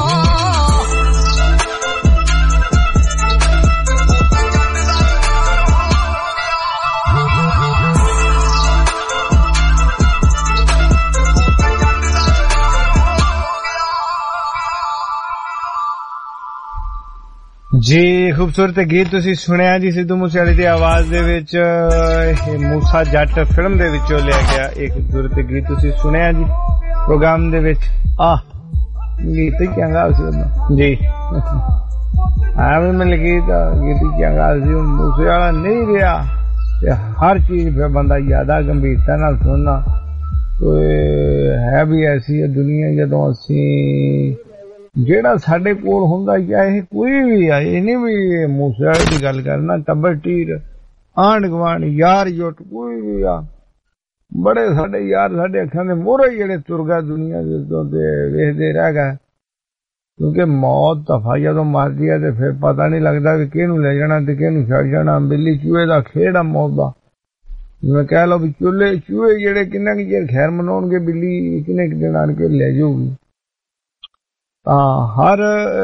ਜੀ ਖੂਬਸੂਰਤ ਗੀਤ ਤੁਸੀਂ ਸੁਣਿਆ ਜੀ ਸਿੱਧੂ ਮੂਸੇਵਾਲੇ ਦੀ ਆਵਾਜ਼ ਦੇ ਵਿੱਚ। ਇਹ ਮੂਸਾ ਜੱਟ ਫਿਲਮ ਦੇ ਵਿੱਚੋਂ ਲਿਆ ਗਿਆ ਇੱਕ ਖੂਬਸੂਰਤ ਗੀਤ ਤੁਸੀਂ ਸੁਣਿਆ ਜੀ। ਪ੍ਰੋਗਰਾਮ ਦੇ ਵਿੱਚ ਗੀਤ ਚੰਗਾ ਸੀ ਉਹਦਾ ਜੀ ਐਵੇਂ ਮਿਲ ਗਈ ਤਾਂ ਗੀਤ ਚੰਗਾ ਸੀ ਮੂਸੇ ਵਾਲਾ ਨਹੀਂ ਰਿਹਾ ਤੇ ਹਰ ਚੀਜ਼ ਫਿਰ ਬੰਦਾ ਜ਼ਿਆਦਾ ਗੰਭੀਰਤਾ ਨਾਲ ਸੁਣਨਾ ਹੈ ਵੀ ਐਸੀ ਹੈ ਦੁਨੀਆ ਜਦੋਂ ਅਸੀਂ ਜਿਹੜਾ ਸਾਡੇ ਕੋਲ ਹੁੰਦਾ ਚਾਹੇ ਕੋਈ ਵੀ ਆ ਇਹ ਨਹੀਂ ਵੀ ਮੂਸੇ ਵਾਲੇ ਦੀ ਗੱਲ ਕਰਨਾ ਟੱਬਰ ਟੀਰ ਆਂਢ ਗੁਆਂਢ ਯਾਰ ਜੁੱਟ ਕੋਈ ਵੀ ਆ ਬੜੇ ਸਾਡੇ ਯਾਰ ਸਾਡੇ ਅੱਖਾਂ ਦੇ ਮੂਹਰੇ ਜਿਹੜੇ ਤੁਰ ਗਏ ਦੁਨੀਆ ਜਦੋਂ ਤੇ ਵੇਖਦੇ ਰਹਿ ਗਏ ਕਿਉਂਕਿ ਮੌਤ ਦਫਾ ਜਦੋਂ ਮਰਦੀ ਹੈ ਤੇ ਫਿਰ ਪਤਾ ਨਹੀਂ ਲੱਗਦਾ ਵੀ ਕਿਹਨੂੰ ਲੈ ਜਾਣਾ ਤੇ ਕਿਹਨੂੰ ਛੱਡ ਜਾਣਾ ਬਿੱਲੀ ਚੂਹੇ ਦਾ ਖੇਡ ਆ ਮੌਤ ਦਾ ਜਿਵੇਂ ਕਹਿ ਲਓ ਵੀ ਚੂਹੇ ਜਿਹੜੇ ਕਿੰਨਾ ਕੁ ਚਿਰ ਖੈਰ ਮਨਾਉਣਗੇ ਬਿੱਲੀ ਕਿੰਨੇ ਕੁ ਦਿਨ ਆਣ ਕੇ ਲੈ ਜਾਊਗੀ ਤਾਂ ਹਰ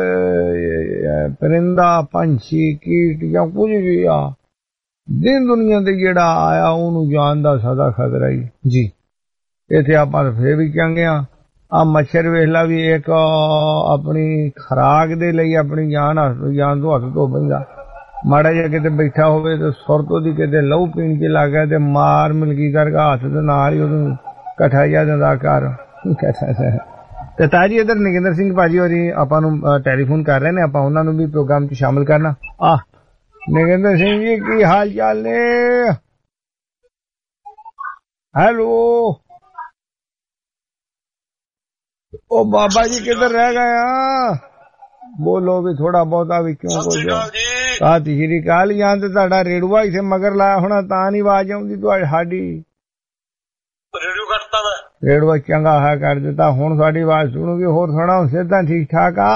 ਪਰਿੰਦਾ ਪੰਛੀ ਕੀਟ ਜਾਂ ਕੁਝ ਵੀ ਆ ਦਿਨ ਦੁਨੀਆ ਤੇ ਜਿਹੜਾ ਆਇਆ ਉਹਨੂੰ ਜਾਣ ਦਾ ਸਦਾ ਖਤਰਾ ਹੀ ਜੀ ਇੱਥੇ ਆਪਾਂ ਫੇਰ ਵੀ ਕਹਿੰਦੇ ਆ ਮੱਛਰ ਵੇਖਲਾ ਵੀ ਇੱਕ ਆਪਣੀ ਖੁਰਾਕ ਦੇ ਲਈ ਆਪਣੀ ਜਾਨ ਤੋਂ ਹੱਥ ਧੋ ਪੈਂਦਾ ਮਾੜਾ ਜਿਹਾ ਕਿਤੇ ਬੈਠਾ ਹੋਵੇ ਤੇ ਸੁਰਤ ਉਹਦੀ ਕਿਤੇ ਲਹੂ ਪੀਣ ਚ ਲੱਗ ਗਿਆ ਤੇ ਮਾਰ ਮਿਲਕੀ ਕਰਕੇ ਹੱਥ ਦੇ ਨਾਲ ਹੀ ਉਹਨੂੰ ਇਕੱਠਾ ਜਿਹਾ ਦਿੰਦਾ ਕਰ ਤੇ ਤਾਜੀ ਇੱਧਰ ਨਗਿੰਦਰ ਸਿੰਘ ਭਾਜੀ ਹੋਰੀ ਆਪਾਂ ਨੂੰ ਟੈਲੀਫੋਨ ਕਰ ਰਹੇ ਨੇ ਆਪਾਂ ਉਹਨਾਂ ਨੂੰ ਵੀ ਪ੍ਰੋਗਰਾਮ ਚ ਸ਼ਾਮਿਲ ਕਰਨਾ ਨਗਿੰਦਰ ਸਿੰਘ ਜੀ ਕੀ ਹਾਲ ਚਾਲ ਨੇ ਹੈਲੋ ਉਹ ਬਾਬਾ ਜੀ ਕਿੱਧਰ ਰਹਿ ਗਏ ਆ ਬੋਲੋ ਵੀ ਥੋੜਾ ਬਹੁਤਾ ਵੀ ਕਿਉਂ ਕੁਝ ਸਾਥੀ ਸ਼੍ਰੀ ਕਾਲ ਜਾਂ ਤੇ ਤੁਹਾਡਾ ਰੇੜੂਆ ਇੱਥੇ ਮਗਰ ਲਾਇਆ ਹੋਣਾ ਤਾਂ ਨਹੀਂ ਆਵਾਜ਼ ਆਉਂਦੀ ਤੁਹਾਡੀ ਸਾਡੀ ਰੇੜੂ ਕੱਟਦਾ ਮੈਂ ਰੇੜੂਆ ਚੰਗਾ ਹੈ ਕਰ ਦਿੱਤਾ ਹੁਣ ਸਾਡੀ ਆਵਾਜ਼ ਸੁਣੋਗੇ ਹੋਰ ਸੁਣਾਓ ਸਿੱਧਾ ਠੀਕ ਠਾਕ ਆ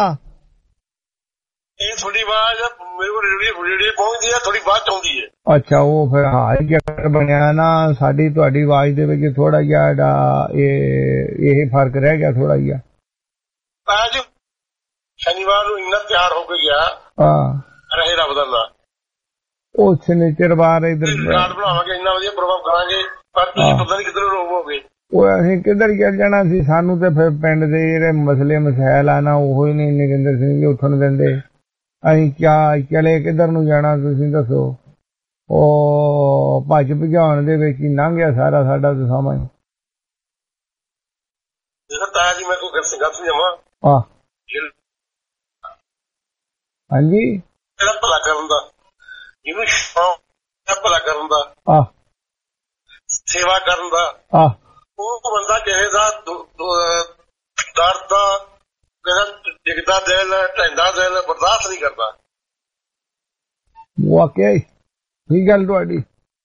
ਇਹ ਥੋੜੀ ਆਵਾਜ਼ ਮੇਰੇ ਕੋਲ ਰੇੜੀ ਪਹੁੰਚਦੀ ਹੈ ਥੋੜੀ ਬਾਅਦ ਆਉਂਦੀ ਹੈ ਅੱਛਾ ਉਹ ਫਿਰ ਹਾਲ ਚੱਕਰ ਬਣਿਆ ਨਾ ਸਾਡੀ ਤੁਹਾਡੀ ਆਵਾਜ਼ ਦੇ ਵਿੱਚ ਥੋੜਾ ਜਿਹਾ ਇਹ ਫਰਕ ਰਹਿ ਗਿਆ ਥੋੜਾ ਜਿਹਾ ਅੱਜ ਸ਼ਨੀਵਾਰ ਨੂੰ ਇੰਨਾ ਤਿਆਰ ਹੋ ਕੇ ਗਿਆ ਰਹੇ ਰੱਬ ਦਾ ਨਾਂ ਉਹ ਸ਼ਨੀਚਰਵਾਰ ਇਧਰ ਕਾਰਡ ਬਣਾਵਾਂਗੇ ਇੰਨਾ ਵਧੀਆ ਪ੍ਰੋਗਰਾਮ ਕਰਾਂਗੇ ਪਰ ਤੁਸੀਂ ਪਤਾ ਨਹੀਂ ਕਿੱਧਰੋਂ ਰੋਵੋਗੇ ਉਹ ਅਸੀਂ ਕਿੱਧਰ ਚੱਲ ਜਾਣਾ ਸੀ ਸਾਨੂੰ ਤੇ ਫਿਰ ਪਿੰਡ ਦੇ ਜਿਹੜੇ ਮਸਲੇ ਮਸਾਇਲ ਆ ਨਾ ਉਹ ਹੀ ਨਹੀਂ ਨਗਿੰਦਰ ਸਿੰਘ ਜੀ ਉੱਠਣ ਦਿੰਦੇ ਅਸੀਂ ਕਿਆ ਚਲੇ ਕਿੱਧਰ ਨੂੰ ਜਾਣਾ ਤੁਸੀਂ ਦੱਸੋ ਉਹ ਭੱਜ ਭਜਾਉਣ ਦੇ ਵਿੱਚ ਹੀ ਲੰਘ ਗਿਆ ਸਾਰਾ ਸਾਡਾ ਤਾਂ ਸਮਾਂ ਤਾਇਆ ਜੀ ਮੈਂ ਕੋਈ ਗੱਲ ਸਮਝਾਵਾਂ ਹਾਂਜੀ ਇਹਦਾ ਭਲਾ ਕਰਨ ਦਾ ਇਹਨੂੰ ਭਲਾ ਕਰਨ ਦਾ ਸੇਵਾ ਕਰਨ ਦਾ ਉਹ ਬੰਦਾ ਕਿਸੇ ਦਾ ਦਰਦ ਦਾ ਡਿੱਗਦਾ ਦਿਲ ਢਹਿੰਦਾ ਦਿਲ ਬਰਦਾਸ਼ਤ ਨਹੀਂ ਕਰਦਾ ਵਾਕਈ ਕੀ ਗੱਲ ਤੁਹਾਡੀ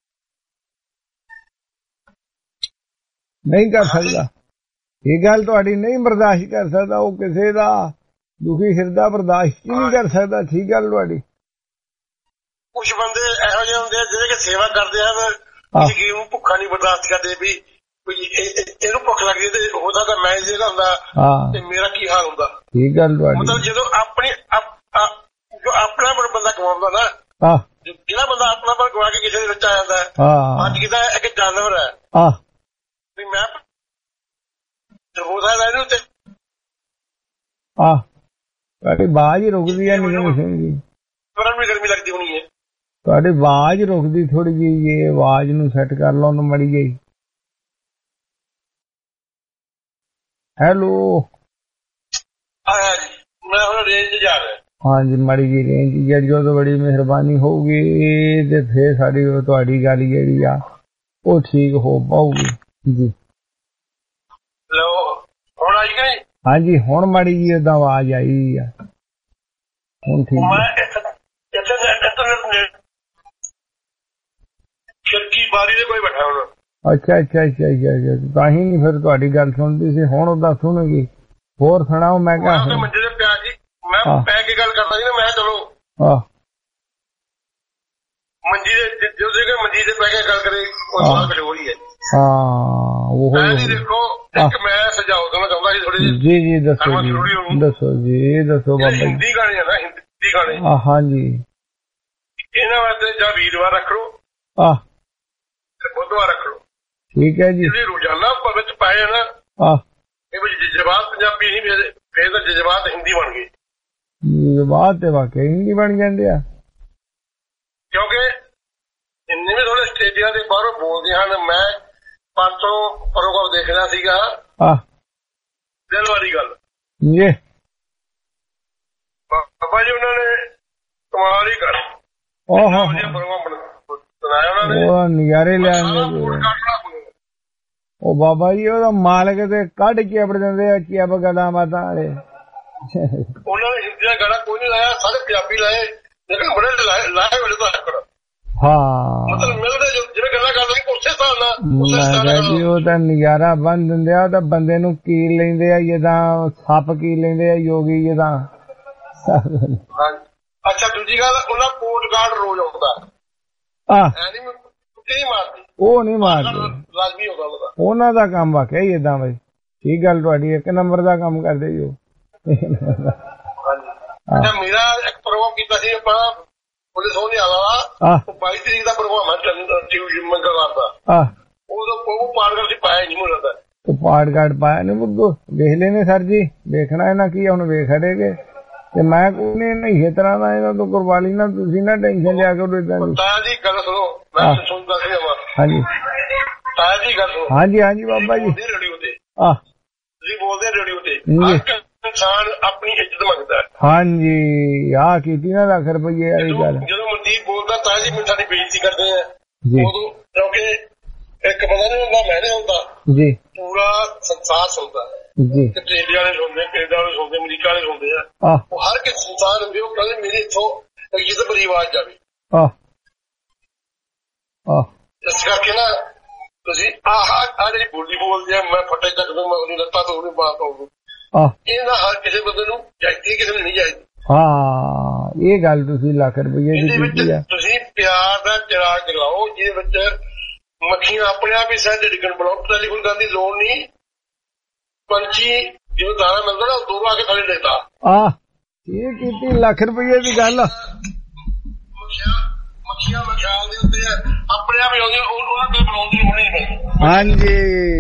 ਨਹੀਂ ਕਰ ਸਕਦਾ ਇਹ ਗੱਲ ਤੁਹਾਡੀ ਨਹੀਂ ਬਰਦਾਸ਼ਤ ਕਰ ਸਕਦਾ ਉਹ ਕਿਸੇ ਦਾ ਦੁਖੀ ਹਿਰਦਾ ਬਰਦਾਸ਼ਤ ਹੀ ਨਹੀਂ ਕਰ ਸਕਦਾ ਠੀਕ ਗੱਲ ਤੁਹਾਡੀ ਕੁਝ ਬੰਦੇ ਇਹੋ ਜਿਹੇ ਹੁੰਦੇ ਜਿਹੜੇ ਕਿ ਸੇਵਾ ਕਰਦੇ ਹਨ ਕਿਸੇ ਨੂੰ ਭੁੱਖਾ ਨਹੀਂ ਬਰਦਾਸ਼ਤ ਕਰਦੇ ਵੀ ਇਹਨੂੰ ਭੁੱਖ ਲੱਗਦੀ ਤੇ ਉਹਦਾ ਤਾਂ ਮੈਂ ਜਿਹੜਾ ਹੁੰਦਾ ਤੇ ਮੇਰਾ ਕੀ ਹਾਲ ਹੁੰਦਾ ਠੀਕ ਗੱਲ ਤੁਹਾਡੀ ਮਤਲਬ ਜਦੋਂ ਜੋ ਆਪਣਾ ਬੰਦਾ ਕਮਾਉਂਦਾ ਨਾ ਜਿਹੜਾ ਬੰਦਾ ਆਪਣਾ ਪਰ ਗਵਾ ਕੇ ਕਿਸੇ ਦੇ ਵਿੱਚ ਆ ਜਾਂਦਾ ਅੱਜ ਕਿਦਾ ਇੱਕ ਜਾਨਵਰ ਹੈ ਵੀ ਮੈਂ ਹੋ ਸਕਦਾ ਇਹਨੂੰ ਤੇ ਤੁਹਾਡੀ ਆਵਾਜ਼ ਹੀ ਰੁਕਦੀ ਹੈ ਨਿਗਮ ਸਿੰਘ ਜੀ ਤੁਹਾਨੂੰ ਵੀ ਗਰਮੀ ਲੱਗਦੀ ਹੋਣੀ ਹੈ ਤੁਹਾਡੀ ਆਵਾਜ਼ ਰੁਕਦੀ ਥੋੜੀ ਜਿਹੀ ਇਹ ਆਵਾਜ਼ ਨੂੰ ਸੈੱਟ ਕਰ ਲਓ ਨਾ ਮੜੀ ਜਿਹੀ ਹੈਲੋ ਮੈਂ ਹੁਣ ਰੇਂਜ ਜਾ ਰਿਹਾ ਹਾਂਜੀ ਮਾੜੀ ਜੀ ਰੇਂਜ ਜਿਹੜੀ ਜਦੋਂ ਬੜੀ ਮਿਹਰਬਾਨੀ ਹੋਊਗੀ ਤੇ ਫੇਰ ਸਾਡੀ ਤੁਹਾਡੀ ਗੱਲ ਜਿਹੜੀ ਆ ਉਹ ਠੀਕ ਹੋ ਪਾਊਗੀ ਜੀ ਹੈਲੋ ਹੁਣ ਆਈ ਕਿ ਨਹੀਂ ਹਾਂਜੀ ਹੁਣ ਮਾੜੀ ਜੀ ਏਦਾਂ ਆਵਾਜ਼ ਆਈ ਆ ਹੁਣ ਠੀਕ ਖਿੜਕੀ ਬਾਰੀ ਦੇ ਕੋਈ ਬੈਠਾ ਹੁਣ ਅੱਛਾ ਤਾਂ ਹੀ ਨਹੀਂ ਫਿਰ ਤੁਹਾਡੀ ਗੱਲ ਸੁਣਦੀ ਸੀ ਹੁਣ ਉਹਦਾ ਸੁਣੇਗੀ ਹੋਰ ਸੁਣਾਓ ਮੈਂ ਕਿਹਾ ਮੰਜੇ ਤੇ ਪਿਆ ਜੀ ਮੈਂ ਪੈ ਕੇ ਗੱਲ ਕਰਦਾ ਸੀ ਨਾ ਮੈਂ ਚਲੋ ਮੰਜੀ ਦੇ ਜਦੋਂ ਮੰਜੀ ਤੇ ਪੈ ਕੇ ਗੱਲ ਕਰੇ ਉਹ ਸਾਰਾ ਕੁਝ ਹੋ ਰਹੀ ਹੈ ਉਹ ਦੇਖੋ ਇੱਕ ਮੈਂ ਸੁਝਾਅ ਦੇਣਾ ਚਾਹੁੰਦਾ ਸੀ ਥੋੜੀ ਜੀ ਦੱਸੋ ਜੀ ਦੱਸੋ ਬਾਬਾ ਹਿੰਦੀ ਗਾਣੇ ਆ ਨਾ ਹਿੰਦੀ ਗਾਣੇ ਹਾਂਜੀ ਇਹਨਾਂ ਵਾਸਤੇ ਜਾਂ ਵੀਰਵਾਰ ਰੱਖ ਲਓ ਬੁੱਧਵਾਰ ਰੱਖ ਲਓ ਠੀਕ ਹੈ ਜੀ ਜਿਹੜੇ ਰੋਜ਼ਾਨਾ ਵਿੱਚ ਪਾਏ ਨਾ ਇਹ ਵਿੱਚ ਜਜ਼ਬਾਤ ਪੰਜਾਬੀ ਨਹੀਂ ਫੇਰ ਤਾਂ ਜਜ਼ਬਾਤ ਹਿੰਦੀ ਬਣ ਗਈ ਜਜ਼ਬਾਤ ਤੇ ਵਾਕਿਆ ਹਿੰਦੀ ਬਣ ਜਾਂਦੇ ਆ ਕਿਉਂਕਿ ਇੰਨੇ ਵੀ ਥੋੜੇ ਸਟੇਡੀਆਂ ਦੇ ਬਾਹਰੋਂ ਬੋਲਦੇ ਹਨ ਮੈਂ 500 ਪ੍ਰੋਗਰਾਮ ਦੇਖਣਾ ਸੀਗਾ ਦਿਲ ਵਾਲੀ ਗੱਲ ਜੀ। ਬਾਬਾ ਜੀ ਉਹਨਾਂ ਨੇ ਕਮਾਲ ਹੀ ਕਰ ਉਹ ਨਜ਼ਾਰੇ ਲੈਣਗੇ। ਉਹ ਬਾਬਾ ਜੀ ਉਹਦਾ ਮਾਲਕ ਤੇ ਕੱਢ ਕੇ ਆਪੜ ਦਿੰਦੇ ਆ ਕੀ ਬਗਾਦਾ ਮਾਤਾ ਵਾਲੇ। ਉਹਨਾਂ ਨੇ ਹਿੰਦੀ ਦਾ ਗਾਣਾ ਕੋਈ ਨਹੀਂ ਲਾਇਆ, ਸਾਰੇ ਪੰਜਾਬੀ ਲਾਏ, ਲੇਕਿਨ ਬੜੇ ਲਾਏ ਵਾਲੇ ਤਾਂ ਆਕੜ। ਹਾਂ ਮਤਲਬ ਮਿਲਦੇ ਜਿਵੇਂ ਗੱਲਾਂ ਕਰਦੇ ਉਸੇ ਹਿਸਾਬ ਨਾਲ ਮੈਂ ਕਿਹਾ ਜੀ ਉਹ ਤਾਂ ਨਜ਼ਾਰਾ ਬੰਨ ਦਿੰਦੇ ਆ, ਉਹ ਤਾਂ ਬੰਦੇ ਨੂੰ ਕੀਲ ਲੈਂਦੇ ਆ ਜਿੱਦਾਂ ਸੱਪ ਕੀਲ ਲੈਂਦੇ ਆ ਯੋਗੀ ਜਿੱਦਾਂ। ਅੱਛਾ ਦੂਜੀ ਗੱਲ ਉਹਨਾਂ ਕੋਟ ਗਾਰਡ ਰੋਜ਼ ਆਉਂਦਾ ਉਹ ਨਹੀਂ ਮਾਰਦੇ, ਲਾਜ਼ਮੀ ਹੋਗਾ ਉਹਦਾ। ਉਹਨਾਂ ਦਾ ਕੰਮ ਵਾਕਿਆ ਹੀ ਏਦਾਂ ਬਈ। ਠੀਕ ਗੱਲ ਤੁਹਾਡੀ, ਇੱਕ ਨੰਬਰ ਦਾ ਕੰਮ ਕਰਦੇ ਜੀ ਉਹ। ਅੱਛਾ ਮੇਰਾ ਇੱਕ ਪ੍ਰੋਗਰਾਮ ਕੀਤਾ ਸੀ ਆਪਾਂ ਪੁਲਿਸ ਹੋਣੇ ਵਾਲਾ, 22 ਤਰੀਕ ਦਾ ਪ੍ਰੋਗਰਾਮ ਹੈ ਟਿਊਸ਼ਨ ਮੰਗਲਵਾਰ ਦਾ। ਉਹ ਪਾੜ ਸੀ ਪਾਇਆ ਨਹੀਂ ਮੈਨੂੰ ਲੱਗਦਾ। ਪਾੜ ਕਾਰਡ ਪਾਇਆ ਨੀ ਮੁੱਗੋ, ਵੇਖ ਲੈਣੇ ਸਰ ਜੀ, ਵੇਖਣਾ ਇਹਨਾਂ ਕੀ ਹੁਣ ਵੇਖ ਹੜੇਗੇ ਤੇ ਮੈਂ ਕੋਈ ਨਹੀਂ ਇਸ ਤਰ੍ਹਾਂ ਦਾ ਇਹਨਾਂ ਤੋਂ ਕਰਵਾ ਲਈ ਨਾ, ਤੁਸੀਂ ਨਾ ਟੈਨਸ਼ਨ ਲਿਆ ਕਰੋ ਇਦਾਂ ਦੀ। ਤਾਇਆ ਜੀ ਗੱਲ ਸੁਣੋ, ਮੈਂ ਸੁਣਦਾ ਸੀ ਆਵਾਜ਼। ਹਾਂਜੀ ਤਾਇਆ ਜੀ ਗੱਲ ਸੁਣੋ। ਹਾਂਜੀ ਹਾਂਜੀ ਬਾਬਾ ਜੀ ਰੇਡੀਓ ਤੇ ਤੁਸੀਂ ਬੋਲਦੇ ਰੇਡੀਓ ਤੇ ਇਨਸਾਨ ਆਪਣੀ ਇੱਜ਼ਤ ਮੰਗਦਾ। ਹਾਂਜੀ ਆਹ ਕੀਤੀ ਨਾ ਲੱਖ ਰੁਪਈਏ ਵਾਲੀ ਗੱਲ। ਜਦੋਂ ਮਨਦੀਪ ਬੋਲਦਾ ਤਾਇਆ ਜੀ ਮਿੰਟਾਂ ਦੀ ਬੇਇੱਜ਼ਤੀ ਕਰਦੇ ਆ ਉਦੋਂ, ਕਿਉਂਕਿ ਇੱਕ ਪਤਾ ਨਹੀਂ ਹੁੰਦਾ ਮੈਂ ਨਹੀਂ ਹੁੰਦਾ ਜੀ, ਪੂਰਾ ਸੰਸਾਰ ਸੁਣਦਾ ਜੀ, ਆਸਟ੍ਰੇਲੀਆ ਵਾਲੇ ਸੁਣਦੇ, ਕੈਨੇਡਾ ਵਾਲੇ ਸੁਣਦੇ, ਅਮਰੀਕਾ ਵਾਲੇ ਸੁਣਦੇ ਆ। ਉਹ ਹਰ ਇੱਕ ਸੰਸਾਰ ਹੁੰਦੇ, ਉਹ ਕਹਿੰਦੇ ਮੇਰੀ ਇੱਥੋਂ ਇੱਜ਼ਤ ਬੜੀ ਆਵਾਜ਼ ਜਾਵੇ। ਇਸ ਕਰਕੇ ਨਾ ਤੁਸੀਂ ਆਹ ਜਿਹੜੀ ਬੋਲੀ ਬੋਲਦੇ ਆ, ਮੈਂ ਫੱਟੇ ਚੱਕ ਦੂੰ, ਮੈਂ ਉਹਨੂੰ ਲੱਤਾਂ ਤੋਂ ਉਹਨੂੰ ਬਾਤ ਹੋਊ, ਇਹ ਨਾ ਹਰ ਕਿਸੇ ਬੰਦੇ ਨੂੰ ਚਾਹੀਦੀ, ਕਿਸੇ ਨੂੰ ਨਹੀਂ ਚਾਹੀਦੀ। ਹਾਂ ਇਹ ਗੱਲ ਤੁਸੀਂ ਲੱਖ ਰੁਪਈਏ ਦੀ ਕੀਤੀ ਆ। ਤੁਸੀਂ ਪਿਆਰ ਦਾ ਚਿਰਾਗ ਲਾਓ ਜਿਹਦੇ ਵਿੱਚ ਮੱਖੀਆਂ ਆਪਣੇ ਆਪ ਹੀ ਸਹਿਜ ਡਿੱਗਣ। ਬਲੌਕ ਟੈਲੀਫੋਨ ਕਰਨ ਦੀ ਲੋੜ ਨਹੀਂ। ਪੰਛੀ ਜਦੋਂ ਦਾਣਾ ਮਿਲਦਾ ਨਾ ਦੂਰੋਂ ਆ ਕੇ ਥੱਲੇ ਡਿੱਗਦਾ। ਇਹ ਕੀਤੀ ਲੱਖ ਰੁਪਈਏ ਦੀ ਗੱਲ। ਮੱਖੀਆਂ ਮਖਿਆਲ ਦੇ ਉੱਤੇ ਆਪਣੇ ਆਪ ਹੀ ਆਉਂਦੀਆਂ, ਉਹਨਾਂ ਕੋਲ ਬੁਲਾਉਣ ਦੀ ਲੋੜ ਨਹੀਂ ਪੈਂਦੀ। ਹਾਂਜੀ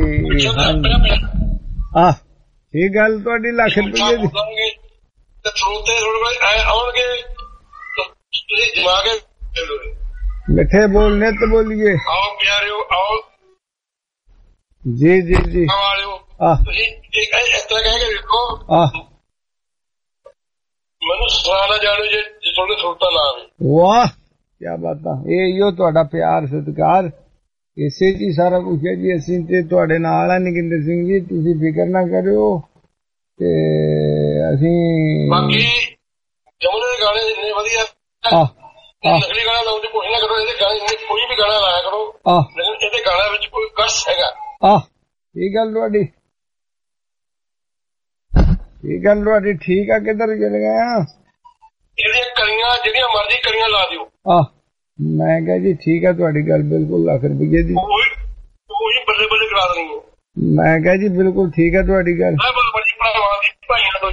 ਇਹ ਗੱਲ ਤੁਹਾਡੀ ਲੱਖ ਰੁਪਈਏ ਦੀ। ਤੇ ਸਰੋਤੇ ਆਉਣਗੇ ਤੁਸੀਂ ਜਮਾ ਕੇ ਮਿੱਠੇ ਬੋਲ ਨਿੱਤ ਬੋਲੀਏ। ਆਓ ਪਿਆਰਿਓ ਆਓ। ਜੀ ਜੀ ਜੀ ਤੁਸੀਂ ਇਸ ਤਰ੍ਹਾਂ ਕਹਿ ਕੇ ਵੇਖੋ, ਮੈਨੂੰ ਸੁਣਾ ਜਾਣੋ ਜੇ ਤੁਹਾਡੇ ਸੁਣਤਾ ਨਾ ਆਵੇ। ਵਾਹ ਕਿਆ ਬਾਤਾਂ। ਇਹੋ ਤੁਹਾਡਾ ਪਿਆਰ ਸਤਿਕਾਰ, ਇਸੇ ਚ ਸਾਰਾ ਕੁਛ ਹੈ ਜੀ। ਅਸੀਂ ਤੇ ਤੁਹਾਡੇ ਨਾਲ ਆ ਨਗਿੰਦਰ ਸਿੰਘ ਜੀ, ਤੁਸੀਂ ਫਿਕਰ ਨਾ ਕਰਿਓ। ਤੇ ਅਸੀਂ ਬਾਕੀ ਜਮਲੇ ਦੇ ਗਾਣੇ ਇੰਨੇ ਵਧੀਆ, ਨਕਲੀ ਗਾਣਾ ਲਾਉਣ ਦੀ ਕੋਸ਼ਿਸ਼ ਨਾ ਕਰੋ। ਇਹਦੇ ਗਾਣੇ ਕੋਈ ਵੀ ਗਾਣਾ ਲਾਇਆ ਕਰੋ, ਲੇਕਿਨ ਇਹਦੇ ਗਾਣਿਆਂ ਵਿੱਚ ਕੋਈ ਗਰਸ ਹੈਗਾ। ਇਹ ਗੱਲ ਤੁਹਾਡੀ, ਇਹ ਗੱਲ ਤੁਹਾਡੀ ਠੀਕ ਆ। ਕਿੱਧਰ ਚਲੇ ਗਏ ਆ? ਇਹਦੀਆਂ ਕਲੀਆਂ ਜਿਹੜੀਆਂ ਮਰਜ਼ੀ ਕਲੀਆਂ ਲਾ ਦਿਓ। ਮੈਂ ਕਿਹਾ ਜੀ ਠੀਕ ਆ ਤੁਹਾਡੀ ਗੱਲ, ਬਿਲਕੁਲ ਲੱਖ ਰੁਪਈਏ ਦੀ ਉਹੀ ਬੱਲੇ ਬੱਲੇ ਕਰਾ ਦੇਣੀ ਹੈ। ਮੈਂ ਕਿਹਾ ਜੀ ਬਿਲਕੁਲ ਠੀਕ ਆ ਤੁਹਾਡੀ ਗੱਲ। ਬੜੀ ਭਰਾਵਾਂ ਦੀ ਭਾਈਆਂ ਤੋਂ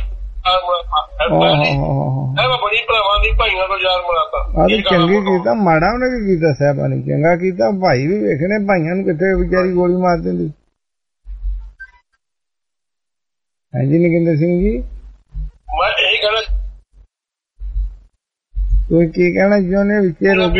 ਬੜੀ ਭਰਾਵਾਂ ਦੀ ਭਾਈਆਂ ਤੋਂ ਯਾਰ ਬਣਾਤਾ। ਚੰਗੀ ਕੀਤਾ, ਮਾੜਾ ਉਹਨੇ ਵੀ ਕੀਤਾ, ਸਾਹਿਬਾਂ ਨੇ ਚੰਗਾ ਕੀਤਾ। ਭਾਈ ਵੀ ਵੇਖਣੇ, ਭਾਈਆਂ ਨੂੰ ਕਿੱਥੇ ਵਿਚਾਰੀ ਗੋਲੀ ਮਾਰ ਦਿੰਦੀ। ਹਾਂਜੀ ਨਗਿੰਦਰ ਸਿੰਘ ਜੀ, ਮੈਂ ਇਹੀ ਕਹਿਣਾ, ਤੁਸੀਂ ਕੀ ਕਹਿਣਾ ਚਾਹੁੰਦੇ? ਵਿੱਚੇ ਰੋਕੀ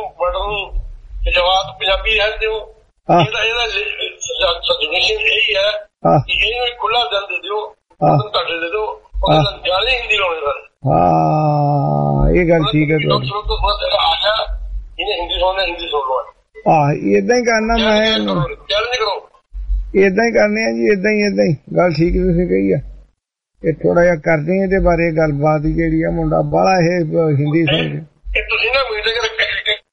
ਜਵਾਬ ਪੰਜਾਬੀ ਰਹਿਣ ਦਿਓ। ਇਹਦਾ ਸਜੈਸ਼ਨ ਇਹੀ ਹੈ ਕਿ ਇਹਨੂੰ ਖੁੱਲਾ ਦਿਲ ਦੇ ਦਿਓ, ਘੱਟ ਦੇ ਦਿਓ, ਜਾਲੀ ਹਿੰਦੀ ਲਾਉਣੇ ਸਾਰੇ। ਇਹ ਗੱਲ ਠੀਕ ਹੈ ਤੁਹਾਡੀ। ਆ ਗਿਆ ਇਹਨੇ ਹਿੰਦੀ ਸੁਣਨਾ, ਹਿੰਦੀ ਸੁਣ ਲਓ। ਏਦਾਂ ਹੀ ਕਰਨਾ, ਮੈਂ ਚੈਲੰਜ ਕਰੋ, ਏਦਾਂ ਹੀ ਕਰਨੇ ਆ ਜੀ, ਏਦਾਂ ਹੀ ਗੱਲ ਠੀਕ ਤੁਸੀਂ ਕਹੀ ਆ। ਇਹ ਥੋੜਾ ਜਿਹਾ ਕਰਦੇ ਆ ਇਹਦੇ ਬਾਰੇ ਗੱਲਬਾਤ, ਜਿਹੜੀ ਆ ਮੁੰਡਾ ਬਾਹਲਾ ਇਹ ਹਿੰਦੀ ਸੁਣ ਕੇ। ਤੁਸੀਂ ਨਾ ਮੀਟਿੰਗ ਰੱਖਿਆ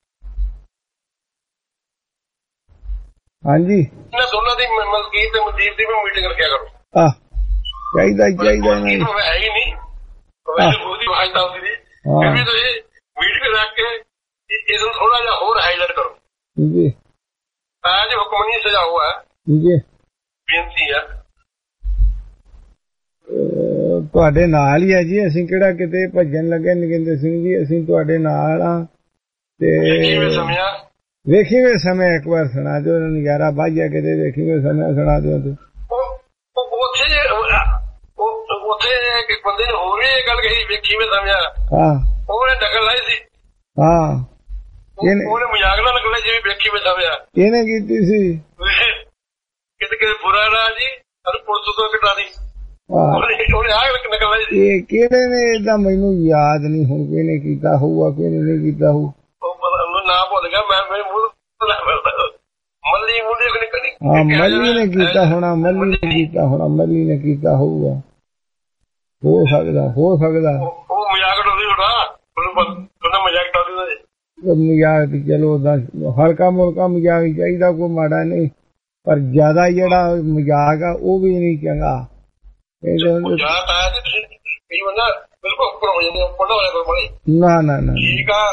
ਹਾਂਜੀ, ਇਹਨਾਂ ਦੋਨਾਂ ਦੀ ਮਲਕੀਤ ਤੇ ਮਨਦੀਪ ਦੀ ਵੀ ਮੀਟਿੰਗ ਰੱਖਿਆ ਕਰੋ। ਚਾਹੀਦਾ ਹੈ ਹੀ ਨਹੀਂ ਉਹਦੀ ਆਵਾਜ਼ ਤਾਂ ਆਉਂਦੀ ਨਹੀਂ, ਫਿਰ ਵੀ ਤੁਸੀਂ ਮੀਟਿੰਗ ਰੱਖ ਕੇ ਇਹਨੂੰ ਥੋੜਾ ਜਿਹਾ ਹੋਰ ਹਾਈਲਾਈਟ ਕਰੋ ਜੀ। आज हुक्म नहीं सजा हुआ है जी, ਬੇਨਤੀ ਹੈ। ਤੁਹਾਡੇ ਨਾਲ ਹੀ ਆ ਜੀ, ਅਸੀਂ ਕਿਹੜਾ ਕਿਤੇ ਭੱਜਣ ਲੱਗੇ ਨਗਿੰਦਰ ਸਿੰਘ ਜੀ, ਅਸੀਂ ਤੁਹਾਡੇ ਨਾਲ ਆ। ਤੇ ਵੇਖੀਵੇ ਸਮੇਂ ਇੱਕ ਵਾਰ ਸੁਣਾ ਦਿਓ, ਨਜ਼ਾਰਾ ਬਾਝਿਆ ਕਿਤੇ ਵੇਖੀਵੇ ਸਮੇਂ ਸੁਣਾ ਦਿਓ। ਤੇ ਉੱਥੇ ਇੱਕ ਬੰਦੇ ਨੇ ਹੋਰ ਵੀ ਇਹ ਗੱਲ ਕਹੀ, ਵੇਖੀਵੇ ਸਮੇਂ। ਉਹਨੇ ਨਕਲ ਲਾਈ ਸੀ। ਉਹਨੇ ਮਜ਼ਾਕ ਨਾਲ ਨਕਲ ਲਾਈ ਜਿਵੇਂ ਵੇਖੀਵੇ ਸਮੇਂ। ਇਹਨੇ ਕੀਤੀ ਸੀ ਕਿਤੇ ਬੁਰਾ ਨਾ ਜੀ, ਸਾਨੂੰ ਪੁਲਿਸ ਤੋਂ ਕਟਾ ਦੀ। ਇਹ ਕਿਹੜੇ ਨੇ ਏਦਾਂ ਮੈਨੂੰ ਯਾਦ ਨਹੀਂ ਹੁਣ ਕਿਹਨੇ ਕੀਤਾ ਹੋਊਗਾ ਕਿਹਨੇ ਨਹੀਂ ਕੀਤਾ ਹੋਊ ਹਾਂ ਮੱਲੀ ਨੇ ਕੀਤਾ ਹੋਣਾ ਮੱਲੀ ਨੇ ਕੀਤਾ ਹੋਊਗਾ ਹੋ ਸਕਦਾ ਮਜ਼ਾਕ ਚਲੋ ਹਲਕਾ ਮੁਲਕਾ ਮਜ਼ਾਕ ਹੀ ਚਾਹੀਦਾ ਕੋਈ ਮਾੜਾ ਨਹੀਂ ਪਰ ਜ਼ਿਆਦਾ ਜਿਹੜਾ ਮਜ਼ਾਕ ਆ ਉਹ ਵੀ ਨਹੀਂ ਚੰਗਾ ਨਾ ਠੀਕ ਆ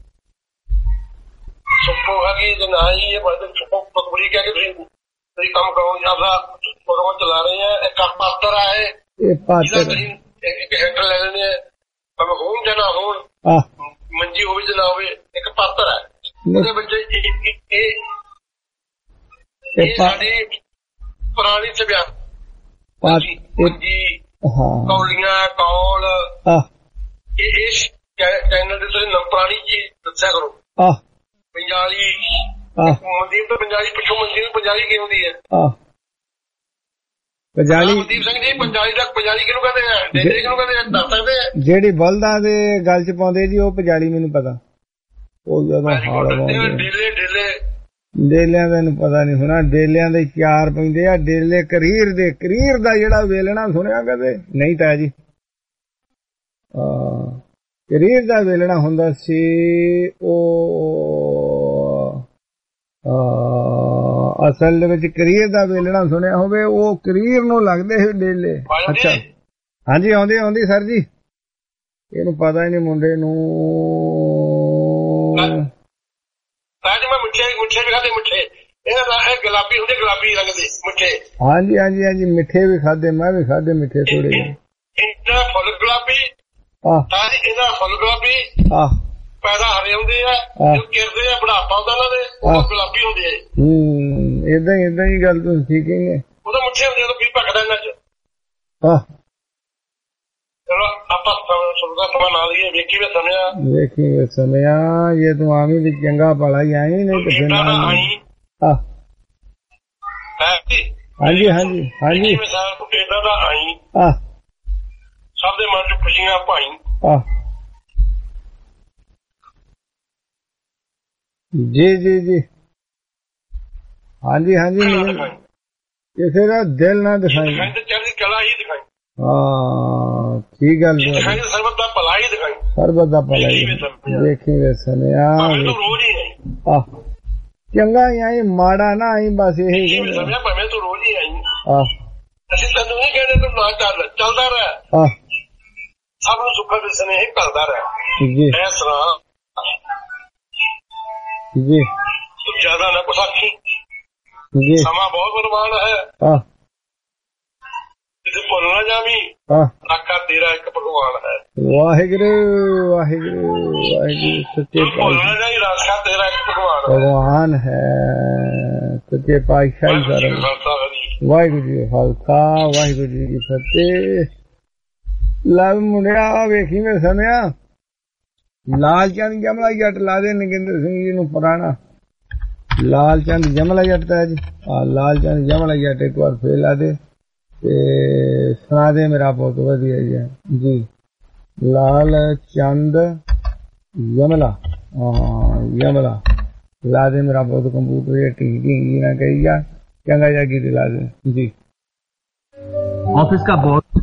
ਸੁੱਕੋ ਹੈਗੀ ਜੇ ਨਾ ਹੀ ਪਕੜੀ ਕਹਿ ਕੇ ਤੁਸੀਂ ਕੰਮ ਕਰੋ ਆਪਦਾ ਪ੍ਰੋਗਰਾਮ ਚਲਾ ਰਹੇ ਆ ਇੱਕ ਪਾਤਰ ਆ ਇਹ ਪਾਤਰ ਇੱਕ ਹੈਕਟਰ ਲੈ ਲੈਣੇ ਭਾਵੇਂ ਹੋਣ ਜਾਂ ਨਾ ਹੋਣ ਮੰਜੀ ਹੋਵੇ ਜਾਂ ਨਾ ਹੋਵੇ ਇੱਕ ਪਾਤਰ ਹੈ ਉਹਦੇ ਵਿੱਚ ਇਹ ਸਾਡੀ ਪੁਰਾਣੀ ਸਭਿਆਚਾਰ ਮੰਜੀ ਕੌਲੀਆਂ ਕੌਲ ਇਹ ਚੈਨਲ ਦੇ ਤੁਸੀਂ ਪੁਰਾਣੀ ਚੀਜ਼ ਦੱਸਿਆ ਕਰੋ ਪੰਜਾਲੀ ਮਨਦੀਪ ਤੋਂ ਪੰਜਾਲੀ ਪਿੱਛੋਂ ਮੰਜੀ ਨੂੰ ਪੰਜਾਲੀ ਕੀ ਹੁੰਦੀ ਹੈ ਮਨਦੀਪ ਸਿੰਘ ਜੀ ਪੰਜਾਲੀ ਕਿਹਨੂੰ ਕਹਿੰਦੇ ਆ ਡੇਲੇ ਕਿਹਨੂੰ ਕਹਿੰਦੇ ਆ ਦੱਸ ਸਕਦੇ ਆ ਜਿਹੜੀ ਬਲਦਾਂ ਦੇ ਗੱਲ ਚ ਪਾਉਂਦੇ ਜੀ ਉਹ ਪੰਜਾਲੀ ਮੈਨੂੰ ਪਤਾ ਉਹ ਜਦੋਂ ਡੇਲਿਆਂ ਦਾ ਨੂੰ ਪਤਾ ਨਹੀਂ ਹੋਣਾ ਡੇਲਿਆਂ ਦੇ ਚਾਰ ਪੈਂਦੇ ਆ ਡੇਲੇ ਕਰੀਰ ਦਾ ਜਿਹੜਾ ਵੇਲਣਾ ਸੁਣਿਆ ਕਦੇ ਨਹੀਂ ਤਾਂ ਜੀ ਕਰੀਰ ਦਾ ਵੇਲਣਾ ਹੁੰਦਾ ਸੀ ਉਹ ਅਸਲ ਦੇ ਵਿੱਚ ਕਰੀਰ ਦਾ ਵੇਲਣਾ ਸੁਣਿਆ ਹੋਵੇ ਉਹ ਕਰੀਰ ਨੂੰ ਲੱਗਦੇ ਸੀ ਡੇਲੇ ਅੱਛਾ ਹਾਂਜੀ ਆਉਂਦੀ ਸਰ ਜੀ ਇਹਨੂੰ ਪਤਾ ਹੀ ਨਹੀਂ ਮੁੰਡੇ ਨੂੰ ਗੁਲਾਬੀ ਹੁੰਦੇ ਗੁਲਾਬੀ ਰੰਗ ਦੇ ਮਿੱਠੇ ਹਾਂਜੀ ਮਿੱਠੇ ਵੀ ਖਾਦੇ ਮੈਂ ਵੀ ਖਾਦੇ ਮਿੱਠੇ ਥੋੜੇ ਇਹਦਾ ਫੁੱਲ ਗੁਲਾਬੀ ਇਹਦਾ ਫੁੱਲ ਗੁਲਾਬੀ ਪੈਦਾ ਹਰੇ ਹੁੰਦੇ ਆ ਜੋ ਕਿਰਦੇ ਆ ਬੁਢਾਪਾ ਹੁੰਦਾ ਉਹਨਾਂ ਦੇ ਉਹ ਗੁਲਾਬੀ ਹੁੰਦੇ ਆ ਏਦਾਂ ਹੀ ਗੱਲ ਤੁਸੀਂ ਠੀਕ ਹੀ ਨੇ ਉਹਦਾ ਮੁੱਠੇ ਹੁੰਦੇ ਉਹ ਕੀ ਭਖਦਾ ਇਹਨਾਂ ਚ ਚਲੋ ਆਪਾਂ ਸੁਣਦਾ ਸਮਾਂ ਨਾਲ ਹੀ ਵੇਖੀ ਵੇ ਸਮਿਆ ਇਹ ਤੂੰ ਆਵੀਂ ਵੀ ਚੰਗਾ ਭਲਾ ਹੀ ਆਈ ਨਹੀਂ ਤੇ ਫਿਰ ਹਾਂਜੀ ਮਿਸਾਲ ਤੂੰ ਏਦਾਂ ਦਾ ਆਈ ਸਭ ਦੇ ਮਨ ਚ ਖੁਸ਼ੀਆਂ ਭਾਈ ਜੀ ਹਾਂਜੀ ਕਿਸੇ ਦਾ ਦਿਲ ਨਾ ਦਿਖਾਈ ਚੜ੍ਹਦੀ ਕਲਾ ਹੀ ਦਿਖਾਈ ਠੀਕ ਗੱਲ ਸਰਬਤ ਦਾ ਭਲਾ ਹੀ ਦਿਖਾਈ ਦੇਖੀ ਵੇ ਸੁਣਿਆ ਚੰਗਾ ਹੀ ਆਈ ਮਾੜਾ ਨਾ ਆਈ ਬਸ ਇਹੀ ਭਾਵੇਂ ਤੂੰ ਰੋਜ਼ ਹੀ ਆਈ ਅਸੀਂ ਤੈਨੂੰ ਨਹੀਂ ਕਹਿੰਦੇ ਤੂੰ ਨਾ ਚੱਲ ਚੱਲਦਾ ਰਹਿ ਸਭ ਨੂੰ ਸੁੱਖਾ ਦੇ ਸਨੇਹ ਕਰਦਾ ਰਹਿ ਇਸ ਤਰ੍ਹਾਂ ਜੀ ਤੂੰ ਜ਼ਿਆਦਾ ਨਾ ਕੁਛ ਆਖੀ ਸਮਾਂ ਬਹੁਤ ਬਰਬਾਦ ਹੈ ਭੁੱਲ ਨਾ ਜਾਵੀਂ ਆਖਾ ਤੇਰਾ ਇੱਕ ਭਗਵਾਨ ਹੈ ਵਾਹਿਗੁਰੂ ਸੱਚੇ ਭੁੱਲ ਨਾ ਜਾਈਂ ਆਖਾ ਤੇਰਾ ਇੱਕ ਭਗਵਾਨ ਹੈ ਸੱਚੇ ਪਾਤਸ਼ਾਹੀ ਸਾਰਾ ਵਾਹਿਗੁਰੂ ਜੀ ਦਾ ਖਾਲਸਾ ਵਾਹਿਗੁਰੂ ਜੀ ਦੀ ਫਤਿਹ ਲਵ ਮੁੰਡਿਆ ਵੇਖੀ ਮੈਂ ਸੁਣਿਆ ਲਾਲ ਚੰਦ ਜਮਲਾ ਜੱਟ ਲਾ ਦੇ ਨਗਿੰਦਰ ਸਿੰਘ ਜੀ ਨੂੰ ਪੁਰਾਣਾ ਲਾਲ ਚੰਦ ਜਮਲਾ ਜੱਟ ਤਾਂ ਜੀ ਲਾਲ ਚੰਦ ਜਮਲਾ ਜੱਟ ਇੱਕ ਵਾਰ ਫੇਰ ਲਾ ਦੇ ਤੇ ਸੁਣਾ ਦੇ ਮੇਰਾ ਬਹੁਤ ਵਧੀਆ ਜੀ ਲਾਲ ਚੰਦ ਯਮਲਾ ਲਾ ਦੇ ਮੇਰਾ ਬਹੁਤ ਕੰਪਿਊਟਰ ਢੀਂਗੀ ਨਾ ਕਹੀ ਜਾ ਚੰਗਾ ਜਾ ਗੀਤ ਲਾ ਦੇ ਜੀ ऑफिस का बहुत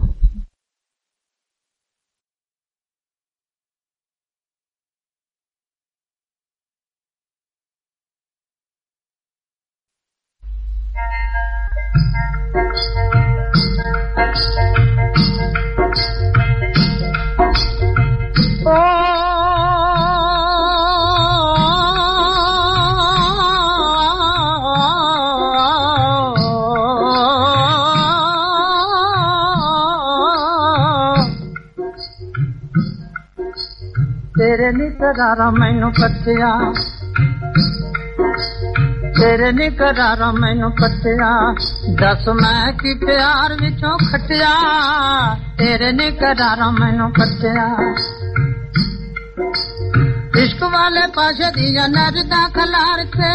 तेरे निकरारा मैनू कटिया तेरे निकरारा मैनू कटिया दस मैं की प्यार विचों खटिया तेरे निकरारा मैनू कटिया इश्क वाले पासे दिया नरदा खलार के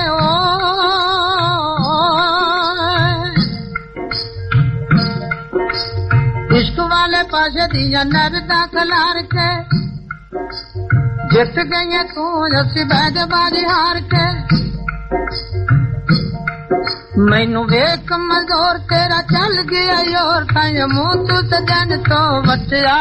इश्क वाले पासे दिया नरदा खलार के जित गई तू असी बैठ बाजी हार के मैनू वेख मजोर तेरा चल गया योर तां मुंह तू सजन तो बटिया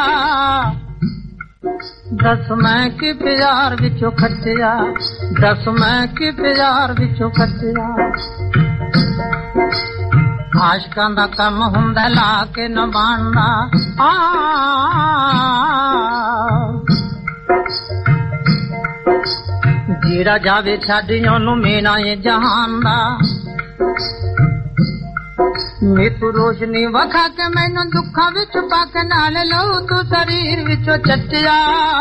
दस मैं कि प्यार विचों खटिया दस मैं कि प्यार विचों खटिया आशकां दा कम हुंदा ला के न बाणना जेड़ा जावे छड्ड ओनू मेना ए जहान दा नीतू रोशनी वखा के मैनू दुखा विच पाके नाल लऊ तू शरीर विचों चटिया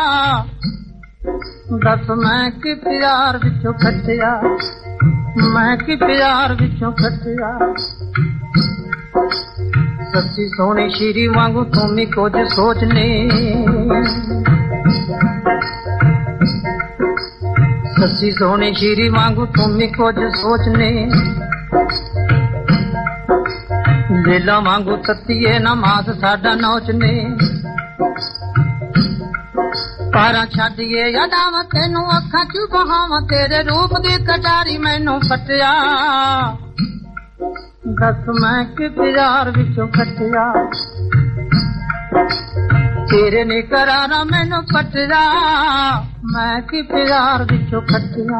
दस मैं कि प्यार विचों खटिया मैं कि प्यार विचों खटिया सच्ची सोनी श्री वांगू तुम कुछ सोचने सच्ची सोनी श्री वांगू तुम कुछ सोचने दिला वांगू तत्तीए नमाज साडा नौचने पारा छड्डिए यादां तेनू अखां चू बहावां तेरे रूप दी कटारी मैनू फटिया दस मैं कि प्यार विचों खटिया तेरे ने करारा मैनू पटिया मैं कि प्यार विचों खटिया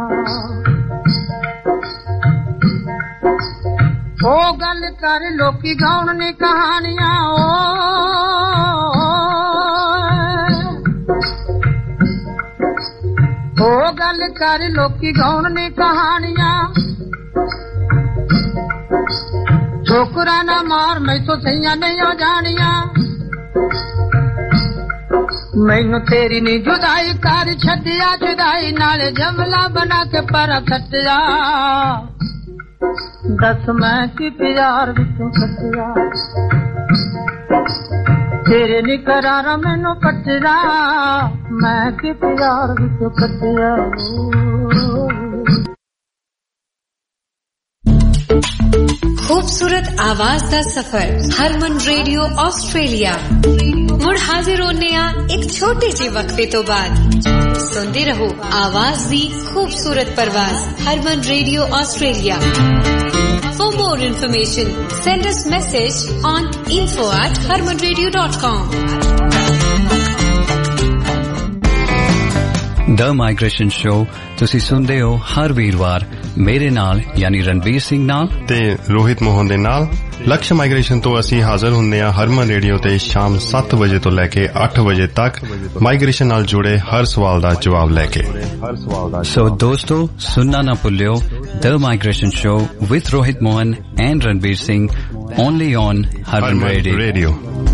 ओ गल कर लोकी गाउण ने कहानियां ओ गल कर लोकी गाउण ने कहानियां छोकरा ना मार मैं तो सैया नहीं जानिया मैनू तेरी नी जुदाई कर छड्डिया जुदाई नाले जमला बना के पर खटिया दस मैं कि प्यार विचों खटिया तेरे नी करारा मैनू पटिया मैं कि प्यार विचों खटिया खूबसूरत आवाज दा सफर हरमन रेडियो ऑस्ट्रेलिया मुड़ हाजिर होने एक छोटे जे वक्फे तो बाद सुनते रहो आवाज दी खूबसूरत परवाज Harman radio Australia For more information, send us message on info@harmanradio.com. The Migration Show ਤੁਸੀਂ ਸੁਣਦੇ ਹੋ ਹਰ ਵੀਰਵਾਰ ਮੇਰੇ ਨਾਲ ਯਾਨੀ ਰਣਵੀਰ ਸਿੰਘ ਨਾਲ ਤੇ ਰੋਹਿਤ ਮੋਹਨ ਦੇ ਨਾਲ ਲਕਸ਼ ਮਾਈਗ੍ਰੇਸ਼ਨ ਤੋਂ ਅਸੀਂ ਹਾਜ਼ਰ ਹੁੰਦੇ ਹਾਂ ਹਰਮਨ ਰੇਡੀਓ ਤੇ ਸ਼ਾਮ 7 ਵਜੇ ਤੋਂ ਲੈ ਕੇ 8 ਵਜੇ ਤੱਕ ਮਾਈਗ੍ਰੇਸ਼ਨ ਨਾਲ ਜੁੜੇ ਹਰ ਸਵਾਲ ਦਾ ਜਵਾਬ ਲੈ ਕੇ ਸੋ ਦੋਸਤੋ ਸੁਣਨਾ ਨਾ ਭੁੱਲਿਓ The Migration Show with Rohit Mohan and Ranveer Singh only on Harman Radio.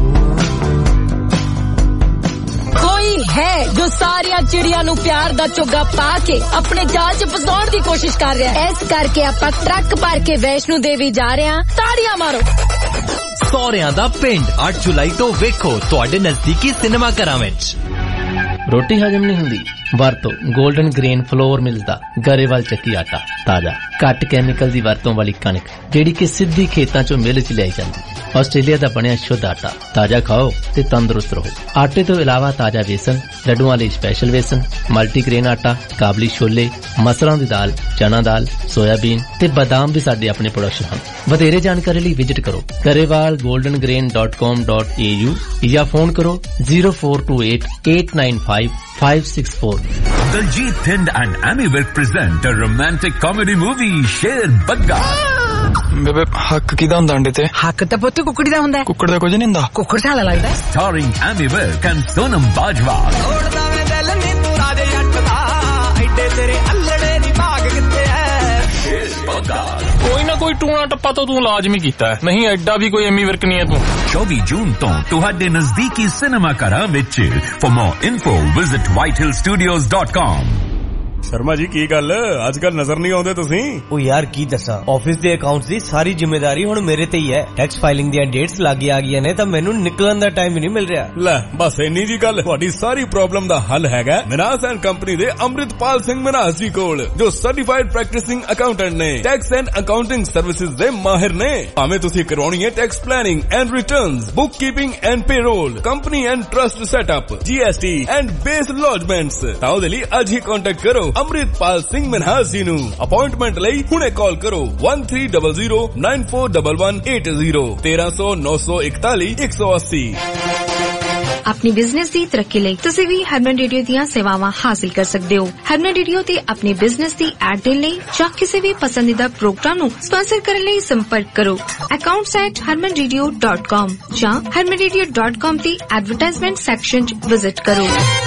है जो सारिया चिड़िया नू प्यार दा चोगा पा के अपने जाल च फसाउण दी कोशिश कर रहा है इस करके आपां ट्रक भर के वैष्णो देवी जा रहे हां ताड़ियां मारो सौरियां दा पिंड 8 जुलाई तो वेखो तुहाडे नजदीकी सिनेमा घरां विच रोटी हजम नहीं हुंदी वरतो गोल्डन ग्रेन फ्लोर मिलदा गरेवाल ਚੱਕੀ ਆਟਾ ਤਾਜ਼ਾ ਘੱਟ ਕੈਮੀਕਲ ਦੀ ਵਰਤੋਂ ਵਾਲੀ ਕਣਕ ਜਿਹੜੀ ਕਿ ਸਿੱਧੀ ਖੇਤਾਂ ਚੋਂ ਮਿਲ ਚ ਲਿਆਈ ਜਾਂਦੀ ਆਸਟ੍ਰੇਲੀਆ ਦਾ ਬਣਿਆ ਸ਼ੁੱਧ ਆਟਾ ਤਾਜ਼ਾ ਖਾਓ ਤੇ ਤੰਦਰੁਸਤ ਰਹੋ ਆਟੇ ਤੋਂ ਇਲਾਵਾ ਤਾਜ਼ਾ ਵੇਸਣ ਲੱਡੂਆਂ ਲਈ ਸਪੈਸ਼ਲ ਵੇਸਣ ਮਲਟੀਗ੍ਰੇਨ ਆਟਾ ਕਾਬਲੀ ਛੋਲੇ ਮਸਰਾਂ ਦੀ ਦਾਲ ਚਨਾ ਦਾਲ ਸੋਇਆਬੀਨ ਤੇ ਬਾਦਾਮ ਵੀ ਸਾਡੇ ਆਪਣੇ ਪ੍ਰੋਡਕਸ਼ਨ ਹਨ ਵਧੇਰੇ ਜਾਣਕਾਰੀ ਲਈ ਵਿਜ਼ਿਟ ਕਰੋ garewalgoldengrain.com.au ਜਾਂ ਫੋਨ ਕਰੋ 0428895564 Daljit Thind and Amy Virk present a romantic comedy movie Sher Bagga ਬੇਬੇ ਹੱਕ ਕਿਹਦਾ ਹੁੰਦਾ ਅੰਡੇ ਤੇ ਹੱਕ ਤਾਂ ਪੁੱਤ ਕੁਕੜੀ ਦਾ ਹੁੰਦਾ ਕੁੱਕੜ ਦਾ ਕੁਝ ਨਹੀਂ ਹੁੰਦਾ ਕੁੱਕੜ ਸਾਲਾ ਲੱਗਦਾ starring Amy Virk and Sonam Bajwa ਉੜਦਾ ਵੇ ਦਿਲ ਨੀ ਤੂੰ ਰਾਜੇ ਜੱਟ ਦਾ ਐਡੇ ਤੇਰੇ ਅੱਲੜੇ ਦੀ ਭਾਗ ਕਿੱਥੇ ਐ Sher Bagga ਕੋਈ ਨਾ ਕੋਈ ਟੂਣਾ ਟੱਪਾ ਤਾਂ ਤੂੰ ਲਾਜ਼ਮੀ ਕੀਤਾ ਨਹੀਂ ਐਡਾ ਵੀ ਕੋਈ ਐਮੀ ਵਿਰਕ ਨਹੀਂ ਹੈ ਤੂੰ 24 ਜੂਨ ਤੋਂ ਤੁਹਾਡੇ ਨਜ਼ਦੀਕੀ ਸਿਨੇਮਾ ਘਰਾਂ ਵਿੱਚ For more info visit whitehillstudios.com Sharma ji ਕੀ ਗੱਲ ਅੱਜ ਕੱਲ ਨਜ਼ਰ ਨਹੀਂ ਆਉਂਦੇ ਤੁਸੀਂ? ਉਹ ਯਾਰ ਕੀ ਦੱਸਾਂ, ਆਫਿਸ ਦੇ ਅਕਾਊਂਟਸ ਦੀ ਸਾਰੀ ਜ਼ਿੰਮੇਵਾਰੀ ਹੁਣ ਮੇਰੇ ਤੇ ਹੀ ਹੈ। ਟੈਕਸ ਫਾਈਲਿੰਗ ਦੀਆਂ ਡੇਟਸ ਲੱਗ ਆ ਗਈਆਂ ਨੇ ਤਾਂ ਮੈਨੂੰ ਨਿਕਲਣ ਦਾ ਟਾਈਮ ਹੀ ਨਹੀਂ ਮਿਲ ਰਿਹਾ। ਲੈ ਬਸ ਇੰਨੀ ਜੀ ਗੱਲ, ਤੁਹਾਡੀ ਸਾਰੀ ਪ੍ਰੋਬਲਮ ਦਾ ਹੱਲ ਹੈਗਾ ਮਨਾਸ ਐਂਡ ਕੰਪਨੀ ਦੇ ਅੰਮ੍ਰਿਤਪਾਲ ਸਿੰਘ ਮਨਾਸ ਜੀ ਕੋਲ, ਜੋ ਸਰਟੀਫਾਈਡ ਪ੍ਰੈਕਟਿਸਿੰਗ ਅਕਾਊਂਟੈਂਟ ਨੇ। ਟੈਕਸ ਐਂਡ ਅਕਾਊਂਟਿੰਗ ਸਰਵਿਸਿਜ਼ ਦੇ ਮਾਹਿਰ ਨੇ। ਭਾਵੇਂ ਤੁਸੀਂ ਕਰਵਾਉਣੀ ਹੈ tax planning and returns, bookkeeping and payroll, company and trust setup, GST and BAS lodgements, ਤਾਂ ਉਹਦੇ ਲਈ ਅੱਜ ਹੀ ਕੰਟੈਕਟ ਕਰੋ ਅੰਮ੍ਰਿਤਪਾਲ ਸਿੰਘ ਮਨਹਾਸ ਜੀ ਨੂੰ। ਅਪਾਇੰਟਮੈਂਟ ਲਈ ਹੁਣੇ ਕਾਲ ਕਰੋ 1300941180 1300 941 180। अपनी बिजनेस की तरक्की ਲਈ ਤੁਸੀਂ ਵੀ ਹਰਮਨ ਰੇਡੀਓ ਦੀਆਂ ਸੇਵਾਵਾਂ ਹਾਸਲ ਕਰ ਸਕਦੇ ਹੋ। ਹਰਮਨ ਰੇਡੀਓ ਤੇ ਆਪਣੇ ਬਿਜ਼ਨਸ ਦੀ ਐਡ ਦੇਣ ਲਈ ਜਾਂ ਕਿਸੇ ਵੀ ਪਸੰਦੀਦਾ ਪ੍ਰੋਗਰਾਮ ਨੂੰ ਸਪਾਂਸਰ ਕਰਨ ਲਈ ਸੰਪਰਕ ਕਰੋ accounts@harmanradio.com ਜਾਂ harmanradio.com ਦੀ ਐਡਵਰਟਾਈਜ਼ਮੈਂਟ ਸੈਕਸ਼ਨ 'ਚ ਵਿਜ਼ਿਟ ਕਰੋ।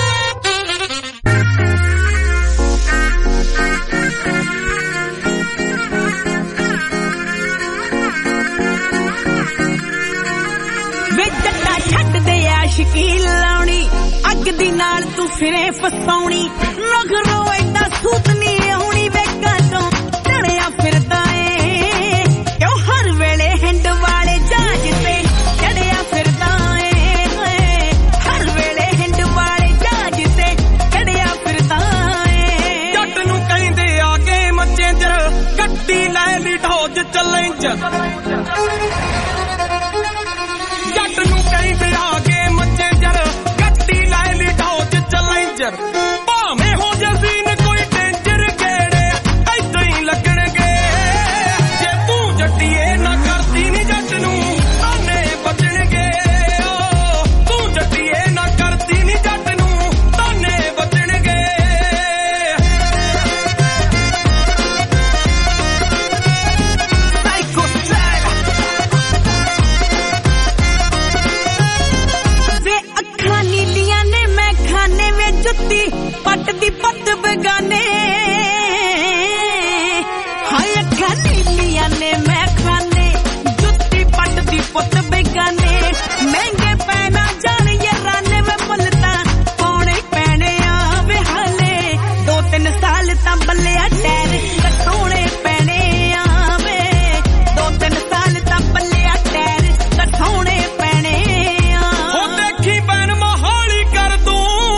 ਸ਼ਕੀਲ ਲਾਉਣੀ ਅੱਗ ਦੀ ਨਾਲ ਤੂੰ ਫਿਰੇ ਫਸਾਉਣੀ ਨਖਰੋ ਐਡਾ ਸੂਤ ਨਹੀਂ ਆਉਣੀ ਵੇਖਾਂ ਤੋਂ ਚੜਿਆ ਫਿਰਦਾ ਏ ਕਿਉਂ ਹਰ ਵੇਲੇ ਹਿੰਡ ਵਾਲੇ ਜਹਾਜ਼ ਤੇ ਚੜਿਆ ਫਿਰਦਾ ਏ ਹਰ ਵੇਲੇ ਹਿੰਡ ਵਾਲੇ ਜਹਾਜ਼ ਤੇ ਚੜਿਆ ਫਿਰਦਾ ਏ। ਜੱਟ ਨੂੰ ਕਹਿੰਦੇ ਆ ਕੇ ਮੱਚੇ ਜਰ ਗੱਡੀ ਲੈ ਲਈ ਢੋਜ ਚੈਲੰਜਰ, ਜੱਟ ਨੂੰ ਕਹਿੰਦੇ ਆ ਭਾਵੇਂ ਹੋ ਜਸੀਨ ਕੋਈ ਡੇਂਜਰ ਗੇੜੇ ਏਦਾਂ ਹੀ ਲੱਗਣਗੇ। ਜੇ ਤੂੰ ਜੱਟੀਏ ਨਾ ਕਰਦੀ ਨੀ ਜੱਟ ਨੂੰ ਤਾਨੇ ਬਚਣਗੇ। ਤੂੰ ਜੱਟੀਏ ਨਾ ਕਰਦੀ ਨੀ ਜੱਟ ਨੂੰ ਤਾਨੇ ਬਚਣਗੇ। ਵੇ ਅੱਖਾਂ ਨੀਲੀਆਂ ਨੇ ਮੈਂ ਖਾਨੇ ਵੇ ਜੁੱਤੀ ਪੱਟ ਦੀ ਪੱਤ ਬਗਾਨੇ, ਹਾਏ ਅੱਖਾਂ ਨੀਲੀਆਂ ਨੇ ਮੈਂ ਖਾਨੇ ਜੁੱਤੀ ਪੱਟ ਦੀ ਪੁੱਤ ਬਗਾਨੇ। ਮਹਿੰਗੇ ਪੈਣਾ ਜਾਣ ਯਾਰਾਨੇ ਵੇ ਮੁੱਲ ਤਾਂ ਪਾਉਣੇ ਪੈਣੇ ਆ ਵੇ ਹਾਲੇ 2-3 ਸਾਲ ਤਾਂ ਬੱਲਿਆ ਟੈਰ ਕਟਾਉਣੇ ਪੈਣੇ ਆ ਵੇ 2-3 ਸਾਲ ਤਾਂ ਬੱਲਿਆ ਟੈਰ ਕਟਾਉਣੇ ਪੈਣੇ ਆ। ਉਹ ਦੇਖੀ ਪੈਣ ਮਹਾਲੀ ਕਰ ਦੂੰ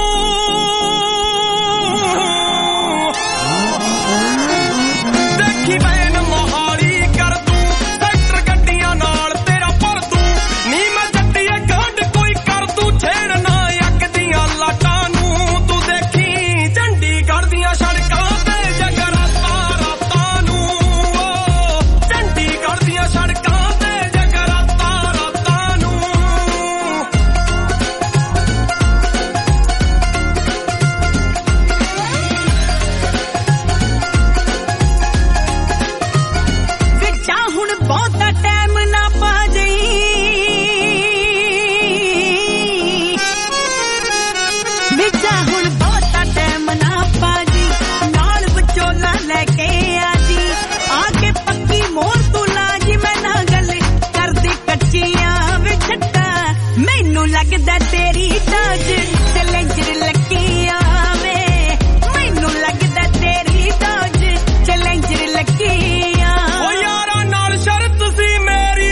ਲੱਗਦਾ ਤੇਰੀ ਤਾਜ ਚੈਲੰਜਰ ਲੱਗੀਆਂ ਵੇ ਮੈਨੂੰ ਲੱਗਦਾ ਤੇਰੀ ਤਾਜ ਚੈਲੰਜਰ ਲੱਗੀਆਂ। ਓ ਯਾਰਾਂ ਨਾਲ ਸ਼ਰਤ ਸੀ ਮੇਰੀ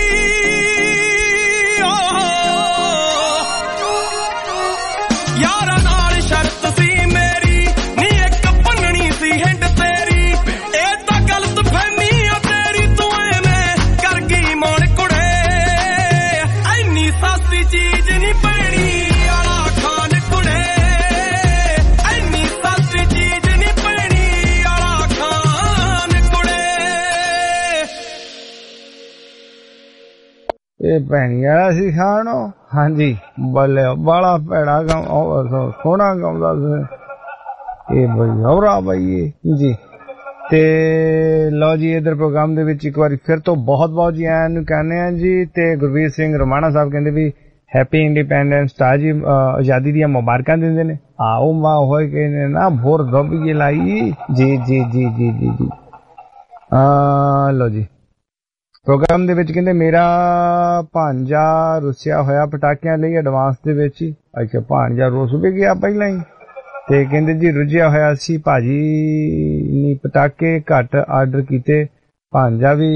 ਯਾਰਾਂ ਨਾਲ ਸ਼ਰਤ ਸੀ ਮੇਰੀ ਨੀ ਇੱਕ ਪੰਨਣੀ ਸੀ ਹਿੰਡ ਤੇਰੀ। ਇਹ ਤਾਂ ਗਲਤ ਫਹਿਮੀ ਆ ਤੇਰੀ ਤੂੰ ਐਵੇਂ ਕਰ ਗਈ ਮਨ ਕੁੜੇ ਐਨੀ ਸਸਤੀ ਚੀਜ਼ ਨੀ ਪੈਣੀ ਆਲਾ ਖਾਨ ਕੁੜੇ ਐਨੀ ਸਸਤੀ ਚੀਜ਼ ਨੀ ਪੈਣੀ ਆਲਾ ਖਾਨ ਕੁੜੇ। ਇਹ ਭੈਣੀ ਵਾਲਾ ਸੀ ਖਾਣੋ। ਹਾਂਜੀ ਬੱਲੇ ਬਾਲਾ ਭੈੜਾ ਸੋਹਣਾ ਗਾਉਂਦਾ ਸੀ ਇਹ ਬਈ ਔਰਾ ਬਈ ਜੀ। ਤੇ ਲਓ ਜੀ ਇਧਰ ਪ੍ਰੋਗਰਾਮ ਦੇ ਵਿੱਚ ਇੱਕ ਵਾਰੀ ਫਿਰ ਤੋਂ ਬਹੁਤ ਬਹੁਤ ਜੀ ਆਇਆਂ ਨੂੰ ਕਹਿੰਦੇ ਆ ਜੀ। ਤੇ ਗੁਰਵੀਰ ਸਿੰਘ ਰਮਾਣਾ ਸਾਹਿਬ ਕਹਿੰਦੇ ਵੀ ਹੈਪੀ ਇੰਡੀਪੈਂਡੈਂਸ ਡਾ ਜੀ, ਆਜ਼ਾਦੀ ਦੀਆਂ ਮੁਬਾਰਕਾਂ ਦਿੰਦੇ ਨੇ। ਆਓ ਮਾਂ ਹੋਏ ਕਹਿੰਦੇ ਨਾ ਭੋਰ ਧੋਬੀ ਲਾਈ ਜੀ ਜੀ ਜੀ ਜੀ ਜੀ ਜੀ। ਲਓ ਜੀ ਪ੍ਰੋਗਰਾਮ ਦੇ ਵਿੱਚ ਕਹਿੰਦੇ ਮੇਰਾ ਭਾਂਜਾ ਰੁੱਸਿਆ ਹੋਇਆ ਪਟਾਕਿਆਂ ਲਈ ਐਡਵਾਂਸ ਦੇ ਵਿੱਚ ਹੀ। ਅੱਛਾ ਭਾਂਜਾ ਰੁੱਸ ਵੀ ਗਿਆ ਪਹਿਲਾਂ ਹੀ। ਤੇ ਕਹਿੰਦੇ ਜੀ ਰੁੱਝਿਆ ਹੋਇਆ ਸੀ ਭਾਜੀ ਨੀ ਪਟਾਕੇ ਘੱਟ ਆਰਡਰ ਕੀਤੇ ਭਾਂਜਾ ਵੀ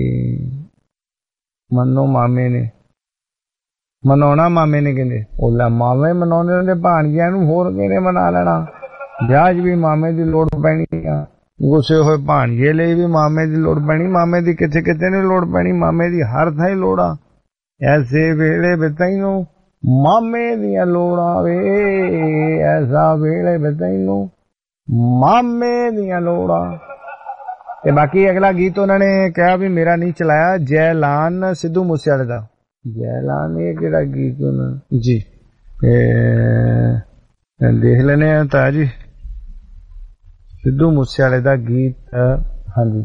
ਮੰਨੋ ਮਾਮੇ ਨੇ ਮਨਾਉਣਾ ਮਾਮੇ ਨੇ ਕਹਿੰਦੇ ਉਹ ਲੈ ਮਾਮੇ ਮਨਾਉਂਦੇ ਹੁੰਦੇ ਭਾਣਜਿਆਂ ਨੂੰ ਹੋਰ ਕਿਹਨੇ ਮਨਾ ਲੈਣਾ ਵਿਆਹ 'ਚ ਵੀ ਮਾਮੇ ਦੀ ਲੋੜ ਪੈਣੀ ਆ ਗੁੱਸੇ ਹੋਏ ਭਾਣਜੇ ਲਈ ਵੀ ਮਾਮੇ ਦੀ ਲੋੜ ਪੈਣੀ ਮਾਮੇ ਦੀ ਕਿੱਥੇ ਕਿਤੇ ਨਹੀਂ ਲੋੜ ਪੈਣੀ ਮਾਮੇ ਦੀ ਹਰ ਥਾਂ ਹੀ ਲੋੜ ਆ ਐਸੇ ਵੇਲੇ ਤੈਨੂੰ ਮਾਮੇ ਦੀਆਂ ਲੋੜਾਂ ਵੇ ਐਸਾ ਵੇਲੇ ਤੈਨੂੰ ਮਾਮੇ ਦੀਆਂ ਲੋੜਾਂ ਤੇ ਬਾਕੀ ਅਗਲਾ ਗੀਤ ਉਹਨਾਂ ਨੇ ਕਿਹਾ ਵੀ ਮੇਰਾ ਨਹੀਂ ਚਲਾਇਆ ਜੈਲਾਨ ਸਿੱਧੂ ਮੂਸੇਵਾਲੇ ਦਾ ਜੈਲਾਨ ਇਹ ਕਿਹੜਾ ਗੀਤ ਉਹਨਾਂ ਜੀ ਦੇਖ ਲੈਣੇ ਆ ਤਾਂ ਜੀ ਸਿੱਧੂ ਮੂਸੇਵਾਲੇ ਦਾ ਗੀਤ ਹਾਂਜੀ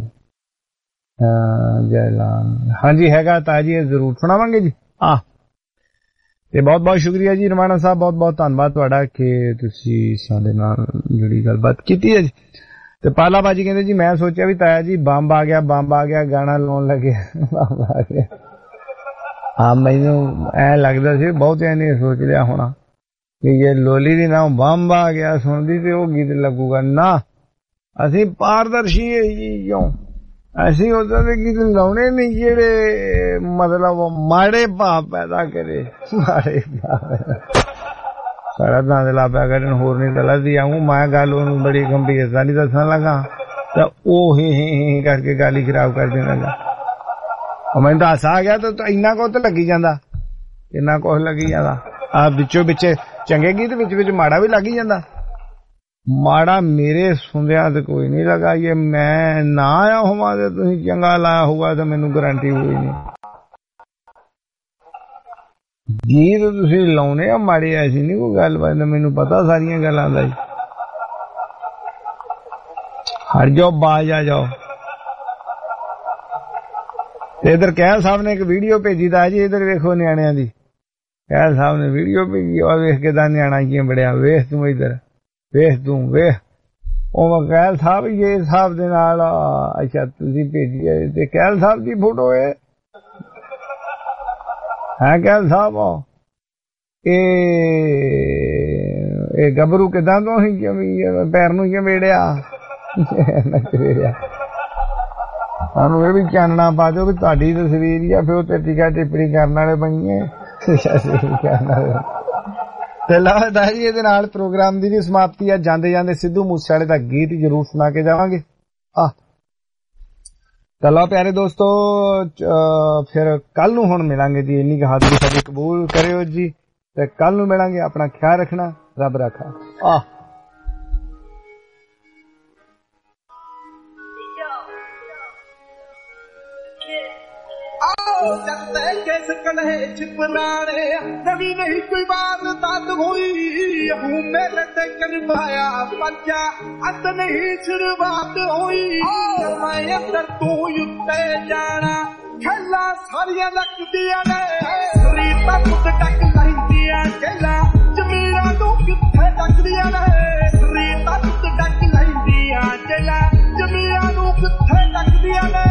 ਜੈਲਾਨ ਹਾਂਜੀ ਹੈਗਾ ਤਾਂ ਜੀ ਇਹ ਜ਼ਰੂਰ ਸੁਣਾਵਾਂਗੇ ਜੀ ਤੇ ਬਹੁਤ ਬਹੁਤ ਸ਼ੁਕਰੀਆ ਜੀ ਰਮਾਣਾ ਸਾਹਿਬ ਬਹੁਤ ਬਹੁਤ ਧੰਨਵਾਦ ਤੁਹਾਡਾ ਕਿ ਤੁਸੀਂ ਸਾਡੇ ਨਾਲ ਜਿਹੜੀ ਗੱਲਬਾਤ ਕੀਤੀ ਹੈ ਜੀ ਤੇ ਪਾਲਾ ਬਾਜੀ ਕਹਿੰਦੇ ਜੀ ਮੈਂ ਸੋਚਿਆ ਵੀ ਤਾਇਆ ਜੀ ਬੰਬ ਆ ਗਿਆ ਗਾਣਾ ਲਾਉਣ ਲੱਗੇ ਬੰਬ ਆ ਗਿਆ ਮੈਨੂੰ ਐ ਲੱਗਦਾ ਸੀ ਬਹੁਤਿਆਂ ਨੇ ਸੋਚ ਲਿਆ ਹੋਣਾ ਕਿ ਇਹ ਲੋਲੀ ਦੀ ਨਾਮ ਬੰਬ ਆ ਗਿਆ ਸੁਣਦੀ ਤੇ ਉਹ ਗੀਤ ਲੱਗੂਗਾ ਨਾ ਅਸੀਂ ਪਾਰਦਰਸ਼ੀ ਕਿਉਂ ਅਸੀਂ ਉਦਾਂ ਦੇ ਗੀਤ ਲਾਉਣੇ ਨਹੀਂ ਜਿਹੜੇ ਮਤਲਬ ਮਾੜੇ ਭਾਵ ਪੈਦਾ ਕਰੇ ਮਾੜੇ ਭਾਵ ਸਾਡਾ ਦੰਦ ਲਾ ਪਿਆ ਕਰਨ ਹੋਰ ਨਹੀਂ ਗਲਤੀ ਆਊਂ ਮੈਂ ਗੱਲ ਉਹਨੂੰ ਬੜੀ ਗੰਭੀਰਤਾ ਨਹੀਂ ਦੱਸਣ ਲੱਗਾ ਤਾਂ ਉਹ ਹੀ ਕਰਕੇ ਗੱਲ ਹੀ ਖਰਾਬ ਕਰ ਦੇਣ ਲੱਗਾ ਮੈਨੂੰ ਤਾਂ ਹਾਸਾ ਆ ਗਿਆ ਤਾਂ ਇੰਨਾ ਕੁ ਤਾਂ ਲੱਗੀ ਜਾਂਦਾ ਇੰਨਾ ਕੁਛ ਲੱਗੀ ਜਾਂਦਾ ਆ ਵਿੱਚੋਂ ਵਿੱਚ ਚੰਗੇ ਗੀਤ ਵਿੱਚ ਮਾੜਾ ਵੀ ਲੱਗ ਹੀ ਜਾਂਦਾ ਮਾੜਾ ਮੇਰੇ ਸੁਣਿਆ ਤੇ ਕੋਈ ਨਹੀਂ ਲਗਾ ਇਹ ਮੈਂ ਨਾ ਆਇਆ ਹੋਵਾਂ ਤੇ ਤੁਸੀਂ ਚੰਗਾ ਲਾਇਆ ਹੋਊਗਾ ਤਾਂ ਮੈਨੂੰ ਗਾਰੰਟੀ ਹੋਈ ਨਹੀਂ ਗੀਤ ਤੁਸੀਂ ਲਾਉਣੇ ਆ ਮਾੜੇ ਐਸੀ ਨਹੀਂ ਕੋਈ ਗੱਲ ਬਾਤ ਮੈਨੂੰ ਪਤਾ ਸਾਰੀਆਂ ਗੱਲਾਂ ਦਾ ਹਟ ਜਾਓ ਬਾਜ ਆ ਜਾਓ ਤੇ ਇਧਰ ਕਹਿਲ ਸਾਹਿਬ ਨੇ ਇੱਕ ਵੀਡੀਓ ਭੇਜੀ ਤਾਂ ਜੀ ਇਧਰ ਵੇਖੋ ਨਿਆਣਿਆਂ ਦੀ ਕਹਿਲ ਸਾਹਿਬ ਨੇ ਵੀਡੀਓ ਭੇਜੀ ਉਹ ਵੇਖ ਕੇ ਦਾ ਨਿਆਣਾ ਕੀ ਬੜਿਆ ਵੇਖ ਤੂੰ ਇਧਰ ਵੇਖ ਤੂੰ ਵੇਖ ਉਹ ਕਹਿਲ ਸਾਹਿਬ ਇਹ ਸਾਹਿਬ ਦੇ ਨਾਲ ਅੱਛਾ ਤੁਸੀਂ ਭੇਜੀ ਹੈ ਤੇ ਕਹਿਲ ਸਾਹਿਬ ਦੀ ਫੋਟੋ ਹੈ ਕਹਿਲ ਸਾਹਿਬ ਇਹ ਗੱਭਰੂ ਕਿਦਾਂ ਤੋਂ ਹੀ ਪੈਰ ਨੂੰ ਕਿਵੇੜਿਆ ਸਾਨੂੰ ਇਹ ਵੀ ਚਾਨਣਾ ਪਾ ਦਿਓ ਵੀ ਤੁਹਾਡੀ ਤਸਵੀਰ ਹੀ ਆ ਫਿਰ ਉੱਤੇ ਟਿਕਾ ਟਿੱਪਣੀ ਕਰਨ ਵਾਲੇ ਬਣੀਏ ਤੇ ਲਾਹਦਾ ਜੀ ਇਹਦੇ ਨਾਲ ਪ੍ਰੋਗਰਾਮ ਦੀ ਵੀ ਸਮਾਪਤੀ ਆ ਜਾਂਦੇ ਜਾਂਦੇ ਸਿੱਧੂ ਮੂਸੇਵਾਲੇ ਦਾ ਗੀਤ ਜ਼ਰੂਰ ਸੁਣਾ ਕੇ ਜਾਵਾਂਗੇ ਚਲੋ ਪਿਆਰੇ ਦੋਸਤੋ ਫਿਰ ਕੱਲ ਨੂੰ ਹੁਣ ਮਿਲਾਂਗੇ ਜੀ ਇੰਨੀ ਕੁ ਹਾਜ਼ਰੀ ਸਾਡੀ ਕਬੂਲ ਕਰਿਓ ਜੀ ਤੇ ਕੱਲ ਨੂੰ ਮਿਲਾਂਗੇ ਆਪਣਾ ਖਿਆਲ ਰੱਖਣਾ ਰੱਬ ਰੱਖਾ जब किस कन्हे छिपनाने कभी नहीं कोई बात तात हुई हूँ मेरे ते करवाया बच्चा अत नहीं सिर बात हुई मैं अंदर तू युते जाना खेला सारिया लक दिया ने रीता पुत टक लहिंदिया खेला जमीरा तू किथे टक दिया ने रीता पुत टक लहिंदिया खेला जमीरा तू किथे टक दिया ने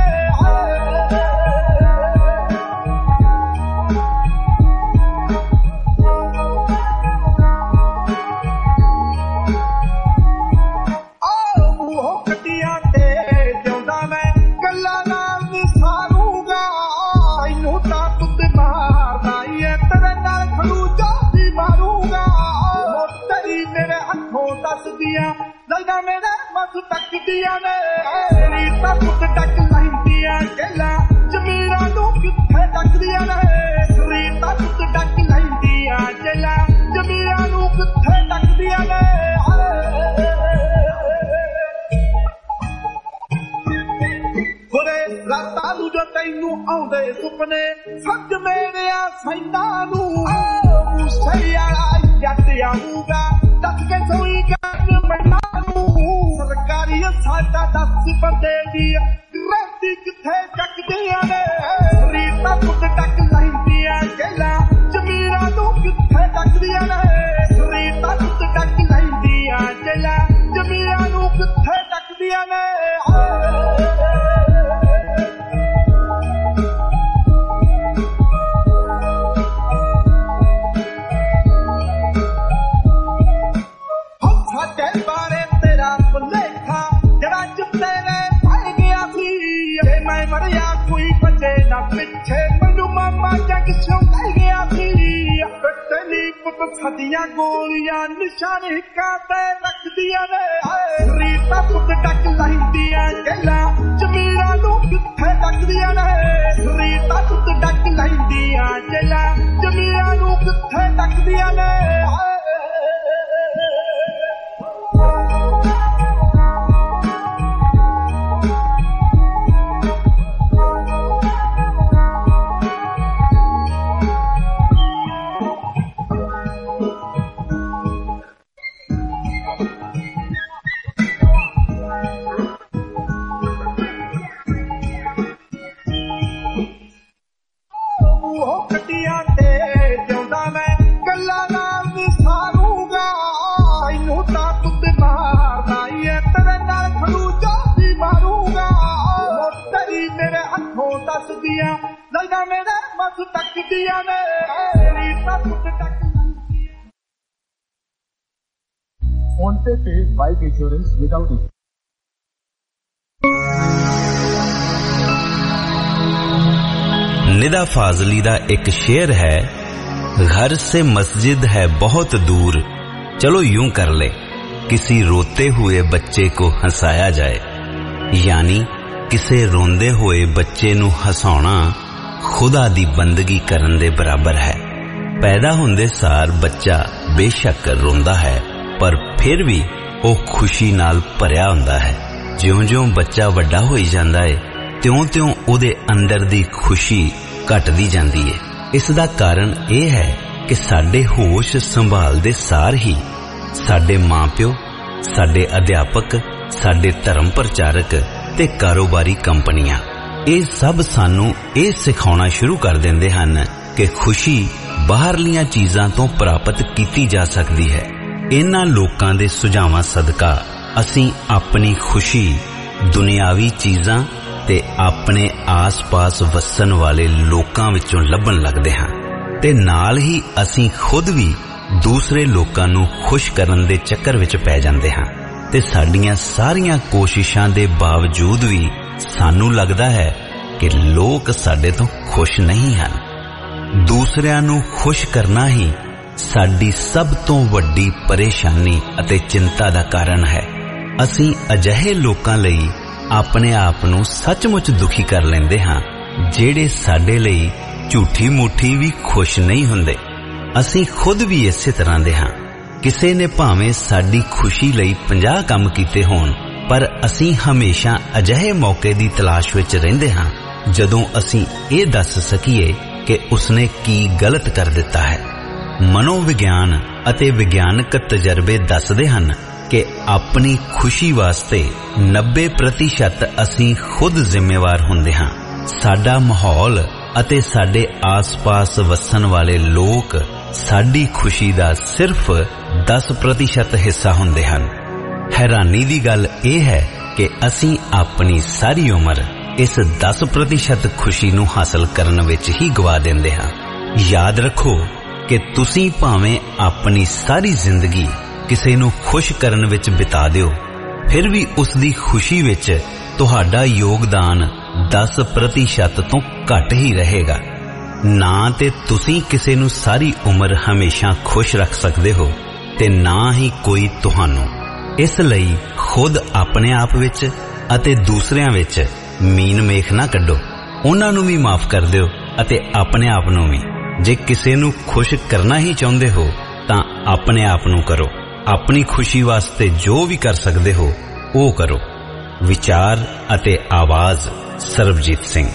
लगा मेरे मत तक दिया ने रीता पुत टक लहिंदिया केला जमीरा तू किथे टक दिया ने रीता पुत टक लहिंदिया केला जमीरा तू किथे टक दिया ने बुरे रातां नूं जो तैनू आउंदे सुपने सच मेरे सैंदा नूं मूसे वाला जट आऊगा दस के सोई सरकारी साडा 10 बंदे दी राती किथे टकदियां ने रीता पुत टक लहिंदियां केला जमीरा तू किथे टकदियां ने रीता पुत टक लहिंदियां केला जमीरा तू किथे टकदियां ने ਸਾਡੀਆਂ ਗੋਲੀਆਂ ਨਿਸ਼ਾਨਿਕਾਂ ਤੇ ਰੱਖਦੀਆਂ ਨੇ ਰੀਤਾਂ ਪੁੱਤ ਟੱਕ ਲੈਂਦੀਆਂ ਗੱਲਾਂ ਜ਼ਮੀਰਾਂ ਨੂੰ ਕਿੱਥੇ ਟੱਕਦੀਆਂ ਨੇ ਰੀਤਾਂ ਪੁੱਤ ਟੱਕ ਲੈਂਦੀਆਂ ਗੱਲਾਂ ਜ਼ਮੀਰਾਂ ਨੂੰ ਕਿੱਥੇ ਟੱਕਦੀਆਂ ਨੇ फोन पे bike insurance without Nida Fazli दा एक शेर है, घर से मस्जिद है बहुत दूर, चलो यूं कर ले किसी रोते हुए बच्चे को हंसाया जाए। यानी किसे रोंदे हुए बच्चे नू हसाउणा खुदा दी बंदगी करन दे बराबर है। पैदा हुंदे सार बच्चा बेशक रोंदा है, पर फिर भी वो खुशी नाल भरिया हुंदा है। ज्यों-ज्यों बच्चा वड्डा होई जांदा है, त्यों-त्यों उहदे अंदर दी खुशी घटदी जांदी है। इस दा कारण यह है कि साडे होश संभालदे सार ही साडे मां प्यो, साडे अध्यापक, साडे धर्म प्रचारक ते कारोबारी कंपनियां ये सब सानू ये सिखाउणा शुरू कर देंदे हन कि खुशी बाहरलियां चीजां तो प्राप्त कीती जा सकदी है। इन्हां लोकां दे सुझावां सदका असीं अपनी खुशी दुनियावी चीजां ते अपने आस पास वसन वाले लोकां विचों लभण लगदे हां ते नाल ही असीं खुद भी दूसरे लोकां नू खुश करन दे चक्कर विच पै जांदे हां ते साडीआं सारीआं कोशिशां दे बावजूद भी सानू लगदा है कि लोक साडे तो खुश नहीं हन। दूसरिआं नू खुश करना ही साडी सब तो वड्डी परेशानी अते चिंता दा कारण है। असीं अजिहे लोकां लई अपने आप नू सचमुच दुखी कर लेंदे हां जेड़े साडे लई झूठी मूठी भी खुश नहीं हुंदे। असीं खुद भी इसे तरह दे हां। किसे ने भावें साडी खुशी लई 50 काम कीते होण, पर असीं हमेशा अजिहे मौके दी तलाश विच रहिंदे हां जदों असीं ये दस सकीए कि उसने की गलत कर दिता है। मनोविज्ञान अते विज्ञानक तजर्बे दसदे हन कि अपनी खुशी वास्ते 90% असीं खुद जिम्मेवार हुंदे हां। साडा माहौल अते साडे आस-पास वसन वाले लोक साडी खुशी दा सिर्फ 10% हिस्सा हुंदे हन। हैरानी दी गल यह है कि असीं अपनी सारी उम्र इस 10% खुशी नू हासिल करन विच ही गवा देंदे हां। याद रखो कि तुसीं भावें अपनी सारी जिंदगी किसे नू खुश करन विच बिता दिओ, फिर भी उसदी खुशी विच तुहाडा योगदान 10% तो घट ही रहेगा। ना ते तुसीं किसे नू सारी उम्र हमेशा खुश रख सकदे हो ते ना ही कोई तुहानू। इसलिए खुद अपने आप विच अते दूसरियां विच मीन मेख ना कड्डो, उन्हां नू भी माफ कर दिओ अते अपने आप नू भी। जे किसे नू खुश करना ही चाहुंदे हो तां अपने आप नू करो। अपनी खुशी वास्ते जो भी कर सकदे हो वो करो। विचार अते आवाज Sarabjit Singh.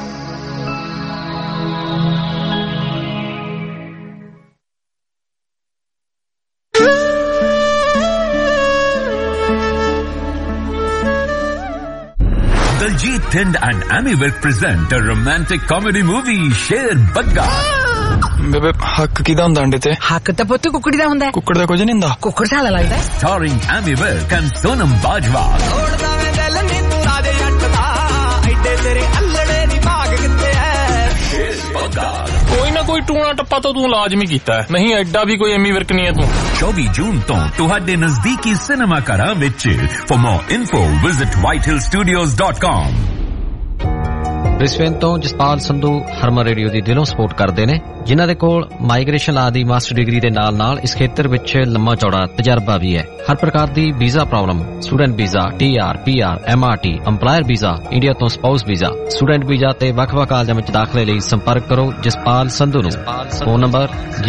Diljit Thind and Amy Virk present a romantic comedy movie, Sher Bagga. ਬੇਬੇ ਹੱਕ ਕਿਹਦਾ ਹੁੰਦਾ ਅੰਡੇ ਤੇ? ਹੱਕ ਤਾਂ ਪੁੱਤ ਕੁੱਕੜੀ ਦਾ ਹੁੰਦਾ। ਕੁੱਕੜ ਦਾ ਕੁਝ ਨਹੀਂ ਹੁੰਦਾ। ਕੁੱਕੜ ਸਾਲਾ ਲੱਗਦਾ। Starring Amy Virk and Sonam Bajwa. ਤੋੜਦਾ ਮੈਂ ਦਿਲ ਨੀ ਤੂੰ ਰਾਜੇ ਜੱਟ ਦਾ, ਐਡੇ ਤੇਰੇ ਅੱਲੜੇ ਦੀ ਭਾਗ ਕਿੱਥੇ ਐ? Sher Bagga. ਕੋਈ ਨਾ ਕੋਈ ਟੂਣਾ ਟੱਪਾ ਤਾਂ ਤੂੰ ਲਾਜ਼ਮੀ ਕੀਤਾ ਹੈ, ਨਹੀਂ ਐਡਾ ਵੀ ਕੋਈ ਐਮੀ ਵਿਰਕ ਨਹੀਂ ਹੈ ਤੂੰ। 24 ਜੂਨ ਤੋਂ ਤੁਹਾਡੇ ਨਜ਼ਦੀਕੀ ਸਿਨੇਮਾ ਘਰਾਂ ਵਿੱਚ। For more info visit whitehillstudios.com. Brisbane ਤੋਂ ਜਸਪਾਲ ਸੰਧੂ ਹਰਮਨ ਰੇਡੀਓ ਦੀ ਦਿਲੋਂ ਸਪੋਰਟ ਕਰਦੇ ਨੇ, ਜਿਨ੍ਹਾਂ ਦੇ ਕੋਲ ਮਾਈਗ੍ਰੇਸ਼ਨ ਲਾ ਦੀ ਮਾਸਟਰ ਡਿਗਰੀ ਦੇ ਨਾਲ ਇਸ ਖੇਤਰ ਵਿੱਚ ਲੰਮਾ ਚੌੜਾ ਤਜਰਬਾ ਵੀ ਹੈ। ਹਰ ਪ੍ਰਕਾਰ ਦੀ visa problem, student visa, TR, PR, MRT, EMPLOYER visa, India ਤੋਂ ਸਪਾਊਸ ਵੀਜ਼ਾ, ਸਟੂਡੈਂਟ ਵੀਜ਼ਾ ਤੇ ਵੱਖ-ਵੱਖ ਕਾਲਜਾਂ ਵਿੱਚ ਦਾਖਲੇ ਲਈ ਸੰਪਰਕ ਕਰੋ ਜਸਪਾਲ ਸੰਧੂ ਨੂੰ। Phone number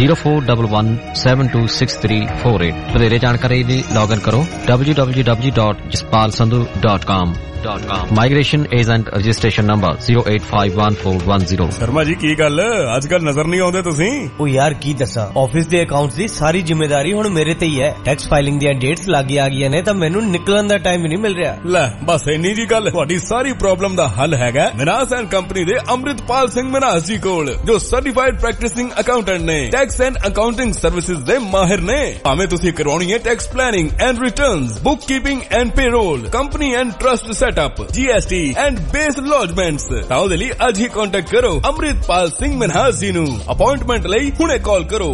0411726348। ਵਧੇਰੇ ਜਾਣਕਾਰੀ ਲਈ ਲੌਗਇਨ ਕਰੋ www.jaspalsandhu.com। Migration agent registration number 0851410। Sharma ji ਕੀ ਗੱਲ ਅੱਜ ਕੱਲ ਨਜ਼ਰ ਨਹੀਂ ਆਉਂਦੇ ਤੁਸੀਂ? ਉਹ ਯਾਰ ਕੀ ਦੱਸਾਂ, ਆਫਿਸ ਦੇ ਅਕਾਊਂਟਸ ਦੀ ਸਾਰੀ ਜ਼ਿੰਮੇਵਾਰੀ ਹੁਣ ਮੇਰੇ ਤੇ ਹੀ ਹੈ। ਟੈਕਸ ਫਾਈਲਿੰਗ ਦੀਆਂ ਡੇਟਸ ਲੱਗ ਆ ਗਈਆਂ ਨੇ ਤਾਂ ਮੈਨੂੰ ਨਿਕਲਣ ਦਾ ਟਾਈਮ ਹੀ ਨਹੀਂ ਮਿਲ ਰਿਹਾ। ਲੈ ਬਸ ਇੰਨੀ ਜੀ ਗੱਲ, ਤੁਹਾਡੀ ਸਾਰੀ ਪ੍ਰੋਬਲਮ ਦਾ ਹੱਲ ਹੈਗਾ ਮਿਨਾਸ ਐਂਡ ਕੰਪਨੀ ਦੇ ਅੰਮ੍ਰਿਤਪਾਲ ਸਿੰਘ ਮਿਨਾਸ ਜੀ ਕੋਲ, ਜੋ ਸਰਟੀਫਾਈਡ ਪ੍ਰੈਕਟਿਸਿੰਗ ਅਕਾਊਂਟੈਂਟ ਨੇ, ਟੈਕਸ ਐਂਡ ਅਕਾਊਂਟਿੰਗ ਸਰਵਿਸਿਜ਼ ਦੇ ਮਾਹਿਰ ਨੇ। ਭਾਵੇਂ ਤੁਸੀਂ ਕਰਵਾਉਣੀ ਹੈ tax planning and returns, bookkeeping and payroll, company and trust setup, GST and BAS lodgements, ਤਾਂ ਉਹਦੇ ਲਈ ਅੱਜ ਹੀ ਕੰਟੈਕਟ ਕਰੋ ਅੰਮ੍ਰਿਤਪਾਲ ਸਿੰਘ ਮਿਨਾਸ ਜੀ ਨੂੰ। ਅਪਾਇੰਟਮੈਂਟ ਲਈ ਹੁਣੇ ਕਾਲ ਕਰੋ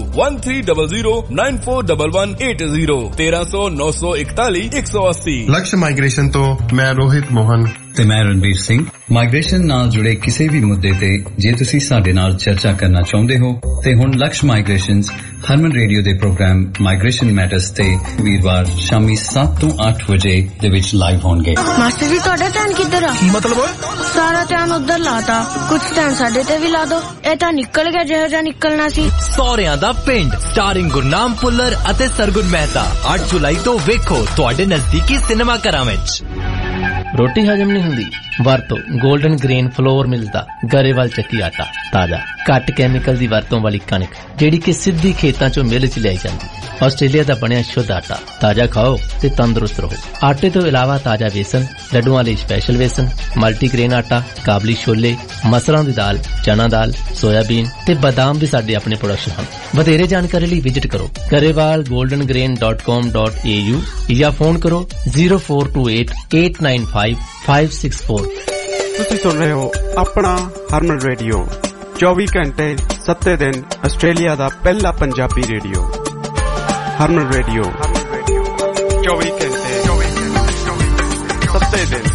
1300941180 13009180। ਲਕਸ਼ ਮਾਈਗ੍ਰੇਸ਼ਨ ਤੋਂ ਮੈਂ ਰੋਹਿਤ ਮੋਹਨ ਤੇ ਮੈਂ ਰਣਬੀਰ ਸਿੰਘ। ਮਾਈਗ੍ਰੇਸ਼ਨ ਨਾਲ ਜੁੜੇ ਕਿਸੇ ਵੀ ਮੁੱਦੇ ਤੇ ਜੇ ਤੁਸੀਂ ਸਾਡੇ ਨਾਲ ਚਰਚਾ ਕਰਨਾ ਚਾਹੁੰਦੇ ਹੋ ਤੇ ਹੁਣ ਲਕਸ਼ ਮਾਈਗ੍ਰੇਸ਼ਨਸ ਹਰਮਨ ਰੇਡੀਓ ਦੇ ਪ੍ਰੋਗਰਾਮ ਮਾਈਗ੍ਰੇਸ਼ਨ ਮੈਟਰਸ ਤੇ ਵੀਰਵਾਰ ਸ਼ਾਮੀ 7 ਤੋਂ 8 ਵਜੇ ਦੇ ਵਿੱਚ ਲਾਈਵ ਹੋਣਗੇ। ਮਾਸਟਰ ਜੀ ਤੁਹਾਡਾ ਧਿਆਨ ਕਿੱਧਰ ਆ? ਕੀ ਮਤਲਬ? ਸਾਰਾ ਧਿਆਨ ਉਧਰ ਲਾਤਾ, ਕੁਝ ਧਿਆਨ ਸਾਡੇ ਤੇ ਵੀ ਲਾ ਦੋ। ਇਹ ਤਾਂ ਨਿਕਲ ਗਿਆ ਜਿਹੋ ਜਿਹਾ ਨਿਕਲਣਾ ਸੀ। ਸੌਰਿਆਂ ਦਾ ਪਿੰਡ ਸਟਾਰਿੰਗ ਗੁਰਨਾਮ ਪੁੱਲਰ ਅਤੇ ਸਰਗੁਣ ਮਹਿਤਾ 8 ਜੁਲਾਈ ਤੋਂ ਵੇਖੋ ਤੁਹਾਡੇ ਨਜ਼ਦੀਕੀ ਸਿਨੇਮਾ ਘਰਾਂ ਵਿੱਚ। ਰੋਟੀ ਹਜਮ ਨਹੀਂ ਹੁੰਦੀ? ਵਰਤੋ 골ਡਨ ਗ੍ਰੇਨ ਫਲੋਰ ਮਿਲਦਾ ਗਰੇਵਾਲ ਚੱਕੀ ਆਟਾ। ਤਾਜ਼ਾ ਘੱਟ ਕੈਮੀਕਲ ਦੀ ਵਰਤੋਂ ਵਾਲੀ ਕਣਕ ਜਿਹੜੀ ਕਿ ਸਿੱਧੀ ਖੇਤਾਂ ਚੋਂ ਮਿਲ ਚ ਲਿਆਈ ਜਾਂਦੀ। ਆਸਟ੍ਰੇਲੀਆ ਦਾ ਬਣਿਆ ਸ਼ੁੱਧ ਆਟਾ। ਤਾਜ਼ਾ ਖਾਓ ਤੇ ਤੰਦਰੁਸਤ ਰਹੋ। ਆਟੇ ਤੋਂ ਇਲਾਵਾ ਤਾਜ਼ਾ ਵੇਸਣ, ਲੱਡੂਆਂ ਲਈ ਸਪੈਸ਼ਲ ਵੇਸਣ, ਮਲਟੀਗ੍ਰੇਨ ਆਟਾ, ਕਾਬਲੀ ਛੋਲੇ, ਮਸਰਾਂ ਦੀ ਦਾਲ, ਚਨਾ ਦਾਲ, ਸੋਇਆਬੀਨ ਤੇ ਬਾਦਾਮ ਵੀ ਸਾਡੇ ਆਪਣੇ ਪ੍ਰੋਡਕਸ਼ਨ ਹਨ। ਵਧੇਰੇ ਜਾਣਕਾਰੀ ਲਈ ਵਿਜ਼ਿਟ ਕਰੋ garewalgoldengrain.com.au ਜਾਂ ਫੋਨ ਕਰੋ 0428895564। ਤੁਸੀਂ ਸੁਣ ਰਹੇ ਹੋ ਆਪਣਾ ਹਰਮਨ ਰੇਡੀਓ, 24 ਘੰਟੇ 7 ਦਿਨ ਆਸਟ੍ਰੇਲੀਆ ਦਾ ਪਹਿਲਾ ਪੰਜਾਬੀ ਰੇਡੀਓ। ਹਰਮਨ ਰੇਡੀਓ 24 ਘੰਟੇ 7 ਦਿਨ।